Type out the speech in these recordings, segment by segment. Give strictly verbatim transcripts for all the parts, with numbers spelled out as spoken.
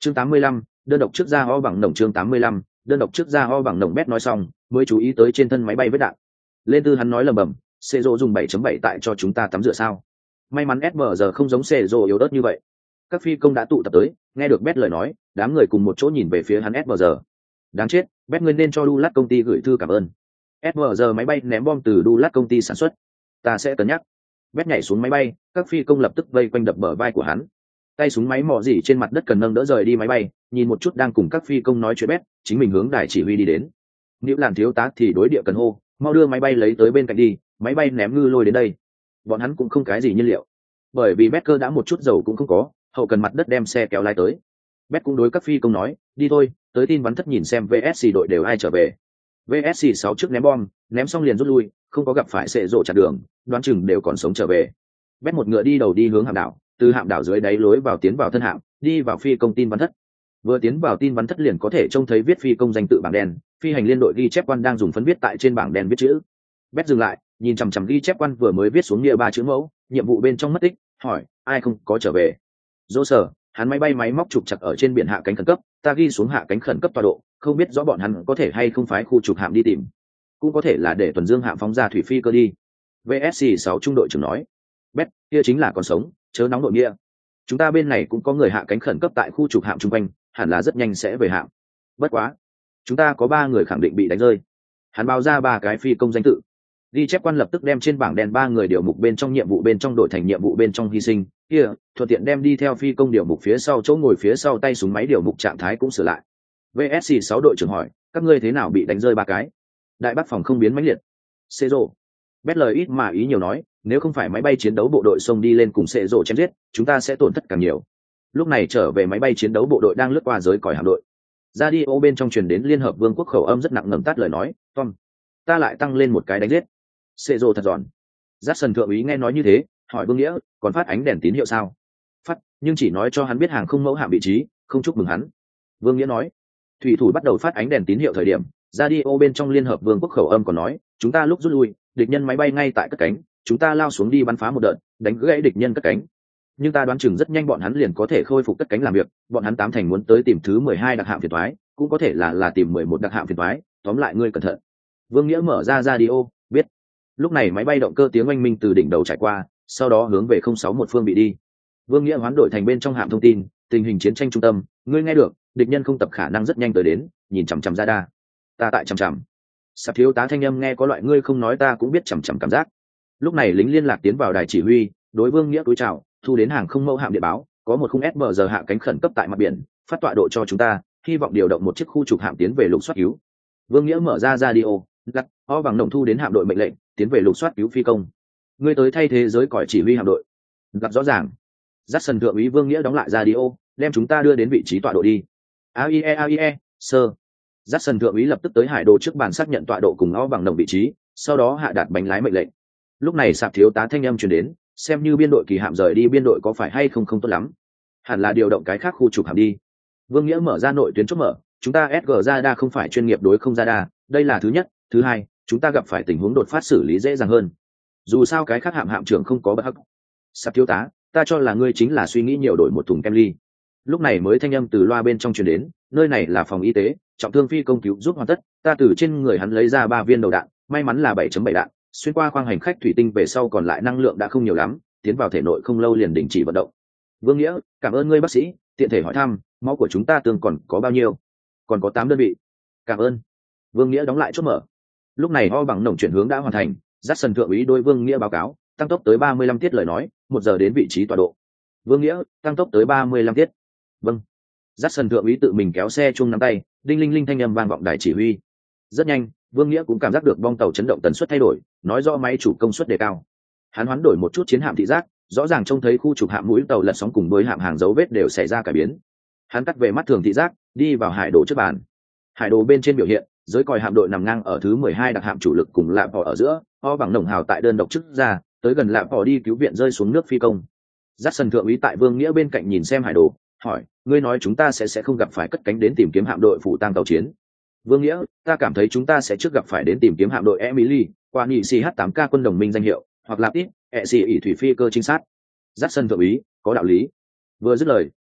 chương tám mươi lăm, đơn độc trước ra ho bằng nồng chương tám mươi lăm, đơn độc trước ra ho bằng nồng. Bét nói xong mới chú ý tới trên thân máy bay vết đạn. Lên tư hắn nói lầm bầm, xê rô dùng bảy chấm bảy tại cho chúng ta tắm rửa sao? May mắn ét em giờ không giống xê rô yếu ớt như vậy. Các phi công đã tụ tập tới, nghe được Bét lời nói, đám người cùng một chỗ nhìn về phía hắn ét em giờ. Đáng chết, Bét ngươi nên cho Dulat công ty gửi thư cảm ơn. ét em giờ máy bay ném bom từ Dulat công ty sản xuất. Ta sẽ cân nhắc. Bét nhảy xuống máy bay, các phi công lập tức vây quanh đập bờ vai của hắn. Tay súng máy mò dỉ trên mặt đất cần nâng đỡ rời đi máy bay, nhìn một chút đang cùng các phi công nói chuyện Bét, chính mình hướng đài chỉ huy đi đến. Nếu làm thiếu tá thì đối địa cần hô, mau đưa máy bay lấy tới bên cạnh đi, máy bay ném ngư lôi đến đây. Bọn hắn cũng không cái gì nhiên liệu, bởi vì Bét cơ đã một chút dầu cũng không có, hậu cần mặt đất đem xe kéo lái tới. Bét cũng đối các phi công nói, đi thôi, tới tin bắn thất nhìn xem vê ét xê đội đều ai trở về. vê ét xê sáu trước ném bom, ném xong liền rút lui, không có gặp phải sệ rộ chặn đường, đoán chừng đều còn sống trở về. Bét một ngựa đi đầu đi hướng hạm đảo, từ hạm đảo dưới đáy lối vào tiến vào thân hạm, đi vào phi công tin bắn thất. Vừa tiến vào tin bắn thất liền có thể trông thấy viết phi công danh tự bảng đen, phi hành liên đội ghi chép quan đang dùng phấn viết tại trên bảng đen viết chữ. Bét dừng lại, nhìn chằm chằm ghi chép quan vừa mới viết xuống nghĩa ba chữ mẫu, nhiệm vụ bên trong mất tích, hỏi, ai không có trở về? Dô sở, hắn máy bay máy móc trục chặt ở trên biển hạ cánh khẩn cấp, ta ghi xuống hạ cánh khẩn cấp tọa độ, không biết rõ bọn hắn có thể hay không phái khu trục hạm đi tìm, cũng có thể là để tuần dương hạm phóng ra thủy phi cơ đi. vê ét xê sáu trung đội trưởng nói. Bét, kia chính là còn sống, chớ nóng nội nghĩa. Chúng ta bên này cũng có người hạ cánh khẩn cấp tại khu trục hạm chung quanh, hẳn là rất nhanh sẽ về hạm. Bất quá, chúng ta có ba người khẳng định bị đánh rơi. Hắn báo ra ba cái phi công danh tự. Ghi chép quan lập tức đem trên bảng đen ba người điều mục bên trong nhiệm vụ bên trong đổi thành nhiệm vụ bên trong hy sinh, kia thuận tiện đem đi theo phi công điều mục phía sau chỗ ngồi phía sau tay súng máy điều mục trạng thái cũng sửa lại. vê ét xê sáu đội trưởng hỏi, các ngươi thế nào bị đánh rơi ba cái? Đại bác phòng không biến mãnh liệt. Xê rô. Bét lời ít mà ý nhiều nói, nếu không phải máy bay chiến đấu bộ đội xông đi lên cùng xê rô chém giết, chúng ta sẽ tổn thất càng nhiều. Lúc này trở về máy bay chiến đấu bộ đội đang lướt qua giới còi hạm đội. Radio bên trong truyền đến Liên Hợp Vương quốc khẩu âm rất nặng ngầm tát lời nói, Tom, ta lại tăng lên một cái đánh giết. Xê rô thật giòn. Jackson thượng úy nghe nói như thế, hỏi Vương Nghĩa, còn phát ánh đèn tín hiệu sao? Phát, nhưng chỉ nói cho hắn biết hàng không mẫu hạm vị trí, không chúc mừng hắn. Vương Nghĩa nói. Thủy thủ bắt đầu phát ánh đèn tín hiệu thời điểm, radio bên trong Liên Hợp Vương quốc khẩu âm còn nói, chúng ta lúc rút lui, địch nhân máy bay ngay tại cất cánh, chúng ta lao xuống đi bắn phá một đợt, đánh gãy địch nhân cất cánh. Nhưng ta đoán chừng rất nhanh bọn hắn liền có thể khôi phục cất cánh làm việc, bọn hắn tám thành muốn tới tìm thứ mười hai đặc hạm phiền toái, cũng có thể là là tìm mười một đặc hạm phiền toái, tóm lại ngươi cẩn thận. Vương Nghĩa mở ra radio, biết. Lúc này máy bay động cơ tiếng oanh minh từ đỉnh đầu trải qua, sau đó hướng về không sáu một phương bị đi. Vương Nghĩa hoán đổi thành bên trong hạm thông tin, tình hình chiến tranh trung tâm, ngươi nghe được, địch nhân không tập khả năng rất nhanh tới đến, nhìn chằm chằm ra đa. Ta tại chằm chằm. Sạp thiếu tá thanh âm nghe có loại ngươi không nói ta cũng biết chằm chằm cảm giác. Lúc này lính liên lạc tiến vào đài chỉ huy, đối Vương Nghĩa cúi chào, thu đến hàng không mẫu hạm điện báo, có một khung ét em giờ hạ cánh khẩn cấp tại mặt biển, phát tọa độ cho chúng ta, hy vọng điều động một chiếc khu trục hạm tiến về lục soát cứu. Vương Nghĩa mở ra radio, lắc, ho bằng nồng thu đến hạm đội mệnh lệnh, tiến về lục soát cứu phi công. Ngươi tới thay thế giới còi chỉ huy hạm đội. Gặp rõ ràng. Jackson thượng úy Vương Nghĩa đóng lại radio, đem chúng ta đưa đến vị trí tọa độ đi. a i e a i e, sir. Jackson thượng úy lập tức tới hải đồ trước bàn xác nhận tọa độ cùng ho bằng nồng vị trí, sau đó hạ đạt bánh lái mệnh lệnh. Lúc này sạp thiếu tá thanh âm truyền đến, xem như biên đội kỳ hạm rời đi biên đội có phải hay không không tốt lắm, hẳn là điều động cái khác khu trục hạm đi. Vương Nghĩa mở ra nội tuyến chốt mở, chúng ta ét giê radar không phải chuyên nghiệp đối không radar, đây là thứ nhất, thứ hai, chúng ta gặp phải tình huống đột phát xử lý dễ dàng hơn. Dù sao cái khác hạm hạm trưởng không có bất hắc. Sạp thiếu tá, ta cho là ngươi chính là suy nghĩ nhiều đổi một thùng kem ly. Lúc này mới thanh âm từ loa bên trong truyền đến, nơi này là phòng y tế, trọng thương phi công cứu giúp hoàn tất, ta từ trên người hắn lấy ra ba viên đầu đạn, may mắn là bảy chấm bảy đạn, xuyên qua khoang hành khách thủy tinh về sau còn lại năng lượng đã không nhiều lắm, tiến vào thể nội không lâu liền đình chỉ vận động. Vương Nghĩa, cảm ơn ngươi bác sĩ, tiện thể hỏi thăm, máu của chúng ta tương còn có bao nhiêu? Còn có tám đơn vị. Cảm ơn. Vương Nghĩa đóng lại chốt mở. Lúc này ho bằng nồng chuyển hướng đã hoàn thành, Jackson thượng úy đôi Vương Nghĩa báo cáo, tăng tốc tới ba mươi lăm tiết lời nói, một giờ đến vị trí tọa độ. Vương Nghĩa, tăng tốc tới ba mươi lăm tiết. Vâng. Jackson thượng úy tự mình kéo xe chuông nắm tay, đinh linh linh thanh âm vang vọng đài chỉ huy. Rất nhanh, Vương Nghĩa cũng cảm giác được bong tàu chấn động tần suất thay đổi, nói rõ máy chủ công suất đề cao. Hắn hoán đổi một chút chiến hạm thị giác, rõ ràng trông thấy khu trục hạm mũi tàu lật sóng cùng với hạm hàng dấu vết đều xảy ra cải biến. Hắn cắt về mắt thường thị giác, đi vào hải đồ trước bàn. Hải đồ bên trên biểu hiện, giới còi hạm đội nằm ngang ở thứ mười hai đặc hạm chủ lực cùng lạm phò ở giữa, ho bằng nồng hào tại đơn độc trước ra, tới gần lạm phò đi cứu viện rơi xuống nước phi công. Jackson thượng úy tại Vương Nghĩa bên cạnh nhìn xem hải đồ, hỏi, ngươi nói chúng ta sẽ sẽ không gặp phải cất cánh đến tìm kiếm hạm đội phụ tang tàu chiến. Vương Nghĩa, ta cảm thấy chúng ta sẽ trước gặp phải đến tìm kiếm hạm đội Emily, qua nhị C H tám K quân đồng minh danh hiệu, hoặc là tít, ẹ xì ỉ thủy phi cơ trinh sát. Jackson thượng úy, có đạo lý. Vừa dứt lời,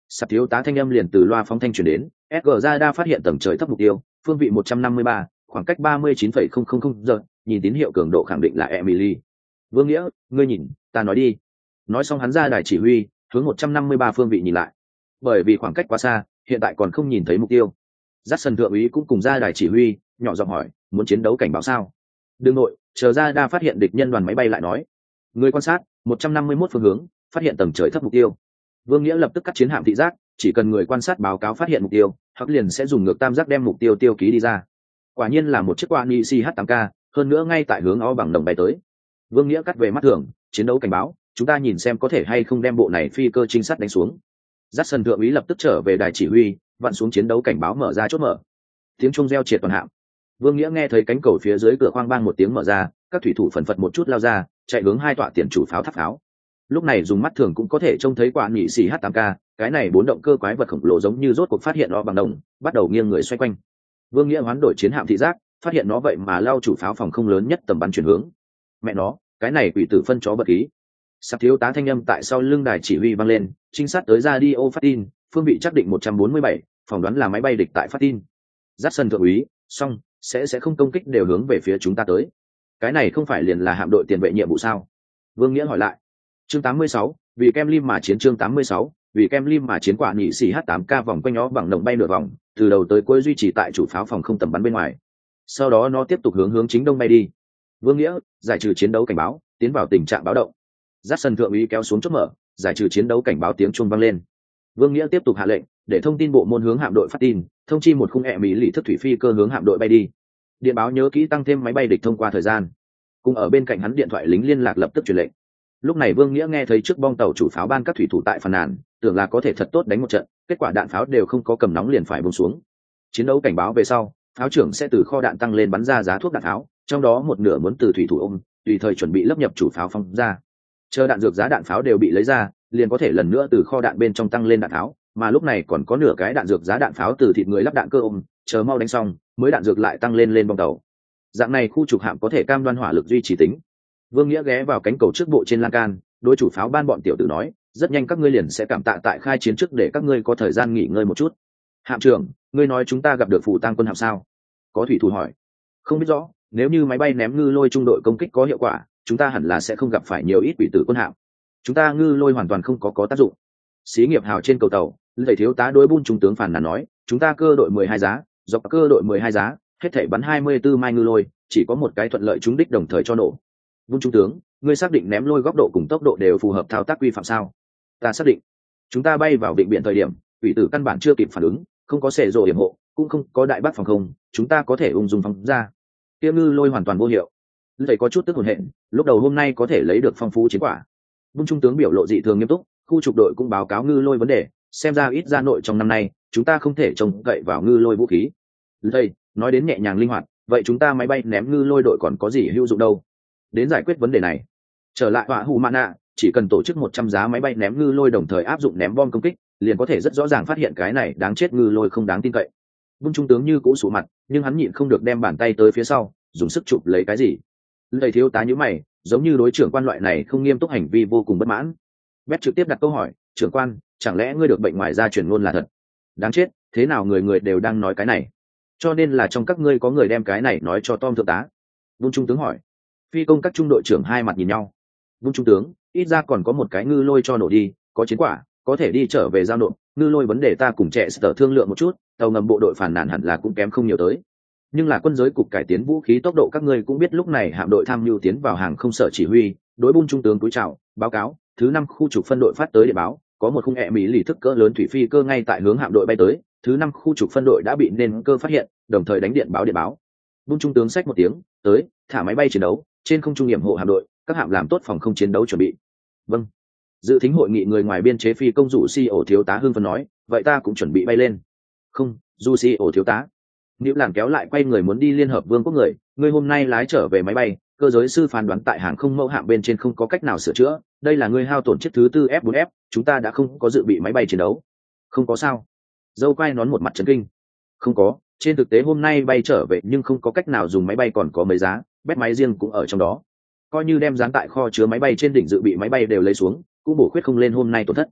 Sắp thiếu tá thanh âm liền từ loa phóng thanh truyền đến. Esmeralda phát hiện tầng trời thấp mục tiêu, phương vị một trăm năm mươi ba, khoảng cách ba mươi chín phẩy không không không giờ, nhìn tín hiệu cường độ khẳng định là Emily. Vương Nghĩa, ngươi nhìn, ta nói đi. Nói xong hắn ra đài chỉ huy, hướng một trăm năm mươi ba phương vị nhìn lại. Bởi vì khoảng cách quá xa, hiện tại còn không nhìn thấy mục tiêu. Jackson thượng úy cũng cùng ra đài chỉ huy, nhỏ giọng hỏi, muốn chiến đấu cảnh báo sao? Đương nội, chờ ra đa phát hiện địch nhân đoàn máy bay lại nói. Người quan sát, một trăm năm mươi mốt phương hướng, phát hiện tầng trời thấp mục tiêu. Vương Nghĩa lập tức cắt chiến hạm thị giác, chỉ cần người quan sát báo cáo phát hiện mục tiêu, hoặc liền sẽ dùng ngược tam giác đem mục tiêu tiêu ký đi ra. Quả nhiên là một chiếc qua Ni C H tám K, hơn nữa ngay tại hướng O bằng đồng bay tới. Vương Nghĩa cắt về mắt thường, chiến đấu cảnh báo, chúng ta nhìn xem có thể hay không đem bộ này phi cơ trinh sát đánh xuống. Jackson thượng úy lập tức trở về đài chỉ huy, vặn xuống chiến đấu cảnh báo mở ra chốt mở. Tiếng chuông reo triệt toàn hạm. Vương Nghĩa nghe thấy cánh cầu phía dưới cửa khoang bang một tiếng mở ra, các thủy thủ phần phật một chút lao ra, chạy hướng hai tọa tiền chủ pháo tháp pháo. Lúc này dùng mắt thường cũng có thể trông thấy quả nhị xì H tám K, cái này bốn động cơ quái vật khổng lồ giống như rốt cuộc phát hiện nó bằng đồng, bắt đầu nghiêng người xoay quanh. Vương Nghĩa hoán đổi chiến hạm thị giác, phát hiện nó vậy mà lao chủ pháo phòng không lớn nhất tầm bắn chuyển hướng. Mẹ nó, cái này quỷ tử phân chó bật khí. Sắp thiếu tá thanh âm tại sau lưng đài chỉ huy vang lên, trinh sát tới radio phát tin, phương vị chắc định một trăm bốn mươi bảy, phỏng đoán là máy bay địch tại phát tin. Jackson thượng úy, xong, sẽ sẽ không công kích đều hướng về phía chúng ta tới. Cái này không phải liền là hạm đội tiền vệ nhiệm vụ sao? Vương Nghĩa hỏi lại. Chương tám mươi sáu, vì kem lim mà chiến chương tám mươi sáu, vì kem lim mà chiến quả nhị xì H tám K vòng quanh nó bằng đồng bay nửa vòng, từ đầu tới cuối duy trì tại chủ pháo phòng không tầm bắn bên ngoài. Sau đó nó tiếp tục hướng hướng chính đông bay đi. Vương Nghĩa, giải trừ chiến đấu cảnh báo, tiến vào tình trạng báo động. Jackson thượng úy kéo xuống chốt mở, giải trừ chiến đấu cảnh báo tiếng chuông vang lên. Vương Nghĩa tiếp tục hạ lệnh, để thông tin bộ môn hướng hạm đội phát tin, thông chi một khung ẹ mỹ lì thức thủy phi cơ hướng hạm đội bay đi. Điện báo nhớ kỹ tăng thêm máy bay địch thông qua thời gian. Cùng ở bên cạnh hắn điện thoại lính liên lạc lập tức truyền lệnh. Lúc này Vương Nghĩa nghe thấy trước bong tàu chủ pháo ban các thủy thủ tại phàn nàn, tưởng là có thể thật tốt đánh một trận, kết quả đạn pháo đều không có cầm nóng liền phải buông xuống. Chiến đấu cảnh báo về sau, pháo trưởng sẽ từ kho đạn tăng lên bắn ra giá thuốc đạn pháo, trong đó một nửa muốn từ thủy thủ ôm, tùy thời chuẩn bị lấp nhập chủ pháo phóng ra. Chờ đạn dược giá đạn pháo đều bị lấy ra, liền có thể lần nữa từ kho đạn bên trong tăng lên đạn pháo, mà lúc này còn có nửa cái đạn dược giá đạn pháo từ thịt người lắp đạn cơ ôm, chờ mau đánh xong, mới đạn dược lại tăng lên lên bong tàu. Dạng này khu trục hạm có thể cam đoan hỏa lực duy trì tính. Vương Nghĩa ghé vào cánh cầu trước bộ trên lan can, đối chủ pháo ban bọn tiểu tử nói, rất nhanh các ngươi liền sẽ cảm tạ tại khai chiến trước để các ngươi có thời gian nghỉ ngơi một chút. Hạm trưởng, ngươi nói chúng ta gặp được phụ tăng quân hạm sao? Có thủy thủ hỏi. Không biết rõ, nếu như máy bay ném ngư lôi trung đội công kích có hiệu quả, chúng ta hẳn là sẽ không gặp phải nhiều ít quỷ tử quân hạm. Chúng ta ngư lôi hoàn toàn không có có tác dụng. Xí nghiệp hào trên cầu tàu, thầy thiếu tá đối bun trung tướng phản là nói, chúng ta cơ đội mười hai giá, dọc cơ đội mười hai giá, hết thảy bắn hai mươi tư mai ngư lôi, chỉ có một cái thuận lợi trúng đích đồng thời cho nổ. Bun trung tướng, ngươi xác định ném lôi góc độ cùng tốc độ đều phù hợp thao tác quy phạm sao? Ta xác định. Chúng ta bay vào định biển thời điểm, quỷ tử căn bản chưa kịp phản ứng, không có xẻ rồ hiểm hộ, cũng không có đại bác phòng không, chúng ta có thể ung dung phóng ra. Tiêu ngư lôi hoàn toàn vô hiệu. Thầy có chút tức hồn hện, lúc đầu hôm nay có thể lấy được phong phú chiến quả. Bun trung tướng biểu lộ dị thường nghiêm túc, khu trục đội cũng báo cáo ngư lôi vấn đề, xem ra ít ra nội trong năm nay, chúng ta không thể trông cậy vào ngư lôi vũ khí. Thầy nói đến nhẹ nhàng linh hoạt, vậy chúng ta máy bay ném ngư lôi đội còn có gì hữu dụng đâu? Đến giải quyết vấn đề này, trở lại hỏa hù mana, chỉ cần tổ chức một trăm giá máy bay ném ngư lôi đồng thời áp dụng ném bom công kích, liền có thể rất rõ ràng phát hiện cái này đáng chết ngư lôi không đáng tin cậy. Bun trung tướng như cũ sụ mặt, nhưng hắn nhịn không được đem bàn tay tới phía sau, dùng sức chụp lấy cái gì. Thầy thiếu tá nhíu mày, giống như đối trưởng quan loại này không nghiêm túc hành vi vô cùng bất mãn. Bét trực tiếp đặt câu hỏi, trưởng quan, chẳng lẽ ngươi được bệnh ngoài da truyền ngôn là thật? Đáng chết, thế nào người người đều đang nói cái này? Cho nên là trong các ngươi có người đem cái này nói cho Tom thượng tá. Bun trung tướng hỏi. Phi công các trung đội trưởng hai mặt nhìn nhau. Bun trung tướng, ít ra còn có một cái ngư lôi cho nổ đi, có chiến quả, có thể đi trở về giao nộp. Ngư lôi vấn đề ta cùng trẻ sở thương lượng một chút, tàu ngầm bộ đội phản nàn hẳn là cũng kém không nhiều tới. Nhưng là quân giới cục cải tiến vũ khí tốc độ các ngươi cũng biết lúc này hạm đội tham mưu tiến vào hàng không sở chỉ huy, đối Bun trung tướng cúi chào, báo cáo, thứ năm khu trục phân đội phát tới địa báo, có một khung ẹ mỹ lì thức cỡ lớn thủy phi cơ ngay tại hướng hạm đội bay tới, thứ năm khu trục phân đội đã bị nên cơ phát hiện, đồng thời đánh điện báo điện báo. Bun trung tướng xách một tiếng, tới, thả máy bay chiến đấu, trên không trung nghiệm hộ hạm đội, các hạm làm tốt phòng không chiến đấu chuẩn bị. Vâng. Dự thính hội nghị người ngoài biên chế phi công dụ si ổ thiếu tá hưng phấn nói, vậy ta cũng chuẩn bị bay lên. Không, du si ổ thiếu tá. Nếu làng kéo lại quay người muốn đi liên hợp vương quốc người, người hôm nay lái trở về máy bay, cơ giới sư phán đoán tại hàng không mẫu hạm bên trên không có cách nào sửa chữa, đây là người hao tổn chiếc thứ tư F bốn F, chúng ta đã không có dự bị máy bay chiến đấu. Không có sao. Dâu quay nón một mặt chấn kinh. Không có, trên thực tế hôm nay bay trở về nhưng không có cách nào dùng máy bay còn có mấy giá, bét máy riêng cũng ở trong đó. Coi như đem dán tại kho chứa máy bay trên đỉnh dự bị máy bay đều lấy xuống, cũng bổ khuyết không lên hôm nay tổn thất.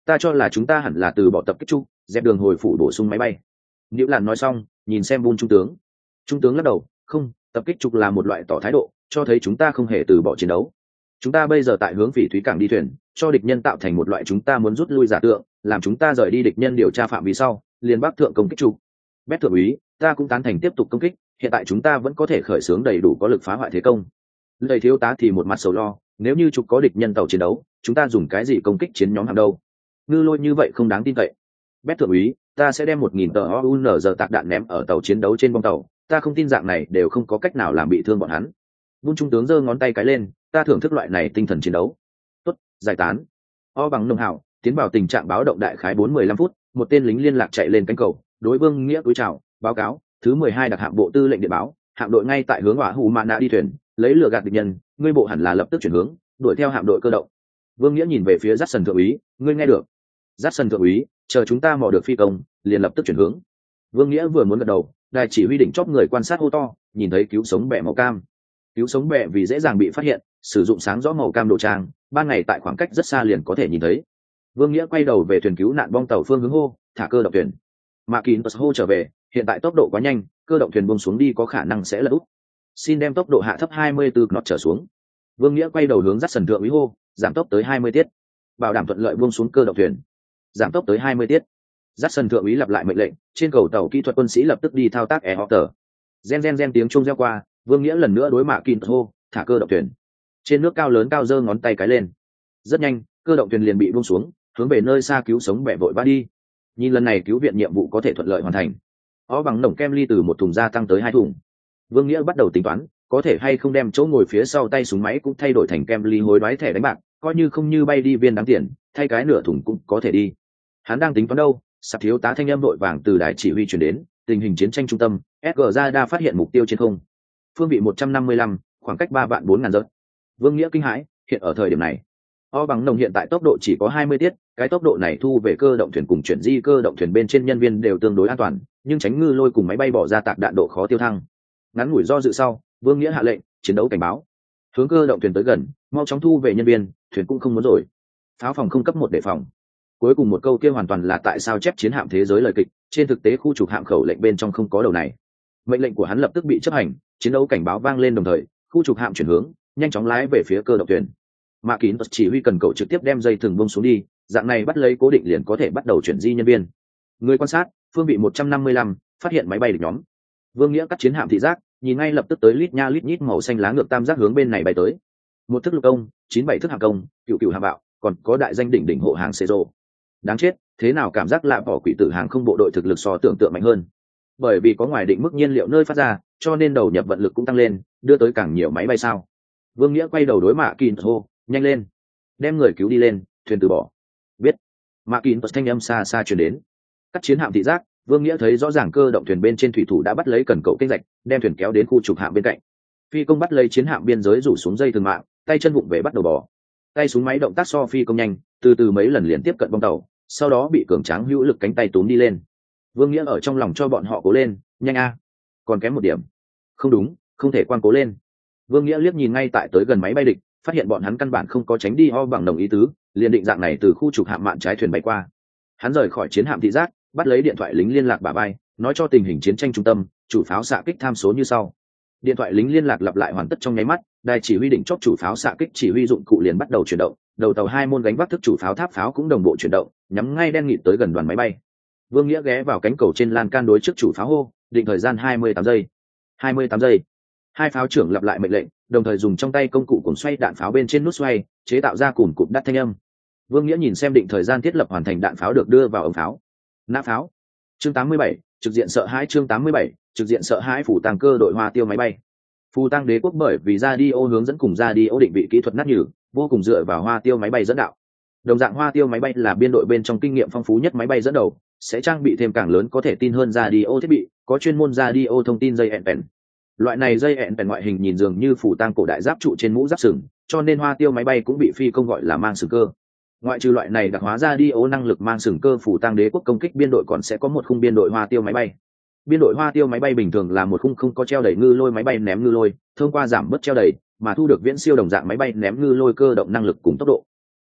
Ta cho là chúng ta hẳn là từ bỏ tập kích trục, dẹp đường hồi phủ bổ sung máy bay. Nhiễu Lạn nói xong, nhìn xem Bun trung tướng. Trung tướng lắc đầu, không, tập kích trục là một loại tỏ thái độ, cho thấy chúng ta không hề từ bỏ chiến đấu. Chúng ta bây giờ tại hướng phỉ thúy cảng đi thuyền, cho địch nhân tạo thành một loại chúng ta muốn rút lui giả tượng, làm chúng ta rời đi địch nhân điều tra phạm vi sau, liền bắc thượng công kích trục. Bét thượng úy, ta cũng tán thành tiếp tục công kích, hiện tại chúng ta vẫn có thể khởi xướng đầy đủ có lực phá hoại thế công. Lầy thiếu tá thì một mặt sầu lo, nếu như trục có địch nhân tàu chiến đấu, chúng ta dùng cái gì công kích chiến nhóm hàng đâu? Ngư lôi như vậy không đáng tin cậy. Bét thượng úy, ta sẽ đem một nghìn tờ o u en giờ tạc đạn ném ở tàu chiến đấu trên bong tàu, ta không tin dạng này đều không có cách nào làm bị thương bọn hắn. Bun trung tướng giơ ngón tay cái lên, ta thưởng thức loại này tinh thần chiến đấu. Tốt, giải tán. O bằng nông hảo, tiến vào tình trạng báo động đại khái bốn mười lăm phút, một tên lính liên lạc chạy lên cánh cầu, đối Vương Nghĩa cúi chào, báo cáo, thứ mười hai đặc hạm bộ tư lệnh điện báo, hạm đội ngay tại hướng hỏa hù mạn nạ đi thuyền, lấy lửa gạt địch nhân, ngươi bộ hẳn là lập tức chuyển hướng, đuổi theo hạm đội cơ động. Vương Nghĩa nhìn về phía Dát Sần thượng úy, ngươi nghe được? Dát Sần thượng úy, chờ chúng ta mò được phi công, liền lập tức chuyển hướng. Vương Nghĩa vừa muốn gật đầu, đài chỉ huy đỉnh chóp người quan sát hô to, nhìn thấy cứu sống bè màu cam. Cứu sống bè vì dễ dàng bị phát hiện, sử dụng sáng rõ màu cam đồ trang, ban ngày tại khoảng cách rất xa liền có thể nhìn thấy. Vương Nghĩa quay đầu về thuyền cứu nạn bong tàu phương hướng hô, thả cơ động thuyền. Mạ Kín hô trở về, hiện tại tốc độ quá nhanh, cơ động thuyền buông xuống đi có khả năng sẽ lật úp. Xin đem tốc độ hạ thấp hai mươi bốn knot trở xuống. Vương Nghĩa quay đầu hướng Dát Sần thượng úy hô, giảm tốc tới hai mươi tiết, bảo đảm thuận lợi buông xuống cơ động thuyền. Giảm tốc tới hai mươi tiết. Dát Sần thượng úy lặp lại mệnh lệnh, trên cầu tàu kỹ thuật quân sĩ lập tức đi thao tác e-hopter. Gen gen gen tiếng chuông reo qua, Vương Nghĩa lần nữa đối Mạ Kín hô, thả cơ động thuyền. Trên nước cao lớn cao giơ ngón tay cái lên. Rất nhanh, cơ động thuyền liền bị buông xuống, hướng về nơi xa cứu sống bè vội vã đi. Nhìn lần này cứu viện nhiệm vụ có thể thuận lợi hoàn thành. Ó bằng nồng kem ly từ một thùng gia tăng tới hai thùng. Vương Nghĩa bắt đầu tính toán, có thể hay không đem chỗ ngồi phía sau tay súng máy cũng thay đổi thành kem ly hối đoái thẻ đánh bạc, coi như không như bay đi viên đáng tiền, thay cái nửa thùng cũng có thể đi. Hắn đang tính toán đâu, sạp thiếu tá thanh âm đội vàng từ đài chỉ huy truyền đến, tình hình chiến tranh trung tâm, ét giê Radar phát hiện mục tiêu trên không. Phương vị một trăm năm mươi lăm, khoảng cách ba vạn bốn ngàn giật. Vương Nghĩa kinh hãi, hiện ở thời điểm này, O bằng nồng hiện tại tốc độ chỉ có hai mươi tiết, cái tốc độ này thu về cơ động thuyền cùng chuyển di cơ động thuyền bên trên nhân viên đều tương đối an toàn, nhưng tránh ngư lôi cùng máy bay bỏ ra tạc đạn độ khó tiêu thăng. Ngắn ngủi do dự sau, Vương Nghĩa hạ lệnh, chiến đấu cảnh báo. Hướng cơ động thuyền tới gần, mau chóng thu về nhân viên, thuyền cũng không muốn rồi. Pháo phòng không cấp một đề phòng. Cuối cùng một câu kia hoàn toàn là tại sao chép chiến hạm thế giới lời kịch, trên thực tế khu trục hạm khẩu lệnh bên trong không có đầu này. Mệnh lệnh của hắn lập tức bị chấp hành, chiến đấu cảnh báo vang lên đồng thời, khu trục hạm chuyển hướng, nhanh chóng lái về phía cơ động thuyền. Mạ Kín chỉ huy cần cậu trực tiếp đem dây thừng bông xuống đi, dạng này bắt lấy cố định liền có thể bắt đầu chuyển di nhân viên. Người quan sát, phương vị một trăm năm mươi lăm, phát hiện máy bay địch nhóm. Vương Nghĩa cắt chiến hạm thị giác, nhìn ngay lập tức tới lít nha lít nhít màu xanh lá ngược tam giác hướng bên này bay tới. Một thức lục công, chín bảy thức hạm công, cựu cựu hạm bạo, còn có đại danh đỉnh đỉnh hộ hàng xê rô. Đáng chết, thế nào cảm giác lạ bỏ quỷ tử hàng không bộ đội thực lực so tưởng tượng mạnh hơn. Bởi vì có ngoài định mức nhiên liệu nơi phát ra, cho nên đầu nhập vận lực cũng tăng lên, đưa tới càng nhiều máy bay sao. Vương Nghĩa quay đầu đối Mạ Kín hô, nhanh lên, đem người cứu đi lên, thuyền từ bỏ. Biết. Mạ Kín thanh âm xa xa truyền đến. Cắt chiến hạm thị giác, Vương Nghĩa thấy rõ ràng cơ động thuyền bên trên thủy thủ đã bắt lấy cần cậu kênh rạch, đem thuyền kéo đến khu trục hạm bên cạnh. Phi công bắt lấy chiến hạm biên giới rủ xuống dây thường mạng, tay chân vụng về bắt đầu bỏ. Tay súng máy động tác so phi công nhanh, từ từ mấy lần liền tiếp cận bong tàu, sau đó bị cường tráng hữu lực cánh tay túm đi lên. Vương Nghĩa ở trong lòng cho bọn họ cố lên, nhanh a, còn kém một điểm. Không đúng, không thể quan cố lên. Vương Nghĩa liếc nhìn ngay tại tới gần máy bay địch, phát hiện bọn hắn căn bản không có tránh đi ho bằng đồng ý tứ, liền định dạng này từ khu trục hạm mạn trái thuyền bay qua. Hắn rời khỏi chiến hạm thị giác, bắt lấy điện thoại lính liên lạc bả vai, nói cho tình hình chiến tranh trung tâm, chủ pháo xạ kích tham số như sau. Điện thoại lính liên lạc lặp lại hoàn tất trong nháy mắt, đài chỉ huy đỉnh chóp chủ pháo xạ kích chỉ huy dụng cụ liền bắt đầu chuyển động, đầu tàu hai môn gánh vác thức chủ pháo tháp pháo cũng đồng bộ chuyển động, nhắm ngay đen nghịt tới gần đoàn máy bay. Vương Nghĩa ghé vào cánh cầu trên lan can đối trước chủ pháo hô, định thời gian hai mươi tám giây. hai mươi tám giây. Hai pháo trưởng lặp lại mệnh lệnh, đồng thời dùng trong tay công cụ cuộn xoay đạn pháo bên trên nút xoay, chế tạo ra cùn cụm đắt thanh âm. Vương Nghĩa nhìn xem định thời gian thiết lập hoàn thành đạn pháo được đưa vào ống pháo. Nã pháo. Chương tám mươi bảy, trực diện sợ hãi chương tám mươi bảy, trực diện sợ hãi phủ tàng cơ đội Hoa Tiêu máy bay. Phù Tăng Đế quốc bởi vì radio hướng dẫn cùng radio định vị kỹ thuật nát nhừ, vô cùng dựa vào Hoa Tiêu máy bay dẫn đạo. Đồng dạng Hoa Tiêu máy bay là biên đội bên trong kinh nghiệm phong phú nhất máy bay dẫn đầu, sẽ trang bị thêm càng lớn có thể tin hơn radio thiết bị, có chuyên môn radio thông tin dây ẹn pèn. Loại này dây ẹn pèn ngoại hình nhìn dường như phủ tang cổ đại giáp trụ trên mũ giáp sừng, cho nên Hoa Tiêu máy bay cũng bị phi công gọi là mang sừng cơ. Ngoại trừ loại này đặc hóa radio năng lực mang sừng cơ, phủ tang đế quốc công kích biên đội còn sẽ có một khung biên đội Hoa Tiêu máy bay. Biên đội Hoa Tiêu máy bay bình thường là một khung không có treo đẩy ngư lôi máy bay ném ngư lôi, thông qua giảm bớt treo đẩy mà thu được viễn siêu đồng dạng máy bay ném ngư lôi cơ động năng lực cùng tốc độ.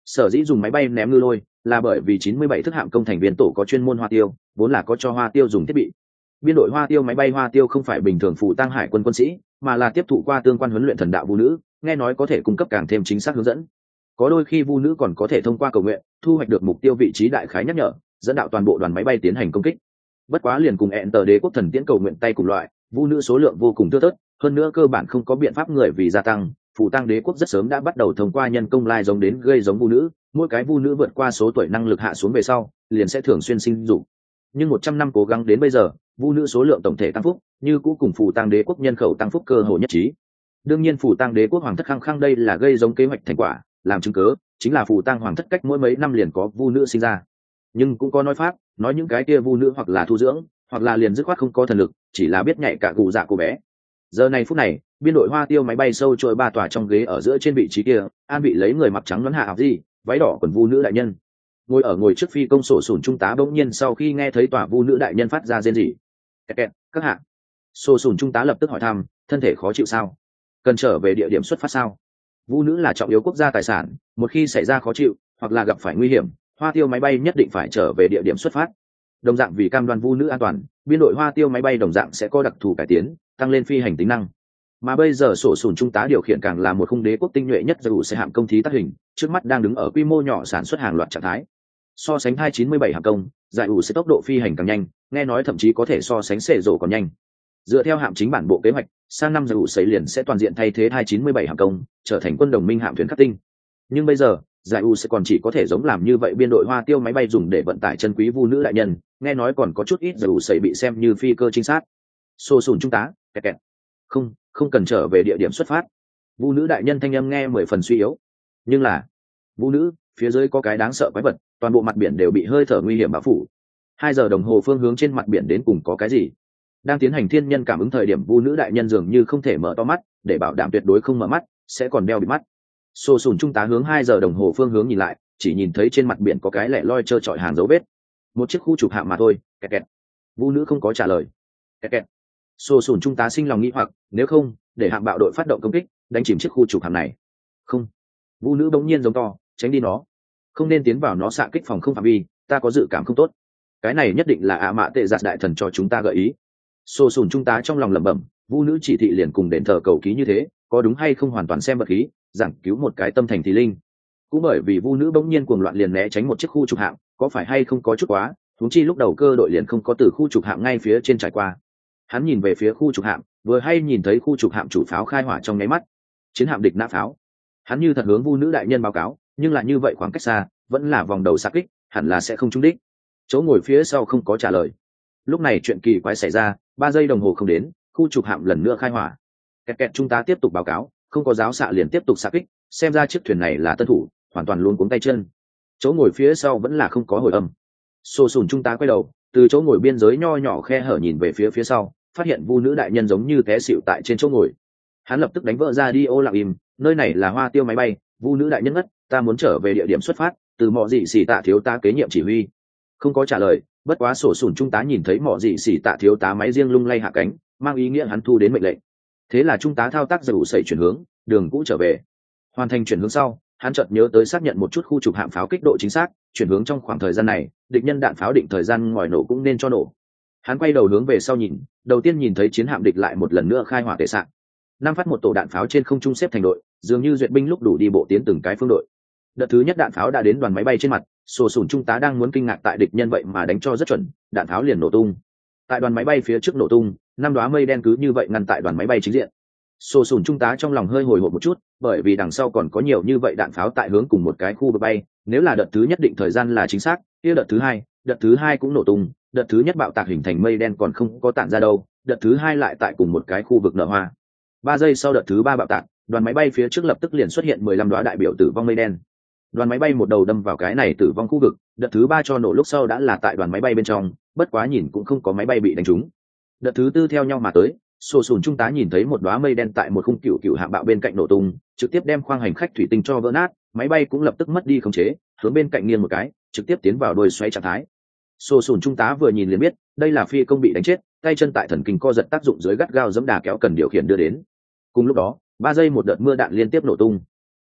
Sở dĩ dùng máy bay ném ngư lôi là bởi vì chín mươi bảy thức hạm công thành viên tổ có chuyên môn hoa tiêu, vốn là có cho hoa tiêu dùng thiết bị. Biên đội hoa tiêu máy bay hoa tiêu không phải bình thường phụ tăng hải quân quân sĩ, mà là tiếp thụ qua tương quan huấn luyện thần đạo vu nữ, nghe nói có thể cung cấp càng thêm chính xác hướng dẫn. Có đôi khi vu nữ còn có thể thông qua cầu nguyện thu hoạch được mục tiêu vị trí đại khái nhắc nhở, dẫn đạo toàn bộ đoàn máy bay tiến hành công kích. Bất quá liền cùng ẹn tờ đế quốc thần tiễn cầu nguyện tay cùng loại, vu nữ số lượng vô cùng thưa thớt, hơn nữa cơ bản không có biện pháp người vì gia tăng. Phụ tăng đế quốc rất sớm đã bắt đầu thông qua nhân công lai giống đến gây giống vu nữ, mỗi cái vu nữ vượt qua số tuổi năng lực hạ xuống về sau liền sẽ thường xuyên sinh dục. Nhưng một trăm năm cố gắng đến bây giờ, vu nữ số lượng tổng thể tăng phúc như cũ cùng phụ tăng đế quốc nhân khẩu tăng phúc cơ hồ nhất trí. Đương nhiên phụ tăng đế quốc hoàng thất khăng khăng đây là gây giống kế hoạch thành quả, làm chứng cớ chính là phụ tăng hoàng thất cách mỗi mấy năm liền có vu nữ sinh ra. Nhưng cũng có nói pháp, nói những cái kia vu nữ hoặc là thu dưỡng, hoặc là liền dứt khoát không có thần lực, chỉ là biết nhảy cả gù dạ cô bé. Giờ này phút này, biên đội hoa tiêu máy bay sâu trôi ba tòa trong ghế ở giữa trên vị trí kia, an vị lấy người mặc trắng đoán hạ học gì, váy đỏ quần vu nữ đại nhân. Ngồi ở ngồi trước phi công sổ sủn trung tá bỗng nhiên sau khi nghe thấy tòa vu nữ đại nhân phát ra rên rỉ. Kẹt kẹt, các hạ. Sổ sủn trung tá lập tức hỏi thăm, thân thể khó chịu sao? Cần trở về địa điểm xuất phát sao? Vu nữ là trọng yếu quốc gia tài sản, một khi xảy ra khó chịu hoặc là gặp phải nguy hiểm, hoa tiêu máy bay nhất định phải trở về địa điểm xuất phát. Đồng dạng vì cam đoan vu nữ an toàn, biên đội hoa tiêu máy bay đồng dạng sẽ có đặc thù cải tiến, tăng lên phi hành tính năng. Mà bây giờ sổ sủn trung tá điều khiển càng là một khung đế quốc tinh nhuệ nhất dù sẽ hạm công thí tác hình, trước mắt đang đứng ở quy mô nhỏ sản xuất hàng loạt trạng thái. So sánh hai chín mươi bảy hạm công, giải ủ sẽ tốc độ phi hành càng nhanh, nghe nói thậm chí có thể so sánh xệ rổ còn nhanh. Dựa theo hạm chính bản bộ kế hoạch, sang năm giải ủ sấy liền sẽ toàn diện thay thế hai chín mươi bảy hạm công, trở thành quân đồng minh hạm thuyền khắc tinh. Nhưng bây giờ, giải ủ sẽ còn chỉ có thể giống làm như vậy, biên đội hoa tiêu máy bay dùng để vận tải chân quý vu nữ đại nhân, nghe nói còn có chút ít giải ủ sấy bị xem như phi cơ chính xác. Sổ sủn trung tá, kẹt kẹt. Không, không cần trở về địa điểm xuất phát. Vu nữ đại nhân thanh âm nghe mười phần suy yếu. Nhưng là, vu nữ, phía dưới có cái đáng sợ quái vật, toàn bộ mặt biển đều bị hơi thở nguy hiểm bao phủ. Hai giờ đồng hồ phương hướng trên mặt biển đến cùng có cái gì? Đang tiến hành thiên nhân cảm ứng thời điểm, vu nữ đại nhân dường như không thể mở to mắt, để bảo đảm tuyệt đối không mở mắt, sẽ còn đeo bịt mắt. Sổ sủn trung tá hướng hai giờ đồng hồ phương hướng nhìn lại, chỉ nhìn thấy trên mặt biển có cái lẻ loi trơ trọi hàng dấu vết. Một chiếc khu trục hạm mà thôi. Kẹt kẹt. Vu nữ không có trả lời. Kẹt kẹt. Sổ sủn trung tá sinh lòng nghĩ hoặc, nếu không để hạm bạo đội phát động công kích, đánh chìm chiếc khu trục hạm này. Không. Vu nữ bỗng nhiên giống to, tránh đi nó, không nên tiến vào nó xạ kích phòng không phạm vi, ta có dự cảm không tốt. Cái này nhất định là ạ mạ tệ giặt đại thần cho chúng ta gợi ý. Sổ sủn trung tá trong lòng lẩm bẩm, vu nữ chỉ thị liền cùng đền thờ cầu ký như thế, có đúng hay không hoàn toàn xem vật khí, giảng cứu một cái tâm thành thì linh. Cũng bởi vì vu nữ bỗng nhiên cuồng loạn liền né tránh một chiếc khu trục hạm, có phải hay không có chút quá, huống chi lúc đầu cơ đội liền không có từ khu trục hạm ngay phía trên trải qua. Hắn nhìn về phía khu trục hạm, vừa hay nhìn thấy khu trục hạm chủ pháo khai hỏa trong nháy mắt, chiến hạm địch nã pháo. Hắn như thật hướng vu nữ đại nhân báo cáo, nhưng là như vậy khoảng cách xa, vẫn là vòng đầu xạ kích, hẳn là sẽ không trúng đích. Chỗ ngồi phía sau không có trả lời. Lúc này chuyện kỳ quái xảy ra, ba giây đồng hồ không đến, khu trục hạm lần nữa khai hỏa. Kẹt kẹt, chúng ta tiếp tục báo cáo, không có giáo xạ liền tiếp tục xạ kích, xem ra chiếc thuyền này là tân thủ, hoàn toàn luôn cuống tay chân. Chỗ ngồi phía sau vẫn là không có hồi âm. Sổ sủn chúng ta quay đầu, từ chỗ ngồi biên giới nho nhỏ khe hở nhìn về phía phía sau, phát hiện vu nữ đại nhân giống như té xịu tại trên chỗ ngồi. Hắn lập tức đánh vỡ ra đi ô lặng im, nơi này là hoa tiêu máy bay, vu nữ đại nhân ngất, ta muốn trở về địa điểm xuất phát, từ mọ dị xỉ tạ thiếu tá kế nhiệm chỉ huy. Không có trả lời, bất quá sổ sủn trung tá nhìn thấy mọ dị xỉ tạ thiếu tá máy riêng lung lay hạ cánh, mang ý nghĩa hắn thu đến mệnh lệnh. Thế là trung tá thao tác giải ủ sẩy chuyển hướng, đường cũ trở về. Hoàn thành chuyển hướng sau, hắn chợt nhớ tới xác nhận một chút khu trục hạm pháo kích độ chính xác, chuyển hướng trong khoảng thời gian này, địch nhân đạn pháo định thời gian ngòi nổ cũng nên cho nổ. Hắn quay đầu hướng về sau nhìn, đầu tiên nhìn thấy chiến hạm địch lại một lần nữa khai hỏa tệ sạn. Năm phát một tổ đạn pháo trên không trung xếp thành đội, dường như duyệt binh lúc đủ đi bộ tiến từng cái phương đội. Đợt thứ nhất đạn pháo đã đến đoàn máy bay trên mặt, sổ sủn trung tá đang muốn kinh ngạc tại địch nhân vậy mà đánh cho rất chuẩn, đạn pháo liền nổ tung. Tại đoàn máy bay phía trước nổ tung, năm đóa mây đen cứ như vậy ngăn tại đoàn máy bay chính diện. Sổ sủn trung tá trong lòng hơi hồi hộp một chút, bởi vì đằng sau còn có nhiều như vậy đạn pháo tại hướng cùng một cái khu vực bay, nếu là đợt thứ nhất định thời gian là chính xác, kia đợt thứ hai, đợt thứ hai cũng nổ tung, đợt thứ nhất bạo tạc hình thành mây đen còn không có tản ra đâu, đợt thứ hai lại tại cùng một cái khu vực nở hoa. Ba giây sau đợt thứ ba bạo tạc, đoàn máy bay phía trước lập tức liền xuất hiện mười lăm đóa đại biểu tử vong mây đen. Đoàn máy bay một đầu đâm vào cái này tử vong khu vực, đợt thứ ba cho nổ lúc sau đã là tại đoàn máy bay bên trong, bất quá nhìn cũng không có máy bay bị đánh trúng. Đợt thứ tư theo nhau mà tới, sổ sùn trung tá nhìn thấy một đóa mây đen tại một khung cựu cựu hạm bạo bên cạnh nổ tung, trực tiếp đem khoang hành khách thủy tinh cho vỡ nát, máy bay cũng lập tức mất đi khống chế, hướng bên cạnh nghiêng một cái, trực tiếp tiến vào đuôi xoáy trạng thái. Sổ sùn trung tá vừa nhìn liền biết, đây là phi công bị đánh chết, tay chân tại thần kinh co giật tác dụng dưới gắt gao giẫm đà kéo cần điều khiển đưa đến. Cùng lúc đó, ba giây một đợt mưa đạn liên tiếp nổ tung.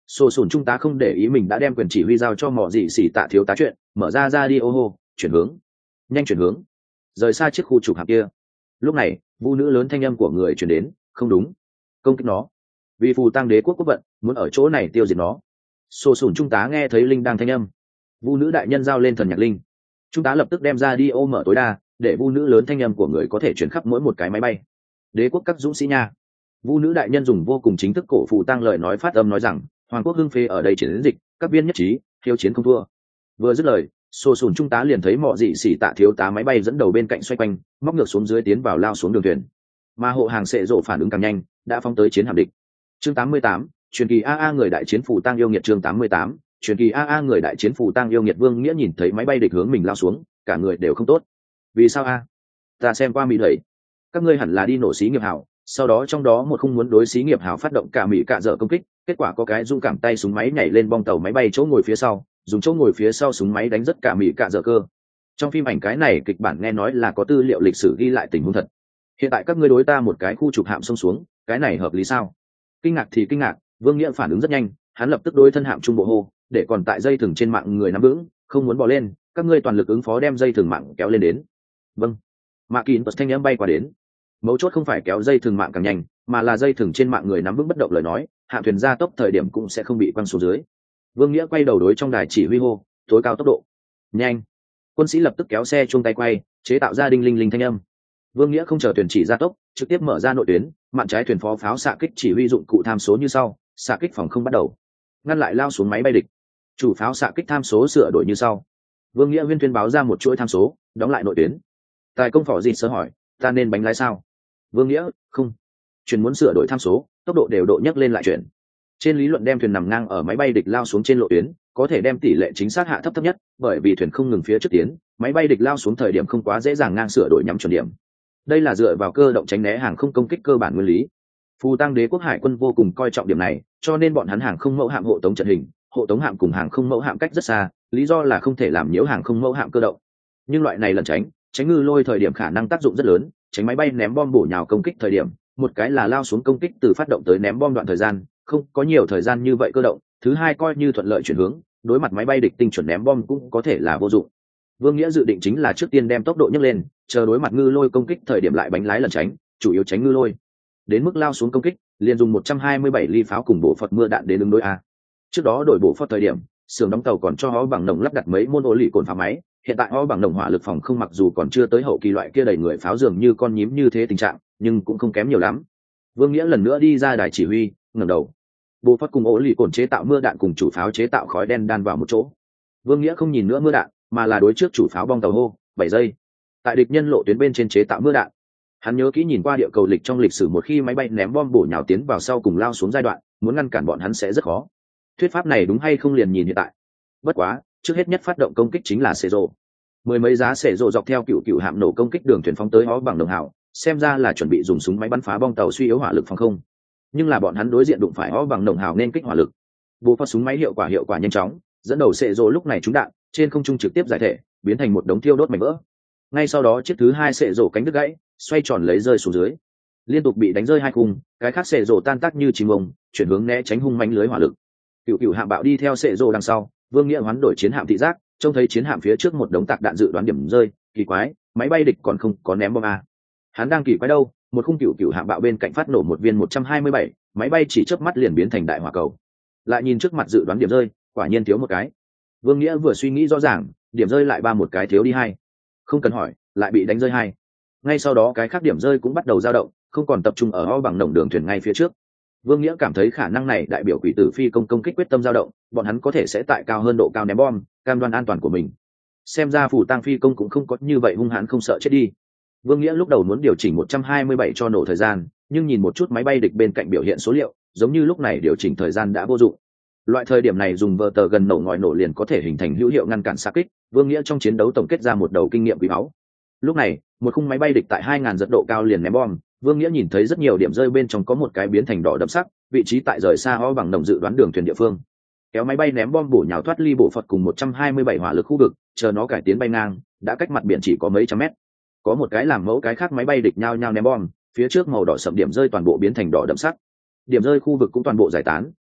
Sổ sùn trung tá không để ý mình đã đem quyền chỉ huy giao cho mỏ dị xỉ tạ thiếu tá chuyện, mở ra ra đi ô hô, chuyển hướng, nhanh chuyển hướng, rời xa chiếc khu trục hạm kia. Lúc này, vu nữ lớn thanh âm của người chuyển đến, không đúng, công kích nó, vì phù tăng đế quốc quốc vận muốn ở chỗ này tiêu diệt nó. Sổ sùn trung tá nghe thấy linh đang thanh âm, vu nữ đại nhân giao lên thần nhạc linh, trung tá lập tức đem ra đi ô mở tối đa, để vu nữ lớn thanh âm của người có thể chuyển khắp mỗi một cái máy bay. Đế quốc các dũng sĩ nha. Vu nữ đại nhân dùng vô cùng chính thức cổ phù tăng lời nói phát âm nói rằng hoàng quốc hưng phê ở đây chiến dịch, các viên nhất trí, thiếu chiến không thua. Vừa dứt lời, xô sùn trung tá liền thấy mọ dị xỉ tạ thiếu tá máy bay dẫn đầu bên cạnh xoay quanh, móc ngược xuống dưới tiến vào lao xuống đường thuyền. Mà hộ hàng sệ rộ phản ứng càng nhanh, đã phóng tới chiến hạm địch. Chương tám mươi tám, truyền kỳ a a người đại chiến phù tăng yêu nghiệt. Chương tám mươi tám, truyền kỳ a a người đại chiến phù tăng yêu nghiệt. Vương Nghĩa nhìn thấy máy bay địch hướng mình lao xuống, cả người đều không tốt. Vì sao a? Ta xem qua mỹ đẩy. Các ngươi hẳn là đi nổ xí nghiệp hảo, sau đó trong đó một không muốn đối xí nghiệp hảo phát động cả mỹ cả dở công kích, kết quả có cái dung cảm tay súng máy nhảy lên bong tàu máy bay chỗ ngồi phía sau, dùng chỗ ngồi phía sau súng máy đánh rất cả mỹ cả dở cơ. Trong phim ảnh cái này kịch bản nghe nói là có tư liệu lịch sử ghi lại tình huống thật. Hiện tại các ngươi đối ta một cái khu trục hạm xông xuống, cái này hợp lý sao? Kinh ngạc thì kinh ngạc, Vương Nghĩa phản ứng rất nhanh, hắn lập tức đối thân hạm trung bộ hô, để còn tại dây thừng trên mạng người nắm vững, không muốn bỏ lên, các ngươi toàn lực ứng phó đem dây thừng mạng kéo lên đến. Vâng. Mạ Kình bật thanh âm bay qua đến. Mấu chốt không phải kéo dây thừng mạng càng nhanh, mà là dây thừng trên mạng người nắm vững bất động lời nói, hạ thuyền ra tốc thời điểm cũng sẽ không bị quăng xuống dưới. Vương Nghĩa quay đầu đối trong đài chỉ huy hô, tối cao tốc độ, nhanh. Quân sĩ lập tức kéo xe chuông tay quay, chế tạo ra đinh linh linh thanh âm. Vương Nghĩa không chờ thuyền chỉ ra tốc, trực tiếp mở ra nội tuyến, mạn trái thuyền phó pháo xạ kích chỉ huy dụng cụ tham số như sau, xạ kích phòng không bắt đầu, ngăn lại lao xuống máy bay địch. Chủ pháo xạ kích tham số sửa đổi như sau. Vương Nghĩa viên tuyên báo ra một chuỗi tham số, đóng lại nội tuyến. Tài công phỏ gì sơ hỏi, ta nên bánh lái sao? Vương Nghĩa, không. Chuyển muốn sửa đổi tham số, tốc độ đều độ nhấc lên lại chuyển. Trên lý luận đem thuyền nằm ngang ở máy bay địch lao xuống trên lộ tuyến, có thể đem tỷ lệ chính xác hạ thấp thấp nhất, bởi vì thuyền không ngừng phía trước tiến, máy bay địch lao xuống thời điểm không quá dễ dàng ngang sửa đổi nhắm chuẩn điểm. Đây là dựa vào cơ động tránh né hàng không công kích cơ bản nguyên lý. Phù Tăng đế quốc hải quân vô cùng coi trọng điểm này, cho nên bọn hắn hàng không mẫu hạm hộ tống trận hình, hộ tống hạm cùng hàng không mẫu hạm cách rất xa, lý do là không thể làm nhiễu hàng không mẫu hạm cơ động. Nhưng loại này lần tránh, tránh ngư lôi thời điểm khả năng tác dụng rất lớn, tránh máy bay ném bom bổ nhào công kích thời điểm, một cái là lao xuống công kích từ phát động tới ném bom đoạn thời gian, không có nhiều thời gian như vậy cơ động, thứ hai coi như thuận lợi chuyển hướng, đối mặt máy bay địch tinh chuẩn ném bom cũng có thể là vô dụng. Vương Nghĩa dự định chính là trước tiên đem tốc độ nhấc lên, chờ đối mặt ngư lôi công kích thời điểm lại bánh lái lần tránh, chủ yếu tránh ngư lôi. Đến mức lao xuống công kích, liền dùng một trăm hai mươi bảy ly pháo cùng bộ phật mưa đạn đến ứng đối a. Trước đó đổi bộ phật thời điểm, xưởng đóng tàu còn cho họ bằng nồng lắp đặt mấy môn ô lì cồn pháo máy, hiện tại họ bằng nồng hỏa lực phòng không mặc dù còn chưa tới hậu kỳ loại kia đầy người pháo dường như con nhím như thế tình trạng, nhưng cũng không kém nhiều lắm. Vương Nghĩa lần nữa đi ra đài chỉ huy, ngẩng đầu. Bộ phật cùng ô lì cồn chế tạo mưa đạn cùng chủ pháo chế tạo khói đen đan vào một chỗ. Vương Nghĩa không nhìn nữa mưa đạn, mà là đối trước chủ pháo bong tàu hô, bảy giây. Tại địch nhân lộ tuyến bên trên chế tạo mưa đạn. Hắn nhớ kỹ nhìn qua địa cầu lịch trong lịch sử một khi máy bay ném bom bổ nhào tiến vào sau cùng lao xuống giai đoạn, muốn ngăn cản bọn hắn sẽ rất khó. Thuyết pháp này đúng hay không liền nhìn hiện tại. Bất quá, trước hết nhất phát động công kích chính là xệ rộ. Mười mấy giá xệ rộ dọc theo cựu cựu hạm nổ công kích đường thuyền phóng tới ó bằng đồng hảo, xem ra là chuẩn bị dùng súng máy bắn phá bong tàu suy yếu hỏa lực phòng không. Nhưng là bọn hắn đối diện đụng phải ó bằng đồng hảo nên kích hỏa lực. Bộ phát súng máy hiệu quả hiệu quả nhanh chóng, dẫn đầu xệ rộ lúc này trúng đạn, trên không trung trực tiếp giải thể, biến thành một đống thiêu đốt mảnh vỡ. Ngay sau đó chiếc thứ hai xệ rộ cánh đứt gãy, xoay tròn lấy rơi xuống dưới, liên tục bị đánh rơi hai khung, cái khác xệ rộ tan tác như chim ông, chuyển hướng né tránh hung mãnh lưới hỏa lực. Cựu cựu hạm bạo đi theo xệ rộ đằng sau, Vương Nghĩa hoán đổi chiến hạm thị giác, trông thấy chiến hạm phía trước một đống tạc đạn dự đoán điểm rơi, kỳ quái, máy bay địch còn không có ném bom a. Hắn đang kỳ quái đâu, một khung cựu cựu hạm bạo bên cạnh phát nổ một viên một trăm hai mươi bảy, máy bay chỉ chớp mắt liền biến thành đại hỏa cầu. Lại nhìn trước mặt dự đoán điểm rơi, quả nhiên thiếu một cái. Vương Nghĩa vừa suy nghĩ rõ ràng, điểm rơi lại ba một cái thiếu đi hai. Không cần hỏi, lại bị đánh rơi hai. Ngay sau đó cái khác điểm rơi cũng bắt đầu dao động, không còn tập trung ở ho bằng nồng đường thuyền ngay phía trước. Vương Nghĩa cảm thấy khả năng này đại biểu quỷ tử phi công công kích quyết tâm dao động, bọn hắn có thể sẽ tại cao hơn độ cao ném bom, cam đoan an toàn của mình. Xem ra phủ tăng phi công cũng không có như vậy hung hãn không sợ chết đi. Vương Nghĩa lúc đầu muốn điều chỉnh một trăm hai mươi bảy cho nổ thời gian, nhưng nhìn một chút máy bay địch bên cạnh biểu hiện số liệu, giống như lúc này điều chỉnh thời gian đã vô dụng. Loại thời điểm này dùng vờ tờ gần nổ ngòi nổ liền có thể hình thành hữu hiệu ngăn cản xạ kích. Vương Nghĩa trong chiến đấu tổng kết ra một đầu kinh nghiệm quý báu. Lúc này, một khung máy bay địch tại hai nghìn giật độ cao liền ném bom, Vương Nghĩa nhìn thấy rất nhiều điểm rơi bên trong có một cái biến thành đỏ đậm sắc, vị trí tại rời xa ho bằng đồng dự đoán đường thuyền địa phương. Kéo máy bay ném bom bổ nhào thoát ly bộ phật cùng một trăm hai mươi bảy hỏa lực khu vực, chờ nó cải tiến bay ngang, đã cách mặt biển chỉ có mấy trăm mét. Có một cái làm mẫu cái khác máy bay địch nhao nhao ném bom, phía trước màu đỏ sậm điểm rơi toàn bộ biến thành đỏ đậm sắc. Điểm rơi khu vực cũng toàn bộ giải tán,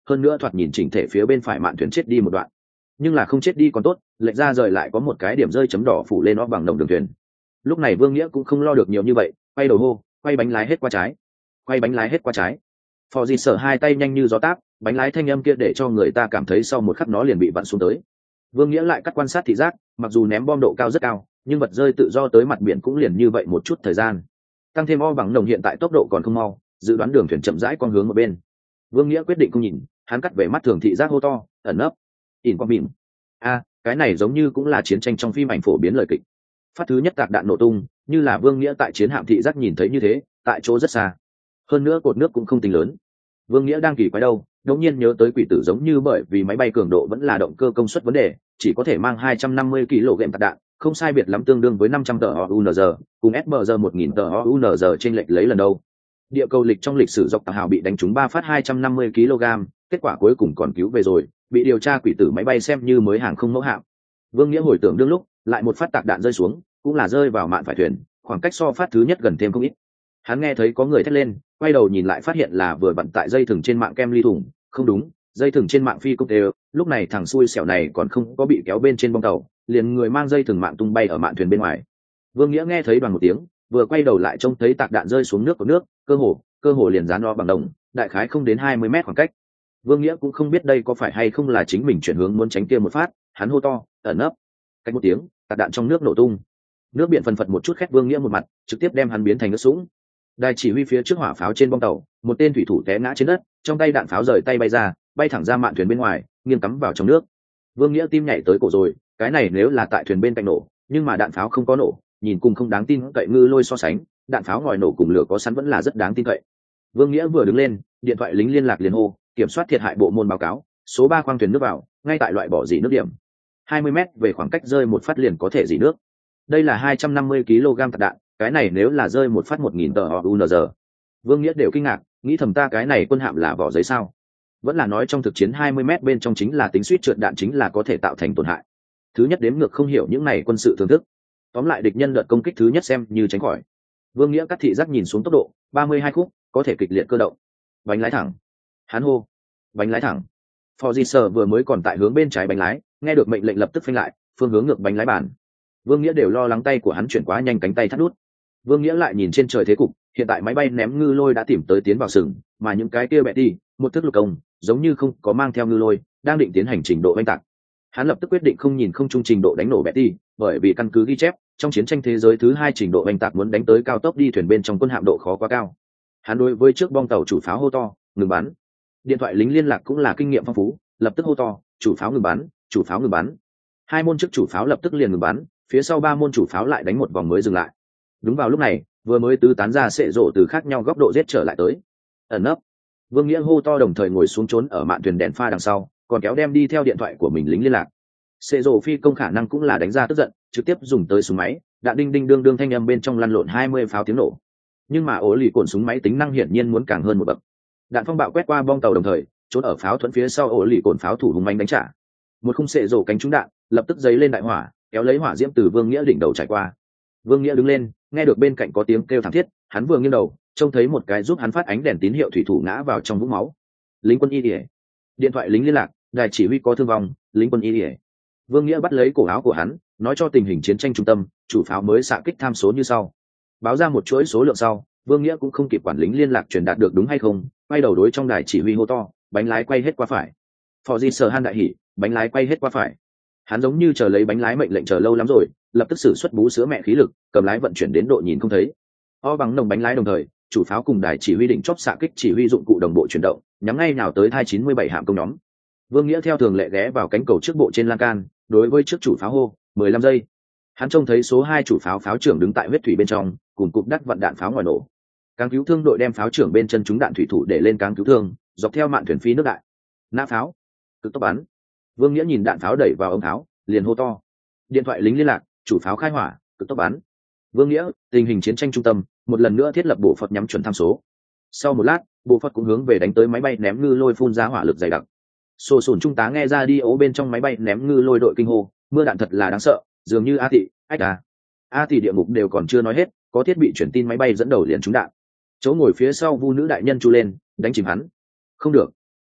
hơn nữa thoạt nhìn chỉnh thể phía bên phải mạn thuyền chết đi một đoạn, nhưng là không chết đi còn tốt, lệch ra rời lại có một cái điểm rơi chấm đỏ phủ lên nó bằng nồng đường thuyền. Lúc này Vương Nghĩa cũng không lo được nhiều như vậy, quay đầu hô, quay bánh lái hết qua trái, quay bánh lái hết qua trái. Phò Dì Sở hai tay nhanh như gió táp, bánh lái thanh âm kia để cho người ta cảm thấy sau một khắc nó liền bị vặn xuống tới. Vương Nghĩa lại cắt quan sát thị giác, mặc dù ném bom độ cao rất cao, nhưng vật rơi tự do tới mặt biển cũng liền như vậy một chút thời gian. Tăng thêm o bằng nồng hiện tại tốc độ còn không mau, dự đoán đường thuyền chậm rãi con hướng một bên. Vương Nghĩa quyết định không nhìn, hắn cắt về mắt thường thị giác hô to, ẩn nấp, ỉn qua mìn. A, cái này giống như cũng là chiến tranh trong phim ảnh phổ biến lời kịch. Phát thứ nhất tạc đạn nổ tung, như là Vương Nghĩa tại chiến hạm thị giác nhìn thấy như thế, tại chỗ rất xa. Hơn nữa cột nước cũng không tính lớn. Vương Nghĩa đang kỳ quái đâu, đột nhiên nhớ tới quỷ tử giống như bởi vì máy bay cường độ vẫn là động cơ công suất vấn đề, chỉ có thể mang hai trăm năm mươi ki lô gam tạc đạn, không sai biệt lắm tương đương với năm trăm tờ o u en giờ, cùng ét bê giê một nghìn tờ o u en giờ trên lệch lấy lần đâu. Địa cầu lịch trong lịch sử dọc tàu hào bị đánh trúng ba phát hai trăm năm mươi ki lô gam, kết quả cuối cùng còn cứu về rồi, bị điều tra quỷ tử máy bay xem như mới hàng không mẫu hạm. Vương Nghĩa hồi tưởng đương lúc, lại một phát tạc đạn rơi xuống, cũng là rơi vào mạn phải thuyền, khoảng cách so phát thứ nhất gần thêm không ít. Hắn nghe thấy có người thét lên, quay đầu nhìn lại phát hiện là vừa bận tại dây thừng trên mạng kem ly thủng, không đúng, dây thừng trên mạng phi công đều, lúc này thằng xui xẻo này còn không có bị kéo bên trên bong tàu, liền người mang dây thừng mạng tung bay ở mạn thuyền bên ngoài. Vương Nghĩa nghe thấy đoàn một tiếng, vừa quay đầu lại trông thấy tạc đạn rơi xuống nước của nước, cơ hồ, cơ hồ liền dán lo bằng đồng, đại khái không đến hai mươi mét khoảng cách. Vương Nghĩa cũng không biết đây có phải hay không là chính mình chuyển hướng muốn tránh kia một phát, hắn hô to, ẩn nấp. Cách một tiếng, tạc đạn trong nước nổ tung. Nước biển phần phật một chút khét Vương Nghĩa một mặt, trực tiếp đem hắn biến thành nước sũng. Đài chỉ huy phía trước hỏa pháo trên bong tàu, một tên thủy thủ té ngã trên đất, trong tay đạn pháo rời tay bay ra, bay thẳng ra mạn thuyền bên ngoài, nghiêng cắm vào trong nước. Vương Nghĩa tim nhảy tới cổ rồi, cái này nếu là tại thuyền bên cạnh nổ, nhưng mà đạn pháo không có nổ, nhìn cùng không đáng tin cậy ngư lôi so sánh, đạn pháo ngòi nổ cùng lửa có sẵn vẫn là rất đáng tin cậy. Vương Nghĩa vừa đứng lên, điện thoại lính liên lạc liền hô, kiểm soát thiệt hại bộ môn báo cáo, số ba khoang thuyền nước vào, ngay tại loại bỏ dỉ nước điểm. hai mươi mét về khoảng cách rơi một phát liền có thể dỉ nước. Đây là hai trăm năm mươi ki lô gam tạc đạn, cái này nếu là rơi một phát một nghìn tờ o u en giờ. Vương Nghĩa đều kinh ngạc, nghĩ thầm ta cái này quân hạm là vỏ giấy sao? Vẫn là nói trong thực chiến hai mươi mét bên trong chính là tính suýt trượt đạn chính là có thể tạo thành tổn hại. Thứ nhất đếm ngược không hiểu những này quân sự thưởng thức. Tóm lại địch nhân đợt công kích thứ nhất xem như tránh khỏi. Vương Nghĩa cắt thị giác nhìn xuống tốc độ, ba mươi hai khúc, có thể kịch liệt cơ động. Bánh lái thẳng. Hắn hô, bánh lái thẳng. Phò Di Sở vừa mới còn tại hướng bên trái bánh lái, nghe được mệnh lệnh lập tức phanh lại, phương hướng ngược bánh lái bàn. Vương Nghĩa đều lo lắng tay của hắn chuyển quá nhanh cánh tay thắt nút. Vương Nghĩa lại nhìn trên trời thế cục, hiện tại máy bay ném ngư lôi đã tìm tới tiến vào sừng, mà những cái kia bẹ đi, một thức lục công, giống như không có mang theo ngư lôi, đang định tiến hành trình độ oanh tạc. Hắn lập tức quyết định không nhìn không trung trình độ đánh nổ bẹ đi, bởi vì căn cứ ghi chép, trong chiến tranh thế giới thứ hai trình độ oanh tạc muốn đánh tới cao tốc đi thuyền bên trong quân hạm độ khó quá cao. Hắn đối với trước bong tàu chủ pháo hô to, ngừng bắn. Điện thoại lính liên lạc cũng là kinh nghiệm phong phú, lập tức hô to, chủ pháo ngừng bắn, chủ pháo ngừng bắn. Hai môn trước chủ pháo lập tức liền ngừng bắn, phía sau ba môn chủ pháo lại đánh một vòng mới dừng lại. Đúng vào lúc này, vừa mới tứ tán ra sệ rộ từ khác nhau góc độ giết trở lại tới. Ẩn nấp. Vương Nghĩa hô to đồng thời ngồi xuống trốn ở mạn thuyền đèn pha đằng sau, còn kéo đem đi theo điện thoại của mình lính liên lạc. Sệ rộ phi công khả năng cũng là đánh ra tức giận, trực tiếp dùng tới súng máy, đạn đinh đinh đương đương thanh âm bên trong lăn lộn hai mươi pháo tiếng nổ. Nhưng mà ổ lì cồn súng máy tính năng hiển nhiên muốn càng hơn một bậc. Đạn phong bạo quét qua bong tàu đồng thời, trốn ở pháo thuẫn phía sau ổ lì cồn pháo thủ hùng manh đánh trả. Một khung sệ rộ cánh trúng đạn, lập tức giấy lên đại hỏa, kéo lấy hỏa diễm từ Vương Nghĩa đỉnh đầu trải qua. Vương Nghĩa đứng lên, nghe được bên cạnh có tiếng kêu thảm thiết, hắn vừa nghiêng đầu, trông thấy một cái giúp hắn phát ánh đèn tín hiệu thủy thủ ngã vào trong vũng máu. Lính quân y điệp. Điện thoại lính liên lạc, đài chỉ huy có thương vong, lính quân y điệp. Vương Nghĩa bắt lấy cổ áo của hắn, nói cho tình hình chiến tranh trung tâm, chủ pháo mới xạ kích tham số như sau. Báo ra một chuỗi số lượng sau, Vương Nghĩa cũng không kịp quản lính liên lạc truyền đạt được đúng hay không, quay đầu đối trong đài chỉ huy hô to, bánh lái quay hết qua phải. Phò Di Sở Han đại hỉ, bánh lái quay hết qua phải. Hắn giống như chờ lấy bánh lái mệnh lệnh chờ lâu lắm rồi, lập tức sử xuất bú sữa mẹ khí lực, cầm lái vận chuyển đến độ nhìn không thấy. O bằng nồng bánh lái đồng thời, chủ pháo cùng đài chỉ huy định chóp xạ kích chỉ huy dụng cụ đồng bộ chuyển động, nhắm ngay nào tới thai chín mươi bảy hạm công nhóm. Vương Nghĩa theo thường lệ ghé vào cánh cầu trước bộ trên lan can, đối với trước chủ pháo hô, mười lăm giây. Hắn trông thấy số hai chủ pháo pháo trưởng đứng tại huyết thủy bên trong, cùng cục đắt vận đạn pháo ngoài nổ. Cáng cứu thương đội đem pháo trưởng bên chân trúng đạn thủy thủ để lên cáng cứu thương, dọc theo mạn thuyền phi nước đại. Nã pháo, cực tốc bắn. Vương Nghĩa nhìn đạn pháo đẩy vào ống pháo, liền hô to. Điện thoại lính liên lạc, chủ pháo khai hỏa, cực tốc bắn. Vương Nghĩa, tình hình chiến tranh trung tâm, một lần nữa thiết lập bộ phận nhắm chuẩn tham số. Sau một lát, bộ phận cũng hướng về đánh tới máy bay ném ngư lôi phun ra hỏa lực dày đặc. Sổ sủn trung tá nghe ra đi ố bên trong máy bay ném ngư lôi đội kinh hô, mưa đạn thật là đáng sợ, dường như A thị, ách à. A thị địa ngục đều còn chưa nói hết, có thiết bị truyền tin máy bay dẫn đầu liền trúng đạn. Chỗ ngồi phía sau vu nữ đại nhân chu lên, đánh chìm hắn. Không được,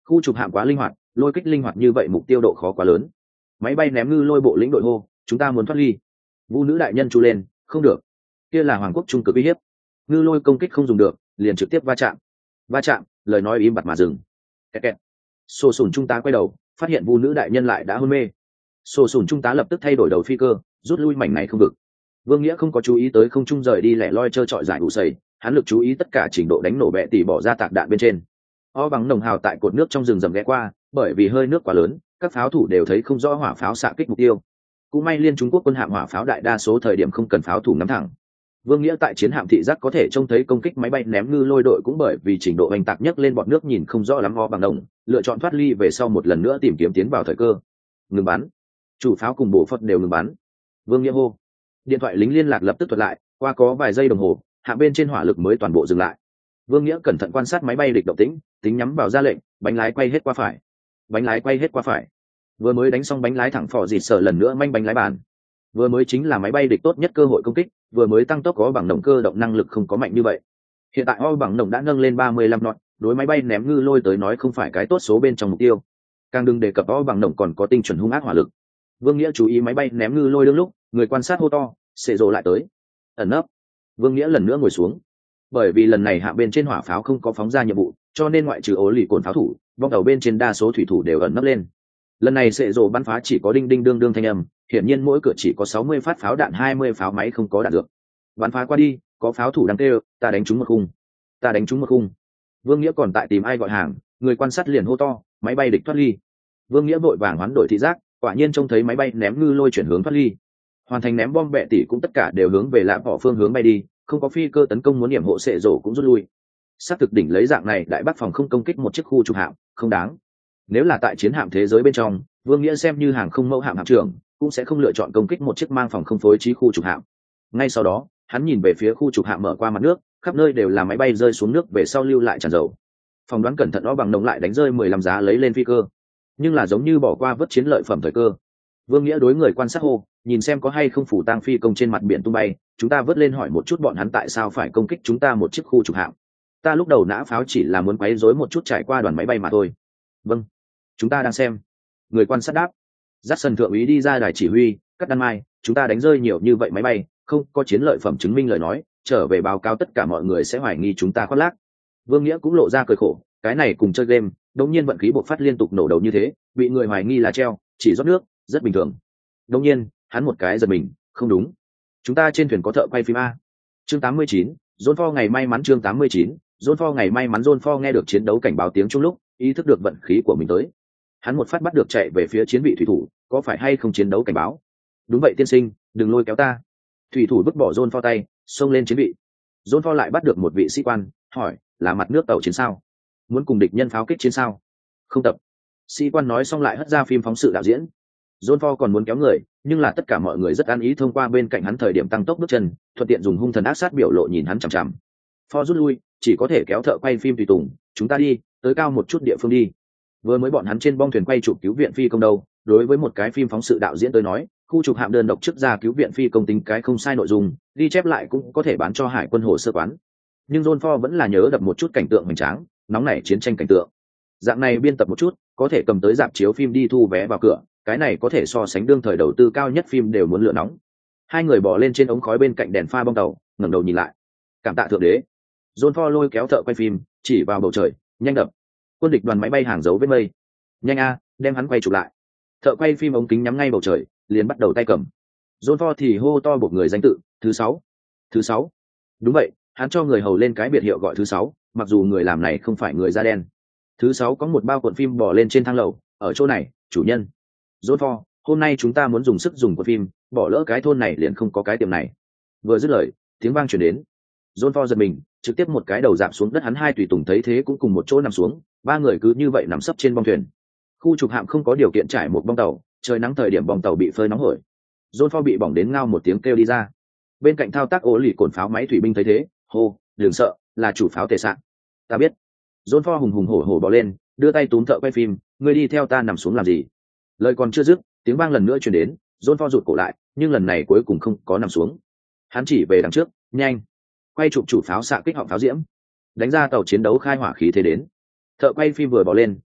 Khu trục hạm quá linh hoạt, lôi kích linh hoạt như vậy mục tiêu độ khó quá lớn. Máy bay ném ngư lôi bộ lĩnh đội hô, chúng ta muốn thoát ly. Vu nữ đại nhân chu lên, không được, kia là hoàng quốc trung cực uy hiếp. Ngư lôi công kích không dùng được, liền trực tiếp va chạm. Va chạm, lời nói im bặt mà dừng. Kẹt kẹt. Sổ sùn trung tá quay đầu, phát hiện Vu nữ đại nhân lại đã hôn mê. Sổ sùn trung tá lập tức thay đổi đầu phi cơ, rút lui mảnh này không vực. Vương Nghĩa không có chú ý tới không trung rời đi lẻ loi chơi trọi giải ủ sầy, hắn lực chú ý tất cả trình độ đánh nổ bẹ tỉ bỏ ra tạc đạn bên trên. O bằng nồng hào tại cột nước trong rừng rầm ghé qua, bởi vì hơi nước quá lớn, các pháo thủ đều thấy không rõ hỏa pháo xạ kích mục tiêu. Cũng may liên Trung Quốc quân hạm hỏa pháo đại đa số thời điểm không cần pháo thủ nắm thẳng. Vương Nghĩa tại chiến hạm thị giác có thể trông thấy công kích máy bay ném ngư lôi đội cũng bởi vì trình độ oanh tạc nhấc lên bọt nước nhìn không rõ lắm O bằng nồng, lựa chọn thoát ly về sau một lần nữa tìm kiếm tiến vào thời cơ. Ngừng bắn. Chủ pháo cùng bộ phật đều ngừng bắn. Vương Nghĩa hô. Điện thoại lính liên lạc lập tức thuật lại, qua có vài giây đồng hồ, hạ bên trên hỏa lực mới toàn bộ dừng lại. Vương Nghĩa cẩn thận quan sát máy bay địch động tĩnh, tính nhắm vào ra lệnh, bánh lái quay hết qua phải, bánh lái quay hết qua phải. Vừa mới đánh xong bánh lái thẳng phò dịt sở lần nữa manh bánh lái bàn. Vừa mới chính là máy bay địch tốt nhất cơ hội công kích, vừa mới tăng tốc có bằng động cơ động năng lực không có mạnh như vậy. Hiện tại O bằng động đã nâng lên ba mươi lăm knot, đối máy bay ném ngư lôi tới nói không phải cái tốt số bên trong mục tiêu. Càng đừng đề cập O bằng động còn có tinh chuẩn hung ác hỏa lực. Vương Nghĩa chú ý máy bay ném ngư lôi đương lúc, người quan sát hô to, xệ rồ lại tới. Ẩn nấp. Vương Nghĩa lần nữa ngồi xuống. Bởi vì lần này hạ bên trên hỏa pháo không có phóng ra nhiệm vụ, cho nên ngoại trừ ố lì cồn pháo thủ, bong tàu bên trên đa số thủy thủ đều ẩn nấp lên. Lần này xệ rồ bắn phá chỉ có đinh đinh đương đương thanh âm, hiển nhiên mỗi cửa chỉ có sáu mươi phát pháo đạn, hai mươi pháo máy không có đạn dược. Bắn phá qua đi, có pháo thủ đang kêu, ta đánh trúng một khung, ta đánh trúng một khung. Vương Nghĩa còn tại tìm ai gọi hàng, người quan sát liền hô to, máy bay địch thoát ly. Vương Nghĩa vội vàng hoán đổi thị giác, quả nhiên trông thấy máy bay ném ngư lôi chuyển hướng thoát ly. Hoàn thành ném bom bẹ tỷ cũng tất cả đều hướng về lạm bỏ phương hướng bay đi, không có phi cơ tấn công muốn điểm hộ sệ rổ cũng rút lui. Sát thực đỉnh lấy dạng này đại bắc phòng không công kích một chiếc khu trục hạm, không đáng. Nếu là tại chiến hạm thế giới bên trong, Vương Nghĩa xem như hàng không mẫu hạm hạm trưởng, cũng sẽ không lựa chọn công kích một chiếc mang phòng không phối trí khu trục hạm. Ngay sau đó, hắn nhìn về phía khu trục hạm mở qua mặt nước, khắp nơi đều là máy bay rơi xuống nước về sau lưu lại tràn dầu. Phòng đoán cẩn thận nó bằng nồng lại đánh rơi mười lăm giá lấy lên phi cơ, nhưng là giống như bỏ qua vớt chiến lợi phẩm thời cơ. Vương Nghĩa đối người quan sát hô, nhìn xem có hay không phủ tang phi công trên mặt biển tung bay, chúng ta vớt lên hỏi một chút bọn hắn tại sao phải công kích chúng ta một chiếc khu trục hạm. Ta lúc đầu nã pháo chỉ là muốn quấy rối một chút trải qua đoàn máy bay mà thôi. Vâng, chúng ta đang xem. Người quan sát đáp. Dắt sân thượng úy đi ra đài chỉ huy, cắt đan mai, chúng ta đánh rơi nhiều như vậy máy bay, không có chiến lợi phẩm chứng minh lời nói, trở về báo cáo tất cả mọi người sẽ hoài nghi chúng ta khoác lác. Vương Nghĩa cũng lộ ra cười khổ, cái này cùng chơi game, đống nhiên vận khí bộc phát liên tục nổ đầu như thế, bị người hoài nghi là treo, chỉ rót nước, rất bình thường. Đống nhiên, hắn một cái giật mình, không đúng. Chúng ta trên thuyền có thợ quay phim a. Chương tám mươi chín, John Ford ngày may mắn chương tám mươi chín, John Ford ngày may mắn John Ford nghe được chiến đấu cảnh báo tiếng chung lúc, ý thức được vận khí của mình tới. Hắn một phát bắt được chạy về phía chiến vị thủy thủ, có phải hay không chiến đấu cảnh báo? Đúng vậy tiên sinh, đừng lôi kéo ta. Thủy thủ vứt bỏ John Ford tay, xông lên chiến vị. John Ford lại bắt được một vị sĩ quan, hỏi, là mặt nước tàu chiến sao? Muốn cùng địch nhân pháo kích chiến sao? Không tập. Sĩ quan nói xong lại hất ra phim phóng sự đạo diễn. John Ford còn muốn kéo người, nhưng là tất cả mọi người rất ăn ý thông qua bên cạnh hắn thời điểm tăng tốc bước chân, thuận tiện dùng hung thần ác sát biểu lộ nhìn hắn chằm chằm. Ford rút lui, chỉ có thể kéo thợ quay phim tùy tùng, chúng ta đi, tới cao một chút địa phương đi. Vừa mới bọn hắn trên bong thuyền quay chụp cứu viện phi công đâu, đối với một cái phim phóng sự đạo diễn tới nói, khu trục hạm đơn độc trước ra cứu viện phi công tính cái không sai nội dung, ghi chép lại cũng có thể bán cho hải quân hồ sơ quán. Nhưng John Ford vẫn là nhớ đập một chút cảnh tượng hoành tráng, nóng nảy chiến tranh cảnh tượng. Dạng này biên tập một chút, có thể cầm tới rạp chiếu phim đi thu vé vào cửa, cái này có thể so sánh đương thời đầu tư cao nhất phim đều muốn lựa nóng. Hai người bỏ lên trên ống khói bên cạnh đèn pha bong tàu, ngẩng đầu nhìn lại. Cảm tạ thượng đế. John Ford lôi kéo thợ quay phim, chỉ vào bầu trời, nhanh đập. Quân địch đoàn máy bay hàng dấu vết mây. Nhanh a, đem hắn quay chụp lại. Thợ quay phim ống kính nhắm ngay bầu trời, liền bắt đầu tay cầm. John Ford thì hô to buộc người danh tự, thứ sáu, thứ sáu. Đúng vậy, hắn cho người hầu lên cái biệt hiệu gọi thứ sáu, mặc dù người làm này không phải người da đen. Thứ sáu có một bao cuộn phim bỏ lên trên thang lầu, ở chỗ này, chủ nhân. John Ford, hôm nay chúng ta muốn dùng sức dùng cuộn phim, bỏ lỡ cái thôn này liền không có cái tiệm này. Vừa dứt lời, tiếng vang truyền đến. John Ford giật mình, trực tiếp một cái đầu dạp xuống đất, hắn hai tùy tùng thấy thế cũng cùng một chỗ nằm xuống, ba người cứ như vậy nằm sấp trên bong thuyền. Khu trục hạm không có điều kiện trải một bong tàu, trời nắng thời điểm bong tàu bị phơi nóng hổi. John Ford bị bỏng đến ngao một tiếng kêu đi ra. Bên cạnh thao tác ố lì cồn pháo máy thủy binh thấy thế, hô, đừng sợ, là chủ pháo tề sạn. Ta biết. John Ford hùng hùng hổ hổ bò lên, đưa tay túm thợ quay phim, ngươi đi theo ta nằm xuống làm gì? Lời còn chưa dứt, tiếng vang lần nữa truyền đến, John Ford rụt cổ lại, nhưng lần này cuối cùng không có nằm xuống. Hắn chỉ về đằng trước, nhanh, quay chụp chủ pháo xạ kích họng pháo diễm, đánh ra tàu chiến đấu khai hỏa khí thế đến. Thợ quay phim vừa bò lên,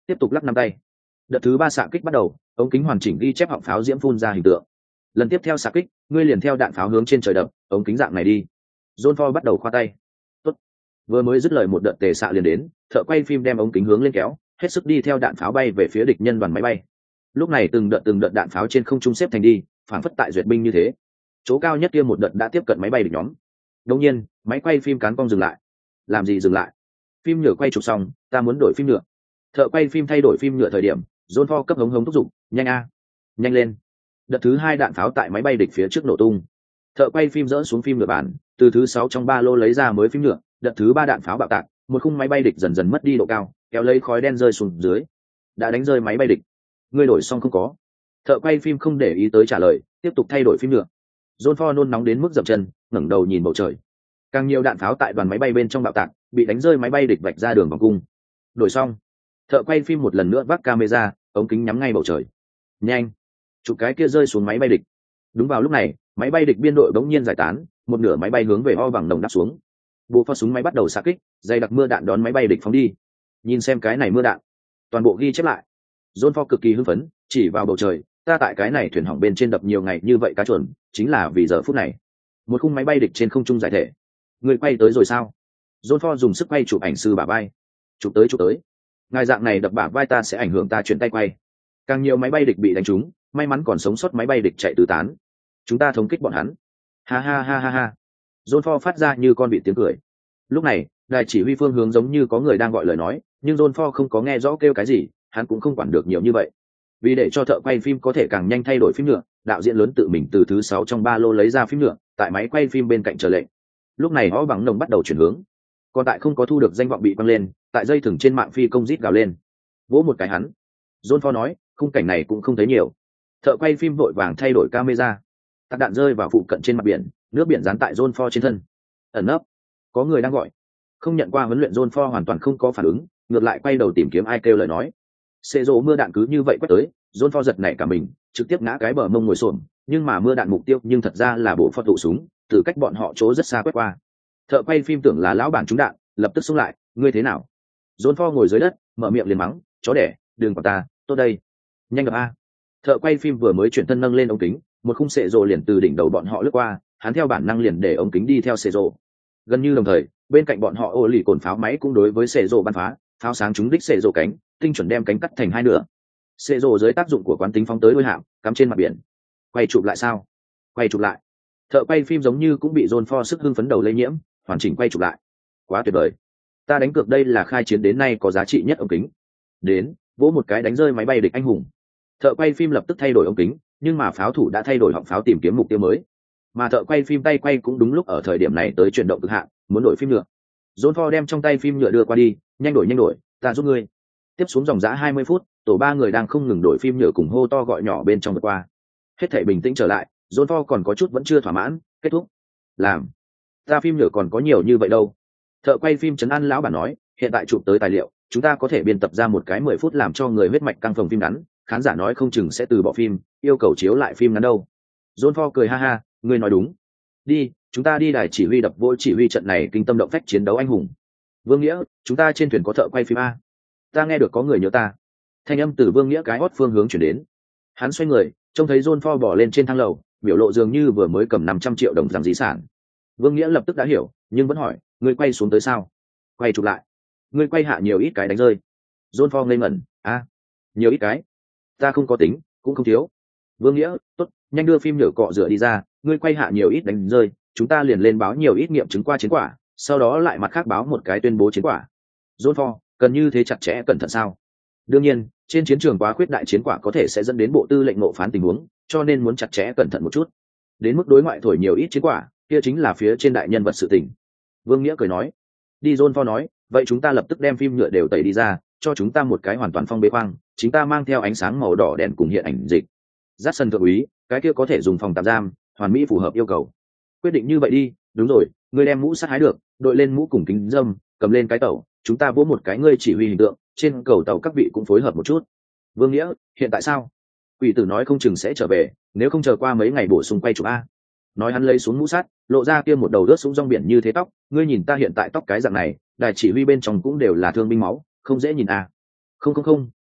tiếp tục lắc năm tay. Đợt thứ ba xạ kích bắt đầu, ống kính hoàn chỉnh ghi chép họng pháo diễm phun ra hình tượng. Lần tiếp theo xạ kích, ngươi liền theo đạn pháo hướng trên trời đập, ống kính dạng này đi. John Ford bắt đầu khoa tay. Tốt. Vừa mới dứt lời một đợt tề xạ liền đến, thợ quay phim đem ống kính hướng lên kéo, hết sức đi theo đạn pháo bay về phía địch nhân đoàn máy bay. Lúc này từng đợt từng đợt đạn pháo trên không trung xếp thành đi, phản phất tại duyệt binh như thế. Chỗ cao nhất kia một đợt đã tiếp cận máy bay địch nhóm. Đột nhiên, máy quay phim cán cong dừng lại. Làm gì dừng lại? Phim nhựa quay chụp xong, ta muốn đổi phim nhựa. Thợ quay phim thay đổi phim nhựa thời điểm, John Ford cấp hống hống thúc giục, nhanh a, nhanh lên. Đợt thứ hai đạn pháo tại máy bay địch phía trước nổ tung. Thợ quay phim dỡ xuống phim nhựa bản, từ thứ sáu trong ba lô lấy ra mới phim nhựa. Đợt thứ ba đạn pháo bạo tạc, một khung máy bay địch dần dần mất đi độ cao, kéo lấy khói đen rơi xuống dưới. Đã đánh rơi máy bay địch. Ngươi đổi xong không có? Thợ quay phim không để ý tới trả lời, tiếp tục thay đổi phim nhựa. John Ford nôn nóng đến mức dậm chân, ngẩng đầu nhìn bầu trời. Càng nhiều đạn pháo tại đoàn máy bay bên trong bạo tạc, bị đánh rơi máy bay địch vạch ra đường vòng cung. Đổi xong, thợ quay phim một lần nữa vác camera, ống kính nhắm ngay bầu trời. Nhanh, chụp cái kia rơi xuống máy bay địch. Đúng vào lúc này, máy bay địch biên đội bỗng nhiên giải tán, một nửa máy bay hướng về ho bằng đồng đáp xuống. Bộ pháo súng máy bắt đầu xạ kích, dày đặc mưa đạn đón máy bay địch phóng đi. Nhìn xem cái này mưa đạn, toàn bộ ghi chép lại. John Ford cực kỳ hưng phấn, chỉ vào bầu trời, ta tại cái này thuyền hỏng bên trên đập nhiều ngày như vậy cá chuẩn, chính là vì giờ phút này. Một khung máy bay địch trên không trung giải thể. Người quay tới rồi sao? John Ford dùng sức quay chụp ảnh sư bả vai. Chụp tới chụp tới. Ngài dạng này đập bả vai ta sẽ ảnh hưởng ta chuyển tay quay. Càng nhiều máy bay địch bị đánh trúng, may mắn còn sống sót máy bay địch chạy tứ tán. Chúng ta thống kích bọn hắn. Ha ha ha ha ha. John Ford phát ra như con bị tiếng cười. Lúc này, đài chỉ huy phương hướng giống như có người đang gọi lời nói, nhưng John Ford không có nghe rõ kêu cái gì, hắn cũng không quản được nhiều như vậy. Vì để cho thợ quay phim có thể càng nhanh thay đổi phim nhựa, đạo diễn lớn tự mình từ thứ sáu trong ba lô lấy ra phim nhựa, tại máy quay phim bên cạnh chờ lệnh. Lúc này họ bằng nồng bắt đầu chuyển hướng. Còn tại không có thu được danh vọng bị quăng lên, tại dây thừng trên mạng phi công rít gào lên. Vỗ một cái hắn. John Ford nói, khung cảnh này cũng không thấy nhiều. Thợ quay phim vội vàng thay đổi camera. Tạc đạn rơi vào phụ cận trên mặt biển, nước biển dán tại John Ford trên thân. Ẩn nấp. Có người đang gọi. Không nhận qua huấn luyện John Ford hoàn toàn không có phản ứng, ngược lại quay đầu tìm kiếm ai kêu lời nói. Xê rộ mưa đạn cứ như vậy quét tới, John Ford giật nảy cả mình, trực tiếp ngã cái bờ mông ngồi xổm, nhưng mà mưa đạn mục tiêu nhưng thật ra là bộ phận tụ súng, từ cách bọn họ chỗ rất xa quét qua. Thợ quay phim tưởng là lão bản trúng đạn, lập tức xông lại, ngươi thế nào? John Ford ngồi dưới đất, mở miệng liền mắng, chó đẻ, đừng vào ta, tốt đây. Nhanh gặp a. Thợ quay phim vừa mới chuyển thân nâng lên ống kính, một khung xệ rộ liền từ đỉnh đầu bọn họ lướt qua, hắn theo bản năng liền để ống kính đi theo xệ rộ. Gần như đồng thời, bên cạnh bọn họ ô lì cồn pháo máy cũng đối với xệ rộ bắn phá, pháo sáng trúng đích xệ rộ cánh, tinh chuẩn đem cánh cắt thành hai nửa. Xệ rộ dưới tác dụng của quán tính phóng tới đuôi hạm, cắm trên mặt biển. Quay chụp lại sao? Quay chụp lại. Thợ quay phim giống như cũng bị John Ford sức hưng phấn đầu lây nhiễm, hoàn chỉnh quay chụp lại. Quá tuyệt vời. Ta đánh cược đây là khai chiến đến nay có giá trị nhất ống kính. Đến, vỗ một cái đánh rơi máy bay địch anh hùng. Thợ quay phim lập tức thay đổi ống kính, nhưng mà pháo thủ đã thay đổi họng pháo tìm kiếm mục tiêu mới. Mà thợ quay phim tay quay cũng đúng lúc ở thời điểm này tới chuyển động cực hạn, muốn đổi phim nhựa. John Ford đem trong tay phim nhựa đưa qua đi, nhanh đổi nhanh đổi, ta giúp ngươi. Tiếp xuống dòng dã hai mươi phút, tổ ba người đang không ngừng đổi phim nhựa cùng hô to gọi nhỏ bên trong vượt qua. Hết thảy bình tĩnh trở lại, John Ford còn có chút vẫn chưa thỏa mãn, kết thúc. Làm. Ta phim nhựa còn có nhiều như vậy đâu. Thợ quay phim trấn an lão bản nói, hiện tại chụp tới tài liệu, chúng ta có thể biên tập ra một cái mười phút làm cho người huyết mạch căng phồng phim ngắn, khán giả nói không chừng sẽ từ bỏ phim, yêu cầu chiếu lại phim ngắn đâu. John Ford cười ha ha, ngươi nói đúng. Đi, chúng ta đi đài chỉ huy đập vỗ chỉ huy trận này kinh tâm động phách chiến đấu anh hùng. Vương Nghĩa, chúng ta trên thuyền có thợ quay phim a. Ta nghe được có người nhớ ta. Thanh âm từ Vương Nghĩa cái hót phương hướng chuyển đến. Hắn xoay người, trông thấy John Ford bỏ lên trên thang lầu, biểu lộ dường như vừa mới cầm năm trăm triệu đồng làm di sản. Vương Nghĩa lập tức đã hiểu, nhưng vẫn hỏi, ngươi quay xuống tới sao? Quay chụp lại. Ngươi quay hạ nhiều ít cái đánh rơi. John Ford ngây ngẩn, a, nhiều ít cái. Ta không có tính, cũng không thiếu. Vương Nghĩa, tốt, nhanh đưa phim nhựa cọ rửa đi ra, ngươi quay hạ nhiều ít đánh rơi, chúng ta liền lên báo nhiều ít nghiệm chứng qua chiến quả, sau đó lại mặt khác báo một cái tuyên bố chiến quả. John Ford, cần như thế chặt chẽ cẩn thận sao? Đương nhiên, trên chiến trường quá khuyết đại chiến quả có thể sẽ dẫn đến bộ tư lệnh ngộ phán tình huống, cho nên muốn chặt chẽ cẩn thận một chút. Đến mức đối ngoại thổi nhiều ít chiến quả, kia chính là phía trên đại nhân vật sự tình. Vương Nghĩa cười nói. Đi, John Ford nói, vậy chúng ta lập tức đem phim nhựa đều tẩy đi ra, cho chúng ta một cái hoàn toàn phong bế khoang, chính ta mang theo ánh sáng màu đỏ đèn cùng hiện ảnh dịch. Dát sân thượng úy, cái kia có thể dùng phòng tạm giam, hoàn mỹ phù hợp yêu cầu. Quyết định như vậy đi, đúng rồi, ngươi đem mũ sắt hái được, đội lên mũ cùng kính dâm, cầm lên cái tàu, chúng ta vỗ một cái ngươi chỉ huy hình tượng, trên cầu tàu các vị cũng phối hợp một chút. Vương Nghĩa, hiện tại sao? Quỷ tử nói không chừng sẽ trở về, nếu không chờ qua mấy ngày bổ sung quay chụp a. Nói hắn lấy xuống mũ sắt, lộ ra kia một đầu rớt xuống rong biển như thế tóc, ngươi nhìn ta hiện tại tóc cái dạng này, đài chỉ huy bên trong cũng đều là thương binh máu, không dễ nhìn a. Không không không,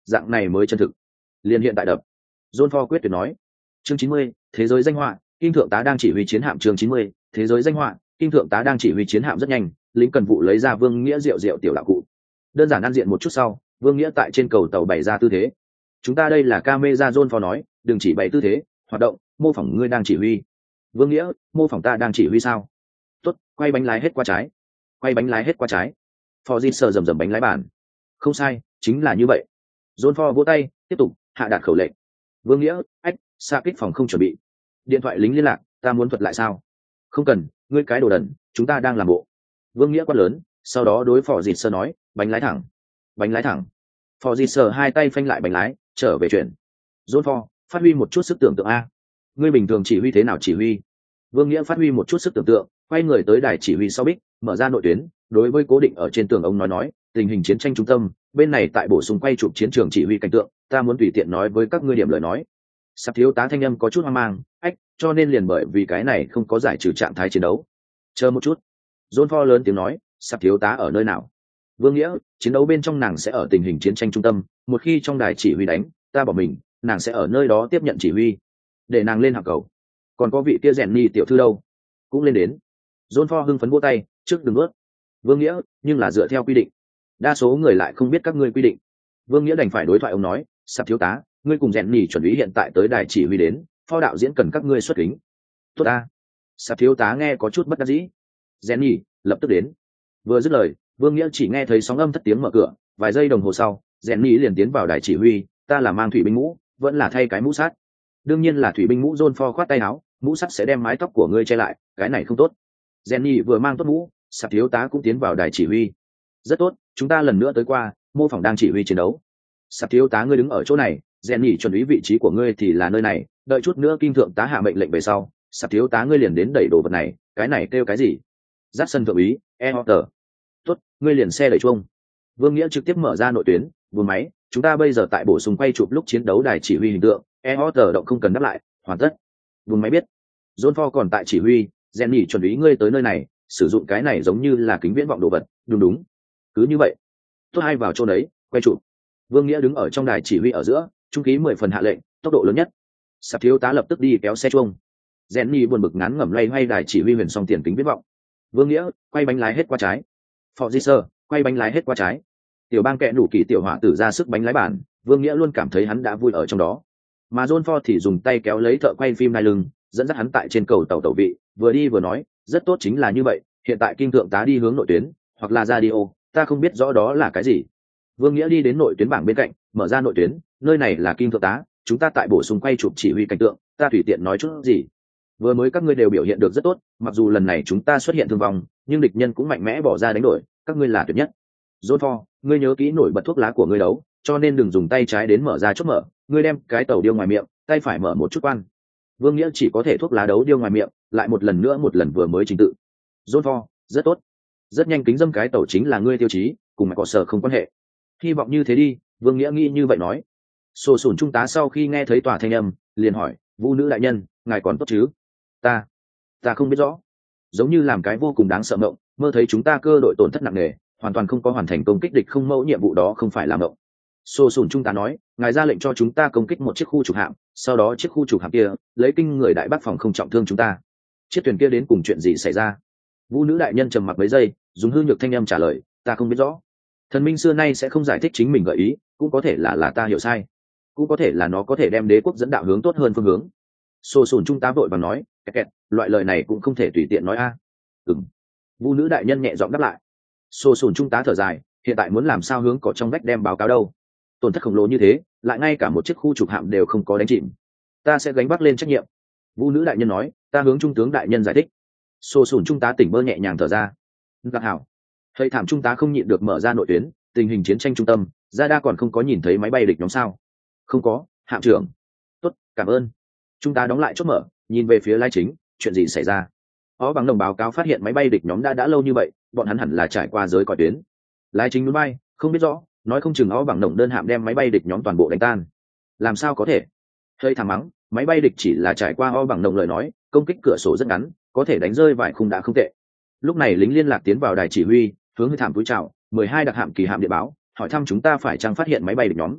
dạng này mới chân thực. Liên hiện tại đập. John Ford quyết tuyệt nói. Chương chín mươi, thế giới danh họa, kinh thượng tá đang chỉ huy chiến hạm. Chương chín mươi, thế giới danh họa, kinh thượng tá đang chỉ huy chiến hạm. Rất nhanh, lính cần vụ lấy ra Vương Nghĩa rượu rượu tiểu đạo cụ. Đơn giản ăn diện một chút sau, Vương Nghĩa tại trên cầu tàu bày ra tư thế. Chúng ta đây là camera. John Ford nói, đừng chỉ bày tư thế, hoạt động, mô phỏng ngươi đang chỉ huy. Vương Nghĩa, mô phỏng ta đang chỉ huy sao? Tốt, quay bánh lái hết qua trái. Quay bánh lái hết qua trái. Ford sờ rầm rầm bánh lái bàn. Không sai, chính là như vậy. John Ford vỗ tay, tiếp tục hạ đạt khẩu lệnh. Vương Nghĩa, ách, xa kích phòng không chuẩn bị. Điện thoại lính liên lạc, ta muốn thuật lại sao? Không cần, ngươi cái đồ đần, chúng ta đang làm bộ. Vương Nghĩa quát lớn, sau đó đối Phò Dịt Sơ nói, bánh lái thẳng, bánh lái thẳng. Phò Dịt Sơ hai tay phanh lại bánh lái, trở về chuyển. John Ford, phát huy một chút sức tưởng tượng a. Ngươi bình thường chỉ huy thế nào chỉ huy? Vương Nghĩa phát huy một chút sức tưởng tượng, quay người tới đài chỉ huy sau bích, mở ra nội tuyến, đối với cố định ở trên tường ông nói nói, tình hình chiến tranh trung tâm, bên này tại bổ sung quay chụp chiến trường chỉ huy cảnh tượng, ta muốn tùy tiện nói với các ngươi điểm lời nói. Sắp thiếu tá thanh âm có chút hoang mang, ách, cho nên liền bởi vì cái này không có giải trừ trạng thái chiến đấu. Chờ một chút. John Ford lớn tiếng nói, sắp thiếu tá ở nơi nào? Vương Nghĩa, chiến đấu bên trong nàng sẽ ở tình hình chiến tranh trung tâm, một khi trong đài chỉ huy đánh, ta bỏ mình, nàng sẽ ở nơi đó tiếp nhận chỉ huy. Để nàng lên hạng cầu. Còn có vị kia rèn ni tiểu thư đâu? Cũng lên đến. John Ford hưng phấn vỗ tay, trước đừng ướt. Vương Nghĩa, nhưng là dựa theo quy định. Đa số người lại không biết các ngươi quy định. Vương Nghĩa đành phải đối thoại ông nói, sắp thiếu tá, ngươi cùng rèn nhì chuẩn bị hiện tại tới đài chỉ huy đến, Phó đạo diễn cần các ngươi xuất kính. Tốt ta. Sắp thiếu tá nghe có chút bất đắc dĩ. Rèn nhì, lập tức đến. Vừa dứt lời, Vương Nghĩa chỉ nghe thấy sóng âm thất tiếng mở cửa, vài giây đồng hồ sau, rèn nhì liền tiến vào đài chỉ huy, ta là mang thủy binh mũ, vẫn là thay cái mũ sắt. Đương nhiên là thủy binh mũ. John Ford khoát tay áo, mũ sắt sẽ đem mái tóc của ngươi che lại, cái này không tốt. Rèn nhì vừa mang tốt mũ, sắp thiếu tá cũng tiến vào đài chỉ huy. Rất tốt, chúng ta lần nữa tới qua, mô phỏng đang chỉ huy chiến đấu. Sắp thiếu tá ngươi đứng ở chỗ này, rèn nhỉ chuẩn ý vị trí của ngươi thì là nơi này, đợi chút nữa kinh thượng tá hạ mệnh lệnh về sau, sắp thiếu tá ngươi liền đến đẩy đồ vật này, cái này kêu cái gì? Dắt sân thượng úy, e order. Tốt, ngươi liền xe đẩy chuông. Vương Nghĩa trực tiếp mở ra nội tuyến, buồn máy, chúng ta bây giờ tại bổ sung quay chụp lúc chiến đấu đài chỉ huy hình tượng, e order động không cần đáp lại, hoàn tất. Buồn máy biết. John Ford còn tại chỉ huy, rèn nhỉ chuẩn ý ngươi tới nơi này, sử dụng cái này giống như là kính viễn vọng đồ vật, đúng đúng. Cứ như vậy. Tốt, hai vào chỗ đấy, quay chụp. Vương Nghĩa đứng ở trong đài chỉ huy ở giữa, trung khí mười phần hạ lệnh, tốc độ lớn nhất. Sắp thiếu tá lập tức đi kéo xe chuông. Rèn nhì buồn bực ngán ngẩm loay hoay đài chỉ huy huyền song tiền kính viễn vọng. Vương Nghĩa, quay bánh lái hết qua trái. Phò Di Sơ, quay bánh lái hết qua trái. Tiểu bang kẹ đủ kỳ tiểu hỏa tử ra sức bánh lái bản, Vương Nghĩa luôn cảm thấy hắn đã vui ở trong đó. Mà John Ford thì dùng tay kéo lấy thợ quay phim nai lưng, dẫn dắt hắn tại trên cầu tàu tàu vị, vừa đi vừa nói, rất tốt, chính là như vậy, hiện tại kinh thượng tá đi hướng nội tuyến, hoặc là radio, ta không biết rõ đó là cái gì. Vương Nghĩa đi đến nội tuyến bảng bên cạnh, mở ra nội tuyến, nơi này là kinh thượng tá, chúng ta tại bổ sung quay chụp chỉ huy cảnh tượng, ta tùy tiện nói chút gì. Vừa mới các ngươi đều biểu hiện được rất tốt, mặc dù lần này chúng ta xuất hiện thương vong, nhưng địch nhân cũng mạnh mẽ bỏ ra đánh đổi, các ngươi là tuyệt nhất. John Ford, ngươi nhớ kỹ nổi bật thuốc lá của ngươi đấu, cho nên đừng dùng tay trái đến mở ra chốt mở, ngươi đem cái tàu điêu ngoài miệng, tay phải mở một chút quan. Vương Nghĩa chỉ có thể thuốc lá đấu điêu ngoài miệng, lại một lần nữa một lần vừa mới trình tự. John Ford, rất tốt. Rất nhanh kính dâm cái tàu chính là ngươi tiêu chí, cùng mạch cọ sở không quan hệ. Hy vọng như thế đi, Vương Nghĩa nghĩ như vậy nói. Sổ sủn trung tá sau khi nghe thấy tòa thanh âm, liền hỏi, Vũ nữ đại nhân, ngài còn tốt chứ? Ta, ta không biết rõ. Giống như làm cái vô cùng đáng sợ mộng, mơ thấy chúng ta cơ đội tổn thất nặng nề, hoàn toàn không có hoàn thành công kích địch không mẫu nhiệm vụ đó không phải là mộng. Sổ sủn trung tá nói, ngài ra lệnh cho chúng ta công kích một chiếc khu trục hạm, sau đó chiếc khu trục hạm kia lấy kinh người đại bác phòng không trọng thương chúng ta. Chiếc thuyền kia đến cùng chuyện gì xảy ra? Vũ nữ đại nhân trầm mặc mấy giây, dùng hư nhược thanh âm trả lời, ta không biết rõ. Thần minh xưa nay sẽ không giải thích chính mình gợi ý, cũng có thể là là ta hiểu sai, cũng có thể là nó có thể đem đế quốc dẫn đạo hướng tốt hơn phương hướng. Sổ sủn trung tá vội và nói, kẹt kẹt, loại lời này cũng không thể tùy tiện nói a. À. Ừm. Vũ nữ đại nhân nhẹ giọng đáp lại. Sổ sủn trung tá thở dài, hiện tại muốn làm sao hướng cỏ trong vách đem báo cáo đâu? Tổn thất khổng lồ như thế, lại ngay cả một chiếc khu trục hạm đều không có đánh chìm. Ta sẽ gánh vác lên trách nhiệm. Vũ nữ đại nhân nói, ta hướng trung tướng đại nhân giải thích. Sổ sủn trung tá tỉnh bơ nhẹ nhàng thở ra. Gạt hảo. Thầy thảm trung tá không nhịn được mở ra nội tuyến, tình hình chiến tranh trung tâm, ra đa còn không có nhìn thấy máy bay địch nhóm sao? Không có, hạm trưởng. Tốt, cảm ơn. Trung tá đóng lại chốt mở, nhìn về phía lái chính, chuyện gì xảy ra? Ó bằng đồng báo cáo phát hiện máy bay địch nhóm đã đã lâu như vậy, bọn hắn hẳn là trải qua giới còi tuyến. Lái chính núi bay, không biết rõ, nói không chừng ó bằng đồng đơn hạm đem máy bay địch nhóm toàn bộ đánh tan. Làm sao có thể? Hơi thảm mắng, máy bay địch chỉ là trải qua ó bằng đồng lời nói, công kích cửa sổ rất ngắn, có thể đánh rơi vài khung đã không tệ. Lúc này lính liên lạc tiến vào đài chỉ huy, hướng hơi thảm túi chào, mười hai đặc hạm kỳ hạm địa báo, hỏi thăm chúng ta phải chăng phát hiện máy bay địch nhóm.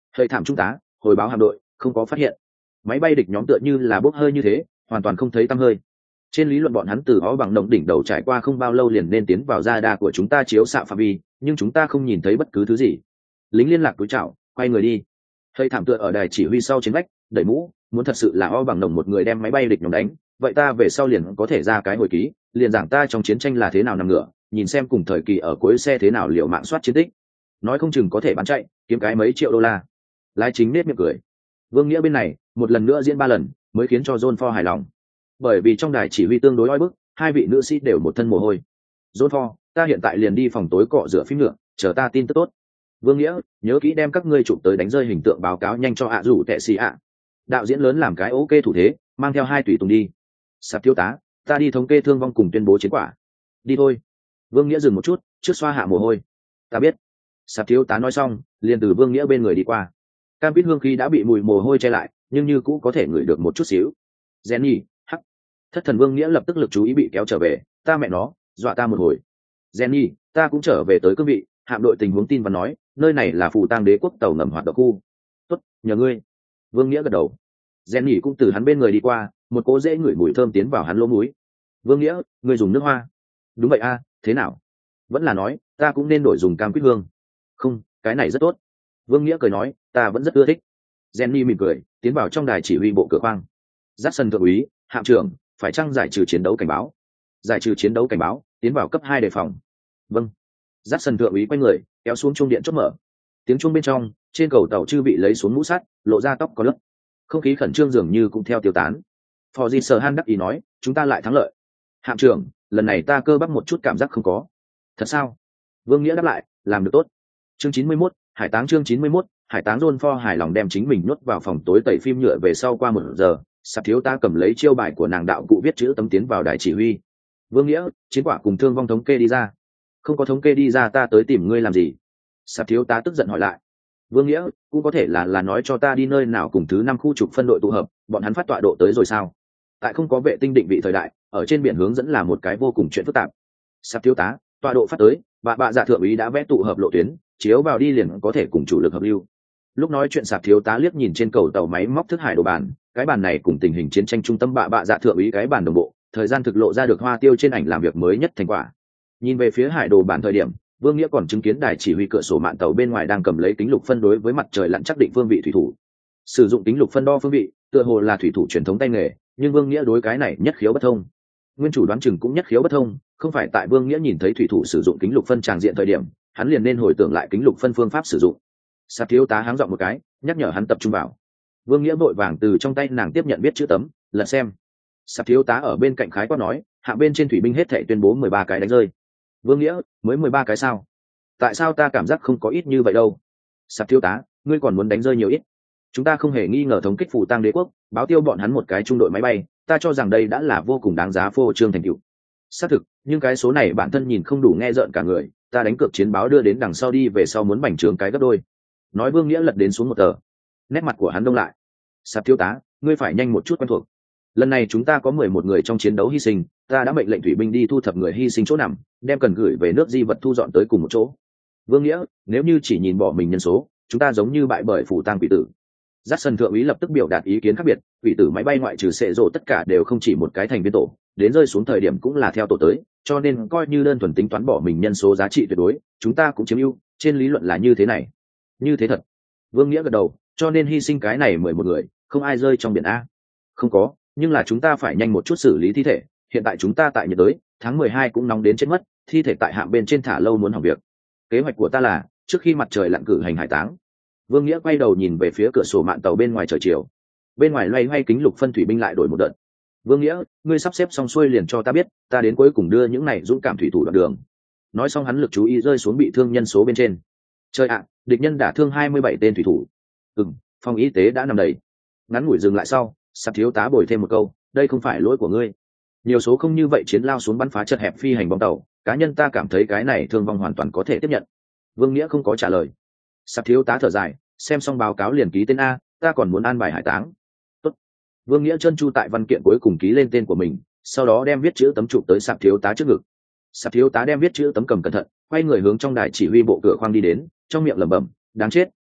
Hơi thảm trung tá hồi báo hạm đội không có phát hiện. Máy bay địch nhóm tựa như là bốc hơi như thế, hoàn toàn không thấy tăm hơi. Trên lý luận bọn hắn từ ó bằng đồng đỉnh đầu trải qua không bao lâu liền nên tiến vào radar của chúng ta chiếu xạ phạm vi, nhưng chúng ta không nhìn thấy bất cứ thứ gì. Lính liên lạc túi chảo quay người đi. Hơi thảm tựa ở đài chỉ huy sau chiến vách đẩy mũ, muốn thật sự là ó bằng đồng một người đem máy bay địch nhóm đánh, vậy ta về sau liền có thể ra cái hồi ký, liền giảng ta trong chiến tranh là thế nào nằm ngửa, nhìn xem cùng thời kỳ ở cuối xe thế nào liệu mạng soát chiến tích, nói không chừng có thể bán chạy kiếm cái mấy triệu đô la. Lái chính nết miệng cười. Vương Nghĩa bên này một lần nữa diễn ba lần mới khiến cho John Ford hài lòng, bởi vì trong đài chỉ huy tương đối oi bức, hai vị nữ sĩ đều một thân mồ hôi. John Ford, ta hiện tại liền đi phòng tối cọ rửa phim nữa, chờ ta tin tức tốt. Vương Nghĩa, nhớ kỹ đem các ngươi chụp tới đánh rơi hình tượng báo cáo nhanh cho ạ rủ tệ xì ạ. Đạo diễn lớn làm cái ok thủ thế, mang theo hai tùy tùng đi. Sạp thiếu tá, ta đi thống kê thương vong cùng tuyên bố chiến quả. Đi thôi. Vương Nghĩa dừng một chút, trước xoa hạ mồ hôi. Ta biết. Sạp thiếu tá nói xong, liền từ Vương Nghĩa bên người đi qua. Cam Pít hương khí đã bị mùi mồ hôi che lại, nhưng như cũ có thể ngửi được một chút xíu. Jenny, hắc. Thất thần Vương Nghĩa lập tức lực chú ý bị kéo trở về, ta mẹ nó, dọa ta một hồi. Jenny, ta cũng trở về tới cương vị, hạm đội tình huống tin và nói, nơi này là phù tang đế quốc tàu ngầm hoạt động khu. Tốt, nhờ ngươi. Vương Nghĩa gật đầu. Jenny cũng từ hắn bên người đi qua, một cỗ dễ ngửi mùi thơm tiến vào hắn lỗ mũi. Vương Nghĩa, ngươi dùng nước hoa. Đúng vậy a, thế nào? Vẫn là nói, ta cũng nên đổi dùng cam quýt hương. Không, cái này rất tốt. Vương Nghĩa cười nói, ta vẫn rất ưa thích. Jenny mỉm cười, tiến vào trong đài chỉ huy bộ cửa khoang. Dắt sân thượng úy, hạm trưởng, phải chăng giải trừ chiến đấu cảnh báo? Giải trừ chiến đấu cảnh báo, tiến vào cấp hai đề phòng. Vâng. Dắt sân thượng úy quay người, kéo xuống chuông điện chốt mở. Tiếng chuông bên trong, trên cầu tàu chư bị lấy xuống mũ sắt, lộ ra tóc có lớp. Không khí khẩn trương dường như cũng theo tiêu tán. Phò Di Sở Han đắc ý nói, chúng ta lại thắng lợi. Hạm trưởng, lần này ta cơ bắp một chút cảm giác không có. Thật sao? Vương Nghĩa đáp lại, làm được tốt. Chương chín mươi mốt, hải táng chương chín mươi mốt, hải táng John Ford hài lòng đem chính mình nuốt vào phòng tối tẩy phim nhựa về sau qua một giờ, Sạp thiếu tá cầm lấy chiêu bài của nàng đạo cụ viết chữ tấm tiến vào đài chỉ huy. Vương Nghĩa, chiến quả cùng thương vong thống kê đi ra. Không có thống kê đi ra ta tới tìm ngươi làm gì? Sạp thiếu tá tức giận hỏi lại. Vương Nghĩa, cũng có thể là là nói cho ta đi nơi nào cùng thứ năm khu trục phân đội tụ hợp, bọn hắn phát tọa độ tới rồi sao? Tại không có vệ tinh định vị thời đại, ở trên biển hướng dẫn là một cái vô cùng chuyện phức tạp. Sạp thiếu tá, tọa độ phát tới, bà bạ dạ thượng úy đã vẽ tụ hợp lộ tuyến, chiếu vào đi liền có thể cùng chủ lực hợp lưu. Lúc nói chuyện Sạp thiếu tá liếc nhìn trên cầu tàu máy móc thức hải đồ bàn, cái bàn này cùng tình hình chiến tranh trung tâm bạ bạ dạ thượng úy cái bàn đồng bộ, thời gian thực lộ ra được hoa tiêu trên ảnh làm việc mới nhất thành quả. Nhìn về phía hải đồ bàn thời điểm, Vương Nghĩa còn chứng kiến đài chỉ huy cửa sổ mạn tàu bên ngoài đang cầm lấy kính lục phân đối với mặt trời lặn chắc định phương vị thủy thủ. Sử dụng kính lục phân đo phương vị, tựa hồ là thủy thủ truyền thống tay nghề, nhưng Vương Nghĩa đối cái này nhất khiếu bất thông. Nguyên chủ đoán chừng cũng nhất khiếu bất thông, không phải tại Vương Nghĩa nhìn thấy thủy thủ sử dụng kính lục phân tràng diện thời điểm, hắn liền nên hồi tưởng lại kính lục phân phương pháp sử dụng. Sạp thiếu tá háng giọng một cái, nhắc nhở hắn tập trung vào. Vương Nghĩa vội vàng từ trong tay nàng tiếp nhận viết chữ tấm, lật xem. Sạp thiếu tá ở bên cạnh khái quát nói, hạ bên trên thủy binh hết thảy tuyên bố mười ba cái đánh rơi. Vương Nghĩa, mới mười ba cái sao? Tại sao ta cảm giác không có ít như vậy đâu? Sạp thiếu tá, ngươi còn muốn đánh rơi nhiều ít? Chúng ta không hề nghi ngờ thống kích phù tang đế quốc, báo tiêu bọn hắn một cái trung đội máy bay, ta cho rằng đây đã là vô cùng đáng giá phô trương thành tựu. Xác thực, nhưng cái số này bản thân nhìn không đủ nghe rợn cả người, ta đánh cược chiến báo đưa đến đằng sau đi về sau muốn bành trướng cái gấp đôi. Nói Vương Nghĩa lật đến xuống một tờ. Nét mặt của hắn đông lại. Sạp thiếu tá, ngươi phải nhanh một chút quen thuộc. Lần này chúng ta có mười một người trong chiến đấu hy sinh, ta đã mệnh lệnh thủy binh đi thu thập người hy sinh chỗ nằm, đem cần gửi về nước di vật thu dọn tới cùng một chỗ. Vương Nghĩa, nếu như chỉ nhìn bỏ mình nhân số, chúng ta giống như bại bởi phủ tang quỷ tử. Dắt sân thượng úy lập tức biểu đạt ý kiến khác biệt, quỷ tử máy bay ngoại trừ sệ rộ tất cả đều không chỉ một cái thành viên tổ, đến rơi xuống thời điểm cũng là theo tổ tới, cho nên coi như đơn thuần tính toán bỏ mình nhân số giá trị tuyệt đối, chúng ta cũng chiếm ưu, trên lý luận là như thế này. Như thế thật. Vương Nghĩa gật đầu, cho nên hy sinh cái này mười một người, không ai rơi trong biển a. Không có, nhưng là chúng ta phải nhanh một chút xử lý thi thể, hiện tại chúng ta tại nhiệt đới, tháng mười hai cũng nóng đến chết mất, thi thể tại hạng bên trên thả lâu muốn hỏng việc. Kế hoạch của ta là, trước khi mặt trời lặn cử hành hải táng. Vương Nghĩa quay đầu nhìn về phía cửa sổ mạn tàu bên ngoài trời chiều. Bên ngoài loay hoay kính lục phân thủy binh lại đổi một đợt. Vương Nghĩa, ngươi sắp xếp xong xuôi liền cho ta biết, ta đến cuối cùng đưa những này dũng cảm thủy thủ đoạn đường. Nói xong hắn lực chú ý rơi xuống bị thương nhân số bên trên. Trời ạ, địch nhân đả thương hai mươi bảy tên thủy thủ. Ừm, phòng y tế đã nằm đầy. Ngắn ngủi dừng lại sau, Sạp thiếu tá bồi thêm một câu, đây không phải lỗi của ngươi. Nhiều số không như vậy chiến lao xuống bắn phá chật hẹp phi hành bóng tàu, cá nhân ta cảm thấy cái này thương vong hoàn toàn có thể tiếp nhận. Vương Nghĩa không có trả lời. Sạp thiếu tá thở dài, xem xong báo cáo liền ký tên a, ta còn muốn an bài hải táng. Tốt. Vương Nghĩa chân chu tại văn kiện cuối cùng ký lên tên của mình, sau đó đem viết chữ tấm chụp tới Sạp thiếu tá trước ngực. Sạp thiếu tá đem viết chữ tấm cầm cẩn thận, quay người hướng trong đài chỉ huy bộ cửa khoang đi đến, trong miệng lẩm bẩm, đáng chết,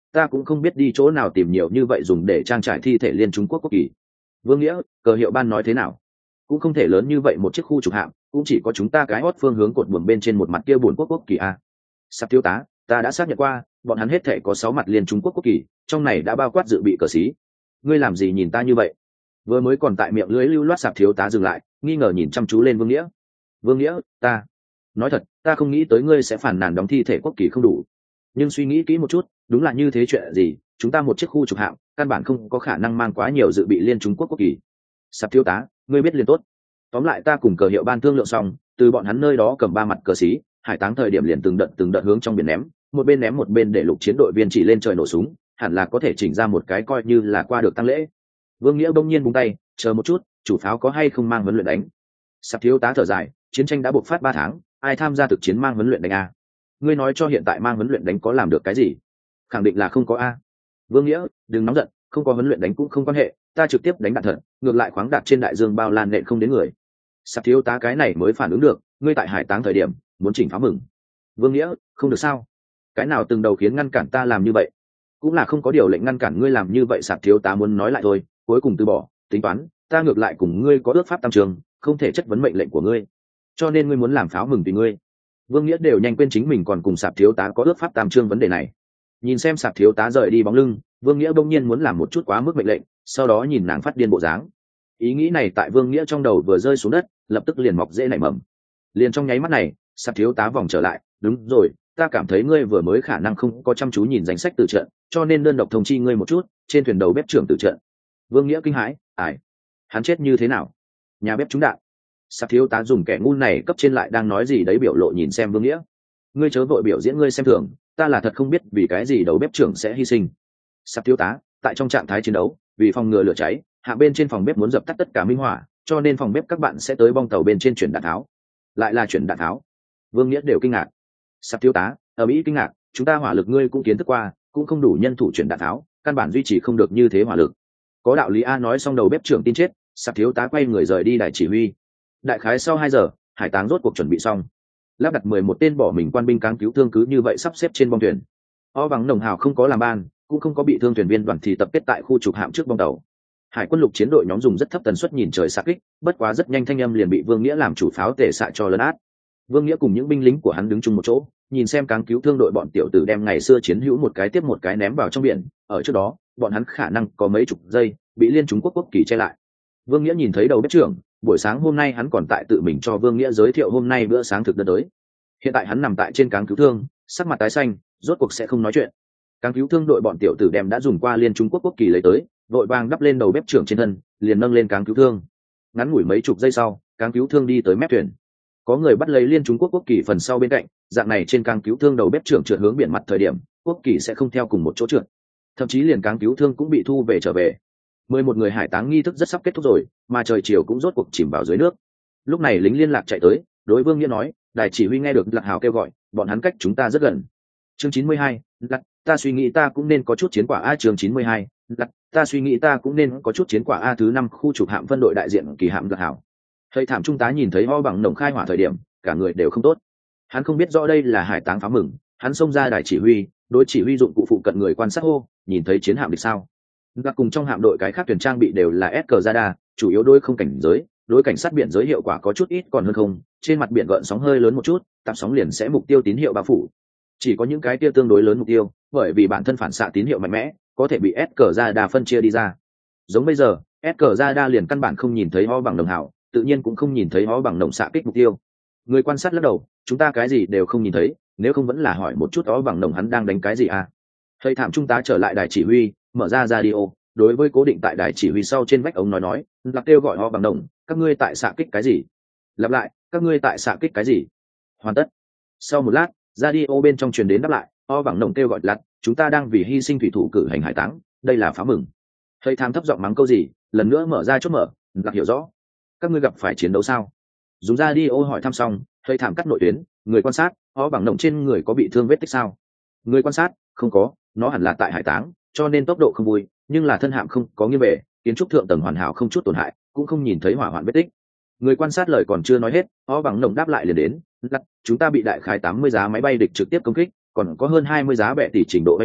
ta cũng không biết đi chỗ nào tìm nhiều như vậy dùng để trang trải thi thể liên Trung Quốc quốc kỳ. Vương Nghĩa, cờ hiệu ban nói thế nào? Cũng không thể lớn như vậy một chiếc khu trục hạm, cũng chỉ có chúng ta cái hót phương hướng cột buồm bên trên một mặt kia buồn quốc quốc kỳ a. Sắp thiếu tá, ta đã xác nhận qua, bọn hắn hết thể có sáu mặt liên Trung Quốc quốc kỳ, trong này đã bao quát dự bị cờ xí. Ngươi làm gì nhìn ta như vậy? Vừa mới còn tại miệng lưới lưu loát Sạp thiếu tá dừng lại, nghi ngờ nhìn chăm chú lên Vương Nghĩa. Vương Nghĩa, ta nói thật, ta không nghĩ tới ngươi sẽ phản nàn đóng thi thể quốc kỳ không đủ. Nhưng suy nghĩ kỹ một chút, đúng là như thế chuyện gì, chúng ta một chiếc khu trục hạm, căn bản không có khả năng mang quá nhiều dự bị liên Trung Quốc quốc kỳ. Sạp thiếu tá, ngươi biết liền tốt. Tóm lại ta cùng cờ hiệu ban thương lượng xong, từ bọn hắn nơi đó cầm ba mặt cờ xí, hải táng thời điểm liền từng đợt từng đợt hướng trong biển ném, một bên ném một bên để lục chiến đội viên chỉ lên trời nổ súng, hẳn là có thể chỉnh ra một cái coi như là qua được tăng lễ. Vương Nghĩa bỗng nhiên buông tay, chờ một chút, chủ pháo có hay không mang huấn luyện đánh? Sạp thiếu tá thở dài, chiến tranh đã buộc phát ba tháng, ai tham gia thực chiến mang huấn luyện đánh a? Ngươi nói cho hiện tại mang huấn luyện đánh có làm được cái gì? Khẳng định là không có a. Vương Nghĩa, đừng nóng giận, không có huấn luyện đánh cũng không quan hệ, ta trực tiếp đánh đạn thật, ngược lại khoáng đạt trên đại dương bao lan nện không đến người. Sạp thiếu tá cái này mới phản ứng được, ngươi tại hải táng thời điểm muốn chỉnh pháo mừng. Vương Nghĩa, không được sao? Cái nào từng đầu khiến ngăn cản ta làm như vậy? Cũng là không có điều lệnh ngăn cản ngươi làm như vậy. Sạp thiếu tá muốn nói lại thôi, cuối cùng từ bỏ, tính toán, ta ngược lại cùng ngươi có ước pháp tam trường, không thể chất vấn mệnh lệnh của ngươi, cho nên ngươi muốn làm pháo mừng tùy ngươi. Vương Nghĩa đều nhanh quên chính mình còn cùng Sạp thiếu tá có ước pháp tam trương vấn đề này. Nhìn xem Sạp thiếu tá rời đi bóng lưng, Vương Nghĩa bỗng nhiên muốn làm một chút quá mức mệnh lệnh, sau đó nhìn nàng phát điên bộ dáng. Ý nghĩ này tại Vương Nghĩa trong đầu vừa rơi xuống đất, lập tức liền mọc dễ nảy mầm. Liền trong nháy mắt này, Sạp thiếu tá vòng trở lại, đúng rồi, ta cảm thấy ngươi vừa mới khả năng không có chăm chú nhìn danh sách từ trận, cho nên đơn độc thông chi ngươi một chút, trên thuyền đầu bếp trưởng từ trận. Vương Nghĩa kinh hãi, ải, hắn chết như thế nào? Nhà bếp trúng đạn. Sạp thiếu tá dùng kẻ ngu này cấp trên lại đang nói gì đấy biểu lộ nhìn xem Vương Nghĩa. Ngươi chớ vội biểu diễn ngươi xem thường, ta là thật không biết vì cái gì đầu bếp trưởng sẽ hy sinh. Sạp thiếu tá, tại trong trạng thái chiến đấu, vì phòng ngừa lửa cháy, hạ bên trên phòng bếp muốn dập tắt tất cả minh hỏa, cho nên phòng bếp các bạn sẽ tới bong tàu bên trên chuyển đạn tháo. Lại là chuyển đạn tháo. Vương Nghĩa đều kinh ngạc. Sạp thiếu tá, ở Mỹ kinh ngạc, chúng ta hỏa lực ngươi cũng kiến thức qua, cũng không đủ nhân thủ chuyển đạn tháo, căn bản duy trì không được như thế hỏa lực. Có đạo lý a. Nói xong đầu bếp trưởng tin chết, Sạp thiếu tá quay người rời đi đài chỉ huy. Đại khái sau hai giờ, hải táng rốt cuộc chuẩn bị xong, lắp đặt mười một tên bỏ mình quan binh cáng cứu thương cứ như vậy sắp xếp trên bong thuyền. O bằng nồng hào không có làm ban, cũng không có bị thương thuyền viên đoàn thì tập kết tại khu trục hạm trước bong tàu. Hải quân lục chiến đội nhóm dùng rất thấp tần suất nhìn trời xạ kích, bất quá rất nhanh thanh âm liền bị Vương Nghĩa làm chủ pháo tể xạ cho lấn át. Vương Nghĩa cùng những binh lính của hắn đứng chung một chỗ, nhìn xem cáng cứu thương đội bọn tiểu tử đem ngày xưa chiến hữu một cái tiếp một cái ném vào trong biển. Ở trước đó, bọn hắn khả năng có mấy chục giây bị liên Trung Quốc quốc kỳ che lại. Vương Nghĩa nhìn thấy đầu bếp trưởng, buổi sáng hôm nay hắn còn tại tự mình cho Vương Nghĩa giới thiệu hôm nay bữa sáng thực đơn tới. Hiện tại hắn nằm tại trên cáng cứu thương, sắc mặt tái xanh, rốt cuộc sẽ không nói chuyện. Cáng cứu thương đội bọn tiểu tử đem đã dùng qua liên Trung Quốc quốc kỳ lấy tới, vội vàng đắp lên đầu bếp trưởng trên thân, liền nâng lên cáng cứu thương. Ngắn ngủi mấy chục giây sau, cáng cứu thương đi tới mép thuyền. Có người bắt lấy liên Trung Quốc quốc kỳ phần sau bên cạnh, dạng này trên cáng cứu thương đầu bếp trưởng trượt hướng biển mặt thời điểm, quốc kỳ sẽ không theo cùng một chỗ trượt. Thậm chí liền cáng cứu thương cũng bị thu về trở về. Mười một người hải táng nghi thức rất sắp kết thúc rồi, mà trời chiều cũng rốt cuộc chìm vào dưới nước. Lúc này lính liên lạc chạy tới, đối Vương Nghĩa nói, đài chỉ huy nghe được Lạc Hào kêu gọi, bọn hắn cách chúng ta rất gần. Chương chín mươi hai, Lạc, ta suy nghĩ ta cũng nên có chút chiến quả a. Chương chín mươi hai, Lạc, ta suy nghĩ ta cũng nên có chút chiến quả a. Thứ năm khu trục hạm phân đội đại diện kỳ hạm Lạc Hào. Thầy thảm trung tá nhìn thấy ho bằng nồng khai hỏa thời điểm, cả người đều không tốt. Hắn không biết rõ đây là hải táng phá mừng, hắn xông ra đài chỉ huy, đối chỉ huy dụng cụ phụ cận người quan sát hô, nhìn thấy chiến hạm địch sao? Lạc cùng trong hạm đội cái khác thuyền trang bị đều là ét cờ radar, chủ yếu đôi không cảnh giới, đối cảnh sát biển giới hiệu quả có chút ít còn hơn không, trên mặt biển gợn sóng hơi lớn một chút, tạp sóng liền sẽ mục tiêu tín hiệu bao phủ. Chỉ có những cái kia tương đối lớn mục tiêu, bởi vì bản thân phản xạ tín hiệu mạnh mẽ, có thể bị ét cờ radar phân chia đi ra. Giống bây giờ, ét cờ radar liền căn bản không nhìn thấy ho bằng đồng hảo, tự nhiên cũng không nhìn thấy ho bằng đồng xạ kích mục tiêu. Người quan sát lắc đầu, chúng ta cái gì đều không nhìn thấy, nếu không vẫn là hỏi một chút ho bằng đồng hắn đang đánh cái gì à? Thầy thảm trung tá trở lại đài chỉ huy, mở ra radio, đối với cố định tại đài chỉ huy sau trên vách ống nói nói, Lạc kêu gọi ho bằng đồng, các ngươi tại xạ kích cái gì? Lặp lại, các ngươi tại xạ kích cái gì? Hoàn tất. Sau một lát, radio bên trong truyền đến đáp lại, ho bằng đồng kêu gọi Lạc, chúng ta đang vì hy sinh thủy thủ cử hành hải táng, đây là phá mừng. Thầy tham thấp giọng mắng câu gì, lần nữa mở ra chốt mở, Lạc hiểu rõ. Các ngươi gặp phải chiến đấu sao? Dùng radio hỏi thăm xong, thầy thảm cắt nội tuyến, người quan sát, ho bằng đồng trên người có bị thương vết tích sao? Người quan sát, không có, nó hẳn là tại hải táng, cho nên tốc độ không vui, nhưng là thân hạm không có nghiêng về, kiến trúc thượng tầng hoàn hảo không chút tổn hại, cũng không nhìn thấy hỏa hoạn vết tích. Người quan sát lời còn chưa nói hết, ho bằng nồng đáp lại liền đến, Lắc, chúng ta bị đại khái tám mươi giá máy bay địch trực tiếp công kích, còn có hơn hai mươi giá bệ tỷ trình độ oanh tạc,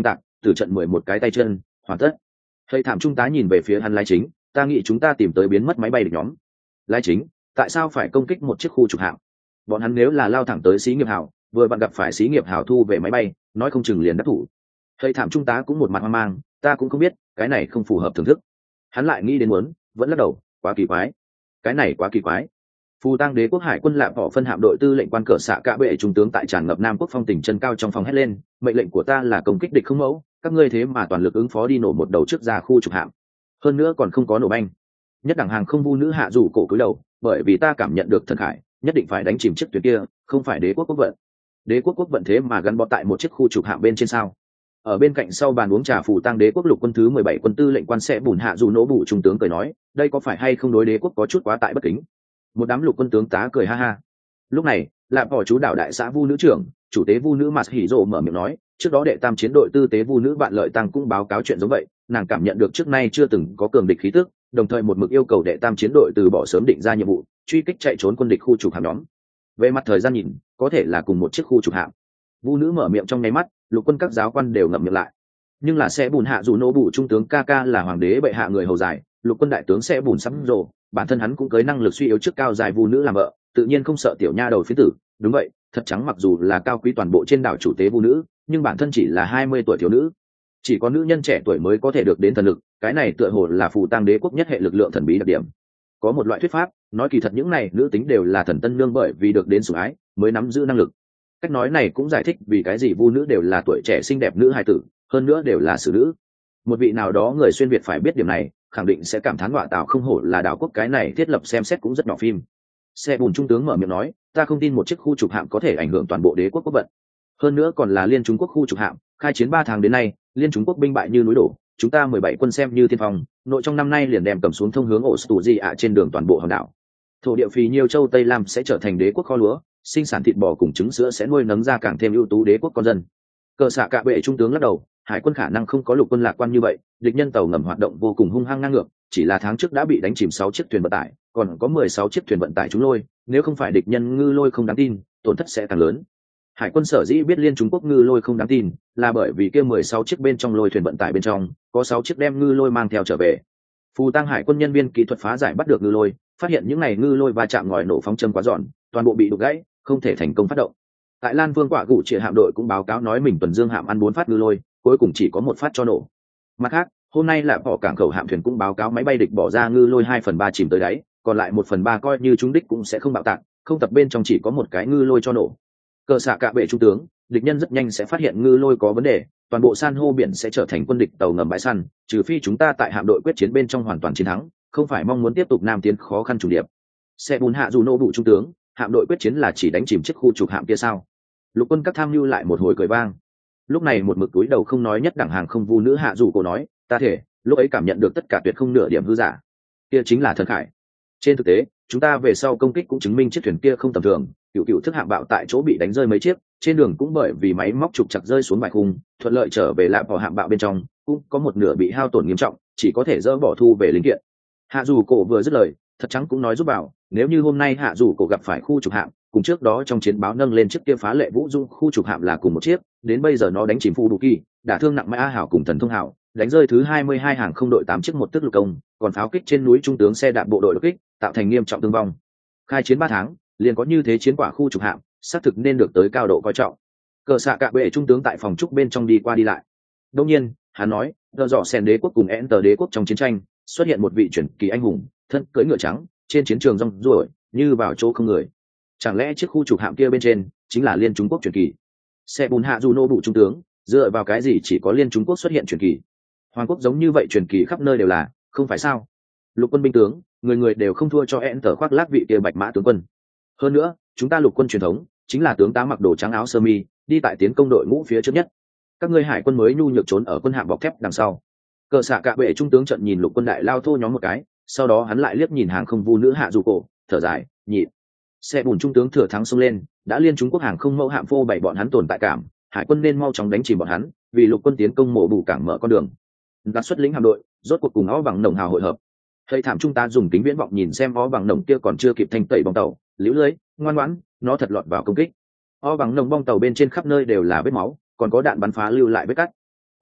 từ trận mười một cái tay chân hoàn tất. Thầy thảm trung tá nhìn về phía hắn lái chính, ta nghĩ chúng ta tìm tới biến mất máy bay địch nhóm. Lái chính, tại sao phải công kích một chiếc khu trục hạm? Bọn hắn nếu là lao thẳng tới xí nghiệp hảo, vừa vặn gặp phải xí nghiệp hảo thu về máy bay, nói không chừng liền đắc thủ. Thầy thảm trung tá cũng một mặt hoang mang, ta cũng không biết, cái này không phù hợp thưởng thức. Hắn lại nghĩ đến muốn, vẫn lắc đầu, quá kỳ quái. Cái này quá kỳ quái. Phù Tang Đế quốc hải quân Lạp Bỏ phân hạm đội tư lệnh quan cờ xạ cả bệ trung tướng tại tràn ngập Nam Quốc phong tỉnh chân cao trong phòng hét lên, mệnh lệnh của ta là công kích địch không mẫu, các ngươi thế mà toàn lực ứng phó đi nổ một đầu trước ra khu trục hạm, hơn nữa còn không có nổ banh. Nhất đẳng hàng không vu nữ hạ rủ cổ cúi đầu, bởi vì ta cảm nhận được thần khải, nhất định phải đánh chìm chiếc thuyền kia, không phải đế quốc quốc vận. Đế quốc quốc vận thế mà gắn bó tại một chiếc khu trục hạm bên trên sao? Ở bên cạnh sau bàn uống trà Phù Tang Đế quốc lục quân thứ mười bảy quân tư lệnh quan sẽ bùn hạ dù nỗ bụ trung tướng cười nói, đây có phải hay không đối đế quốc có chút quá tại bất kính? Một đám lục quân tướng tá cười ha ha. Lúc này, Lạp Bỏ chú đảo đại xã vu nữ trưởng, chủ tế vu nữ Mạt Hỉ Dụ mở miệng nói, trước đó đệ tam chiến đội tư tế vu nữ Vạn Lợi Tăng cũng báo cáo chuyện giống vậy, nàng cảm nhận được trước nay chưa từng có cường địch khí tức, đồng thời một mực yêu cầu đệ tam chiến đội từ bỏ sớm định ra nhiệm vụ, truy kích chạy trốn quân địch khu trục hạm nhóm. Về mặt thời gian nhìn, có thể là cùng một chiếc khu trục hạm. Vu nữ mở miệng trong nháy mắt, lục quân các giáo quan đều ngậm miệng lại. Nhưng là sẽ bùn hạ dù nỗ bụ trung tướng ca ca là hoàng đế bệ hạ người hầu dài, lục quân đại tướng sẽ bùn sắm rồ, bản thân hắn cũng cưới năng lực suy yếu trước cao dài vu nữ làm vợ, tự nhiên không sợ tiểu nha đầu phía tử. Đúng vậy, thật trắng mặc dù là cao quý toàn bộ trên đảo chủ tế vu nữ, nhưng bản thân chỉ là hai mươi tuổi thiếu nữ, chỉ có nữ nhân trẻ tuổi mới có thể được đến thần lực, cái này tựa hồ là Phù Tang Đế quốc nhất hệ lực lượng thần bí đặc điểm. Có một loại thuyết pháp nói kỳ thật những này nữ tính đều là thần tân nương bởi vì được đến sủng ái mới nắm giữ năng lực. Cách nói này cũng giải thích vì cái gì vu nữ đều là tuổi trẻ xinh đẹp nữ hài tử, hơn nữa đều là xử nữ. Một vị nào đó người xuyên việt phải biết điểm này, khẳng định sẽ cảm thán họa tạo không hổ là đảo quốc, cái này thiết lập xem xét cũng rất nhỏ phim. Xe bùn trung tướng mở miệng nói, ta không tin một chiếc khu trục hạm có thể ảnh hưởng toàn bộ đế quốc quốc vận, hơn nữa còn là liên Trung Quốc khu trục hạm, khai chiến ba tháng đến nay liên Trung Quốc binh bại như núi đổ, chúng ta mười bảy quân xem như tiên phong, nội trong năm nay liền đem cầm xuống thông hướng ổ tù di ạ trên đường toàn bộ hòn đảo. Thổ địa phì nhiêu châu Tây Lam sẽ trở thành đế quốc kho lúa, sinh sản thịt bò cùng trứng sữa sẽ nuôi nấng ra càng thêm ưu tú đế quốc con dân. Cờ xạ cả bệ trung tướng lắc đầu, hải quân khả năng không có lục quân lạc quan như vậy, địch nhân tàu ngầm hoạt động vô cùng hung hăng ngang ngược, chỉ là tháng trước đã bị đánh chìm sáu chiếc thuyền vận tải, còn có mười sáu chiếc thuyền vận tải trúng lôi, nếu không phải địch nhân ngư lôi không đáng tin, tổn thất sẽ càng lớn. Hải quân sở dĩ biết liên Trung Quốc ngư lôi không đáng tin, là bởi vì kia mười sáu chiếc bên trong lôi thuyền vận tải bên trong, có sáu chiếc đem ngư lôi mang theo trở về. Phù Tang hải quân nhân viên kỹ thuật phá giải bắt được ngư lôi, phát hiện những này ngư lôi va chạm ngòi nổ phóng châm quá giòn, toàn bộ bị đục gãy, không thể thành công phát động. Tại Lan Vương quả gụ triệt hạm đội cũng báo cáo nói mình tuần dương hạm ăn bốn phát ngư lôi, cuối cùng chỉ có một phát cho nổ. Mặt khác, hôm nay là bỏ cảng khẩu hạm thuyền cũng báo cáo máy bay địch bỏ ra ngư lôi hai phần ba chìm tới đáy, còn lại một phần ba coi như trúng đích cũng sẽ không bạo tạc, không tập bên trong chỉ có một cái ngư lôi cho nổ. Cờ xạ cả bệ trung tướng, địch nhân rất nhanh sẽ phát hiện ngư lôi có vấn đề, toàn bộ san hô biển sẽ trở thành quân địch tàu ngầm bãi săn, trừ phi chúng ta tại hạm đội quyết chiến bên trong hoàn toàn chiến thắng, không phải mong muốn tiếp tục nam tiến khó khăn trùng điệp. Xe bùn hạ dù nô bụ trung tướng, hạm đội quyết chiến là chỉ đánh chìm chiếc khu trục hạm kia sao? Lục quân các tham mưu lại một hồi cười vang. Lúc này một mực túi đầu không nói nhất đẳng hàng không vu nữ hạ dù cô nói, ta thể lúc ấy cảm nhận được tất cả tuyệt không nửa điểm hư giả, kia chính là thần khải. Trên thực tế, chúng ta về sau công kích cũng chứng minh chiếc thuyền kia không tầm thường, cựu cựu thức hạm bạo tại chỗ bị đánh rơi mấy chiếc, trên đường cũng bởi vì máy móc trục chặt rơi xuống vài khung, thuận lợi trở về lại vào hạm bạo bên trong, cũng có một nửa bị hao tổn nghiêm trọng, chỉ có thể dỡ bỏ thu về linh kiện. Hạ dù cổ vừa dứt lời, thật trắng cũng nói giúp bảo, nếu như hôm nay hạ dù cổ gặp phải khu trục hạm, cùng trước đó trong chiến báo nâng lên chiếc kia phá lệ vũ dung khu trục hạm là cùng một chiếc, đến bây giờ nó đánh chìm Phu Đủ Kỳ, đả thương nặng Mã Hảo cùng Thần Thông Hảo, đánh rơi thứ hai mươi hai hàng không đội tám chiếc một tức lục công, còn pháo kích trên núi trung tướng xe đạp bộ đội đột kích, tạo thành nghiêm trọng thương vong. Khai chiến ba tháng, liền có như thế chiến quả khu trục hạm, xác thực nên được tới cao độ coi trọng. Cờ xạ cả bệ trung tướng tại phòng trúc bên trong đi qua đi lại. Đương nhiên, hắn nói, do dọ sen đế quốc cùng Enter đế quốc trong chiến tranh, xuất hiện một vị truyền kỳ anh hùng, thân cưỡi ngựa trắng, trên chiến trường rong ruổi, như vào chỗ không người. Chẳng lẽ chiếc khu trục hạm kia bên trên chính là liên Trung Quốc truyền kỳ? Xe bùn hạ dù nô bụ trung tướng, dựa vào cái gì chỉ có liên Trung Quốc xuất hiện truyền kỳ? Hoàng quốc giống như vậy truyền kỳ khắp nơi đều là, không phải sao? Lục quân binh tướng, người người đều không thua cho Enter khoác lác vị kia bạch mã tướng quân. Hơn nữa, chúng ta lục quân truyền thống chính là tướng tá mặc đồ trắng áo sơ mi, đi tại tiến công đội ngũ phía trước nhất. Các ngươi hải quân mới nhu nhược trốn ở quân hạm bọc thép đằng sau. Cờ xạ cả bệ trung tướng trận nhìn lục quân đại lao thô nhóm một cái, sau đó hắn lại liếc nhìn hàng không vu nữ hạ dù cổ, thở dài, nhịn. Xe bùn trung tướng thừa thắng xông lên, đã liên Trung Quốc hàng không mẫu hạm phô bày bọn hắn tồn tại cảm, hải quân nên mau chóng đánh chìm bọn hắn, vì lục quân tiến công mổ bù cảng mở con đường. Gạt xuất lĩnh hạm đội, rốt cuộc cùng ó bằng nồng hào hội hợp. Thầy thảm trung ta dùng kính viễn vọng nhìn xem ó bằng nồng kia còn chưa kịp thanh tẩy bong tàu, liễu lưới, ngoan ngoãn, nó thật lọt vào công kích. Ó bằng nồng bong tàu bên trên khắp nơi đều là vết máu, còn có đạn bắn phá lưu lại vết cắt.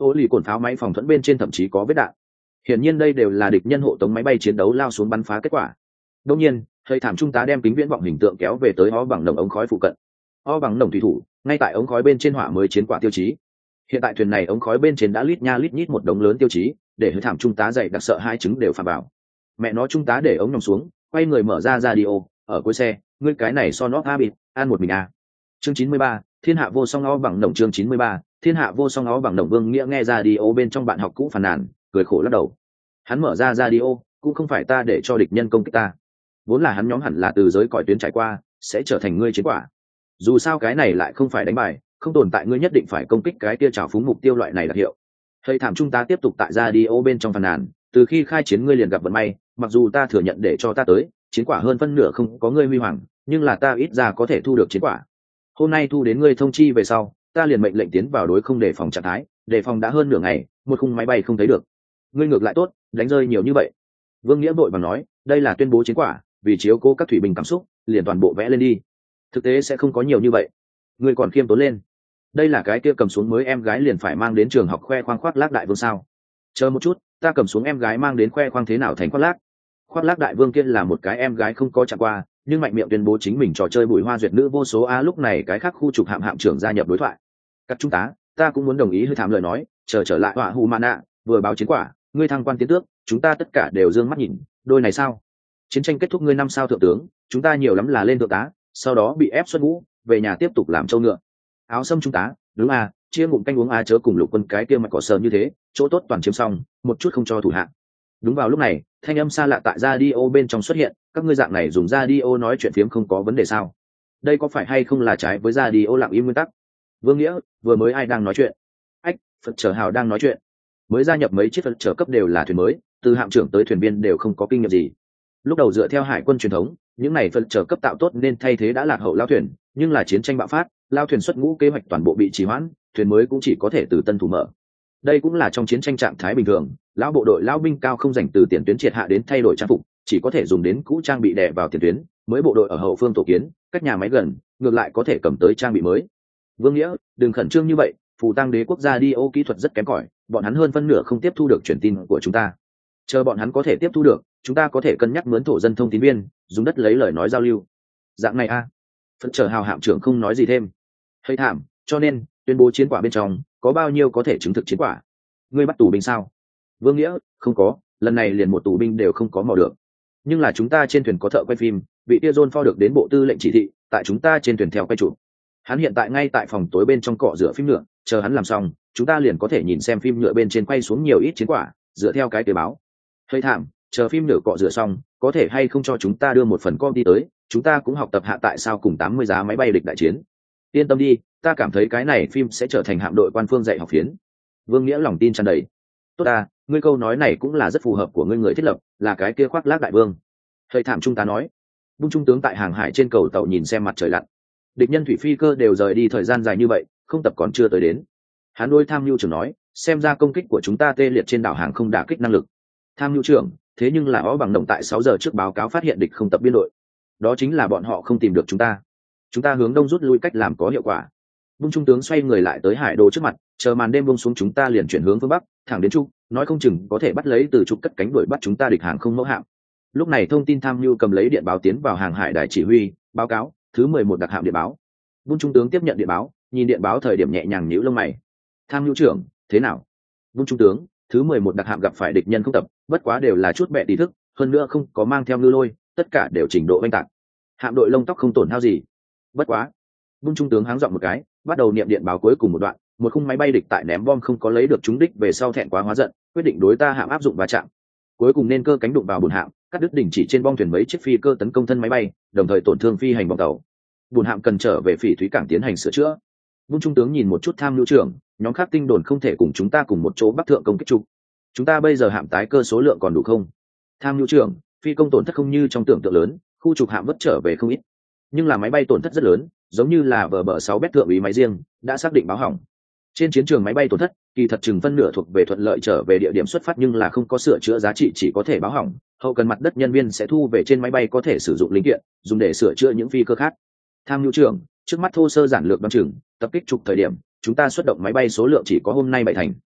ô lì cồn pháo máy phòng thuẫn bên trên thậm chí có vết đạn. Hiển nhiên đây đều là địch nhân hộ tống máy bay chiến đấu lao xuống bắn phá kết quả. Đương nhiên, thầy thảm trung tá đem kính viễn vọng hình tượng kéo về tới o bằng nồng ống khói phụ cận. O bằng nồng thủy thủ, ngay tại ống khói bên trên hỏa mới chiến quả tiêu chí. Hiện tại thuyền này ống khói bên trên đã lít nha lít nhít một đống lớn tiêu chí, để hơi thảm trung tá dậy đặc sợ hai trứng đều phà vào. Mẹ nó trung tá để ống nòng xuống, quay người mở ra radio, ở cuối xe, ngươi cái này so nó a bịt, ăn một mình à. Chương chín mươi ba, thiên hạ vô song o bằng nồng chương chín mươi ba, thiên hạ vô song o bằng nồng Vương Nghĩa nghe radio bên trong bạn học cũ phàn nàn, cười khổ lắc đầu. Hắn mở ra radio, cũng không phải ta để cho địch nhân công kích ta, vốn là hắn nhóm hẳn là từ giới cõi tuyến trải qua, sẽ trở thành ngươi chiến quả. Dù sao cái này lại không phải đánh bài, không tồn tại ngươi nhất định phải công kích cái kia trào phúng mục tiêu loại này đặc hiệu. Thầy thảm trung tá tiếp tục tại radio bên trong phàn nàn, từ khi khai chiến ngươi liền gặp vận may, mặc dù ta thừa nhận để cho ta tới, chiến quả hơn phân nửa không có ngươi huy hoàng, nhưng là ta ít ra có thể thu được chiến quả. Hôm nay thu đến ngươi thông chi về sau, ta liền mệnh lệnh tiến vào đối không đề phòng trạng thái, đề phòng đã hơn nửa ngày, một khung máy bay không thấy được. Ngươi ngược lại tốt, đánh rơi nhiều như vậy. Vương Nghĩa vội vàng nói, đây là tuyên bố chiến quả, vì chiếu cố các thủy binh cảm xúc, liền toàn bộ vẽ lên đi. Thực tế sẽ không có nhiều như vậy. Ngươi còn khiêm tốn lên. Đây là cái kia cầm xuống mới em gái liền phải mang đến trường học khoe khoang khoác lác đại vương sao? Chờ một chút, ta cầm xuống em gái mang đến khoe khoang thế nào thành khoác lác? Khoác lác đại vương kia là một cái em gái không có chạm qua, nhưng mạnh miệng tuyên bố chính mình trò chơi bùi hoa duyệt nữ vô số a lúc này cái khác khu trục hạm hạm trưởng gia nhập đối thoại. Các trung tá, ta cũng muốn đồng ý hơi thảm lời nói, chờ trở lại họa hù mana, vừa báo chiến quả, ngươi thăng quan tiến tước, chúng ta tất cả đều dương mắt nhìn, đôi này sao? Chiến tranh kết thúc ngươi năm sao thượng tướng, chúng ta nhiều lắm là lên thượng tá, sau đó bị ép xuất ngũ, về nhà tiếp tục làm trâu ngựa. Áo xâm trung tá, đúng à, chia ngụm canh uống a chớ cùng lục quân cái kia mà cỏ sờm như thế, chỗ tốt toàn chiếm xong, một chút không cho thủ hạ. Đúng vào lúc này, thanh âm xa lạ tại radio bên trong xuất hiện, các ngươi dạng này dùng radio nói chuyện phiếm không có vấn đề sao? Đây có phải hay không là trái với radio lặng im nguyên tắc? Vương Nghĩa, vừa mới ai đang nói chuyện? Ách, Phật Trở Hào đang nói chuyện. Mới gia nhập mấy chiếc Phật Trở cấp đều là thuyền mới, từ hạm trưởng tới thuyền viên đều không có kinh nghiệm gì. Lúc đầu dựa theo hải quân truyền thống, những này Phật Trở cấp tạo tốt nên thay thế đã lạc hậu lao thuyền, nhưng là chiến tranh bạo phát, lao thuyền xuất ngũ kế hoạch toàn bộ bị trì hoãn, thuyền mới cũng chỉ có thể từ tân thủ mở. Đây cũng là trong chiến tranh trạng thái bình thường, lão bộ đội lão binh cao không dành từ tiền tuyến triệt hạ đến thay đổi trang phục, chỉ có thể dùng đến cũ trang bị đè vào tiền tuyến, mới bộ đội ở hậu phương tổ kiến, cách nhà máy gần, ngược lại có thể cầm tới trang bị mới. Vương Nghĩa, đừng khẩn trương như vậy, phù tăng đế quốc gia đi ô kỹ thuật rất kém cỏi, bọn hắn hơn phân nửa không tiếp thu được truyền tin của chúng ta. Chờ bọn hắn có thể tiếp thu được, chúng ta có thể cân nhắc mướn thổ dân thông tín viên, dùng đất lấy lời nói giao lưu. Dạng này a. À. Phật Trở Hào hạm trưởng không nói gì thêm. Hơi thảm, cho nên tuyên bố chiến quả bên trong có bao nhiêu có thể chứng thực chiến quả? Ngươi bắt tù binh sao? Vương Nghĩa, không có, lần này liền một tù binh đều không có mò được. Nhưng là chúng ta trên thuyền có thợ quay phim, vị tia John Ford được đến bộ tư lệnh chỉ thị, tại chúng ta trên thuyền theo quay chụp. Hắn hiện tại ngay tại phòng tối bên trong cọ rửa phim nhựa, chờ hắn làm xong, chúng ta liền có thể nhìn xem phim nhựa bên trên quay xuống nhiều ít chiến quả, dựa theo cái tờ báo. Hơi thảm, chờ phim nhựa cọ rửa xong, có thể hay không cho chúng ta đưa một phần com đi tới, chúng ta cũng học tập hạ tại sao cùng tám mươi giá máy bay địch đại chiến. Yên tâm đi, ta cảm thấy cái này phim sẽ trở thành hạm đội quan phương dạy học phiến. Vương Nghĩa lòng tin tràn đầy. Tốt à, ngươi câu nói này cũng là rất phù hợp của ngươi người thiết lập, là cái kia khoác lác đại vương. Hơi thảm trung tá nói. Bung trung tướng tại hàng hải trên cầu tàu nhìn xem mặt trời lặn. Địch nhân thủy phi cơ đều rời đi thời gian dài như vậy, không tập còn chưa tới đến. Hắn đôi tham mưu trưởng nói, xem ra công kích của chúng ta tê liệt trên đảo hàng không đả kích năng lực. Tham mưu trưởng, thế nhưng là ó bằng đồng tại sáu giờ trước báo cáo phát hiện địch không tập biên đội. Đó chính là bọn họ không tìm được chúng ta. Chúng ta hướng đông rút lui cách làm có hiệu quả. Bung trung tướng xoay người lại tới hải đồ trước mặt, chờ màn đêm buông xuống chúng ta liền chuyển hướng phương bắc, thẳng đến trục, nói không chừng có thể bắt lấy từ trục cất cánh đuổi bắt chúng ta địch hàng không mẫu hạm. Lúc này thông tin tham mưu cầm lấy điện báo tiến vào hàng hải đài chỉ huy, báo cáo, thứ mười một đặc hạm điện báo. Bung trung tướng tiếp nhận điện báo, nhìn điện báo thời điểm nhẹ nhàng nhíu lông mày. Tham mưu trưởng, thế nào? Bung trung tướng, thứ mười một đặc hạm gặp phải địch nhân không tập, bất quá đều là chút bẹ tí thức, hơn nữa không có mang theo ngư lôi, tất cả đều trình độ oanh tạc. Hạm đội lông tóc không tổn hao gì. Bất quá. Bung trung tướng háng giọng một cái, bắt đầu niệm điện báo cuối cùng một đoạn, một khung máy bay địch tại ném bom không có lấy được trúng đích về sau thẹn quá hóa giận, quyết định đối ta hạm áp dụng va chạm. Cuối cùng nên cơ cánh đụng vào bùn hạm, cắt đứt đỉnh chỉ trên bong thuyền mấy chiếc phi cơ tấn công thân máy bay, đồng thời tổn thương phi hành bong tàu. Bùn hạm cần trở về phỉ thúy cảng tiến hành sửa chữa. Bung trung tướng nhìn một chút tham mưu trưởng, nhóm khác tinh đồn không thể cùng chúng ta cùng một chỗ bắc thượng công kích trục. Chúng ta bây giờ hạm tái cơ số lượng còn đủ không? Tham mưu trưởng, phi công tổn thất không như trong tưởng tượng lớn, khu trục hạm vất trở về không ít, nhưng là máy bay tổn thất rất lớn, giống như là vờ bờ sáu bét thượng úy máy riêng đã xác định báo hỏng. Trên chiến trường máy bay tổn thất kỳ thật chừng phân nửa thuộc về thuận lợi trở về địa điểm xuất phát, nhưng là không có sửa chữa giá trị, chỉ có thể báo hỏng, hậu cần mặt đất nhân viên sẽ thu về trên máy bay có thể sử dụng linh kiện dùng để sửa chữa những phi cơ khác. Tham mưu trưởng, trước mắt thô sơ giản lược đoán chừng tập kích trục thời điểm chúng ta xuất động máy bay số lượng chỉ có hôm nay bảy thành.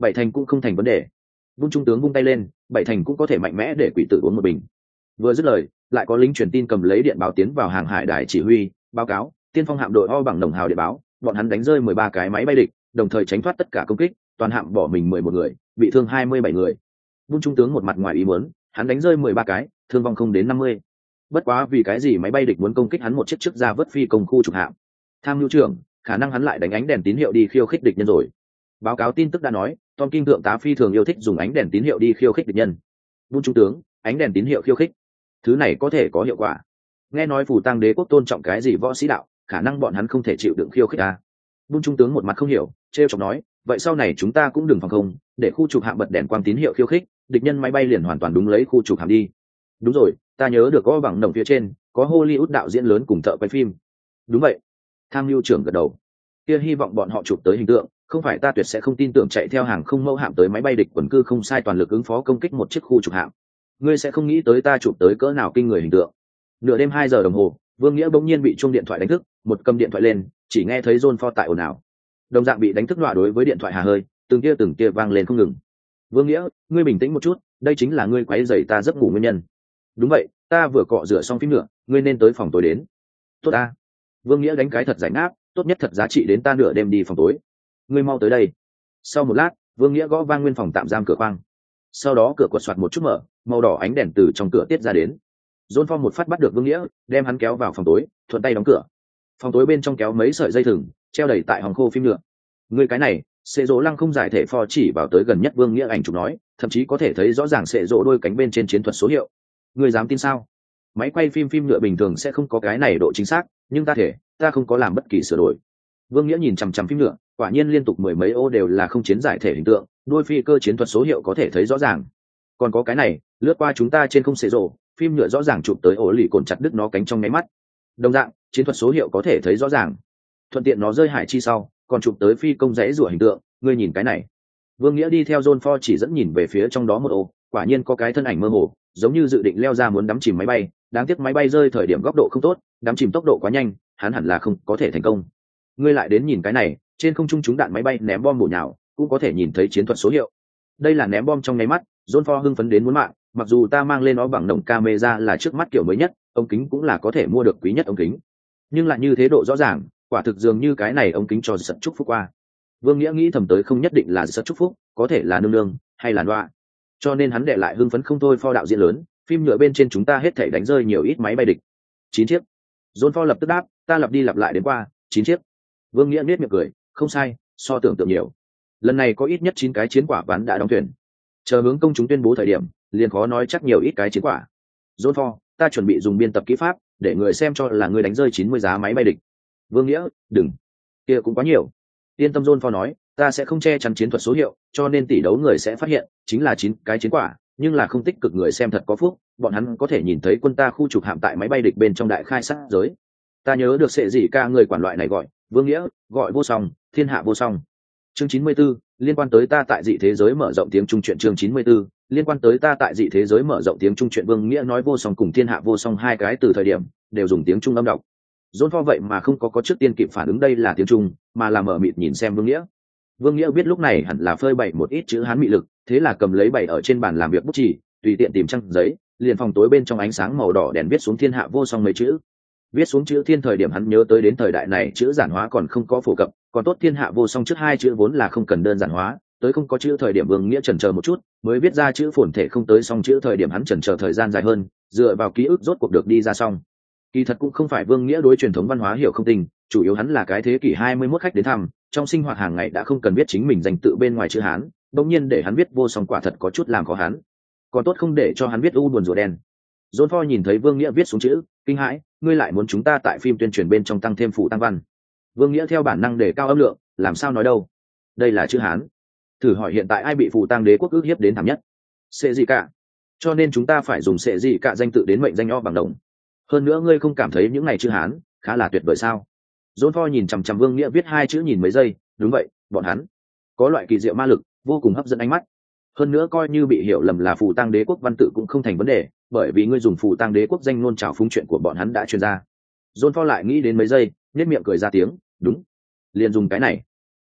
bảy thành cũng không thành vấn đề. Vung trung tướng vung tay lên, bảy thành cũng có thể mạnh mẽ để quỷ tử uống một bình. Vừa dứt lời, lại có lính truyền tin cầm lấy điện báo tiến vào hàng hải đài chỉ huy, báo cáo tiên phong hạm đội o bằng đồng hào điện báo, bọn hắn đánh rơi mười ba cái máy bay địch, đồng thời tránh thoát tất cả công kích, toàn hạm bỏ mình mười một người, bị thương hai mươi bảy người. Vung trung tướng một mặt ngoài ý muốn, hắn đánh rơi mười ba cái, thương vong không đến năm mươi. Bất quá vì cái gì máy bay địch muốn công kích hắn một chiếc trước ra vớt phi công khu trục hạm? Tham mưu trưởng, khả năng hắn lại đánh ánh đèn tín hiệu đi khiêu khích địch nhân rồi. Báo cáo tin tức đã nói, Tom Kinh thượng tá phi thường yêu thích dùng ánh đèn tín hiệu đi khiêu khích địch nhân. Vung trung tướng, ánh đèn tín hiệu khiêu khích, thứ này có thể có hiệu quả? Nghe nói phù tăng đế quốc tôn trọng cái gì võ sĩ đạo, khả năng bọn hắn không thể chịu đựng khiêu khích ta. Vung trung tướng một mặt không hiểu, trêu chọc nói, vậy sau này chúng ta cũng đừng phòng không, để khu trục hạm bật đèn quang tín hiệu khiêu khích, địch nhân máy bay liền hoàn toàn đúng lấy khu trục hạm đi. Đúng rồi, ta nhớ được có bằng đồng phía trên có Hollywood đạo diễn lớn cùng thợ quay phim. Đúng vậy. Tham mưu trưởng gật đầu. Kia hy vọng bọn họ chụp tới hình tượng, không phải ta tuyệt sẽ không tin tưởng chạy theo hàng không mẫu hạm tới máy bay địch quần cư không sai toàn lực ứng phó công kích một chiếc khu trục hạm. Ngươi sẽ không nghĩ tới ta chụp tới cỡ nào kinh người hình tượng. Nửa đêm hai giờ đồng hồ, Vương Nghĩa bỗng nhiên bị chuông điện thoại đánh thức, một cầm điện thoại lên, chỉ nghe thấy John Ford tại ồn ào. Đồng dạng bị đánh thức nọa đối với điện thoại hà hơi, từng kia từng kia vang lên không ngừng. Vương Nghĩa, ngươi bình tĩnh một chút, đây chính là ngươi quấy rầy ta giấc ngủ nguyên nhân. Đúng vậy, ta vừa cọ rửa xong phim nữa, ngươi nên tới phòng tối đến. Tốt a. Vương Nghĩa đánh cái thật giải ngáp, tốt nhất thật giá trị đến ta nửa đêm đi phòng tối. Ngươi mau tới đây. Sau một lát, Vương Nghĩa gõ vang nguyên phòng tạm giam cửa khoang. Sau đó cửa quật soạt một chút mở, màu đỏ ánh đèn từ trong cửa tiết ra đến. John Phong một phát bắt được Vương Nghĩa, đem hắn kéo vào phòng tối, thuận tay đóng cửa. Phòng tối bên trong kéo mấy sợi dây thừng, treo đầy tại hòm khô phim nhựa. Ngươi cái này, Sệ Dỗ Lăng không giải thể phò chỉ vào tới gần nhất Vương Nghĩa ảnh chụp nói, thậm chí có thể thấy rõ ràng Sệ Dỗ đôi cánh bên trên chiến thuật số hiệu. Ngươi dám tin sao? Máy quay phim phim nhựa bình thường sẽ không có cái này độ chính xác, nhưng ta thể, ta không có làm bất kỳ sửa đổi. Vương Nghĩa nhìn chằm chằm phim nhựa, quả nhiên liên tục mười mấy ô đều là không chiến giải thể hình tượng, đôi phi cơ chiến thuật số hiệu có thể thấy rõ ràng. Còn có cái này, lướt qua chúng ta trên không Sệ Dỗ, phim nhựa rõ ràng chụp tới ổ lì cồn chặt đứt nó cánh trong nháy mắt. Đồng dạng, chiến thuật số hiệu có thể thấy rõ ràng. Thuận tiện nó rơi hải chi sau, còn chụp tới phi công rẽ rủa hình tượng, ngươi nhìn cái này. Vương Nghĩa đi theo John Ford chỉ dẫn nhìn về phía trong đó một ô, quả nhiên có cái thân ảnh mơ hồ, giống như dự định leo ra muốn đắm chìm máy bay, đáng tiếc máy bay rơi thời điểm góc độ không tốt, đắm chìm tốc độ quá nhanh, hắn hẳn là không có thể thành công. Ngươi lại đến nhìn cái này, trên không trung trúng đạn máy bay ném bom bổ nhào, cũng có thể nhìn thấy chiến thuật số hiệu. Đây là ném bom trong nháy mắt, John Ford hưng phấn đến muốn mạng, mặc dù ta mang lên nó bằng đồng camera là trước mắt kiểu mới nhất, ống kính cũng là có thể mua được quý nhất ống kính, nhưng lại như thế độ rõ ràng, quả thực dường như cái này ống kính cho giật chúc phúc qua. Vương Nghĩa nghĩ thầm tới không nhất định là giật chúc phúc, có thể là nương nương hay là loa, cho nên hắn để lại hưng phấn không thôi. Pho đạo diễn lớn, phim nhựa bên trên chúng ta hết thảy đánh rơi nhiều ít máy bay địch? Chín chiếc. John Ford lập tức đáp, ta lặp đi lặp lại đến qua, chín chiếc. Vương Nghĩa nét miệng cười, không sai, so tưởng tượng nhiều. Lần này có ít nhất chín cái chiến quả bắn đã đóng thuyền. Chờ hướng công chúng tuyên bố thời điểm, liền khó nói chắc nhiều ít cái chiến quả. John Ford, ta chuẩn bị dùng biên tập kỹ pháp để người xem cho là người đánh rơi chín mươi giá máy bay địch. Vương Nghĩa, đừng, kia cũng quá nhiều. Yên tâm, John Ford nói, ta sẽ không che chắn chiến thuật số hiệu, cho nên tỷ đấu người sẽ phát hiện chính là chín cái chiến quả, nhưng là không tích cực người xem thật có phúc, bọn hắn có thể nhìn thấy quân ta khu trục hạm tại máy bay địch bên trong đại khai sát giới. Ta nhớ được Sệ gì ca người quản loại này gọi, Vương Nghĩa, gọi vô song, thiên hạ vô song. Chương chín mươi 44, liên quan tới ta tại dị thế giới mở rộng tiếng Trung truyện. Chương chín mươi 44, liên quan tới ta tại dị thế giới mở rộng tiếng Trung truyện. Vương Nghĩa nói vô song cùng thiên hạ vô song hai cái từ thời điểm đều dùng tiếng Trung âm đọc. John Ford vậy mà không có có trước tiên kịp phản ứng đây là tiếng Trung, mà là mở mịt nhìn xem Vương Nghĩa. Vương Nghĩa biết lúc này hẳn là phơi bày một ít chữ Hán mị lực, thế là cầm lấy bày ở trên bàn làm việc bút chì, tùy tiện tìm trang giấy, liền phòng tối bên trong ánh sáng màu đỏ đèn viết xuống thiên hạ vô song mấy chữ. Viết xuống chữ thiên thời điểm hắn nhớ tới đến thời đại này chữ giản hóa còn không có phổ cập, còn tốt thiên hạ vô song trước hai chữ vốn là không cần đơn giản hóa, tới không có chữ thời điểm Vương Nghĩa chần chờ một chút, mới viết ra chữ phồn thể không tới song chữ thời điểm hắn chần chờ thời gian dài hơn, dựa vào ký ức rốt cuộc được đi ra xong. Kỳ thật cũng không phải Vương Nghĩa đối truyền thống văn hóa hiểu không tình, chủ yếu hắn là cái thế kỷ hai mươi mốt khách đến thăm, trong sinh hoạt hàng ngày đã không cần biết chính mình danh tự bên ngoài chữ Hán, đột nhiên để hắn viết vô song quả thật có chút làm khó hắn. Còn tốt không để cho hắn viết u buồn rùa đen. John Ford nhìn thấy Vương Nghĩa viết xuống chữ, kinh hãi, ngươi lại muốn chúng ta tại phim tuyên truyền bên trong tăng thêm phụ tăng văn. Vương Nghĩa theo bản năng để cao âm lượng, làm sao nói đâu? Đây là chữ Hán. Thử hỏi hiện tại ai bị phụ tăng đế quốc ức hiếp đến thảm nhất? Sệ gì cả. Cho nên chúng ta phải dùng sệ gì cả danh tự đến mệnh danh o bằng đồng. Hơn nữa ngươi không cảm thấy những này chữ Hán khá là tuyệt vời sao? John Ford nhìn chằm chằm Vương Nghĩa viết hai chữ nhìn mấy giây, đúng vậy, bọn hắn có loại kỳ diệu ma lực, vô cùng hấp dẫn ánh mắt. Hơn nữa coi như bị hiểu lầm là phù tang đế quốc văn tự cũng không thành vấn đề, bởi vì ngươi dùng phù tang đế quốc danh ngôn trào phúng chuyện của bọn hắn đã truyền ra. John Ford lại nghĩ đến mấy giây, nhếch miệng cười ra tiếng, đúng, liền dùng cái này.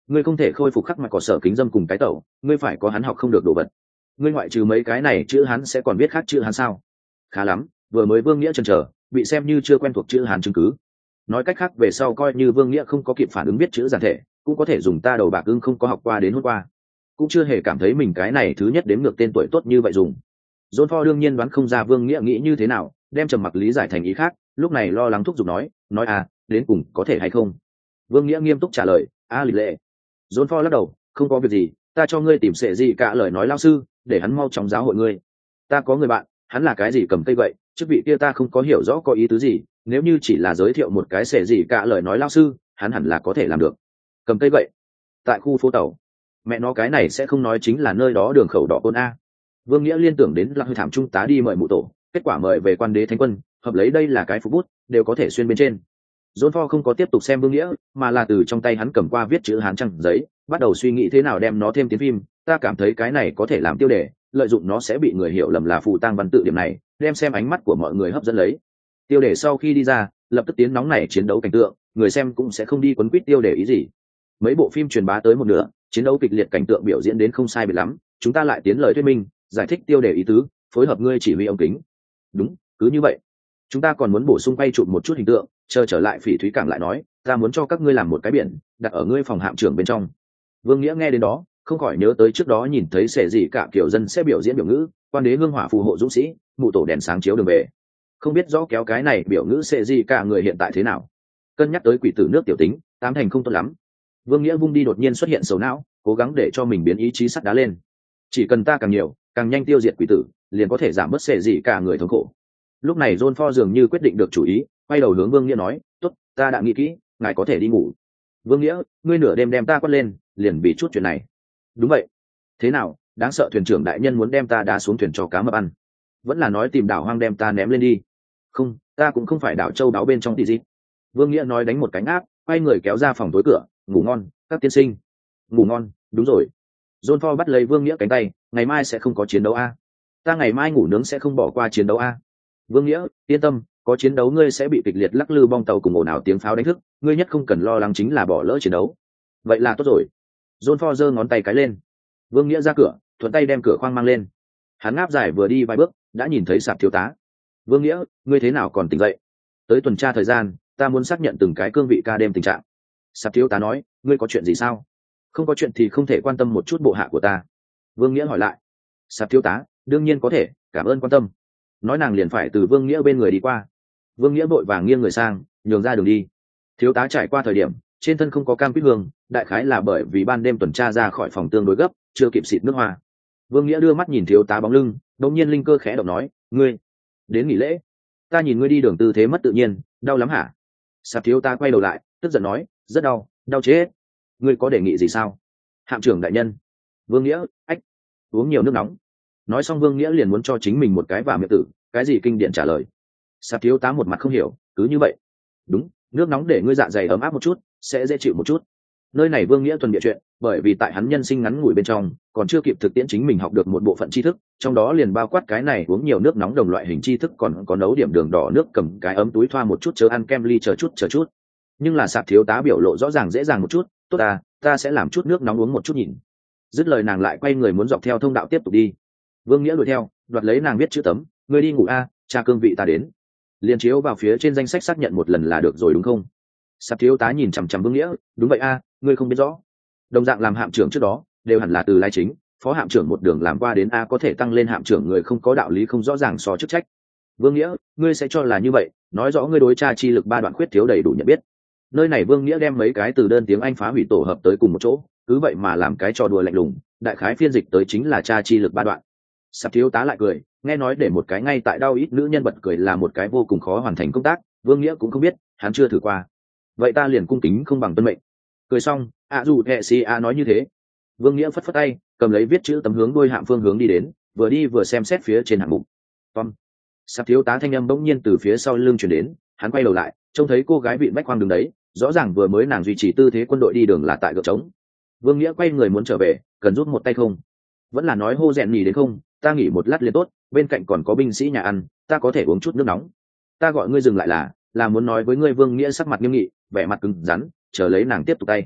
ngươi không thể khôi phục khắc mạch cỏ sở kính dâm cùng cái tẩu, ngươi phải có hắn học không được đồ vật. Ngươi ngoại trừ mấy cái này chữ hắn sẽ còn biết khác chữ hắn sao? Khá lắm, vừa mới Vương Nghĩa chần chờ, bị xem như chưa quen thuộc chữ hán chứng cứ. Nói cách khác về sau coi như Vương Nghĩa không có kịp phản ứng biết chữ giản thể, cũng có thể dùng ta đầu bạc ưng không có học qua đến hôm qua, cũng chưa hề cảm thấy mình cái này thứ nhất đếm ngược tên tuổi tốt như vậy dùng. John Ford đương nhiên đoán không ra Vương Nghĩa nghĩ như thế nào, đem trầm mặc lý giải thành ý khác, lúc này lo lắng thúc giục nói, nói à, đến cùng có thể hay không? Vương Nghĩa nghiêm túc trả lời, a lịch lệ. John Ford lắc đầu, không có việc gì, ta cho ngươi tìm sệ gì cả lời nói lao sư, để hắn mau chóng giáo hội ngươi. Ta có người bạn, hắn là cái gì cầm cây vậy, chức vị kia ta không có hiểu rõ có ý tứ gì, nếu như chỉ là giới thiệu một cái sệ gì cả lời nói lao sư, hắn hẳn là có thể làm được. Cầm cây vậy, tại khu phố tàu, mẹ nó cái này sẽ không nói chính là nơi đó đường khẩu đỏ côn a. Vương Nghĩa liên tưởng đến là hơi thảm trung tá đi mời mụ tổ, kết quả mời về quan đế thánh quân, hợp lấy đây là cái phục bút, đều có thể xuyên bên trên. John Ford không có tiếp tục xem Vương Nghĩa, mà là từ trong tay hắn cầm qua viết chữ hán trang giấy, bắt đầu suy nghĩ thế nào đem nó thêm tiến phim. Ta cảm thấy cái này có thể làm tiêu đề, lợi dụng nó sẽ bị người hiểu lầm là phù tang văn tự điểm này, đem xem ánh mắt của mọi người hấp dẫn lấy. Tiêu đề sau khi đi ra, lập tức tiến nóng này chiến đấu cảnh tượng, người xem cũng sẽ không đi quấn quýt tiêu đề ý gì. Mấy bộ phim truyền bá tới một nửa, chiến đấu kịch liệt cảnh tượng biểu diễn đến không sai biệt lắm, chúng ta lại tiến lời thuyết minh, giải thích tiêu đề ý tứ, phối hợp ngươi chỉ huy ống kính. Đúng, cứ như vậy. Chúng ta còn muốn bổ sung quay chụp một chút hình tượng, chờ trở lại Phỉ Thúy Cảng lại nói, ta muốn cho các ngươi làm một cái biển, đặt ở ngươi phòng hạm trưởng bên trong. Vương Nghĩa nghe đến đó, không khỏi nhớ tới trước đó nhìn thấy sẽ gì cả kiểu dân sẽ biểu diễn biểu ngữ, quan đế hương hỏa phù hộ dũng sĩ, mụ tổ đèn sáng chiếu đường về. Không biết rõ kéo cái này biểu ngữ sẽ gì cả người hiện tại thế nào. Cân nhắc tới quỷ tử nước tiểu tính, tám thành không tốt lắm. Vương Nghĩa vung đi đột nhiên xuất hiện sầu não, cố gắng để cho mình biến ý chí sắt đá lên. Chỉ cần ta càng nhiều, càng nhanh tiêu diệt quỷ tử, liền có thể giảm bớt sẽ gì cả người thống khổ. Lúc này John Ford dường như quyết định được chủ ý, quay đầu hướng Vương Nghĩa nói, tốt, ta đã nghĩ kỹ, ngài có thể đi ngủ. Vương Nghĩa, ngươi nửa đêm đem ta quát lên, liền vì chút chuyện này. Đúng vậy. Thế nào, đáng sợ thuyền trưởng đại nhân muốn đem ta đá xuống thuyền cho cá mập ăn, vẫn là nói tìm đảo hoang đem ta ném lên đi? Không, ta cũng không phải đảo châu đáo bên trong tỷ gì. Vương Nghĩa nói đánh một cánh áp, quay người kéo ra phòng tối cửa, ngủ ngon, các tiên sinh. Ngủ ngon, đúng rồi. John Ford bắt lấy Vương Nghĩa cánh tay, ngày mai sẽ không có chiến đấu a. Ta ngày mai ngủ nướng sẽ không bỏ qua chiến đấu a. Vương Nghĩa, yên tâm, có chiến đấu ngươi sẽ bị kịch liệt lắc lư bong tàu cùng ồn ào tiếng pháo đánh thức, ngươi nhất không cần lo lắng chính là bỏ lỡ chiến đấu. Vậy là tốt rồi. John Ford giơ ngón tay cái lên. Vương Nghĩa ra cửa, thuận tay đem cửa khoang mang lên. Hắn ngáp dài vừa đi vài bước, đã nhìn thấy Sạp thiếu tá. Vương Nghĩa, ngươi thế nào còn tỉnh dậy? Tới tuần tra thời gian, ta muốn xác nhận từng cái cương vị ca đêm tình trạng. Sạp thiếu tá nói, ngươi có chuyện gì sao? Không có chuyện thì không thể quan tâm một chút bộ hạ của ta. Vương Nghĩa hỏi lại. Sạp thiếu tá, đương nhiên có thể, cảm ơn quan tâm. Nói nàng liền phải từ Vương Nghĩa bên người đi qua. Vương Nghĩa vội vàng nghiêng người sang, nhường ra đường đi. Thiếu tá trải qua thời điểm, trên thân không có cam quýt hương, đại khái là bởi vì ban đêm tuần tra ra khỏi phòng tương đối gấp, chưa kịp xịt nước hoa. Vương Nghĩa đưa mắt nhìn thiếu tá bóng lưng, đột nhiên linh cơ khẽ động nói, ngươi đến nghỉ lễ? Ta nhìn ngươi đi đường tư thế mất tự nhiên, đau lắm hả? Sạp thiếu tá quay đầu lại, tức giận nói, rất đau, đau chết. Ngươi có đề nghị gì sao? Hạm trưởng đại nhân. Vương Nghĩa, ách, uống nhiều nước nóng. Nói xong Vương Nghĩa liền muốn cho chính mình một cái vào miệng tử, cái gì kinh điển trả lời. Sạp thiếu tá một mặt không hiểu, cứ như vậy. Đúng, nước nóng để ngươi dạ dày ấm áp một chút, sẽ dễ chịu một chút. Nơi này Vương Nghĩa thuần địa chuyện, bởi vì tại hắn nhân sinh ngắn ngủi bên trong, còn chưa kịp thực tiễn chính mình học được một bộ phận tri thức, trong đó liền bao quát cái này uống nhiều nước nóng đồng loại hình tri thức, còn có nấu điểm đường đỏ nước cầm cái ấm túi thoa một chút chớ ăn kem ly chờ chút chờ chút. Nhưng là Sạp thiếu tá biểu lộ rõ ràng dễ dàng một chút, tốt à, ta sẽ làm chút nước nóng uống một chút nhìn. Dứt lời nàng lại quay người muốn dọc theo thông đạo tiếp tục đi. Vương Nghĩa đuổi theo, đoạt lấy nàng viết chữ tấm, ngươi đi ngủ a, à, cha cương vị ta đến. Liền chiếu vào phía trên danh sách xác nhận một lần là được rồi đúng không? Sạp thiếu tá nhìn chằm chằm Vương Nghĩa, đúng vậy a, à, ngươi không biết rõ. Đồng dạng làm hạm trưởng trước đó, đều hẳn là từ lai chính, phó hạm trưởng một đường làm qua đến a có thể tăng lên hạm trưởng người không có đạo lý không rõ ràng so chức trách. Vương Nghĩa, ngươi sẽ cho là như vậy, nói rõ ngươi đối tra chi lực ba đoạn khuyết thiếu đầy đủ nhận biết. Nơi này Vương Nghĩa đem mấy cái từ đơn tiếng Anh phá hủy tổ hợp tới cùng một chỗ, cứ vậy mà làm cái trò đùa lạnh lùng, đại khái phiên dịch tới chính là tra chi lực ba đoạn. Sạp thiếu tá lại cười, nghe nói để một cái ngay tại đau ít nữ nhân bật cười là một cái vô cùng khó hoàn thành công tác, Vương Nghĩa cũng không biết, hắn chưa thử qua. Vậy ta liền cung kính không bằng tuân mệnh. Cười xong, ạ dù hệ si a nói như thế. Vương Nghĩa phất phất tay, cầm lấy viết chữ tấm hướng đôi hạm phương hướng đi đến, vừa đi vừa xem xét phía trên hạng mục. Tom. Sạp thiếu tá thanh âm bỗng nhiên từ phía sau lưng truyền đến, hắn quay đầu lại, trông thấy cô gái vịn bách khoang đứng đấy, rõ ràng vừa mới nàng duy trì tư thế quân đội đi đường là tại gợp trống. Vương Nghĩa quay người muốn trở về, cần rút một tay không? Vẫn là nói hô rèn nhì đến không? Ta nghỉ một lát liền tốt, bên cạnh còn có binh sĩ nhà ăn, ta có thể uống chút nước nóng. Ta gọi ngươi dừng lại là, là muốn nói với ngươi. Vương Nghĩa sắc mặt nghiêm nghị, vẻ mặt cứng rắn, chờ lấy nàng tiếp tục tay.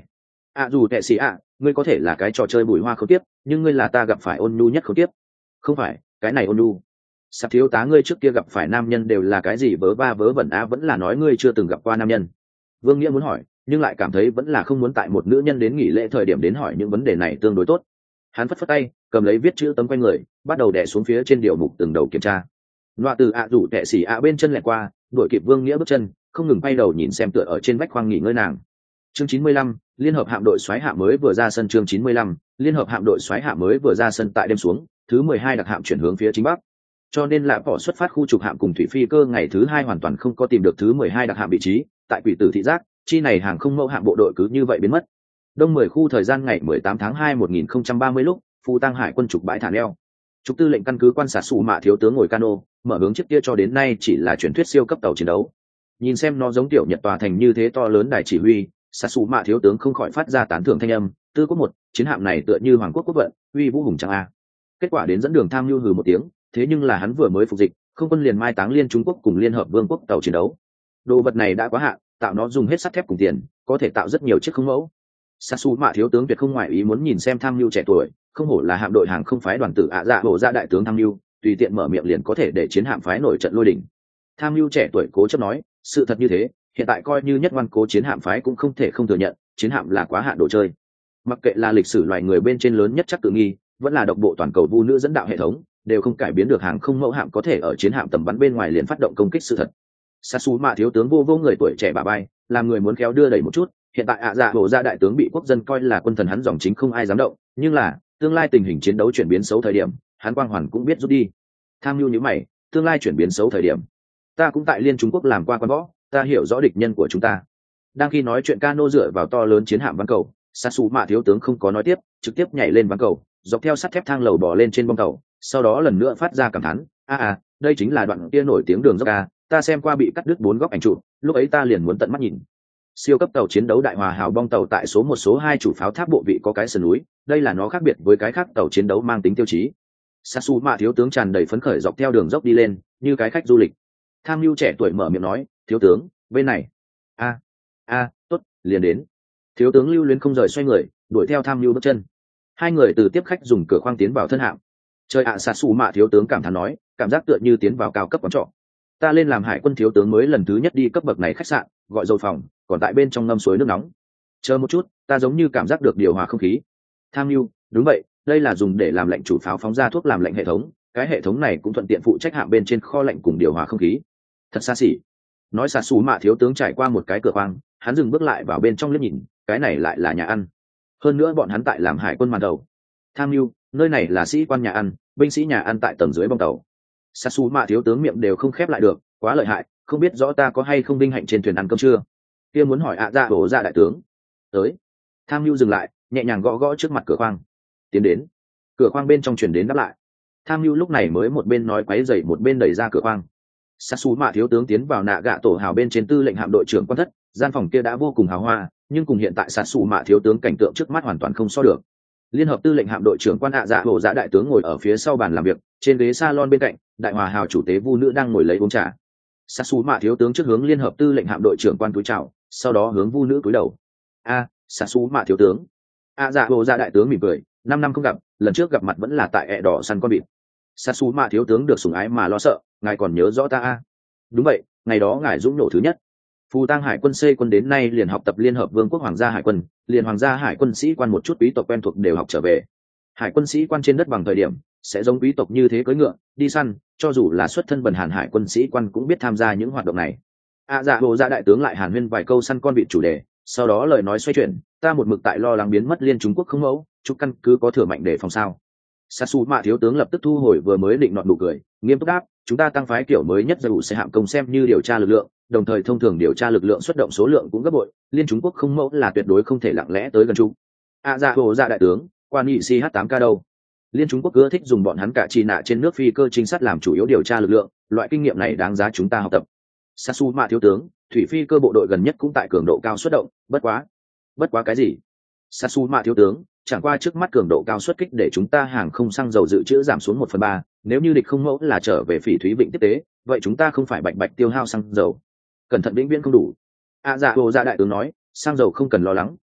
ạ dù tệ xì ạ, ngươi có thể là cái trò chơi bùi hoa không tiếp, nhưng ngươi là ta gặp phải ôn nhu nhất không tiếp. Không phải, cái này ôn nhu. Sắp thiếu tá, ngươi trước kia gặp phải nam nhân đều là cái gì vớ va vớ vẩn á, vẫn là nói ngươi chưa từng gặp qua nam nhân. Vương Nghĩa muốn hỏi, nhưng lại cảm thấy vẫn là không muốn tại một nữ nhân đến nghỉ lễ thời điểm đến hỏi những vấn đề này tương đối tốt. Hắn phất phất tay, cầm lấy viết chữ tấm quanh người, bắt đầu đè xuống phía trên điều mục từng đầu kiểm tra. Loa từ ạ rủ tệ xỉ ạ bên chân lẹt qua, đuổi kịp Vương Nghĩa bước chân, không ngừng bay đầu nhìn xem tựa ở trên vách khoang nghỉ ngơi nàng. Chương chín mươi lăm, liên hợp hạm đội xoáy hạ mới vừa ra sân. Chương chín mươi lăm, liên hợp hạm đội xoáy hạ mới vừa ra sân. Tại đêm xuống, thứ mười hai đặc hạm chuyển hướng phía chính bắc. Cho nên là bỏ xuất phát khu trục hạm cùng thủy phi cơ ngày thứ hai hoàn toàn không có tìm được thứ mười hai đặc hạm vị trí, tại quỷ tử thị giác, chi này hàng không mẫu hạm bộ đội cứ như vậy biến mất. Đông mười khu thời gian ngày mười tám tháng hai một nghìn không trăm ba mươi lúc, Phu Tăng Hải quân trục bãi thả neo. Trục tư lệnh căn cứ quan sát Sủ Mạ thiếu tướng ngồi cano, mở hướng chiếc kia cho đến nay chỉ là truyền thuyết siêu cấp tàu chiến đấu. Nhìn xem nó giống tiểu nhật tòa thành như thế to lớn đài chỉ huy, sát Sủ Mạ thiếu tướng không khỏi phát ra tán thưởng thanh âm, tư quốc một, chiến hạm này tựa như hoàng quốc quốc vận, uy vũ hùng tráng a. Kết quả đến dẫn đường tham nhu hừ một tiếng, thế nhưng là hắn vừa mới phục dịch, không quân liền mai táng liên Trung Quốc cùng liên hợp vương quốc tàu chiến đấu. Đồ vật này đã quá hạn, tạo nó dùng hết sắt thép cùng tiền, có thể tạo rất nhiều chiếc không mẫu. Sát Sủ Mạ thiếu tướng tuyệt không ngoại ý muốn nhìn xem tham nhu trẻ tuổi, không hổ là hạm đội hàng không phái đoàn tử ạ dạ bộ ra đại tướng tham nhu, tùy tiện mở miệng liền có thể để chiến hạm phái nổi trận lôi đỉnh. Tham nhu trẻ tuổi cố chấp nói, sự thật như thế, hiện tại coi như nhất ngoan cố chiến hạm phái cũng không thể không thừa nhận, chiến hạm là quá hạn đồ chơi. Mặc kệ là lịch sử loài người bên trên lớn nhất chắc tự nghi, vẫn là độc bộ toàn cầu vu nữ dẫn đạo hệ thống, đều không cải biến được hàng không mẫu hạm có thể ở chiến hạm tầm bắn bên ngoài liền phát động công kích sự thật. Sát Sủ Mạ thiếu tướng vô vô người tuổi trẻ bà bay, làm người muốn khéo đưa đẩy một chút, hiện tại ạ dạ bộ ra đại tướng bị quốc dân coi là quân thần hắn dòng chính không ai dám động, nhưng là tương lai tình hình chiến đấu chuyển biến xấu thời điểm, hắn quang hoàn cũng biết rút đi. Tham nhu như mày, tương lai chuyển biến xấu thời điểm, ta cũng tại liên Trung Quốc làm qua quan võ, ta hiểu rõ địch nhân của chúng ta. Đang khi nói chuyện cano dựa vào to lớn chiến hạm ván cầu, Sát Sủ Mạ thiếu tướng không có nói tiếp, trực tiếp nhảy lên ván cầu, dọc theo sắt thép thang lầu bò lên trên bong tàu, sau đó lần nữa phát ra cảm thán, a a, đây chính là đoạn kia nổi tiếng đường dốc a, ta xem qua bị cắt đứt bốn góc ảnh chụp, lúc ấy ta liền muốn tận mắt nhìn. Siêu cấp tàu chiến đấu đại hòa hào bong tàu tại số một số hai chủ pháo tháp bộ vị có cái sườn núi, đây là nó khác biệt với cái khác tàu chiến đấu mang tính tiêu chí. Sát Sủ Mạ thiếu tướng tràn đầy phấn khởi dọc theo đường dốc đi lên, như cái khách du lịch. Tham Nhu trẻ tuổi mở miệng nói, thiếu tướng, bên này. A, a, tốt, liền đến. Thiếu tướng lưu luyến không rời xoay người, đuổi theo Tham Nhu bước chân. Hai người từ tiếp khách dùng cửa khoang tiến vào thân hạm. Trời ạ, Sát Sủ Mạ thiếu tướng cảm thán nói, cảm giác tựa như tiến vào cao cấp quán trọ. Ta lên làm hải quân thiếu tướng mới lần thứ nhất đi cấp bậc này khách sạn, gọi dầu phòng, còn tại bên trong ngâm suối nước nóng. Chờ một chút, ta giống như cảm giác được điều hòa không khí. Tham Nhu, đúng vậy, đây là dùng để làm lạnh chủ pháo phóng ra thuốc làm lạnh hệ thống, cái hệ thống này cũng thuận tiện phụ trách hạm bên trên kho lạnh cùng điều hòa không khí. Thật xa xỉ. Nói Sát Sủ Mạ thiếu tướng trải qua một cái cửa khoang, hắn dừng bước lại vào bên trong liếc nhìn, cái này lại là nhà ăn. Hơn nữa bọn hắn tại làm hải quân màn đầu. Tham Nhu, nơi này là sĩ quan nhà ăn, binh sĩ nhà ăn tại tầng dưới bong tàu. Sát Sủ Mạ thiếu tướng miệng đều không khép lại được, quá lợi hại, không biết rõ ta có hay không vinh hạnh trên thuyền ăn cơm trưa. Kia muốn hỏi ạ dạ bổ dạ đại tướng. Tới. Tham Nhu dừng lại, nhẹ nhàng gõ gõ trước mặt cửa khoang. Tiến đến. Cửa khoang bên trong truyền đến đáp lại. Tham Nhu lúc này mới một bên nói quấy rầy một bên đẩy ra cửa khoang. Sát Sủ Mạ thiếu tướng tiến vào nạ gạ tổ hào bên trên tư lệnh hạm đội trưởng quan thất, gian phòng kia đã vô cùng hào hoa, nhưng cùng hiện tại Sát Sủ Mạ thiếu tướng cảnh tượng trước mắt hoàn toàn không so được. Liên hợp tư lệnh hạm đội trưởng quan ạ dạ bổ dạ đại tướng ngồi ở phía sau bàn làm việc, trên ghế salon bên cạnh, đại hòa hào chủ tế vu nữ đang ngồi lấy uống trà. Sát Sủ Mạ thiếu tướng trước hướng liên hợp tư lệnh hạm đội trưởng quan cúi chào, sau đó hướng vu nữ cúi đầu. A, Sát Sủ Mạ thiếu tướng. A dạ bổ dạ đại tướng mỉm cười, năm năm không gặp, lần trước gặp mặt vẫn là tại ẹ đỏ săn con vịt. Sát Sủ Mạ thiếu tướng được sủng ái mà lo sợ, ngài còn nhớ rõ ta a? Đúng vậy, ngày đó ngài dũng nổ thứ nhất. Phù Tang Hải quân C quân đến nay liền học tập liên hợp vương quốc hoàng gia hải quân, liền hoàng gia hải quân sĩ quan một chút quý tộc quen thuộc đều học trở về. Hải quân sĩ quan trên đất bằng thời điểm sẽ giống quý tộc như thế cưỡi ngựa đi săn, cho dù là xuất thân bần hàn hải quân sĩ quan cũng biết tham gia những hoạt động này. A dạ bộ dạ đại tướng lại hàn huyên vài câu săn con vịt chủ đề, sau đó lời nói xoay chuyển, ta một mực tại lo lắng biến mất liên Trung Quốc không mẫu, chúc căn cứ có thừa mạnh để phòng sao. Sát Sủ Mạ thiếu tướng lập tức thu hồi vừa mới định nọt nụ cười, nghiêm túc đáp, chúng ta tăng phái kiểu mới nhất dù sẽ hạm công xem như điều tra lực lượng, đồng thời thông thường điều tra lực lượng xuất động số lượng cũng gấp bội, liên Trung Quốc không mẫu là tuyệt đối không thể lặng lẽ tới gần chúng. A dạ bộ dạ đại tướng, quan nghị C H tám K đâu? Liên Trung Quốc ưa thích dùng bọn hắn cả chi nạ trên nước phi cơ trinh sát làm chủ yếu điều tra lực lượng, loại kinh nghiệm này đáng giá chúng ta học tập. Sát Sủ Mạ thiếu tướng, thủy phi cơ bộ đội gần nhất cũng tại cường độ cao xuất động, bất quá. Bất quá cái gì? Sát Sủ Mạ thiếu tướng, chẳng qua trước mắt cường độ cao xuất kích để chúng ta hàng không xăng dầu dự trữ giảm xuống một phần ba, nếu như địch không mẫu là trở về phỉ thúy vịnh tiếp tế, vậy chúng ta không phải bạch bạch tiêu hao xăng dầu. Cẩn thận vĩnh viễn không đủ. A dạ bộ dạ đại tướng nói, xăng dầu không cần lo lắng,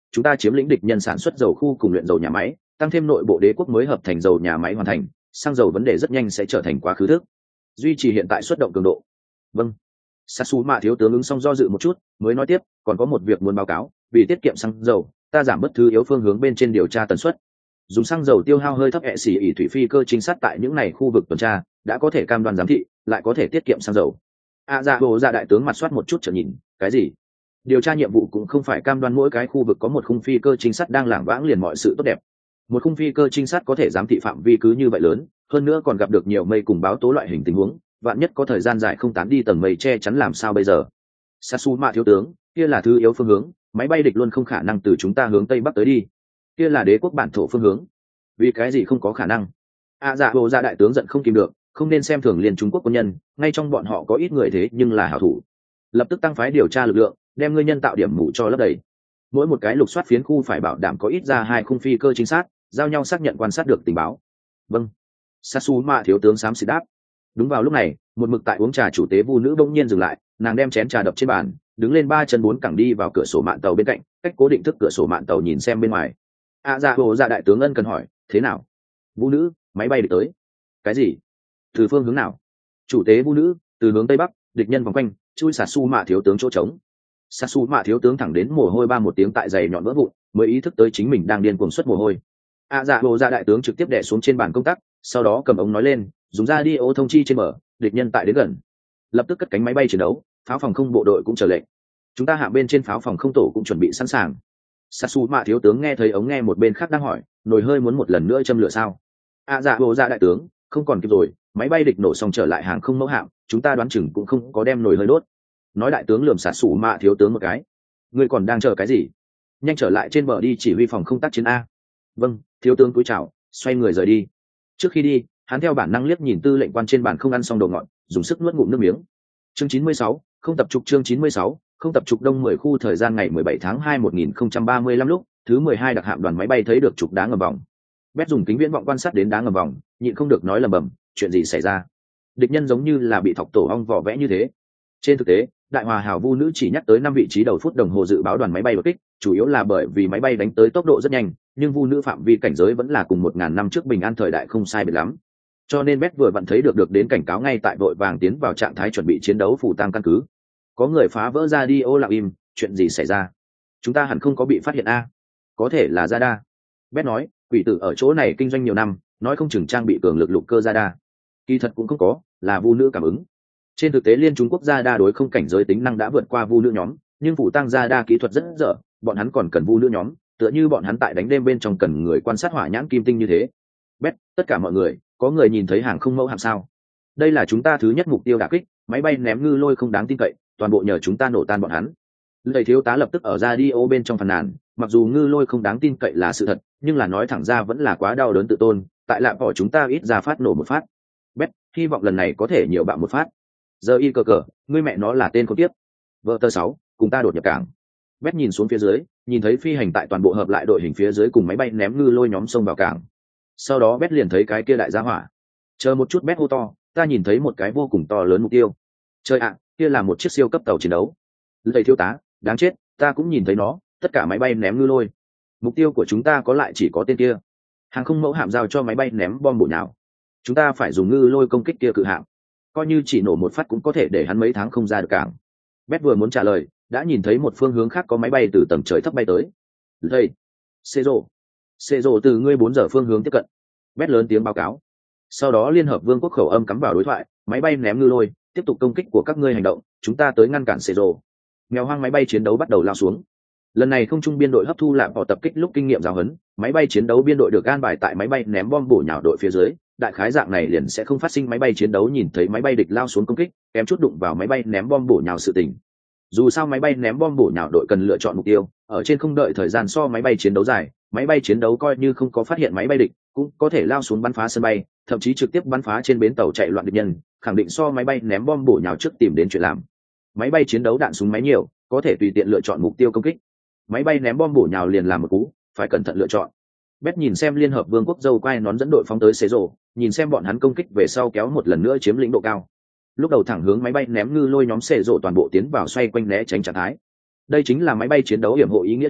chúng ta chiếm lĩnh địch nhân sản xuất dầu khu cùng luyện dầu nhà máy, tăng thêm nội bộ đế quốc mới hợp thành dầu nhà máy hoàn thành, xăng dầu vấn đề rất nhanh sẽ trở thành quá khứ thức. Duy trì hiện tại xuất động cường độ. Vâng. Satsuma thiếu tướng ứng xong do dự một chút, mới nói tiếp, còn có một việc muốn báo cáo, vì tiết kiệm xăng dầu, ta giảm bất thứ yếu phương hướng bên trên điều tra tần suất. Dùng xăng dầu tiêu hao hơi thấp hệ xỉ ỉ thủy phi cơ chính sát tại những này khu vực tuần tra, đã có thể cam đoan giám thị, lại có thể tiết kiệm xăng dầu. À dạ bộ dạ đại tướng mặt soát một chút trở nhìn, cái gì? Điều tra nhiệm vụ cũng không phải cam đoan mỗi cái khu vực có một khung phi cơ chính sát đang lảng vãng liền mọi sự tốt đẹp. Một khung phi cơ trinh sát có thể giám thị phạm vi cứ như vậy lớn, hơn nữa còn gặp được nhiều mây cùng báo tố loại hình tình huống, vạn nhất có thời gian dài không tán đi tầng mây che chắn làm sao bây giờ? Satsuma thiếu tướng, kia là thứ yếu phương hướng, máy bay địch luôn không khả năng từ chúng ta hướng tây bắc tới đi. Kia là đế quốc bản thổ phương hướng. Vì cái gì không có khả năng? À dạ bộ dạ đại tướng giận không kìm được, không nên xem thường liền Trung Quốc quân nhân, ngay trong bọn họ có ít người thế nhưng là hảo thủ. Lập tức tăng phái điều tra lực lượng, đem ngươi nhân tạo điểm mù cho lấp đầy. Mỗi một cái lục soát phiến khu phải bảo đảm có ít ra hai khung phi cơ chính xác, giao nhau xác nhận quan sát được tình báo. Vâng. Satsuma thiếu tướng xám xịt đáp. Đúng vào lúc này, một mực tại uống trà chủ tế vu nữ bỗng nhiên dừng lại, nàng đem chén trà đập trên bàn, đứng lên ba chân bốn cẳng đi vào cửa sổ mạn tàu bên cạnh, cách cố định thức cửa sổ mạn tàu nhìn xem bên ngoài. À dạ bộ dạ đại tướng ân cần hỏi, thế nào? Vu nữ, máy bay địch tới. Cái gì? Từ phương hướng nào? Chủ tế vu nữ, từ hướng tây bắc, địch nhân vòng quanh, chui Satsuma thiếu tướng chỗ trống. Satsuma thiếu tướng thẳng đến mồ hôi ba một tiếng tại giày nhọn vỡ vụn, mới ý thức tới chính mình đang điên cuồng xuất mồ hôi. À dạ bộ dạ đại tướng trực tiếp đè xuống trên bàn công tác, sau đó cầm ống nói lên, dùng ra đi ô thông chi trên mở, địch nhân tại đến gần. Lập tức cất cánh máy bay chiến đấu, pháo phòng không bộ đội cũng chờ lệnh. Chúng ta hạ bên trên pháo phòng không tổ cũng chuẩn bị sẵn sàng. Satsuma thiếu tướng nghe thấy ống nghe một bên khác đang hỏi, nồi hơi muốn một lần nữa châm lửa sao? À dạ bộ dạ đại tướng, không còn kịp rồi, máy bay địch nổ xong trở lại hàng không mẫu hạm, chúng ta đoán chừng cũng không có đem nồi hơi đốt. Nói đại tướng lườm Satsuma thiếu tướng một cái. Ngươi còn đang chờ cái gì? Nhanh trở lại trên bờ đi chỉ huy phòng không tác chiến a. Vâng, thiếu tướng cúi chào, xoay người rời đi. Trước khi đi, hắn theo bản năng liếc nhìn tư lệnh quan trên bàn không ăn xong đồ ngọt, dùng sức nuốt ngụm nước miếng. Chương chín mươi sáu, không tập trục chương chín mươi sáu, không tập trục đông mười khu thời gian ngày mười bảy tháng hai một nghìn không trăm ba mươi lăm lúc, thứ mười hai đặc hạm đoàn máy bay thấy được trục đá ngầm vòng. Bét dùng kính viễn vọng quan sát đến đá ngầm vòng, nhịn không được nói lầm bầm, chuyện gì xảy ra? Địch nhân giống như là bị thọc tổ ong vỏ vẽ như thế. Trên thực tế, đại hòa hào vu nữ chỉ nhắc tới năm vị trí đầu phút đồng hồ dự báo đoàn máy bay đột kích, chủ yếu là bởi vì máy bay đánh tới tốc độ rất nhanh, nhưng vu nữ phạm vi cảnh giới vẫn là cùng một ngàn năm trước bình an thời đại không sai biệt lắm. Cho nên Bét vừa vặn thấy được được đến cảnh cáo ngay tại vội vàng tiến vào trạng thái chuẩn bị chiến đấu phủ tăng căn cứ. Có người phá vỡ ra đi ô lặng im, chuyện gì xảy ra? Chúng ta hẳn không có bị phát hiện a? Có thể là Radar. Bét nói, quỷ tử ở chỗ này kinh doanh nhiều năm, nói không chừng trang bị cường lực lục cơ Radar. Kỳ thật cũng không có, là vu nữ cảm ứng. Trên thực tế liên Trung Quốc Radar đối không cảnh giới tính năng đã vượt qua vu nữ nhóm, nhưng phủ tăng Radar kỹ thuật rất dở, bọn hắn còn cần vu nữ nhóm, tựa như bọn hắn tại đánh đêm bên trong cần người quan sát hỏa nhãn kim tinh như thế. Bét, tất cả mọi người, có người nhìn thấy hàng không mẫu hạm sao? Đây là chúng ta thứ nhất mục tiêu đả kích, máy bay ném ngư lôi không đáng tin cậy, toàn bộ nhờ chúng ta nổ tan bọn hắn. Lầy thiếu tá lập tức ở radio bên trong phàn nàn, mặc dù ngư lôi không đáng tin cậy là sự thật, nhưng là nói thẳng ra vẫn là quá đau đớn tự tôn, tại lạm bỏ chúng ta ít ra phát nổ một phát. Bét, hy vọng lần này có thể nhiều bạn một phát. Giờ y cờ cờ, ngươi mẹ nó là tên con tiếp. Vợ tơ sáu, cùng ta đột nhập cảng. Bét nhìn xuống phía dưới, nhìn thấy phi hành tại toàn bộ hợp lại đội hình phía dưới cùng máy bay ném ngư lôi nhóm sông vào cảng. Sau đó Bét liền thấy cái kia đại gia hỏa. Chờ một chút Bét hô to, ta nhìn thấy một cái vô cùng to lớn mục tiêu. Trời ạ, kia là một chiếc siêu cấp tàu chiến đấu. Lầy thiếu tá, đáng chết, ta cũng nhìn thấy nó, tất cả máy bay ném ngư lôi. Mục tiêu của chúng ta có lại chỉ có tên kia. Hàng không mẫu hạm giao cho máy bay ném bom bổ nhào. Chúng ta phải dùng ngư lôi công kích kia cự hạm. Coi như chỉ nổ một phát cũng có thể để hắn mấy tháng không ra được cảng. Bét vừa muốn trả lời, đã nhìn thấy một phương hướng khác có máy bay từ tầng trời thấp bay tới. Đây, xê rô, xê rô từ ngươi bốn giờ phương hướng tiếp cận. Bét lớn tiếng báo cáo. Sau đó Liên hợp Vương quốc khẩu âm cắm vào đối thoại, máy bay ném ngư lôi, tiếp tục công kích của các ngươi hành động, chúng ta tới ngăn cản xê rô. Mèo hoang máy bay chiến đấu bắt đầu lao xuống. Lần này không trung biên đội hấp thu lạm vào tập kích lúc kinh nghiệm giáo huấn, máy bay chiến đấu biên đội được an bài tại máy bay ném bom bổ nhào đội phía dưới, đại khái dạng này liền sẽ không phát sinh máy bay chiến đấu nhìn thấy máy bay địch lao xuống công kích, kém chút đụng vào máy bay ném bom bổ nhào sự tình. Dù sao máy bay ném bom bổ nhào đội cần lựa chọn mục tiêu, ở trên không đợi thời gian so máy bay chiến đấu dài, máy bay chiến đấu coi như không có phát hiện máy bay địch, cũng có thể lao xuống bắn phá sân bay, thậm chí trực tiếp bắn phá trên bến tàu chạy loạn địch nhân, khẳng định so máy bay ném bom bổ nhào trước tìm đến chuyện làm. Máy bay chiến đấu đạn súng máy nhiều, có thể tùy tiện lựa chọn mục tiêu công kích. Máy bay ném bom bổ nhào liền làm một cú, phải cẩn thận lựa chọn. Bét nhìn xem Liên hợp Vương quốc dâu quai nón dẫn đội phóng tới xế rổ, nhìn xem bọn hắn công kích về sau kéo một lần nữa chiếm lĩnh độ cao. Lúc đầu thẳng hướng máy bay ném ngư lôi nhóm xế rổ toàn bộ tiến vào xoay quanh né tránh trạng thái. Đây chính là máy bay chiến đấu hiểm hộ ý nghĩa chỗ,